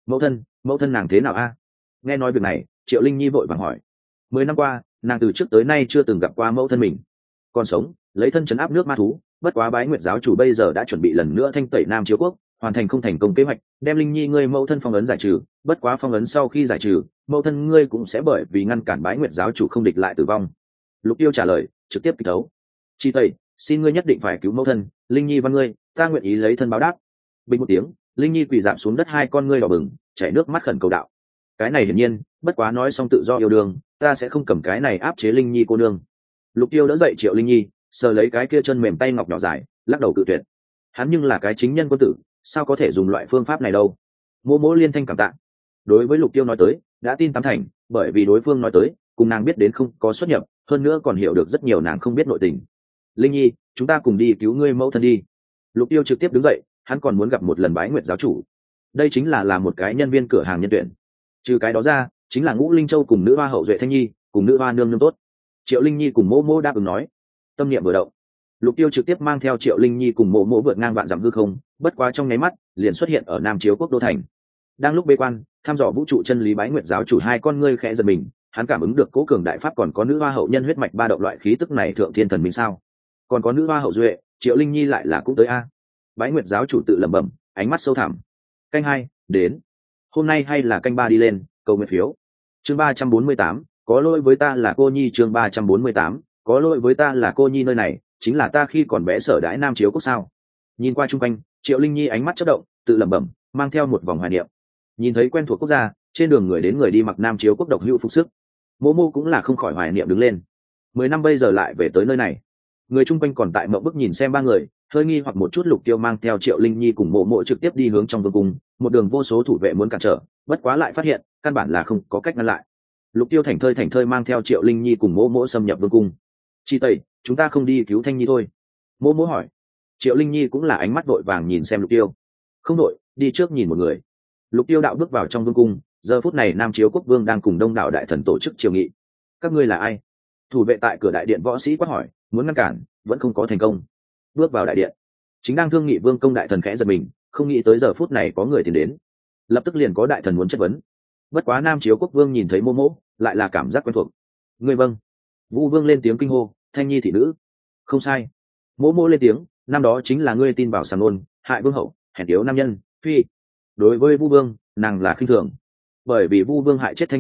Mẫu thân nàng thế nào a? Nghe nói việc này, Triệu Linh Nhi vội vàng hỏi. 10 năm qua, nàng từ trước tới nay chưa từng gặp qua mẫu thân mình. Còn sống, lấy thân trấn áp nước ma thú, bất quá Bái Nguyệt giáo chủ bây giờ đã chuẩn bị lần nữa thanh tẩy Nam Chiếu Quốc, hoàn thành không thành công kế hoạch, đem Linh Nhi ngươi mẫu thân phong ấn giải trừ, bất quá phong ấn sau khi giải trừ, mẫu thân ngươi cũng sẽ bởi vì ngăn cản Bái Nguyệt giáo chủ không địch lại tử vong. Lục Tiêu trả lời, trực tiếp kích đấu. Chi tẩy, xin ngươi nhất định phải cứu mẫu thân, Linh Nhi văn ngươi, ta nguyện ý lấy thân báo đáp. Bình một tiếng, Linh Nhi quỳ rạp xuống đất, hai con ngươi đỏ bừng, chảy nước mắt khẩn cầu đạo. Cái này hiển nhiên, bất quá nói xong tự do yêu đương, ta sẽ không cầm cái này áp chế Linh Nhi cô nương. Lục Tiêu đỡ dậy Triệu Linh Nhi, sờ lấy cái kia chân mềm tay ngọc nhỏ dài, lắc đầu cự tuyệt. Hắn nhưng là cái chính nhân quân tử, sao có thể dùng loại phương pháp này đâu. Mộ Mộ liên thanh cảm tạ. Đối với Lục Tiêu nói tới, đã tin tám thành, bởi vì đối phương nói tới, cùng nàng biết đến không có xuất nhập, hơn nữa còn hiểu được rất nhiều nàng không biết nội tình. Linh Nhi, chúng ta cùng đi cứu ngươi mẫu thân đi. Lục Tiêu trực tiếp đứng dậy, hắn còn muốn gặp một lần Bái Nguyệt giáo chủ. Đây chính là một cái nhân viên cửa hàng nhân tuyển. Trừ cái đó ra, chính là Ngũ Linh Châu cùng nữ hoa hậu duệ Thanh Nhi, cùng nữ hoa nương nương tốt. Triệu Linh Nhi cùng Mộ Mộ đáp ứng nói. Tâm niệm vừa động, Lục Tiêu trực tiếp mang theo Triệu Linh Nhi cùng Mộ Mộ vượt ngang vạn dặm hư không, bất quá trong nháy mắt, liền xuất hiện ở Nam Chiếu Quốc đô thành. Đang lúc bế quan, thăm dò vũ trụ chân lý, Bái Nguyệt giáo chủ hai con ngươi khẽ giật mình, hắn cảm ứng được cố cường đại pháp còn có nữ hoa hậu nhân huyết mạch ba động loại khí tức này, thượng thiên thần minh sao? Còn có nữ hoa hậu duệ, Triệu Linh Nhi lại là cũng tới a. Bái Nguyệt giáo chủ tự lẩm bẩm, ánh mắt sâu thẳm. Canh 2, đến. Hôm nay hay là canh 3 đi lên, cầu nguyện phiếu. Chương 348, có lỗi với ta là cô nhi. Chương 348, có lỗi với ta là cô nhi. Nơi này chính là ta khi còn bé sở đãi Nam Chiếu Quốc sao? Nhìn qua chung quanh, Triệu Linh Nhi ánh mắt chớp động, tự lẩm bẩm, mang theo một vòng hoài niệm. Nhìn thấy quen thuộc quốc gia, trên đường người đến người đi mặc Nam Chiếu Quốc độc hữu phục sức, Mộ Mộ cũng là không khỏi hoài niệm đứng lên. 10 năm bây giờ lại về tới nơi này. Người chung quanh còn tại mộng bức nhìn xem ba người, hơi nghi hoặc một chút. Lục Tiêu mang theo Triệu Linh Nhi cùng Mộ Mộ trực tiếp đi hướng trong vương cung, một đường vô số thủ vệ muốn cản trở, bất quá lại phát hiện căn bản là không có cách ngăn lại. Lục Tiêu thảnh thơi mang theo Triệu Linh Nhi cùng Mộ Mộ xâm nhập vương cung. Chi tẩy, chúng ta không đi cứu Thanh Nhi thôi? Mộ Mộ hỏi. Triệu Linh Nhi cũng là ánh mắt vội vàng nhìn xem Lục Tiêu. Không đội, đi trước nhìn một người. Lục Tiêu đạo bước vào trong vương cung, giờ phút này Nam Chiếu Quốc vương đang cùng đông đảo đại thần tổ chức triều nghị. Các ngươi là ai? Thủ vệ tại cửa đại điện võ sĩ quát hỏi, muốn ngăn cản, vẫn không có thành công. Bước vào đại điện, chính đang thương nghị vương công đại thần khẽ giật mình, không nghĩ tới giờ phút này có người tiến đến, lập tức liền có đại thần muốn chất vấn. Bất quá Nam Chiếu Quốc vương nhìn thấy Mộ Mộ, lại là cảm giác quen thuộc. Ngươi vâng. Vũ vương lên tiếng kinh hô, Thanh Nhi thị nữ. Không sai. Mộ Mộ lên tiếng, năm đó chính là ngươi tin vào sàm nôn, hại vương hậu, hèn yếu nam nhân, phi. Đối với Vu vương, nàng là khinh thường, bởi vì Vu vương hại chết Thanh Nhi,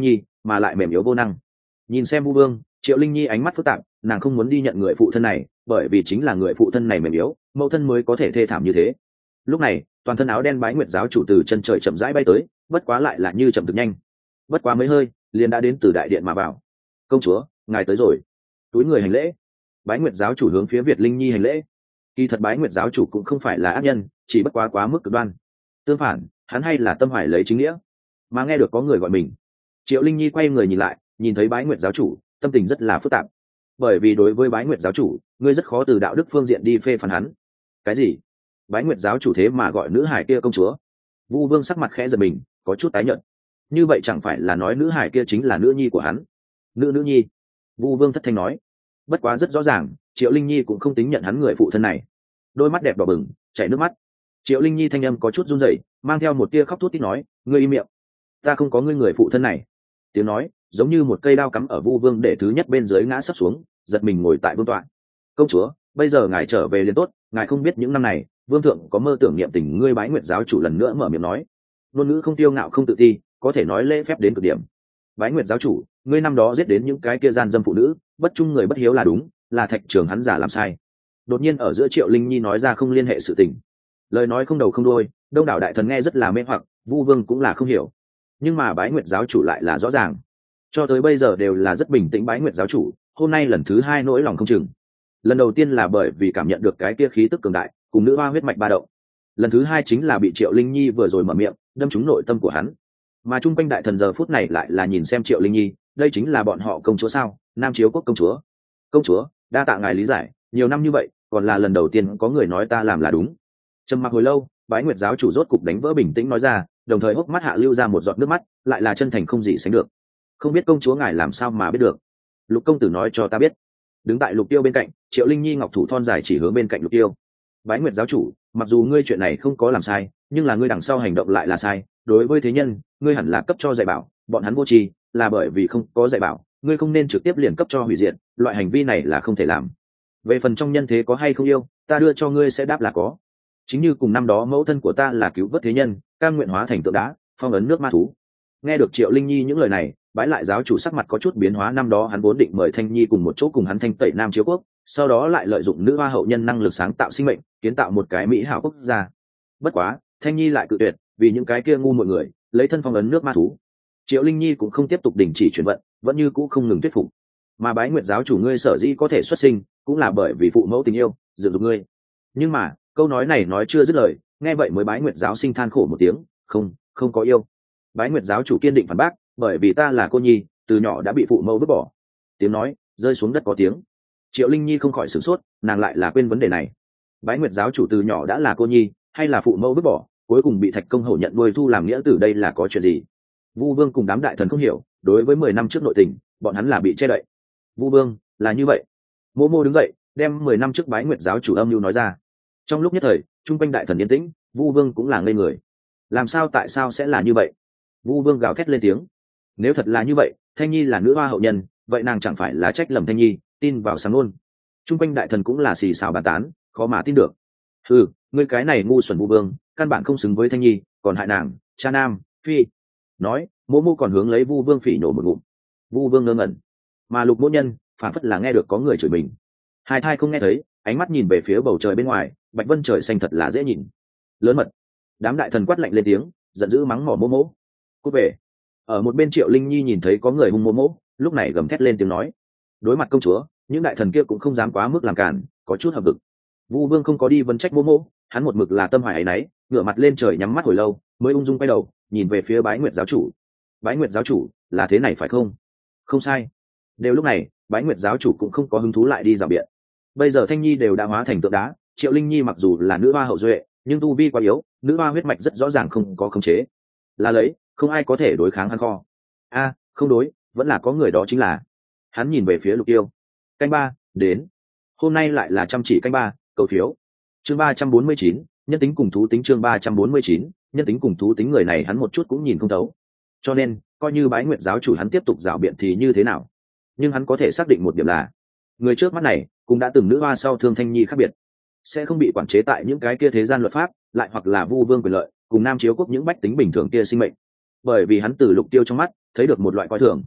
mà lại mềm yếu vô năng. Nhìn xem Vu Vương, Triệu Linh Nhi ánh mắt phức tạp, nàng không muốn đi nhận người phụ thân này, bởi vì chính là người phụ thân này mềm yếu, mẫu thân mới có thể thê thảm như thế. Lúc này, toàn thân áo đen Bái Nguyệt giáo chủ từ chân trời chậm rãi bay tới, bất quá lại là như chậm thực nhanh. Bất quá mấy hơi, liền đã đến từ đại điện mà vào. Công chúa, ngài tới rồi. Túi người hành lễ. Bái Nguyệt giáo chủ hướng phía Việt Linh Nhi hành lễ. Kỳ thật Bái Nguyệt giáo chủ cũng không phải là ác nhân, chỉ bất quá mức cực đoan. Tương phản, hắn hay là tâm hoài lấy chính nghĩa. Mà nghe được có người gọi mình, Triệu Linh Nhi quay người nhìn lại, nhìn thấy Bái Nguyệt giáo chủ, tâm tình rất là phức tạp. Bởi vì đối với Bái Nguyệt giáo chủ, ngươi rất khó từ đạo đức phương diện đi phê phán hắn. Cái gì? Bái Nguyệt giáo chủ thế mà gọi nữ hải kia công chúa? Vu Vương sắc mặt khẽ giật mình, có chút tái nhợt. Như vậy chẳng phải là nói nữ hải kia chính là nữ nhi của hắn? Nữ nhi? Vu Vương thất thanh nói. Bất quá rất rõ ràng, Triệu Linh Nhi cũng không tính nhận hắn người phụ thân này. Đôi mắt đẹp đỏ bừng, chảy nước mắt. Triệu Linh Nhi thanh âm có chút run rẩy, mang theo một tia khóc thút thít nói, ngươi im miệng, ta không có ngươi người phụ thân này. Tiếng nói giống như một cây đao cắm ở Vu Vương để thứ nhất bên dưới ngã sấp xuống, giật mình ngồi tại vương tọa. Công chúa, bây giờ ngài trở về liền tốt, ngài không biết những năm này vương thượng có mơ tưởng niệm tình ngươi. Bái Nguyệt giáo chủ lần nữa mở miệng nói, ngôn ngữ không tiêu ngạo không tự ti, có thể nói lễ phép đến cực điểm. Bái Nguyệt giáo chủ, ngươi năm đó giết đến những cái kia gian dâm phụ nữ, bất trung người bất hiếu là đúng, là Thạch Trường hắn giả làm sai. Đột nhiên ở giữa Triệu Linh Nhi nói ra không liên hệ sự tình, lời nói không đầu không đuôi, đông đảo đại thần nghe rất là mê hoặc, Vu Vương cũng là không hiểu. Nhưng mà Bái Nguyệt giáo chủ lại là rõ ràng, cho tới bây giờ đều là rất bình tĩnh. Bái Nguyệt giáo chủ hôm nay lần thứ hai nỗi lòng không chừng. Lần đầu tiên là bởi vì cảm nhận được cái kia khí tức cường đại cùng nữ hoa huyết mạch ba động, lần thứ hai chính là bị Triệu Linh Nhi vừa rồi mở miệng đâm trúng nội tâm của hắn. Mà chung quanh đại thần giờ phút này lại là nhìn xem Triệu Linh Nhi, đây chính là bọn họ công chúa sao? Nam Chiếu quốc công chúa. Công chúa, đa tạ ngài lý giải, nhiều năm như vậy còn là lần đầu tiên có người nói ta làm là đúng. Trầm mặc hồi lâu, Bái Nguyệt giáo chủ rốt cục đánh vỡ bình tĩnh nói ra, đồng thời hốc mắt hạ lưu ra một giọt nước mắt, lại là chân thành không gì sánh được. Không biết công chúa ngài làm sao mà biết được? Lục công tử nói cho ta biết. Đứng tại Lục Tiêu bên cạnh, Triệu Linh Nhi ngọc thủ thon dài chỉ hướng bên cạnh Lục Tiêu. Bái Nguyệt giáo chủ, mặc dù ngươi chuyện này không có làm sai, nhưng là ngươi đằng sau hành động lại là sai. Đối với thế nhân, ngươi hẳn là cấp cho dạy bảo, bọn hắn vô tri, là bởi vì không có dạy bảo, ngươi không nên trực tiếp liền cấp cho hủy diệt, loại hành vi này là không thể làm. Về phần trong nhân thế có hay không yêu, ta đưa cho ngươi sẽ đáp là có. Chính như cùng năm đó mẫu thân của ta là cứu vớt thế nhân, cam nguyện hóa thành tượng đá, phong ấn nước ma thú. Nghe được Triệu Linh Nhi những lời này, Bái lại giáo chủ sắc mặt có chút biến hóa. Năm đó hắn vốn định mời Thanh Nhi cùng một chỗ cùng hắn thanh tẩy Nam Chiếu quốc, sau đó lại lợi dụng nữ hoa hậu nhân năng lực sáng tạo sinh mệnh, kiến tạo một cái mỹ hảo quốc gia. Bất quá, Thanh Nhi lại cự tuyệt, vì những cái kia ngu muội người, lấy thân phong ấn nước ma thú. Triệu Linh Nhi cũng không tiếp tục đình chỉ chuyển vận, vẫn như cũ không ngừng thuyết phục. Mà Bái Nguyệt giáo chủ ngươi sở dĩ có thể xuất sinh, cũng là bởi vì phụ mẫu tình yêu, dựng dục ngươi. Nhưng mà, câu nói này nói chưa dứt lời, nghe vậy mới Bái Nguyệt giáo sinh than khổ một tiếng, không có yêu. Bái Nguyệt giáo chủ kiên định phản bác, bởi vì ta là cô nhi, từ nhỏ đã bị phụ mẫu vứt bỏ. Tiếng nói rơi xuống đất có tiếng. Triệu Linh Nhi không khỏi sửng sốt, nàng lại là quên vấn đề này. Bái Nguyệt giáo chủ từ nhỏ đã là cô nhi, hay là phụ mẫu vứt bỏ, cuối cùng bị Thạch công hổ nhận nuôi thu làm nghĩa tử, đây là có chuyện gì? Vu Vương cùng đám đại thần không hiểu, đối với 10 năm trước nội tình, bọn hắn là bị che đậy. Vu Vương, là như vậy. Mô Mô đứng dậy, đem 10 năm trước Bái Nguyệt giáo chủ âm mưu nói ra. Trong lúc nhất thời, trung quanh đại thần yên tĩnh, Vu Vương cũng là ngây người. Làm sao, tại sao sẽ là như vậy? Vu Vương gào thét lên tiếng. Nếu thật là như vậy, Thanh Nhi là nữ hoa hậu nhân, vậy nàng chẳng phải là trách lầm Thanh Nhi, tin vào sáng luôn. Trung quanh đại thần cũng là xì xào bàn tán, khó mà tin được. Ừ, ngươi cái này ngu xuẩn Vu Vương, căn bản không xứng với Thanh Nhi, còn hại nàng, cha nam, phi. Nói, Mô Mô còn hướng lấy Vu Vương phỉ nhổ một ngụm. Vu Vương ngơ ngẩn, mà Lục Mỗ Nhân phản phất là nghe được có người chửi mình. Hai thai không nghe thấy, ánh mắt nhìn về phía bầu trời bên ngoài, bạch vân trời xanh thật là dễ nhìn. Lớn mật. Đám đại thần quát lạnh lên tiếng, giận dữ mắng mỏ Mô Mô. Cút về. Ở một bên Triệu Linh Nhi nhìn thấy có người hung Mô Mô, lúc này gầm thét lên tiếng nói. Đối mặt công chúa, những đại thần kia cũng không dám quá mức làm cản, có chút hợp vực. Vu Vương không có đi vấn trách Mô Mô, hắn một mực là tâm hoài ấy nấy, ngửa mặt lên trời nhắm mắt hồi lâu, mới ung dung quay đầu, nhìn về phía Bái Nguyệt giáo chủ. Bái Nguyệt giáo chủ, là thế này phải không? Không sai. Đều lúc này, Bái Nguyệt giáo chủ cũng không có hứng thú lại đi rào biện. Bây giờ Thanh Nhi đều đã hóa thành tượng đá, Triệu Linh Nhi mặc dù là nữ hoa hậu duệ, nhưng tu vi quá yếu, nữ hoa huyết mạch rất rõ ràng không có khống chế. Là lấy, không ai có thể đối kháng hắn kho. A, không đối, vẫn là có người đó chính là. Hắn nhìn về phía Lục Tiêu. Canh ba, đến. Hôm nay lại là chăm chỉ canh ba, cầu phiếu. Chương 349, nhân tính cùng thú tính. Chương 349, nhân tính cùng thú tính. Người này hắn một chút cũng nhìn không thấu. Cho nên, coi như Bái Nguyệt giáo chủ hắn tiếp tục rảo biện thì như thế nào? Nhưng hắn có thể xác định một điểm là, người trước mắt này cũng đã từng nữ hoa sau thương Thanh Nhi khác biệt, sẽ không bị quản chế tại những cái kia thế gian luật pháp, lại hoặc là Vu Vương quyền lợi, cùng Nam Chiếu quốc những bách tính bình thường kia sinh mệnh. Bởi vì hắn từ Lục Tiêu trong mắt thấy được một loại coi thường,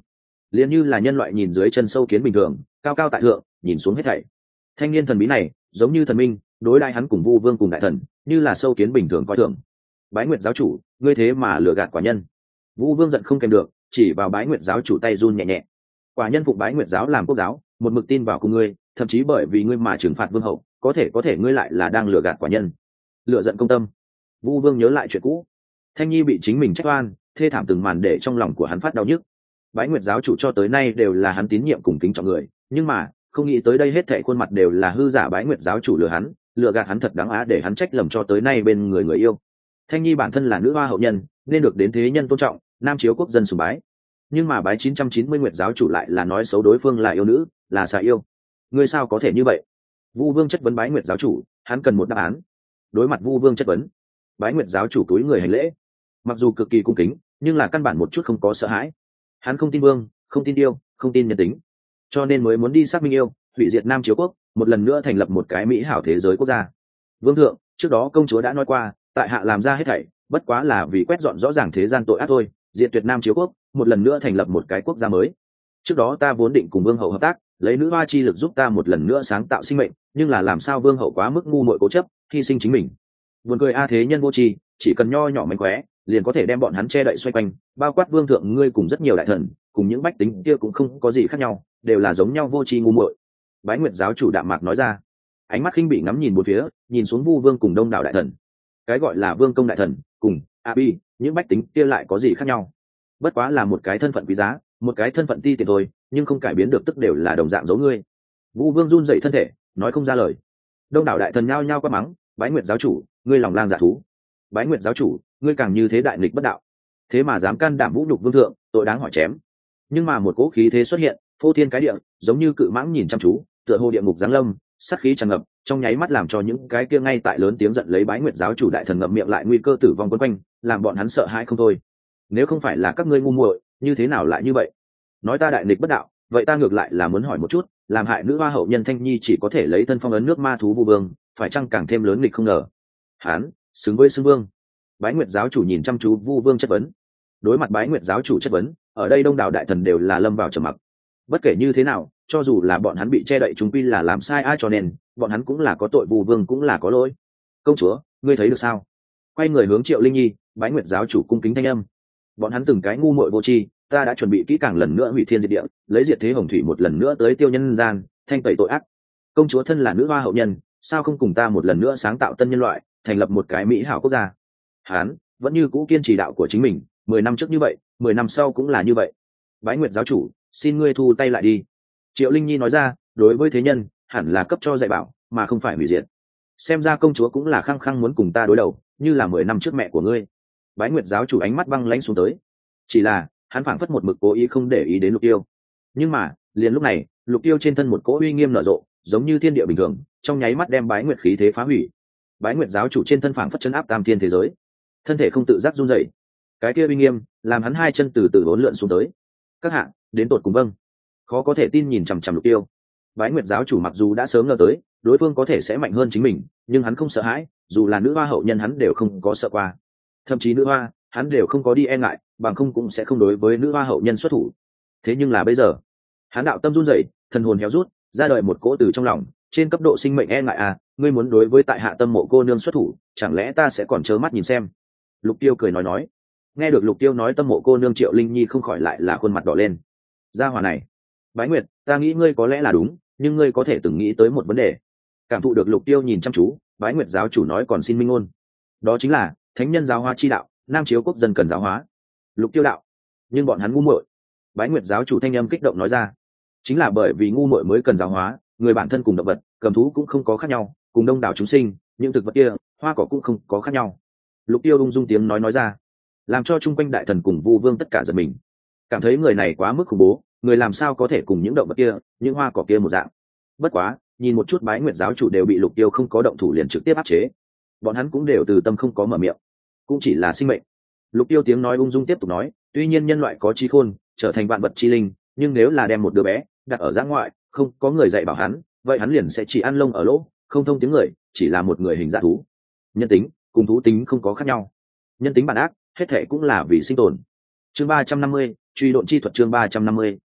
liền như là nhân loại nhìn dưới chân sâu kiến bình thường, cao cao tại thượng, nhìn xuống hết thảy. Thanh niên thần bí này giống như thần minh, đối đãi hắn cùng Vu Vương cùng đại thần như là sâu kiến bình thường coi thường. Bái Nguyệt giáo chủ, ngươi thế mà lừa gạt quả nhân. Vu Vương giận không kèm được, chỉ vào Bái Nguyệt giáo chủ tay run nhẹ nhẹ. Quả nhân phụng Bái Nguyệt giáo làm quốc giáo, một mực tin vào cùng ngươi, thậm chí bởi vì ngươi mà trừng phạt vương hậu, có thể ngươi lại là đang lừa gạt quả nhân. Lựa giận công tâm. Vu Vương nhớ lại chuyện cũ, Thanh Nhi bị chính mình trách oan, thê thảm từng màn để trong lòng của hắn phát đau nhức. Bái Nguyệt giáo chủ cho tới nay đều là hắn tín nhiệm cùng kính trọng người, nhưng mà không nghĩ tới đây hết thảy khuôn mặt đều là hư giả. Bái Nguyệt giáo chủ lừa gạt hắn thật đáng á, để hắn trách lầm cho tới nay bên người yêu. Thanh Nhi bản thân là nữ hoa hậu nhân, nên được đến thế nhân tôn trọng, nam chiếu quốc dân sùng bái, nhưng mà bái 990 Nguyệt giáo chủ lại là nói xấu đối phương là yêu nữ, là xà yêu. Ngươi sao có thể như vậy? Vu Vương chất vấn Bái Nguyệt giáo chủ, hắn cần một đáp án. Đối mặt Vu Vương chất vấn, Bái Nguyệt giáo chủ cúi người hành lễ, mặc dù cực kỳ cung kính, nhưng là căn bản một chút không có sợ hãi. Hắn không tin vương, không tin yêu, không tin nhân tính, cho nên mới muốn đi xác minh yêu, hủy diệt nam chiếu quốc, một lần nữa thành lập một cái mỹ hảo thế giới quốc gia. Vương thượng, trước đó công chúa đã nói qua, tại hạ làm ra hết thảy bất quá là vì quét dọn rõ ràng thế gian tội ác thôi, diệt tuyệt nam chiếu quốc, một lần nữa thành lập một cái quốc gia mới. Trước đó ta vốn định cùng vương hậu hợp tác, lấy nữ hoa chi lực giúp ta một lần nữa sáng tạo sinh mệnh, nhưng là làm sao vương hậu quá mức ngu muội cố chấp, hy sinh chính mình. Buồn cười a, thế nhân vô tri, chỉ cần nho nhỏ mánh khóe liền có thể đem bọn hắn che đậy xoay quanh, bao quát vương thượng ngươi cùng rất nhiều đại thần, cùng những bách tính kia cũng không có gì khác nhau, đều là giống nhau vô tri ngu muội. Bái Nguyệt giáo chủ đạm mạc nói ra, ánh mắt khinh bị ngắm nhìn bốn phía, nhìn xuống Vu Vương cùng đông đảo đại thần. Cái gọi là vương công đại thần cùng Abi, những bách tính kia lại có gì khác nhau? Bất quá là một cái thân phận quý giá, một cái thân phận ti tiện thôi, nhưng không cải biến được tức đều là đồng dạng giống ngươi. Vu Vương run dậy thân thể, nói không ra lời. Đông đảo đại thần nhao nhao quát mắng, Bái Nguyệt giáo chủ, ngươi lòng lang dạ thú. Bái Nguyệt giáo chủ, ngươi càng như thế đại nghịch bất đạo, thế mà dám can đảm vũ nhục vương thượng, tội đáng hỏi chém. Nhưng mà một cỗ khí thế xuất hiện, phô thiên cái địa, giống như cự mãng nhìn chăm chú, tựa hồ địa ngục giáng lâm, sát khí tràn ngập, trong nháy mắt làm cho những cái kia ngay tại lớn tiếng giận lấy Bái Nguyệt giáo chủ đại thần ngậm miệng lại, nguy cơ tử vong quấn quanh, làm bọn hắn sợ hãi không thôi. Nếu không phải là các ngươi ngu muội, như thế nào lại như vậy? Nói ta đại nghịch bất đạo, vậy ta ngược lại là muốn hỏi một chút, làm hại nữ hoa hậu nhân Thanh Nhi chỉ có thể lấy thân phong ấn nước ma thú Vu Vương, phải chăng càng thêm lớn nghịch không ngờ? Hán, xứng với xưng vương. Bái Nguyệt giáo chủ nhìn chăm chú Vu Vương chất vấn. Đối mặt Bái Nguyệt giáo chủ chất vấn, ở đây đông đảo đại thần đều là lâm vào trầm mặc. Bất kể như thế nào, cho dù là bọn hắn bị che đậy chúng quy là làm sai ai, cho nên bọn hắn cũng là có tội, Vu Vương cũng là có lỗi. Công chúa, ngươi thấy được sao? Quay người hướng Triệu Linh Nhi, Bái Nguyệt giáo chủ cung kính thanh âm. Bọn hắn từng cái ngu muội vô tri, ta đã chuẩn bị kỹ càng lần nữa hủy thiên diệt địa, lấy diệt thế hồng thủy một lần nữa tới tiêu nhân gian, thanh tẩy tội ác. Công chúa thân là nữ hoa hậu nhân, sao không cùng ta một lần nữa sáng tạo tân nhân loại, thành lập một cái mỹ hảo quốc gia? Hán vẫn như cũ kiên trì đạo của chính mình, 10 năm trước như vậy, 10 năm sau cũng là như vậy. Bái Nguyệt giáo chủ, xin ngươi thu tay lại đi. Triệu Linh Nhi nói ra, đối với thế nhân hẳn là cấp cho dạy bảo, mà không phải hủy diệt. Xem ra công chúa cũng là khăng khăng muốn cùng ta đối đầu, như là 10 năm trước mẹ của ngươi. Bái Nguyệt giáo chủ ánh mắt băng lãnh xuống tới, chỉ là hắn phảng phất một mực cố ý không để ý đến Lục Tiêu. Nhưng mà liền lúc này, Lục Tiêu trên thân một cỗ uy nghiêm nở rộ, giống như thiên địa bình thường, trong nháy mắt đem Bái Nguyệt khí thế phá hủy. Bái Nguyệt giáo chủ trên thân phảng phất chấn áp tam thiên thế giới, thân thể không tự giác run rẩy. Cái kia uy nghiêm làm hắn hai chân từ từ uốn lượn xuống tới. Các hạ đến tột cùng vâng. Khó có thể tin nhìn chằm chằm Lục Tiêu. Bái Nguyệt giáo chủ mặc dù đã sớm ngờ tới đối phương có thể sẽ mạnh hơn chính mình, nhưng hắn không sợ hãi, dù là nữ hoa hậu nhân hắn đều không có sợ qua. Thậm chí nữ hoa, hắn đều không có đi e ngại, bằng không cũng sẽ không đối với nữ hoa hậu nhân xuất thủ. Thế nhưng là bây giờ, hắn đạo tâm run rẩy, thần hồn héo rút, ra đời một cỗ từ trong lòng, trên cấp độ sinh mệnh e ngại à, ngươi muốn đối với tại hạ tâm mộ cô nương xuất thủ, chẳng lẽ ta sẽ còn trơ mắt nhìn xem? Lục Tiêu cười nói. Nghe được Lục Tiêu nói tâm mộ cô nương, Triệu Linh Nhi không khỏi lại là khuôn mặt đỏ lên. Gia hỏa này, Bái Nguyệt, ta nghĩ ngươi có lẽ là đúng, nhưng ngươi có thể từng nghĩ tới một vấn đề. Cảm thụ được Lục Tiêu nhìn chăm chú, Bái Nguyệt giáo chủ nói còn xin minh ngôn. Đó chính là thánh nhân giáo hóa chi đạo, nam chiếu quốc dân cần giáo hóa. Lục Tiêu đạo, nhưng bọn hắn ngu muội. Bái Nguyệt giáo chủ thanh âm kích động nói ra, chính là bởi vì ngu muội mới cần giáo hóa, người bản thân cùng động vật, cầm thú cũng không có khác nhau, cùng đông đảo chúng sinh, những thực vật kia, hoa cỏ cũng không có khác nhau. Lục Tiêu ung dung tiếng nói ra, làm cho chung quanh đại thần cùng Vu Vương tất cả giật mình, cảm thấy người này quá mức khủng bố, người làm sao có thể cùng những động vật kia, những hoa cỏ kia một dạng. Bất quá nhìn một chút Bái Nguyệt giáo chủ đều bị Lục Tiêu không có động thủ liền trực tiếp áp chế, bọn hắn cũng đều từ tâm không có mở miệng, cũng chỉ là sinh mệnh. Lục Tiêu tiếng nói ung dung tiếp tục nói, tuy nhiên nhân loại có trí khôn, trở thành vạn vật chi linh, nhưng nếu là đem một đứa bé đặt ở giã ngoại, không có người dạy bảo hắn, vậy hắn liền sẽ chỉ ăn lông ở lỗ, không thông tiếng người, chỉ là một người hình dã thú. Nhân tính cùng thú tính không có khác nhau, nhân tính bản ác, hết thệ cũng là vì sinh tồn. Chương 350, truy độn chi thuật. Chương 350,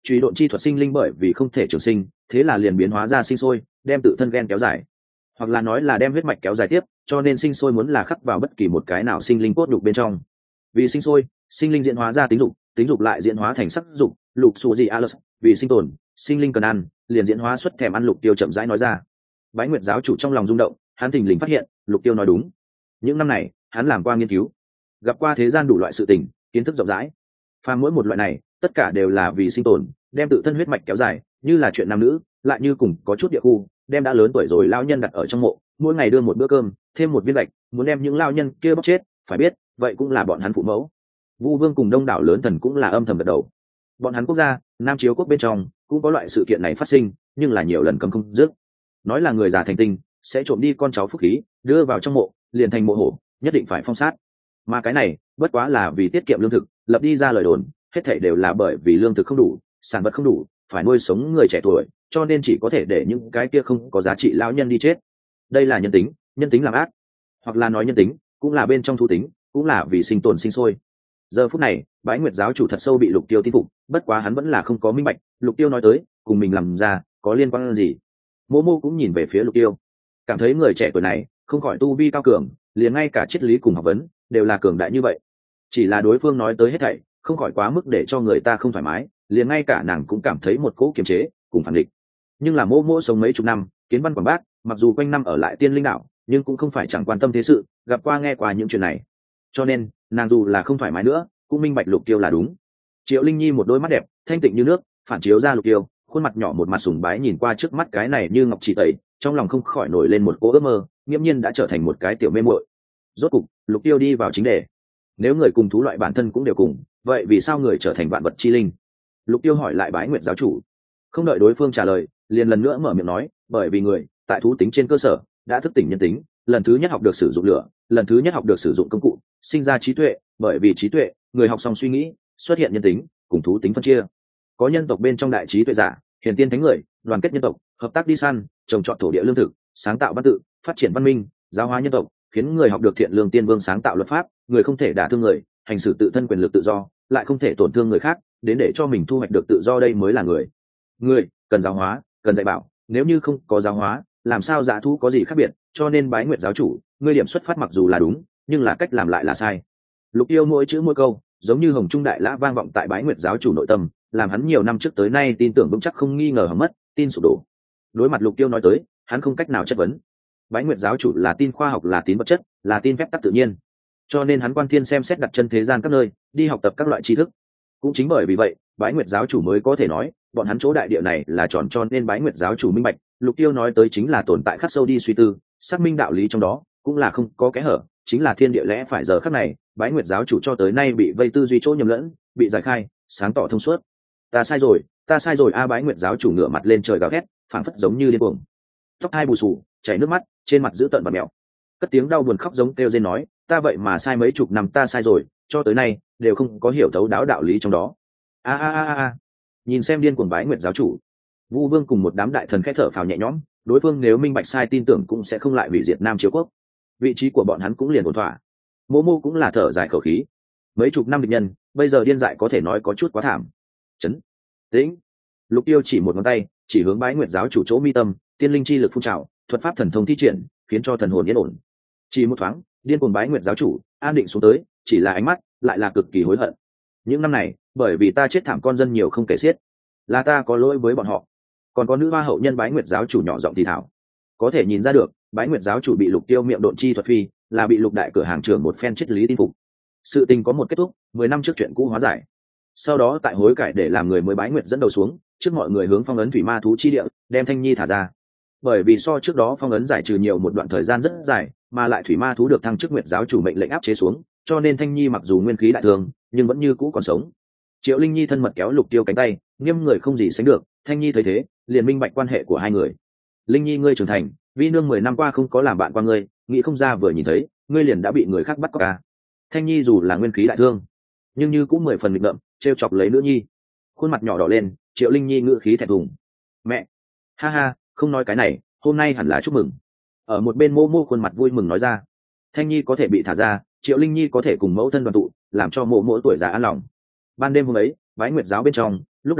truy độn chi thuật sinh linh bởi vì không thể trường sinh, thế là liền biến hóa ra sinh sôi, đem tự thân gen kéo dài, hoặc là nói là đem huyết mạch kéo dài tiếp, cho nên sinh sôi muốn là khắc vào bất kỳ một cái nào sinh linh cốt nhục bên trong. Vì sinh sôi, sinh linh diễn hóa ra tính dục lại diễn hóa thành sắc dục, lục xù gì alus, vì sinh tồn, sinh linh cần ăn, liền diễn hóa xuất thèm ăn. Lục Tiêu chậm rãi nói ra. Bái Nguyệt giáo chủ trong lòng rung động, hắn thình lình phát hiện, Lục Tiêu nói đúng. Những năm này, hắn làm qua nghiên cứu, gặp qua thế gian đủ loại sự tình, kiến thức rộng rãi. Phàm mỗi một loại này, tất cả đều là vì sinh tồn, đem tự thân huyết mạch kéo dài, như là chuyện nam nữ, lại như cùng có chút địa khu, đem đã lớn tuổi rồi lao nhân đặt ở trong mộ, mỗi ngày đưa một bữa cơm, thêm một viên gạch, muốn đem những lao nhân kia bóc chết, phải biết, vậy cũng là bọn hắn phụ mẫu. Vu Vương cùng đông đảo lớn thần cũng là âm thầm gật đầu. Bọn hắn quốc gia, Nam Chiếu quốc bên trong, cũng có loại sự kiện này phát sinh, nhưng là nhiều lần cấm không dứt. Nói là người già thành tinh, sẽ trộm đi con cháu phúc khí, đưa vào trong mộ, liền thành mộ hổ, nhất định phải phong sát. Mà cái này, bất quá là vì tiết kiệm lương thực, lập đi ra lời đồn, hết thảy đều là bởi vì lương thực không đủ, sản vật không đủ, phải nuôi sống người trẻ tuổi, cho nên chỉ có thể để những cái kia không có giá trị lão nhân đi chết. Đây là nhân tính làm ác, hoặc là nói nhân tính, cũng là bên trong thú tính, cũng là vì sinh tồn sinh sôi. Giờ phút này, Bái Nguyệt giáo chủ thật sâu bị Lục Tiêu tin phục, bất quá hắn vẫn là không có minh bạch, Lục Tiêu nói tới, cùng mình làm ra, có liên quan gì. Mô Mô cũng nhìn về phía Lục Tiêu, cảm thấy người trẻ tuổi này, không khỏi tu vi cao cường, liền ngay cả triết lý cùng học vấn, đều là cường đại như vậy. Chỉ là đối phương nói tới hết thảy, không khỏi quá mức để cho người ta không thoải mái, liền ngay cả nàng cũng cảm thấy một cỗ kiềm chế, cùng phản địch. Nhưng là Mô Mô sống mấy chục năm, kiến văn quảng bác, mặc dù quanh năm ở lại Tiên Linh đạo, nhưng cũng không phải chẳng quan tâm thế sự, gặp qua nghe qua những chuyện này. Cho nên, nàng dù là không thoải mái nữa, cũng minh bạch Lục Tiêu là đúng. Triệu Linh Nhi một đôi mắt đẹp, thanh tịnh như nước, phản chiếu ra Lục Tiêu, khuôn mặt nhỏ một mặt sùng bái nhìn qua trước mắt cái này như ngọc chỉ tẩy, trong lòng không khỏi nổi lên một cỗ ước mơ, nghiễm nhiên đã trở thành một cái tiểu mê muội. Rốt cục, Lục Tiêu đi vào chính đề. Nếu người cùng thú loại bản thân cũng đều cùng, vậy vì sao người trở thành vạn vật chi linh? Lục Tiêu hỏi lại Bái Nguyệt giáo chủ. Không đợi đối phương trả lời, liền lần nữa mở miệng nói, bởi vì người, tại thú tính trên cơ sở, đã thức tỉnh nhân tính, lần thứ nhất học được sử dụng lửa, lần thứ nhất học được sử dụng công cụ, sinh ra trí tuệ, bởi vì trí tuệ, người học xong suy nghĩ, xuất hiện nhân tính, cùng thú tính phân chia. Có nhân tộc bên trong đại trí tuệ giả, hiền tiên thánh người, đoàn kết nhân tộc, hợp tác đi săn, trồng trọt thổ địa lương thực, sáng tạo văn tự, phát triển văn minh, giáo hóa nhân tộc, khiến người học được thiện lương tiên vương sáng tạo luật pháp, người không thể đả thương người, hành xử tự thân quyền lực tự do, lại không thể tổn thương người khác, đến để cho mình thu hoạch được tự do, đây mới là người. Người cần giáo hóa, cần dạy bảo, nếu như không có giáo hóa, làm sao dã thú có gì khác biệt, cho nên Bái Nguyệt giáo chủ, ngươi điểm xuất phát mặc dù là đúng, nhưng là cách làm lại là sai. Lục Tiêu mỗi chữ mỗi câu, giống như hồng trung đại lã vang vọng tại Bái Nguyệt giáo chủ nội tâm, làm hắn nhiều năm trước tới nay tin tưởng vững chắc không nghi ngờ hỏng mất, tin sụp đổ. Đối mặt Lục Tiêu nói tới, hắn không cách nào chất vấn. Bái Nguyệt giáo chủ là tin khoa học, là tin vật chất, là tin phép tắc tự nhiên, cho nên hắn quan thiên xem xét đặt chân thế gian các nơi, đi học tập các loại tri thức. Cũng chính bởi vì vậy, Bái Nguyệt giáo chủ mới có thể nói, bọn hắn chỗ đại địa này là tròn, cho nên Bái Nguyệt giáo chủ minh bạch, Lục Tiêu nói tới chính là tồn tại khắc sâu đi suy tư, xác minh đạo lý trong đó, cũng là không có kẽ hở, chính là thiên địa lẽ phải. Giờ khắc này, Bái Nguyệt giáo chủ cho tới nay bị vây tư duy chỗ nhầm lẫn, bị giải khai, sáng tỏ thông suốt. Ta sai rồi a. Bái Nguyệt giáo chủ ngửa mặt lên trời gào thét, phảng phất giống như điên cuồng, tóc hai bù xù, chảy nước mắt, trên mặt dữ tợn và mèo, cất tiếng đau buồn khóc giống kêu rên nói, ta vậy mà sai mấy chục năm, ta sai rồi, cho tới nay đều không có hiểu thấu đáo đạo lý trong đó. A. Nhìn xem điên cuồng Bái Nguyệt giáo chủ, Vu Vương cùng một đám đại thần khẽ thở phào nhẹ nhõm, đối phương nếu minh bạch sai tin tưởng cũng sẽ không lại hủy diệt Nam Chiếu quốc, vị trí của bọn hắn cũng liền ổn thỏa. Mô Mô cũng là thở dài khẩu khí, mấy chục năm địch nhân, bây giờ điên dại có thể nói có chút quá thảm. Chấn tĩnh. Lục Tiêu chỉ một ngón tay, chỉ hướng Bái Nguyệt giáo chủ chỗ mi tâm, tiên linh chi lực phun trào, thuật pháp thần thông thi triển, khiến cho thần hồn yên ổn. Chỉ một thoáng, điên cuồng Bái Nguyệt giáo chủ an định xuống tới, chỉ là ánh mắt lại là cực kỳ hối hận. Những năm này, bởi vì ta chết thảm con dân nhiều không kể xiết, là ta có lỗi với bọn họ. Còn có nữ hoa hậu nhân. Bái Nguyệt giáo chủ nhỏ giọng thì thảo, có thể nhìn ra được, Bái Nguyệt giáo chủ bị Lục Tiêu miệng độn chi thuật phi, là bị Lục đại cửa hàng trưởng một phen triết lý tin phục. Sự tình có một kết thúc, 10 năm trước chuyện cũ hóa giải. Sau đó tại hối cải để làm người mới, Bái Nguyệt dẫn đầu xuống, trước mọi người hướng phong ấn thủy ma thú chi địa, đem Thanh Nhi thả ra. Bởi vì so trước đó phong ấn giải trừ nhiều một đoạn thời gian rất dài, mà lại thủy ma thú được thăng chức Nguyệt giáo chủ mệnh lệnh áp chế xuống, cho nên Thanh Nhi mặc dù nguyên khí đại thương, nhưng vẫn như cũ còn sống. Triệu Linh Nhi thân mật kéo Lục Tiêu cánh tay, nghiêm người không gì sánh được. Thanh Nhi thấy thế, liền minh bạch quan hệ của hai người. Linh Nhi, ngươi trưởng thành, vi nương 10 năm qua không có làm bạn qua ngươi, nghĩ không ra vừa nhìn thấy ngươi liền đã bị người khác bắt cóc à. Thanh Nhi dù là nguyên khí đại thương, nhưng như cũng 10 phần nghịch ngợm, trêu chọc lấy nữ nhi. Khuôn mặt nhỏ đỏ lên, Triệu Linh Nhi ngữ khí thẹn thùng. Mẹ, ha, không nói cái này, hôm nay hẳn là chúc mừng. Ở một bên Mô Mô khuôn mặt vui mừng nói ra, Thanh Nhi có thể bị thả ra, Triệu Linh Nhi có thể cùng mẫu thân đoàn tụ, làm cho Mộ Mộ tuổi già an lòng. Ban đêm hôm ấy, Bái Nguyệt giáo bên trong, lúc đầu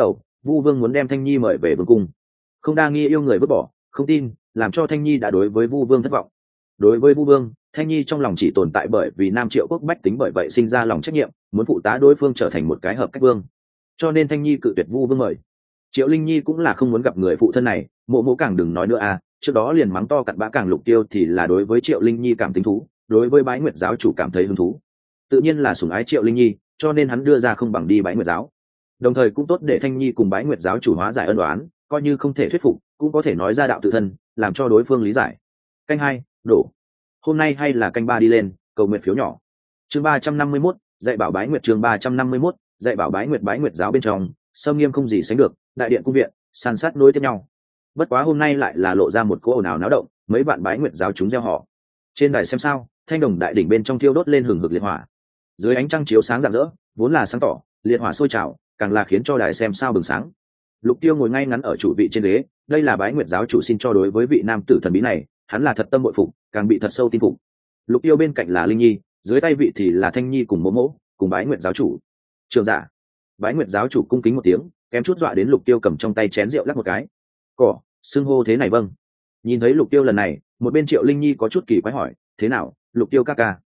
Vu Vương muốn đem Thanh Nhi mời về vương cung. Không đa nghi yêu người vứt bỏ, không tin, làm cho Thanh Nhi đã đối với Vu Vương thất vọng. Đối với Vu Vương, Thanh Nhi trong lòng chỉ tồn tại bởi vì Nam Triệu quốc bách tính bởi vậy sinh ra lòng trách nhiệm, muốn phụ tá đối phương trở thành một cái hợp cách vương. Cho nên Thanh Nhi cự tuyệt Vu Vương mời. Triệu Linh Nhi cũng là không muốn gặp người phụ thân này, mộ mộ càng đừng nói nữa à, trước đó liền mắng to cặn bã càng Lục Tiêu thì là đối với Triệu Linh Nhi cảm tính thú, đối với Bái Nguyệt giáo chủ cảm thấy hứng thú. Tự nhiên là sủng ái Triệu Linh Nhi, cho nên hắn đưa ra không bằng đi Bái Nguyệt giáo. Đồng thời cũng tốt để Thanh Nhi cùng Bái Nguyệt giáo chủ hóa giải ân oán, coi như không thể thuyết phục, cũng có thể nói ra đạo tự thân, làm cho đối phương lý giải. Canh 2, đổ. Hôm nay hay là canh 3 đi lên, cầu nguyện phiếu nhỏ. Chương 351, dạy bảo Bái Nguyệt chương 351, dạy bảo Bái Nguyệt giáo bên trong, sâm nghiêm không gì sánh được, đại điện cung viện, san sát nối tiếp nhau. Bất quá hôm nay lại là lộ ra một cỗ ồn ào náo động, mấy bạn Bái Nguyệt giáo chúng reo hò. Trên đài xem sao, thanh đồng đại đỉnh bên trong thiêu đốt lên hừng hực liệt hỏa. Dưới ánh trăng chiếu sáng rạng rỡ, vốn là sáng tỏ, liệt hỏa sôi trào, càng là khiến cho đài xem sao bừng sáng. Lục Tiêu ngồi ngay ngắn ở chủ vị trên ghế, đây là Bái Nguyệt giáo chủ xin cho đối với vị nam tử thần bí này, hắn là thật tâm bội phục, càng bị thật sâu tin phục. Lục Tiêu bên cạnh là Linh Nhi, dưới tay vị thì là Thanh Nhi cùng Mỗ Mỗ, cùng Bái Nguyệt giáo chủ. Trường giả. Bái Nguyệt giáo chủ cung kính một tiếng, kém chút dọa đến Lục Tiêu cầm trong tay chén rượu lắc một cái. Cỏ, xưng hô thế này vâng. Nhìn thấy Lục Tiêu lần này, một bên Triệu Linh Nhi có chút kỳ quái hỏi, thế nào, Lục Tiêu ca ca?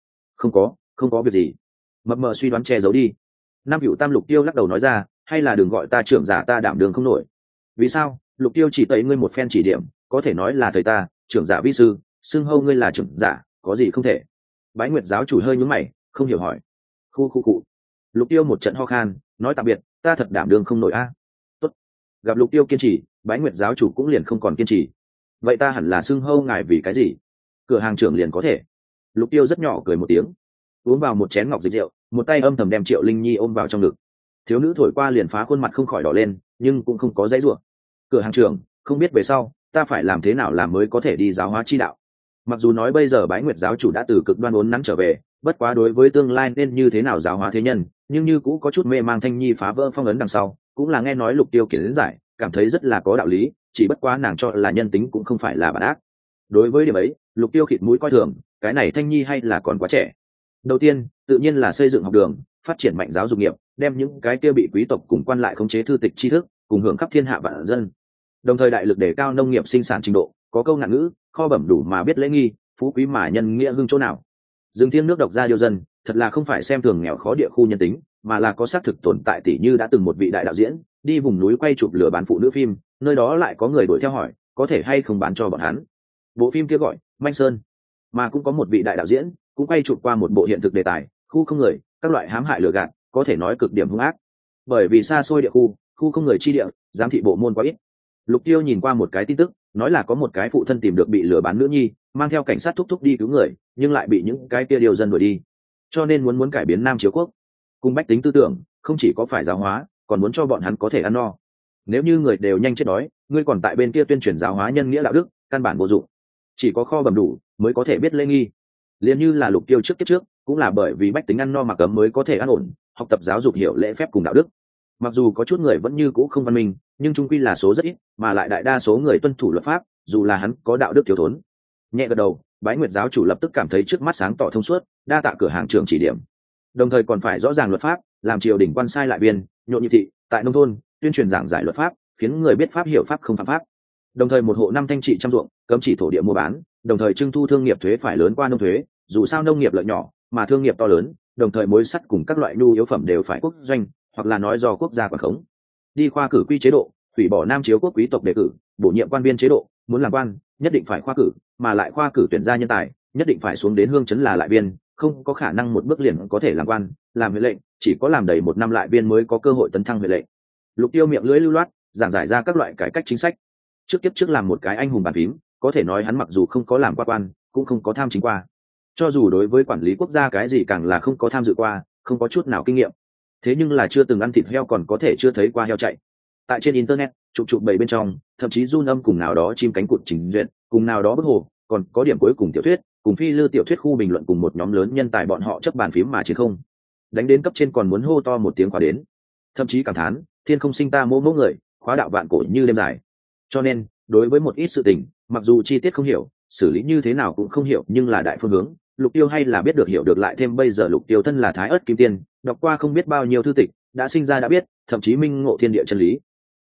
Không có việc gì. Mập mờ suy đoán che giấu đi. Nam Hữu Tam Lục Tiêu lắc đầu nói ra, hay là đừng gọi ta trưởng giả, ta đảm đường không nổi. Vì sao? Lục Tiêu chỉ tẩy ngươi một phen chỉ điểm, có thể nói là thầy ta, trưởng giả vi sư, xưng hô ngươi là trưởng giả, có gì không thể. Bái Nguyệt giáo chủ hơi nhướng mày, không hiểu hỏi. Khu. Lục Tiêu một trận ho khan, nói tạm biệt, ta thật đảm đường không nổi a. Tốt. Gặp Lục Tiêu kiên trì, Bái Nguyệt giáo chủ cũng liền không còn kiên trì. Vậy ta hẳn là xưng hô ngài vì cái gì? Cửa hàng trưởng liền có thể. Lục Tiêu rất nhỏ cười một tiếng, uống vào một chén ngọc dịch rượu, một tay âm thầm đem Triệu Linh Nhi ôm vào trong ngực. Thiếu nữ thổi qua liền phá khuôn mặt không khỏi đỏ lên, nhưng cũng không có dãy rủa. Cửa hàng trưởng, không biết về sau ta phải làm thế nào làm mới có thể đi giáo hóa chi đạo. Mặc dù nói bây giờ Bái Nguyệt giáo chủ đã từ cực đoan uốn nắn trở về, bất quá đối với tương lai nên như thế nào giáo hóa thế nhân, nhưng như cũng có chút mê mang. Thanh Nhi phá vỡ phong ấn đằng sau, cũng là nghe nói Lục Tiêu kiến giải, cảm thấy rất là có đạo lý, chỉ bất quá nàng cho là nhân tính cũng không phải là bản ác. Đối với điểm ấy, Lục Tiêu khịt mũi coi thường, cái này Thanh Nhi hay là còn quá trẻ. Đầu tiên, tự nhiên là xây dựng học đường, phát triển mạnh giáo dục nghiệp, đem những cái kia bị quý tộc cùng quan lại khống chế thư tịch tri thức, cùng hưởng khắp thiên hạ vạn dân. Đồng thời đại lực đề cao nông nghiệp sinh sản trình độ, có câu ngạn ngữ, kho bẩm đủ mà biết lễ nghi, phú quý mà nhân nghĩa hưng chỗ nào. Dương Thiên nước độc ra điều dân, thật là không phải xem thường nghèo khó địa khu nhân tính, mà là có xác thực tồn tại, tỷ như đã từng một vị đại đạo diễn, đi vùng núi quay chụp lừa bán phụ nữ phim, nơi đó lại có người đuổi theo hỏi, có thể hay không bán cho bọn hắn. Bộ phim kia gọi Manh Sơn, mà cũng có một vị đại đạo diễn, cũng quay chụp qua một bộ hiện thực đề tài, khu không người, các loại hãm hại lừa gạt, có thể nói cực điểm hung ác. Bởi vì xa xôi địa khu không người chi địa, giám thị bộ môn quá ít. Lục Tiêu nhìn qua một cái tin tức, nói là có một cái phụ thân tìm được bị lừa bán nữ nhi, mang theo cảnh sát thúc thúc đi cứu người, nhưng lại bị những cái kia điều dân đuổi đi. Cho nên muốn cải biến Nam Chiếu quốc, cùng bách tính tư tưởng, không chỉ có phải giáo hóa, còn muốn cho bọn hắn có thể ăn no. Nếu như người đều nhanh chết đói, ngươi còn tại bên kia tuyên truyền giáo hóa nhân nghĩa đạo đức, căn bản vô dụng. Chỉ có kho bẩm đủ mới có thể biết lễ nghi. Liên như là Lục Tiêu trước kiếp trước, cũng là bởi vì bách tính ăn no mặc ấm mới có thể an ổn, học tập giáo dục hiểu lễ phép cùng đạo đức. Mặc dù có chút người vẫn như cũ không văn minh, nhưng chung quy là số rất ít, mà lại đại đa số người tuân thủ luật pháp, dù là hắn có đạo đức thiếu thốn. Nhẹ gật đầu, Bái Nguyệt giáo chủ lập tức cảm thấy trước mắt sáng tỏ thông suốt, đa tạ cửa hàng trưởng chỉ điểm. Đồng thời còn phải rõ ràng luật pháp, làm triều đình quan sai lại viên, nhộn nhịp thị, tại nông thôn, tuyên truyền giảng giải luật pháp, khiến người biết pháp hiểu pháp không phạm pháp. Đồng thời một hộ năm thanh trị trăm ruộng, cấm chỉ thổ địa mua bán, đồng thời trưng thu thương nghiệp thuế phải lớn qua nông thuế, dù sao nông nghiệp lợi nhỏ, mà thương nghiệp to lớn, đồng thời mối sắt cùng các loại nhu yếu phẩm đều phải quốc doanh, hoặc là nói do quốc gia quản khống. Đi khoa cử quy chế độ, hủy bỏ Nam Chiếu quốc quý tộc đề cử, bổ nhiệm quan viên chế độ, muốn làm quan, nhất định phải khoa cử, mà lại khoa cử tuyển ra nhân tài, nhất định phải xuống đến hương chấn là lại viên, không có khả năng một bước liền có thể làm quan, làm huyện lệnh, chỉ có làm đầy 1 năm lại viên mới có cơ hội tấn thăng huyện lệnh. Lục Tiêu miệng lưỡi lưu loát, giảng giải ra các loại cải cách chính sách. Trước kiếp trước làm một cái anh hùng bàn phím, có thể nói hắn mặc dù không có làm qua quan, cũng không có tham chính qua. Cho dù đối với quản lý quốc gia cái gì càng là không có tham dự qua, không có chút nào kinh nghiệm. Thế nhưng là chưa từng ăn thịt heo còn có thể chưa thấy qua heo chạy. Tại trên internet, chụp bầy bên trong, thậm chí run âm cùng nào đó chim cánh cụt trình duyệt, cùng nào đó bức hồ, còn có điểm cuối cùng tiểu thuyết, cùng phi lư tiểu thuyết khu bình luận cùng một nhóm lớn nhân tài bọn họ chấp bàn phím mà chiến không. Đánh đến cấp trên còn muốn hô to một tiếng khóa đến. Thậm chí cảm thán, thiên không sinh ta mô mẫu người, khóa đạo vạn cổ như đêm dài. Cho nên, đối với một ít sự tình, mặc dù chi tiết không hiểu, xử lý như thế nào cũng không hiểu, nhưng là đại phương hướng, Lục Tiêu hay là biết được hiểu được. Lại thêm bây giờ Lục Tiêu thân là Thái Ức Kim Tiên, đọc qua không biết bao nhiêu thư tịch, đã sinh ra đã biết, thậm chí minh ngộ thiên địa chân lý.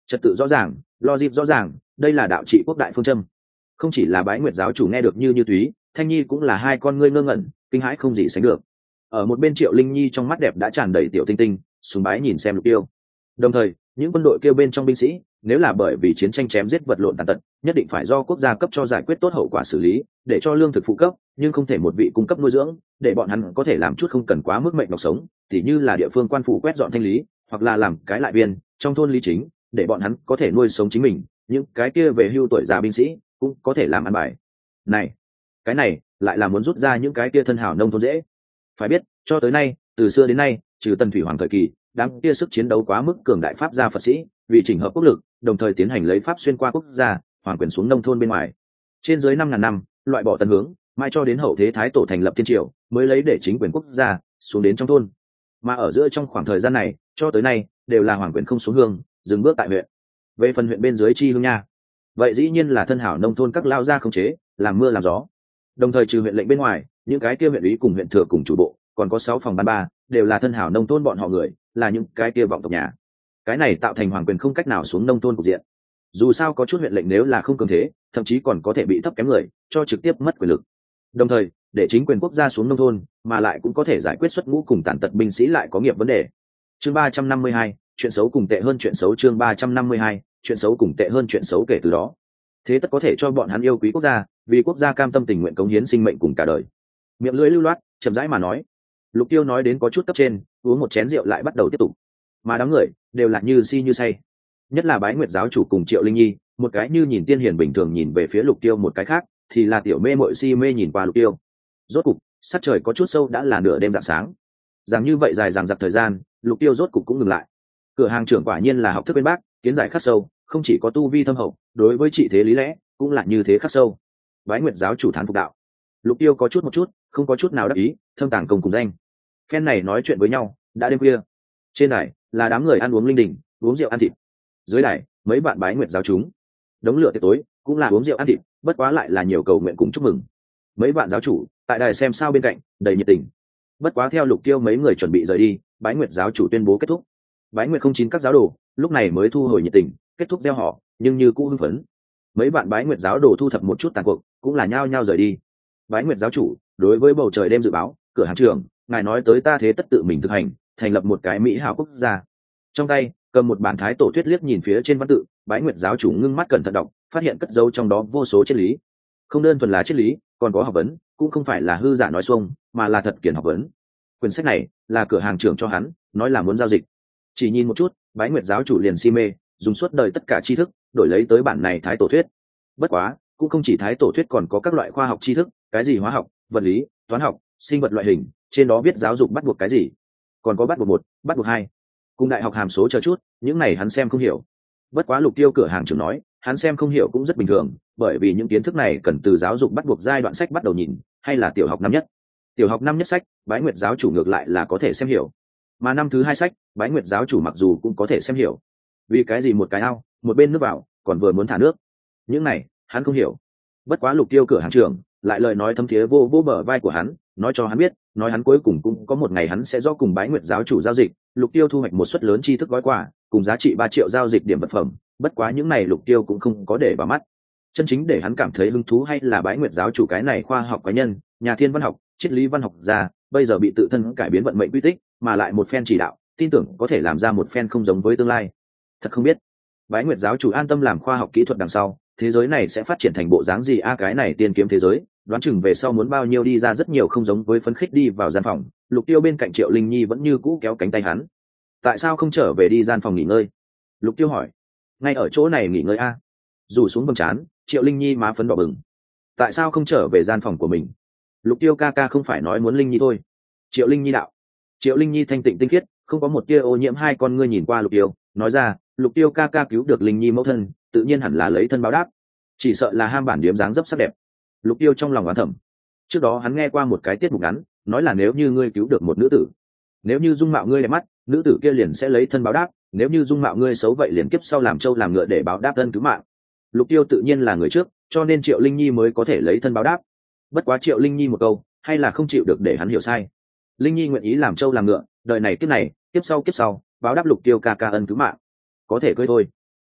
trật tự rõ ràng, logic rõ ràng, đây là đạo trị quốc đại phương châm. Không chỉ là Bái Nguyệt giáo chủ nghe được như túy, Thanh Nhi cũng là hai con ngươi ngơ ngẩn, kinh hãi không gì sánh được. Ở một bên Triệu Linh Nhi trong mắt đẹp đã tràn đầy tiểu tinh tinh, sùng bái nhìn xem Lục Tiêu. Đồng thời, những quân đội kêu bên trong binh sĩ, nếu là bởi vì chiến tranh chém giết vật lộn tàn tật, nhất định phải do quốc gia cấp cho giải quyết tốt hậu quả xử lý, để cho lương thực phụ cấp, nhưng không thể một vị cung cấp nuôi dưỡng, để bọn hắn có thể làm chút không cần quá mức mệnh độc sống, tỉ như là địa phương quan phủ quét dọn thanh lý, hoặc là làm cái lại viên trong thôn lý chính, để bọn hắn có thể nuôi sống chính mình, những cái kia về hưu tuổi già binh sĩ cũng có thể làm ăn bài. Này, cái này lại là muốn rút ra những cái kia thân hảo nông thôn dễ. Phải biết, cho tới nay, từ xưa đến nay, trừ Tần Thủy Hoàng thời kỳ, đám kia sức chiến đấu quá mức cường đại pháp gia Phật sĩ, vì chỉnh hợp quốc lực, đồng thời tiến hành lấy pháp xuyên qua quốc gia, hoàng quyền xuống nông thôn bên ngoài. Trên dưới 5.000 năm, loại bỏ tần hướng, mai cho đến hậu thế thái tổ thành lập thiên triều, mới lấy để chính quyền quốc gia xuống đến trong thôn. Mà ở giữa trong khoảng thời gian này, cho tới nay, đều là hoàng quyền không xuống hương, dừng bước tại huyện. Về phần huyện bên dưới chi hương nha, vậy dĩ nhiên là thân hảo nông thôn các lao gia khống chế, làm mưa làm gió. Đồng thời trừ huyện lệnh bên ngoài, những cái kia huyện ủy cùng huyện thừa cùng chủ bộ, còn có 6 phòng ban ba, đều là thân hảo nông thôn bọn họ người, là những cái kia vọng tộc nhà. Cái này tạo thành hoàng quyền không cách nào xuống nông thôn cục diện. Dù sao có chút huyện lệnh nếu là không cường thế, thậm chí còn có thể bị thấp kém người, cho trực tiếp mất quyền lực. Đồng thời, để chính quyền quốc gia xuống nông thôn, mà lại cũng có thể giải quyết xuất ngũ cùng tàn tật binh sĩ lại có nghiệp vấn đề. Chương 352, chuyện xấu cùng tệ hơn chuyện xấu. Chương 352, chuyện xấu cùng tệ hơn chuyện xấu. Kể từ đó, thế tất có thể cho bọn hắn yêu quý quốc gia, vì quốc gia cam tâm tình nguyện cống hiến sinh mệnh cùng cả đời. Miệng lưỡi lưu loát, chậm rãi mà nói. Lục Tiêu nói đến có chút cấp trên, uống một chén rượu lại bắt đầu tiếp tục. Mà đám người đều là như si như say. Nhất là Bái Nguyệt giáo chủ cùng Triệu Linh Nhi, một cái như nhìn tiên hiền bình thường nhìn về phía Lục Tiêu, một cái khác thì là tiểu mê muội si mê nhìn qua Lục Tiêu. Rốt cục, sắc trời có chút sâu đã là nửa đêm rạng sáng. Rằng như vậy dài dằng dặc thời gian, Lục Tiêu rốt cục cũng ngừng lại. Cửa hàng trưởng quả nhiên là học thức bên bác, kiến giải khắc sâu, không chỉ có tu vi thâm hậu, đối với trị thế lý lẽ cũng là như thế khắc sâu. Bái Nguyệt giáo chủ thán phục đạo. Lục Tiêu có chút một chút, không có chút nào đắc ý, thâm tàng công cùng danh. Phen này nói chuyện với nhau, đã đêm khuya. Trên đài là đám người ăn uống linh đình, uống rượu ăn thịt. Dưới đài, mấy bạn Bái Nguyệt giáo chúng. Đống lửa tiệc tối, cũng là uống rượu ăn thịt, bất quá lại là nhiều cầu nguyện cùng chúc mừng. Mấy bạn giáo chủ tại đài xem sao bên cạnh, đầy nhiệt tình. Bất quá theo Lục Tiêu mấy người chuẩn bị rời đi, Bái Nguyệt giáo chủ tuyên bố kết thúc. Bái Nguyệt không chín các giáo đồ, lúc này mới thu hồi nhiệt tình, kết thúc gieo họ, nhưng như cũ hưng phấn. Mấy bạn Bái Nguyệt giáo đồ thu thập một chút tàn cuộc, cũng là nhao nhao rời đi. Bái Nguyệt giáo chủ, đối với bầu trời đêm dự báo, cửa hàng trưởng, ngài nói tới ta thế tất tự mình thực hành, thành lập một cái mỹ hảo quốc gia. Trong tay cầm một bản thái tổ thuyết, liếc nhìn phía trên văn tự, Bái Nguyệt giáo chủ ngưng mắt cẩn thận đọc, phát hiện cất dấu trong đó vô số triết lý. Không đơn thuần là triết lý, còn có học vấn, cũng không phải là hư giả nói xuông, mà là thật kiển học vấn. Quyển sách này là cửa hàng trưởng cho hắn, nói là muốn giao dịch. Chỉ nhìn một chút, Bái Nguyệt giáo chủ liền si mê, dùng suốt đời tất cả tri thức đổi lấy tới bản này thái tổ thuyết. Bất quá, cũng không chỉ thái tổ thuyết, còn có các loại khoa học tri thức, cái gì hóa học, vật lý, toán học, sinh vật loại hình, trên đó viết giáo dục bắt buộc cái gì, còn có bắt buộc 1, bắt buộc 2, cùng đại học hàm số chờ chút, những này hắn xem không hiểu. Bất quá Lục Tiêu cửa hàng trưởng nói, hắn xem không hiểu cũng rất bình thường, bởi vì những kiến thức này cần từ giáo dục bắt buộc giai đoạn sách bắt đầu nhìn, hay là tiểu học năm nhất. Tiểu học năm nhất sách, Bái Nguyệt giáo chủ ngược lại là có thể xem hiểu, mà năm thứ 2 sách, Bái Nguyệt giáo chủ mặc dù cũng có thể xem hiểu. Vì cái gì một cái ao, một bên nước vào, còn vừa muốn thả nước, những này hắn không hiểu. Bất quá Lục Tiêu cửa hàng trưởng lại lời nói thâm thiế vô vô bờ vai của hắn, nói cho hắn biết, nói hắn cuối cùng cũng có một ngày hắn sẽ do cùng Bái Nguyệt giáo chủ giao dịch. Lục Tiêu thu hoạch một suất lớn tri thức gói quà, cùng giá trị 3 triệu giao dịch điểm vật phẩm. Bất quá những này Lục Tiêu cũng không có để vào mắt. Chân chính để hắn cảm thấy hứng thú hay là Bái Nguyệt giáo chủ cái này khoa học cá nhân, nhà thiên văn học, triết lý văn học gia, bây giờ bị tự thân cải biến vận mệnh quy tích, mà lại một phen chỉ đạo, tin tưởng có thể làm ra một phen không giống với tương lai. Thật không biết, Bái Nguyệt giáo chủ an tâm làm khoa học kỹ thuật đằng sau, thế giới này sẽ phát triển thành bộ dáng gì? Cái này tiên kiếm thế giới, đoán chừng về sau muốn bao nhiêu đi ra rất nhiều không giống với phấn khích đi vào gian phòng. Lục Tiêu bên cạnh Triệu Linh Nhi vẫn như cũ kéo cánh tay hắn. Tại sao không trở về đi gian phòng nghỉ ngơi? Lục Tiêu hỏi. Ngay ở chỗ này nghỉ ngơi a? Rủ xuống vầng trán, Triệu Linh Nhi má phấn đỏ bừng. Tại sao không trở về gian phòng của mình? Lục Tiêu ca ca không phải nói muốn Linh Nhi thôi. Triệu Linh Nhi đạo. Triệu Linh Nhi thanh tịnh tinh khiết, không có một tia ô nhiễm, hai con ngươi nhìn qua Lục Tiêu, nói ra, Lục Tiêu ca ca cứu được Linh Nhi mẫu thân, tự nhiên hẳn là lấy thân báo đáp. Chỉ sợ là ham bản điếm dáng dấp sắc đẹp. Lục Tiêu trong lòng oán thầm. Trước đó hắn nghe qua một cái tiết mục ngắn, nói là nếu như ngươi cứu được một nữ tử, nếu như dung mạo ngươi đẹp mắt, nữ tử kia liền sẽ lấy thân báo đáp, nếu như dung mạo ngươi xấu vậy liền kiếp sau làm trâu làm ngựa để báo đáp ân cứu mạng. Lục Tiêu tự nhiên là người trước, cho nên Triệu Linh Nhi mới có thể lấy thân báo đáp. Bất quá Triệu Linh Nhi một câu, hay là không chịu được để hắn hiểu sai. Linh Nhi nguyện ý làm trâu làm ngựa, đời này kiếp sau, báo đáp Lục Tiêu ca ca ân cứu mạng. Có thể cưới thôi.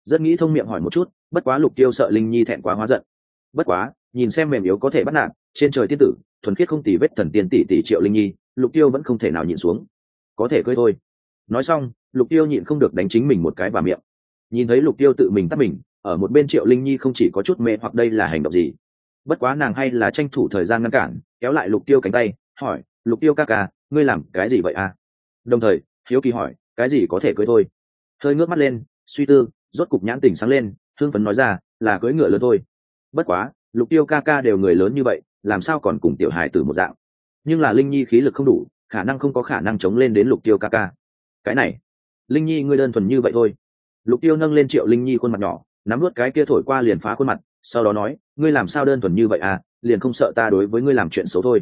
rất nghĩ thông miệng hỏi một chút, bất quá Lục Tiêu sợ Linh Nhi thẹn quá hóa giận. Bất quá nhìn xem mềm yếu có thể bắt nạt, trên trời tiên tử thuần khiết không tì vết thần tiên tỷ Triệu Linh Nhi, Lục Tiêu vẫn không thể nào nhịn xuống. Có thể cưới thôi. Nói xong, Lục Tiêu nhịn không được đánh chính mình một cái vào miệng. Nhìn thấy Lục Tiêu tự mình tắt mình, ở một bên Triệu Linh Nhi không chỉ có chút mê hoặc đây là hành động gì. Bất quá nàng hay là tranh thủ thời gian ngăn cản, kéo lại Lục Tiêu cánh tay, hỏi: "Lục Tiêu ca ca, ngươi làm cái gì vậy à?" Đồng thời, hiếu kỳ hỏi: "Cái gì có thể cưới thôi?" Hơi ngước mắt lên, suy tư, rốt cục nhãn tỉnh sáng lên, hưng phấn nói ra: "Là cưới ngựa lớn thôi." Bất quá, Lục Tiêu ca ca đều người lớn như vậy, làm sao còn cùng tiểu hài tử một dạng. Nhưng là Linh Nhi khí lực không đủ, khả năng không có khả năng chống lên đến Lục Tiêu ca ca. Cái này, Linh Nhi ngươi đơn thuần như vậy thôi. Lục Tiêu nâng lên Triệu Linh Nhi khuôn mặt nhỏ, nắm nuốt cái kia thổi qua liền phá khuôn mặt, sau đó nói: "Ngươi làm sao đơn thuần như vậy à, liền không sợ ta đối với ngươi làm chuyện xấu thôi."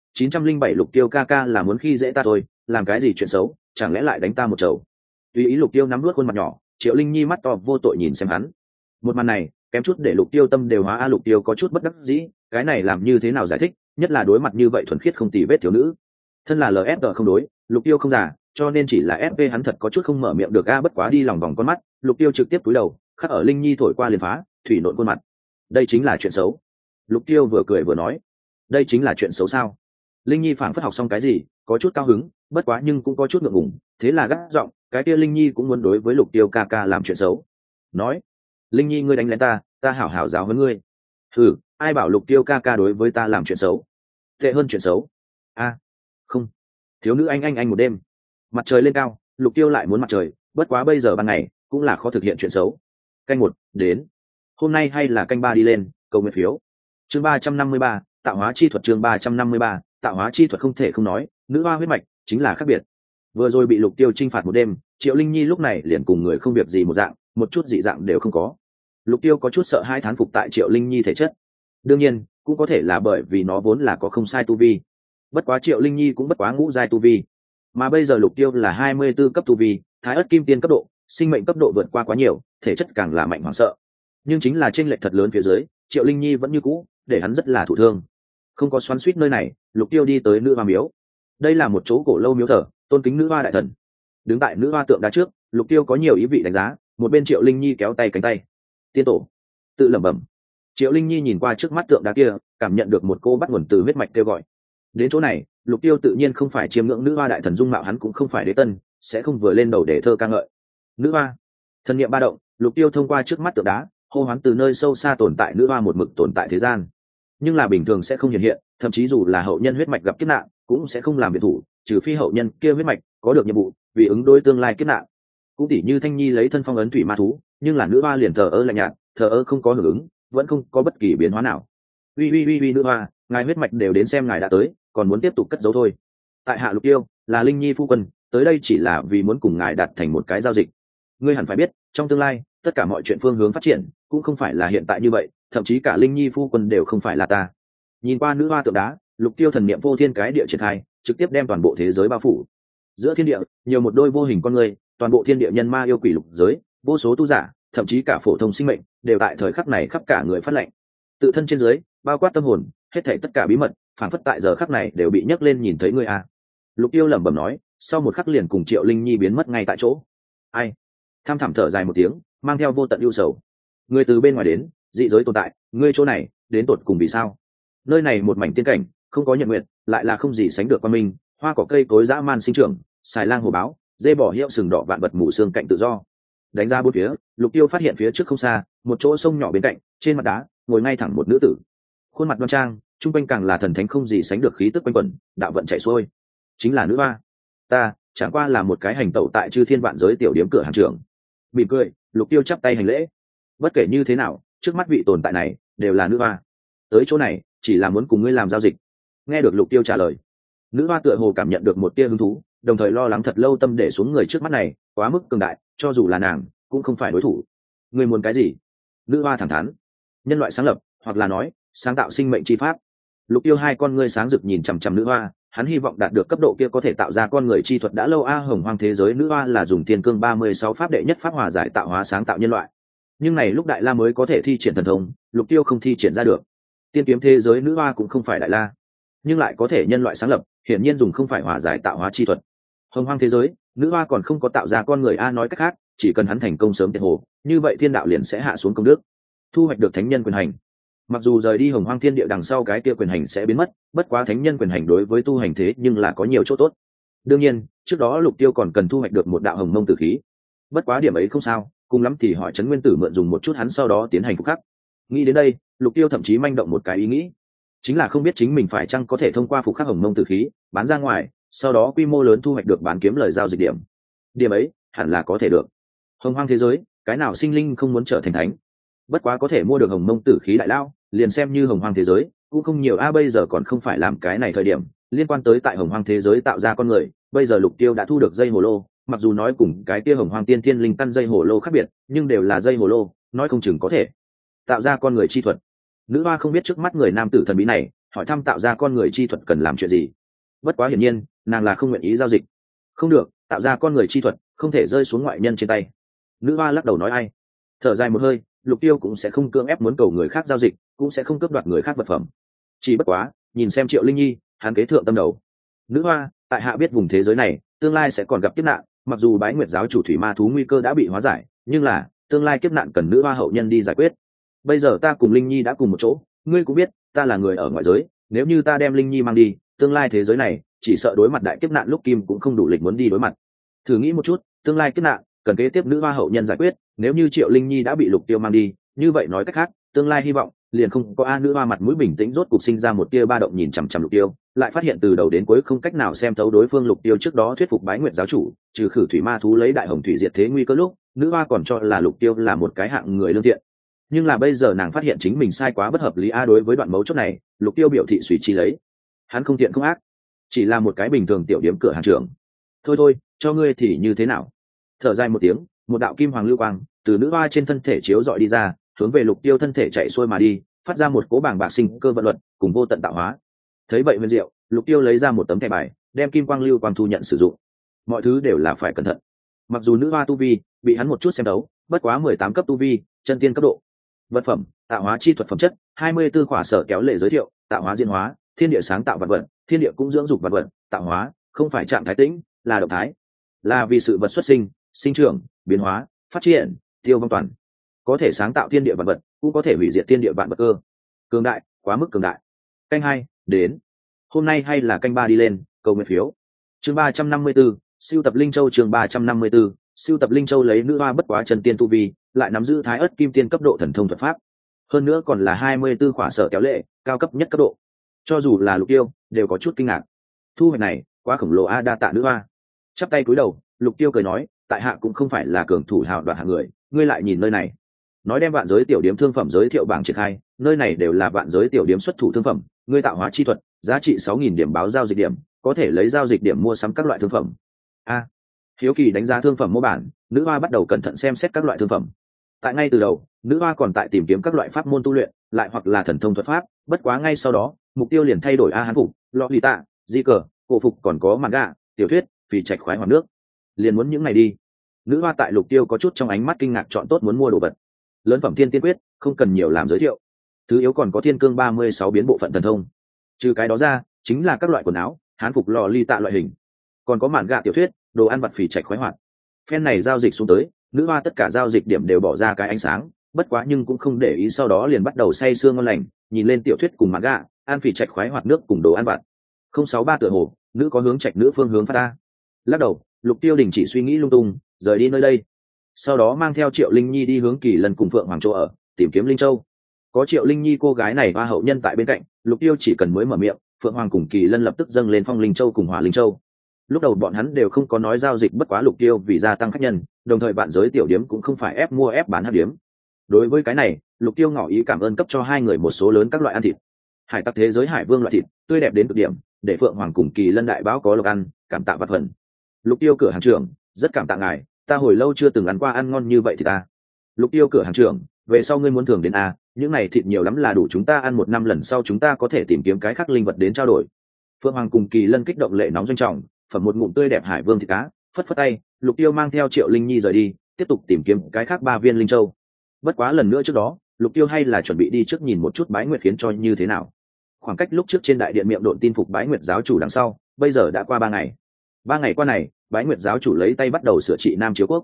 907 Lục Tiêu ca ca là muốn khi dễ ta thôi, làm cái gì chuyện xấu, chẳng lẽ lại đánh ta một chầu. Tùy ý Lục Tiêu nắm nuốt khuôn mặt nhỏ, Triệu Linh Nhi mắt to vô tội nhìn xem hắn. Một màn này, kém chút để Lục Tiêu tâm đều hóa. Lục Tiêu có chút bất đắc dĩ, cái này làm như thế nào giải thích, nhất là đối mặt như vậy thuần khiết không tì vết thiếu nữ. Thân là LFG không đối, Lục Tiêu không giả, cho nên chỉ là FV hắn thật có chút không mở miệng được. Bất quá đi lòng vòng con mắt, Lục Tiêu trực tiếp cúi đầu, khắc ở Linh Nhi thổi qua liền phá, thủy nộn khuôn mặt. Đây chính là chuyện xấu. Lục Tiêu vừa cười vừa nói, đây chính là chuyện xấu sao? Linh Nhi phảng phất học xong cái gì, có chút cao hứng, bất quá nhưng cũng có chút ngượng ngùng, thế là gắt giọng, cái kia Linh Nhi cũng muốn đối với Lục Tiêu ca ca làm chuyện xấu. Nói: "Linh Nhi ngươi đánh lén ta hảo hảo giáo huấn ngươi." "Hừ, ai bảo Lục Tiêu ca ca đối với ta làm chuyện xấu? Tệ hơn chuyện xấu." Không." Thiếu nữ anh một đêm. Mặt trời lên cao, Lục Tiêu lại muốn mặt trời, bất quá bây giờ ban ngày cũng là khó thực hiện chuyện xấu. Canh 1 đến. Hôm nay hay là canh 3 đi lên, cầu nguyện phiếu. Chương 353, tạo hóa chi thuật. Chương 353, tạo hóa chi thuật. Không thể không nói, nữ hoa huyết mạch chính là khác biệt. Vừa rồi bị Lục Tiêu chinh phạt một đêm, Triệu Linh Nhi lúc này liền cùng người không việc gì một dạng, một chút dị dạng đều không có. Lục Tiêu có chút sợ hai thán phục tại Triệu Linh Nhi thể chất. Đương nhiên, cũng có thể là bởi vì nó vốn là có không sai tu vi. Bất quá Triệu Linh Nhi cũng bất quá ngũ giai tu vi, mà bây giờ Lục Tiêu là 24 cấp tu vi, Thái Ức Kim Tiên cấp độ, sinh mệnh cấp độ vượt qua quá nhiều, thể chất càng là mạnh hoảng sợ. Nhưng chính là chênh lệch thật lớn phía dưới, Triệu Linh Nhi vẫn như cũ, để hắn rất là thụ thương. Không có xoắn xuýt nơi này, Lục Tiêu đi tới nữ hoa miếu. Đây là một chỗ cổ lâu miếu thờ, tôn kính nữ hoa đại thần. Đứng tại nữ hoa tượng đá trước, Lục Tiêu có nhiều ý vị đánh giá, một bên Triệu Linh Nhi kéo tay cánh tay. "Tiên tổ." Tự lẩm bẩm. Triệu Linh Nhi nhìn qua trước mắt tượng đá kia, cảm nhận được một cô bắt nguồn từ huyết mạch kêu gọi. Đến chỗ này, Lục Tiêu tự nhiên không phải chiêm ngưỡng nữ hoa đại thần dung mạo, hắn cũng không phải đế tân, sẽ không vừa lên đầu để thơ ca ngợi. Nữ hoa. Thần niệm ba động, Lục Tiêu thông qua trước mắt tượng đá, hô hoán từ nơi sâu xa tồn tại nữ hoa một mực tồn tại thế gian. Nhưng là bình thường sẽ không hiện hiện, thậm chí dù là hậu nhân huyết mạch gặp kiếp nạn, cũng sẽ không làm việc thủ, trừ phi hậu nhân kia huyết mạch có được nhiệm vụ, vì ứng đối tương lai kiếp nạn. Cũng tỉ như Thanh Nhi lấy thân phong ấn thủy ma thú, nhưng là nữ hoa liền thờ ơ lạnh nhạt, thờ ơ không có hưởng ứng, vẫn không có bất kỳ biến hóa nào. Uy nữ hoa, ngài huyết mạch đều đến xem ngài đã tới, còn muốn tiếp tục cất giấu thôi. Tại hạ Lục Tiêu là Linh Nhi phu quân, tới đây chỉ là vì muốn cùng ngài đạt thành một cái giao dịch. Ngươi hẳn phải biết, trong tương lai tất cả mọi chuyện phương hướng phát triển cũng không phải là hiện tại như vậy, thậm chí cả Linh Nhi phu quân đều không phải là ta. Nhìn qua nữ hoa tượng đá, Lục Tiêu thần niệm vô thiên cái địa triển khai, trực tiếp đem toàn bộ thế giới bao phủ. Giữa thiên địa nhiều một đôi vô hình con người, toàn bộ thiên địa nhân ma yêu quỷ lục giới, vô số tu giả, thậm chí cả phổ thông sinh mệnh đều tại thời khắc này khắp cả người phát lệnh. Tự thân trên dưới, bao quát tâm hồn, hết thảy tất cả bí mật, phản phất tại giờ khắc này đều bị nhấc lên nhìn thấy ngươi a. Lục Tiêu lẩm bẩm nói, sau một khắc liền cùng Triệu Linh Nhi biến mất ngay tại chỗ. Ai? Tham thẳm thở dài một tiếng, mang theo vô tận ưu sầu. Ngươi từ bên ngoài đến, dị giới tồn tại, ngươi chỗ này, đến tột cùng vì sao? Nơi này một mảnh tiên cảnh, không có nhật nguyện, lại là không gì sánh được quan minh, hoa cỏ cây cối dã man sinh trưởng, xài lang hồ báo, dê bò hiệu sừng đỏ vạn vật mù xương cạnh tự do. Đánh ra bốn phía, Lục Tiêu phát hiện phía trước không xa, một chỗ sông nhỏ bên cạnh, trên mặt đá, ngồi ngay thẳng một nữ tử. Khuôn mặt đoan trang, trung quanh càng là thần thánh không gì sánh được khí tức quanh quẩn, đạo vận chảy xuôi. Chính là nữ hoa. Ta chẳng qua là một cái hành tẩu tại chư thiên vạn giới tiểu điếm cửa hàng trưởng. Mỉm cười, Lục Tiêu chắp tay hành lễ. Bất kể như thế nào, trước mắt vị tồn tại này đều là nữ hoa. Tới chỗ này chỉ là muốn cùng ngươi làm giao dịch. Nghe được Lục Tiêu trả lời, nữ hoa tựa hồ cảm nhận được một tia hứng thú, đồng thời lo lắng thật lâu tâm để xuống người trước mắt này quá mức cường đại, cho dù là nàng cũng không phải đối thủ. Ngươi muốn cái gì? Nữ hoa thẳng thắn. Nhân loại sáng lập, hoặc là nói sáng tạo sinh mệnh chi pháp. Lục Tiêu hai con ngươi sáng rực nhìn chằm chằm nữ hoa, hắn hy vọng đạt được cấp độ kia có thể tạo ra con người chi thuật đã lâu. Hồng hoang thế giới nữ hoa là dùng thiên cương 36 pháp đệ nhất pháp hòa giải tạo hóa sáng tạo nhân loại, nhưng này lúc Đại La mới có thể thi triển thần thông, Lục Tiêu không thi triển ra được. Tiên kiếm thế giới nữ hoa cũng không phải Đại La, nhưng lại có thể nhân loại sáng lập, hiển nhiên dùng không phải hòa giải tạo hóa chi thuật. Hồng hoang thế giới nữ hoa còn không có tạo ra con người. Nói cách khác, chỉ cần hắn thành công sớm tiệt hồ, như vậy thiên đạo liền sẽ hạ xuống công đức, thu hoạch được thánh nhân quyền hành. Mặc dù rời đi hồng hoang thiên địa đằng sau cái kia quyền hành sẽ biến mất, bất quá thánh nhân quyền hành đối với tu hành thế nhưng là có nhiều chỗ tốt. Đương nhiên trước đó Lục Tiêu còn cần thu hoạch được một đạo hồng mông tử khí, bất quá điểm ấy không sao, cùng lắm thì hỏi Trấn Nguyên Tử mượn dùng một chút hắn sau đó tiến hành phục khắc. Nghĩ đến đây, Lục Tiêu thậm chí manh động một cái ý nghĩ, chính là không biết chính mình phải chăng có thể thông qua phục khắc hồng mông tử khí bán ra ngoài, sau đó quy mô lớn thu hoạch được bán kiếm lời giao dịch điểm. Điểm ấy hẳn là có thể được. Hồng hoang thế giới, cái nào sinh linh không muốn trở thành thánh? Bất quá có thể mua được hồng mông tử khí đại lao, liền xem như hồng hoang thế giới cũng không nhiều bây giờ còn không phải làm cái này thời điểm. Liên quan tới tại hồng hoang thế giới tạo ra con người, bây giờ Lục Tiêu đã thu được dây hồ lô, mặc dù nói cùng cái kia hồng hoang tiên thiên linh căn dây hồ lô khác biệt, nhưng đều là dây hồ lô, nói không chừng có thể tạo ra con người chi thuật. Nữ hoa không biết trước mắt người nam tử thần bí này hỏi thăm tạo ra con người chi thuật cần làm chuyện gì, bất quá hiển nhiên nàng là không nguyện ý giao dịch. Không được, tạo ra con người chi thuật không thể rơi xuống ngoại nhân trên tay. Nữ hoa lắc đầu nói ai. Thở dài một hơi, Lục Tiêu cũng sẽ không cưỡng ép muốn cầu người khác giao dịch, cũng sẽ không cướp đoạt người khác vật phẩm. Chỉ bất quá nhìn xem Triệu Linh Nhi, hắn kế thượng tâm đầu. Nữ hoa, tại hạ biết vùng thế giới này tương lai sẽ còn gặp kiếp nạn, mặc dù Bái Nguyệt giáo chủ thủy ma thú nguy cơ đã bị hóa giải, nhưng là tương lai kiếp nạn cần nữ hoa hậu nhân đi giải quyết. Bây giờ ta cùng Linh Nhi đã cùng một chỗ, ngươi cũng biết ta là người ở ngoại giới, nếu như ta đem Linh Nhi mang đi, tương lai thế giới này chỉ sợ đối mặt đại kiếp nạn lúc kim cũng không đủ lịch muốn đi đối mặt. Thử nghĩ một chút, tương lai kiếp nạn cần kế tiếp nữ hoa hậu nhân giải quyết, nếu như Triệu Linh Nhi đã bị Lục Tiêu mang đi, như vậy nói cách khác tương lai hy vọng liền không có. Nữ hoa mặt mũi bình tĩnh rốt cục sinh ra một tia ba động, nhìn chằm chằm Lục Tiêu, lại phát hiện từ đầu đến cuối không cách nào xem thấu đối phương. Lục Tiêu trước đó thuyết phục Bái Nguyệt giáo chủ trừ khử thủy ma thú lấy đại hồng thủy diệt thế nguy cơ lúc, nữ hoa còn cho là Lục Tiêu là một cái hạng người lương thiện, nhưng là bây giờ nàng phát hiện chính mình sai quá bất hợp lý. Đối với đoạn mấu chốt này, Lục Tiêu biểu thị suy chi lấy, hắn không thiện không ác, chỉ là một cái bình thường tiểu điếm cửa hàng trưởng. Thôi cho ngươi thì như thế nào. Thở dài một tiếng, một đạo kim hoàng lưu quang từ nữ hoa trên thân thể chiếu dọi đi ra, hướng về Lục Tiêu thân thể chạy xuôi mà đi, phát ra một cỗ bảng bạc sinh cơ vận luật cùng vô tận tạo hóa. Thấy vậy huyền diệu, Lục Tiêu lấy ra một tấm thẻ bài, đem kim quang lưu quang thu nhận sử dụng. Mọi thứ đều là phải cẩn thận. Mặc dù nữ hoa tu vi bị hắn một chút xem đấu, bất quá 18 cấp tu vi, chân tiên cấp độ. Vật phẩm, tạo hóa chi thuật phẩm chất, 24 khỏa sở kéo lệ giới thiệu, tạo hóa diễn hóa, thiên địa sáng tạo vật vật, thiên địa cũng dưỡng dục vật vật, tạo hóa không phải trạng thái tĩnh, là động thái, là vì sự vật xuất sinh, sinh trưởng, biến hóa, phát triển, tiêu vong toàn. Có thể sáng tạo thiên địa vạn vật, cũng có thể hủy diệt thiên địa vạn vật cơ. Cường đại, quá mức cường đại. Canh 2, đến. Hôm nay hay là canh 3 đi lên, cầu nguyện phiếu. Chương 354, siêu tập Linh Châu. Chương 354, siêu tập Linh Châu. Lấy nữ hoa bất quá chân tiên tu vi, lại nắm giữ thái ớt kim tiên cấp độ thần thông thuật pháp, hơn nữa còn là 24 khỏa sở kéo lệ, cao cấp nhất cấp độ. Cho dù là Lục Tiêu đều có chút kinh ngạc. Thu hoạch này quá khổng lồ a, đa tạ nữ hoa. Chắp tay cúi đầu, Lục Tiêu cười nói, tại hạ cũng không phải là cường thủ hào đoạt hạng người, ngươi lại nhìn nơi này. Nói đem vạn giới tiểu điếm thương phẩm giới thiệu bảng triển khai, nơi này đều là vạn giới tiểu điếm xuất thủ thương phẩm, ngươi tạo hóa chi thuật, giá trị 6.000 điểm báo giao dịch điểm, có thể lấy giao dịch điểm mua sắm các loại thương phẩm. A. Hiếu kỳ đánh giá thương phẩm mô bản, nữ hoa bắt đầu cẩn thận xem xét các loại thương phẩm. Tại ngay từ đầu, nữ hoa còn tại tìm kiếm các loại pháp môn tu luyện, lại hoặc là thần thông thuật pháp, bất quá ngay sau đó, mục tiêu liền thay đổi. Hán phục, lọ lì tạ, di cờ, cổ phục, còn có manga, tiểu thuyết, vì trạch khoái hoặc nước, liền muốn những này đi. Nữ hoa tại Lục Tiêu có chút trong ánh mắt kinh ngạc chọn tốt muốn mua đồ vật. Lớn phẩm thiên tiên quyết, không cần nhiều làm giới thiệu. Thứ yếu còn có thiên cương 36 biến bộ phận thần thông. Trừ cái đó ra, chính là các loại quần áo, hán phục, lọ ly tạ loại hình, còn có mạn gạ tiểu thuyết, đồ ăn vặt phì trạch khoái hoạt. Phen này giao dịch xuống tới, nữ hoa tất cả giao dịch điểm đều bỏ ra cái ánh sáng, bất quá nhưng cũng không để ý, sau đó liền bắt đầu say sưa ngon lành, nhìn lên tiểu thuyết cùng mạn gạ, ăn phì trạch khoái hoạt nước cùng đồ ăn vặt. 063 tựa hồ, nữ có hướng trạch nữ phương hướng phát ta. Lắc đầu, Lục Tiêu đình chỉ suy nghĩ lung tung, rời đi nơi đây. Sau đó mang theo Triệu Linh Nhi đi hướng Kỳ Lân cùng Phượng Hoàng chỗ ở, tìm kiếm Linh Châu. Có Triệu Linh Nhi cô gái này hoa hậu nhân tại bên cạnh, Lục Tiêu chỉ cần mới mở miệng, Phượng Hoàng cùng Kỳ Lân lập tức dâng lên Phong Linh Châu cùng Hỏa Linh Châu. Lúc đầu bọn hắn đều không có nói giao dịch, bất quá Lục Tiêu vì gia tăng khách nhân, đồng thời vạn giới tiểu điếm cũng không phải ép mua ép bán hắc điếm. Đối với cái này, Lục Tiêu ngỏ ý cảm ơn, cấp cho hai người một số lớn các loại ăn thịt. Hải tặc thế giới hải vương loại thịt, tươi đẹp đến cực điểm, để Phượng Hoàng cùng Kỳ Lân đại báo có lộc ăn, cảm tạ vạn phần. Lục Tiêu cửa hàng trưởng, rất cảm tạ ngài, ta hồi lâu chưa từng ăn qua ăn ngon như vậy thì ta. Lục Tiêu cửa hàng trưởng, về sau ngươi muốn thường đến a, những này thịt nhiều lắm là đủ chúng ta ăn 1 năm, lần sau chúng ta có thể tìm kiếm cái khác linh vật đến trao đổi. Phượng Hoàng cùng Kỳ Lân kích động lệ nóng doanh trọng, phẩm một ngụm tươi đẹp hải vương thịt cá, phất phất tay, Lục Tiêu mang theo Triệu Linh Nhi rời đi, tiếp tục tìm kiếm cái khác 3 viên linh châu. Bất quá lần nữa trước đó, Lục Tiêu hay là chuẩn bị đi trước nhìn một chút Bái Nguyệt khiến cho như thế nào. Khoảng cách lúc trước trên đại điện miệng độn tin phục Bái Nguyệt giáo chủ đằng sau, bây giờ đã qua 3 ngày. 3 ngày qua này, Bái Nguyệt giáo chủ lấy tay bắt đầu sửa trị Nam Chiếu Quốc.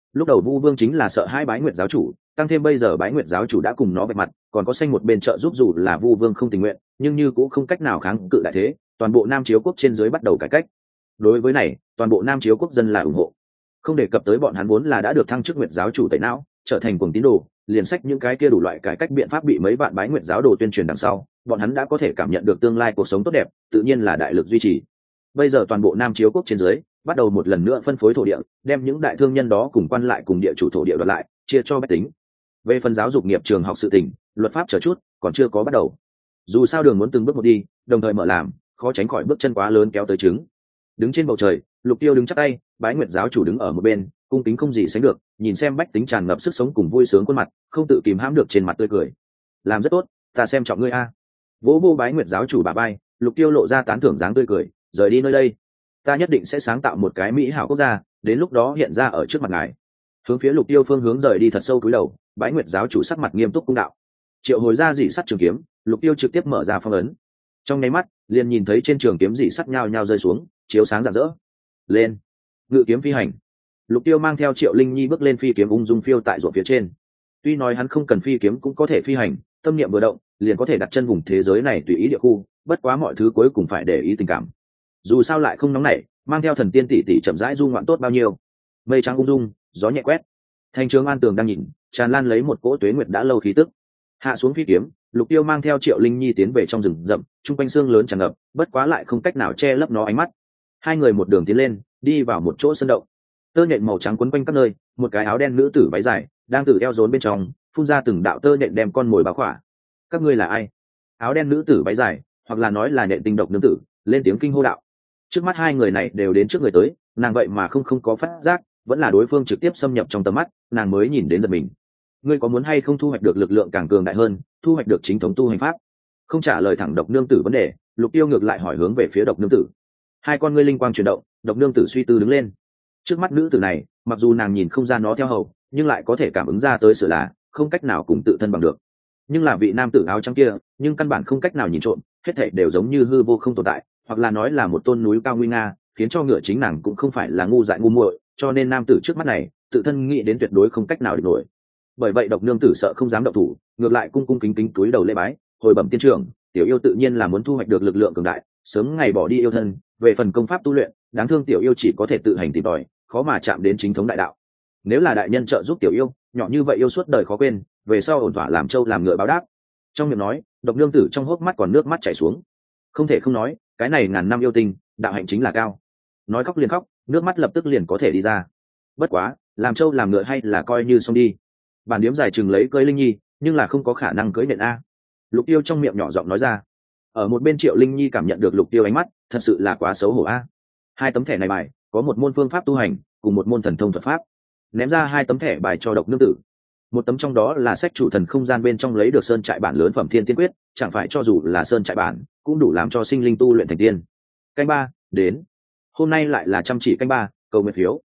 lúc đầu Vu Vương chính là sợ hai Bái Nguyệt giáo chủ, tăng thêm bây giờ Bái Nguyệt giáo chủ đã cùng nó vạch mặt, còn có xanh một bên trợ giúp, dù là Vu Vương không tình nguyện nhưng như cũng không cách nào kháng cự đại thế, toàn bộ Nam Chiếu quốc trên dưới bắt đầu cải cách. Đối với này, toàn bộ Nam Chiếu quốc dân là ủng hộ. Không đề cập tới bọn hắn vốn là đã được thăng chức Nguyệt giáo chủ tẩy não, trở thành cuồng tín đồ, liền sách những cái kia đủ loại cải cách biện pháp bị mấy vạn Bái Nguyệt giáo đồ tuyên truyền đằng sau, bọn hắn đã có thể cảm nhận được tương lai cuộc sống tốt đẹp, tự nhiên là đại lực duy trì. Bây giờ toàn bộ Nam Chiếu quốc trên dưới bắt đầu một lần nữa phân phối thổ địa, đem những đại thương nhân đó cùng quan lại cùng địa chủ thổ địa đoạt lại, chia cho bách tính. Về phần giáo dục nghiệp trường học sự tình, luật pháp chờ chút còn chưa có bắt đầu. Dù sao đường muốn từng bước một đi, đồng thời mở làm, khó tránh khỏi bước chân quá lớn kéo tới trứng. Đứng trên bầu trời, Lục Tiêu đứng chắp tay, Bái Nguyệt giáo chủ đứng ở một bên, cung kính không gì sánh được, nhìn xem bách tính tràn ngập sức sống cùng vui sướng khuôn mặt, không tự kìm hãm được trên mặt tươi cười. Làm rất tốt, ta xem trọng ngươi a. Vỗ vô Bái Nguyệt giáo chủ bả vai, Lục Tiêu lộ ra tán thưởng dáng tươi cười, rời đi nơi đây, ta nhất định sẽ sáng tạo một cái mỹ hảo quốc gia, đến lúc đó hiện ra ở trước mặt ngài. Hướng phía Lục Tiêu phương hướng rời đi thật sâu cúi đầu, Bái Nguyệt giáo chủ sắc mặt nghiêm túc cung đạo. Triệu hồi ra dị sắt trường kiếm, Lục Tiêu trực tiếp mở ra phong ấn. Trong nháy mắt, liền nhìn thấy trên trường kiếm dị sắt nhao nhao rơi xuống, chiếu sáng rạng rỡ. Lên, ngự kiếm phi hành. Lục Tiêu mang theo Triệu Linh Nhi bước lên phi kiếm ung dung phiêu tại ruộng phía trên. Tuy nói hắn không cần phi kiếm cũng có thể phi hành, tâm niệm vừa động, liền có thể đặt chân vùng thế giới này tùy ý địa khu, bất quá mọi thứ cuối cùng phải để ý tình cảm. Dù sao lại không nóng nảy, mang theo thần tiên tỷ tỷ chậm rãi du ngoạn tốt bao nhiêu. Mây trắng ung dung, gió nhẹ quét. Thành Trường An Tường đang nhìn, tràn lan lấy một cỗ tuế nguyệt đã lâu khí tức. Hạ xuống phi kiếm, Lục Tiêu mang theo Triệu Linh Nhi tiến về trong rừng rậm, trung quanh xương lớn tràn ngập, bất quá lại không cách nào che lấp nó ánh mắt. Hai người một đường tiến lên, đi vào một chỗ sân động. Tơ nhện màu trắng quấn quanh các nơi, một cái áo đen nữ tử váy dài đang từ eo rốn bên trong phun ra từng đạo tơ nhện đem con mồi báo khỏa. Các ngươi là ai? Áo đen nữ tử váy dài, hoặc là nói là nhện tinh độc nữ tử, lên tiếng kinh hô đạo. Trước mắt hai người này đều đến trước người tới, nàng vậy mà không có phát giác, vẫn là đối phương trực tiếp xâm nhập trong tầm mắt, nàng mới nhìn đến giật mình. Ngươi có muốn hay không thu hoạch được lực lượng càng cường đại hơn, thu hoạch được chính thống tu hành pháp? Không trả lời thẳng độc nương tử vấn đề, Lục Tiêu ngược lại hỏi hướng về phía độc nương tử. Hai con ngươi linh quang chuyển động, độc nương tử suy tư đứng lên. Trước mắt nữ tử này, mặc dù nàng nhìn không ra nó theo hầu, nhưng lại có thể cảm ứng ra tới sự là không cách nào cùng tự thân bằng được. Nhưng là vị nam tử áo trắng kia, nhưng căn bản không cách nào nhìn trộm, hết thảy đều giống như hư vô không tồn tại, hoặc là nói là một tôn núi cao nguy nga, khiến cho ngựa chính nàng cũng không phải là ngu dại ngu muội, cho nên nam tử trước mắt này, tự thân nghĩ đến tuyệt đối không cách nào địch nổi. Bởi vậy độc nương tử sợ không dám động thủ, ngược lại cung cung kính kính túi đầu lễ bái, hồi bẩm tiên trưởng, tiểu yêu tự nhiên là muốn thu hoạch được lực lượng cường đại, sớm ngày bỏ đi yêu thân, về phần công pháp tu luyện, đáng thương tiểu yêu chỉ có thể tự hành tìm tòi, khó mà chạm đến chính thống đại đạo. Nếu là đại nhân trợ giúp tiểu yêu, nhỏ như vậy yêu suốt đời khó quên, về sau ổn thỏa làm trâu làm ngựa báo đáp. Trong miệng nói, độc nương tử trong hốc mắt còn nước mắt chảy xuống. Không thể không nói, cái này ngàn năm yêu tình, đạo hạnh chính là cao. Nói khóc liền khóc, nước mắt lập tức liền có thể đi ra. Bất quá, làm trâu làm ngựa hay là coi như xong đi. Bản điếm dài chừng lấy cưới Linh Nhi, nhưng là không có khả năng cưới nện a. Lục Tiêu trong miệng nhỏ giọng nói ra. Ở một bên Triệu Linh Nhi cảm nhận được Lục Tiêu ánh mắt, thật sự là quá xấu hổ a. Hai tấm thẻ này bài, có một môn phương pháp tu hành, cùng một môn thần thông thuật pháp. Ném ra hai tấm thẻ bài cho độc nương tử. Một tấm trong đó là sách chủ thần không gian bên trong lấy được sơn trại bản lớn phẩm thiên tiên quyết, chẳng phải cho dù là sơn trại bản cũng đủ làm cho sinh linh tu luyện thành tiên. Canh ba đến, hôm nay lại là chăm chỉ canh ba, cầu nguyện phiếu,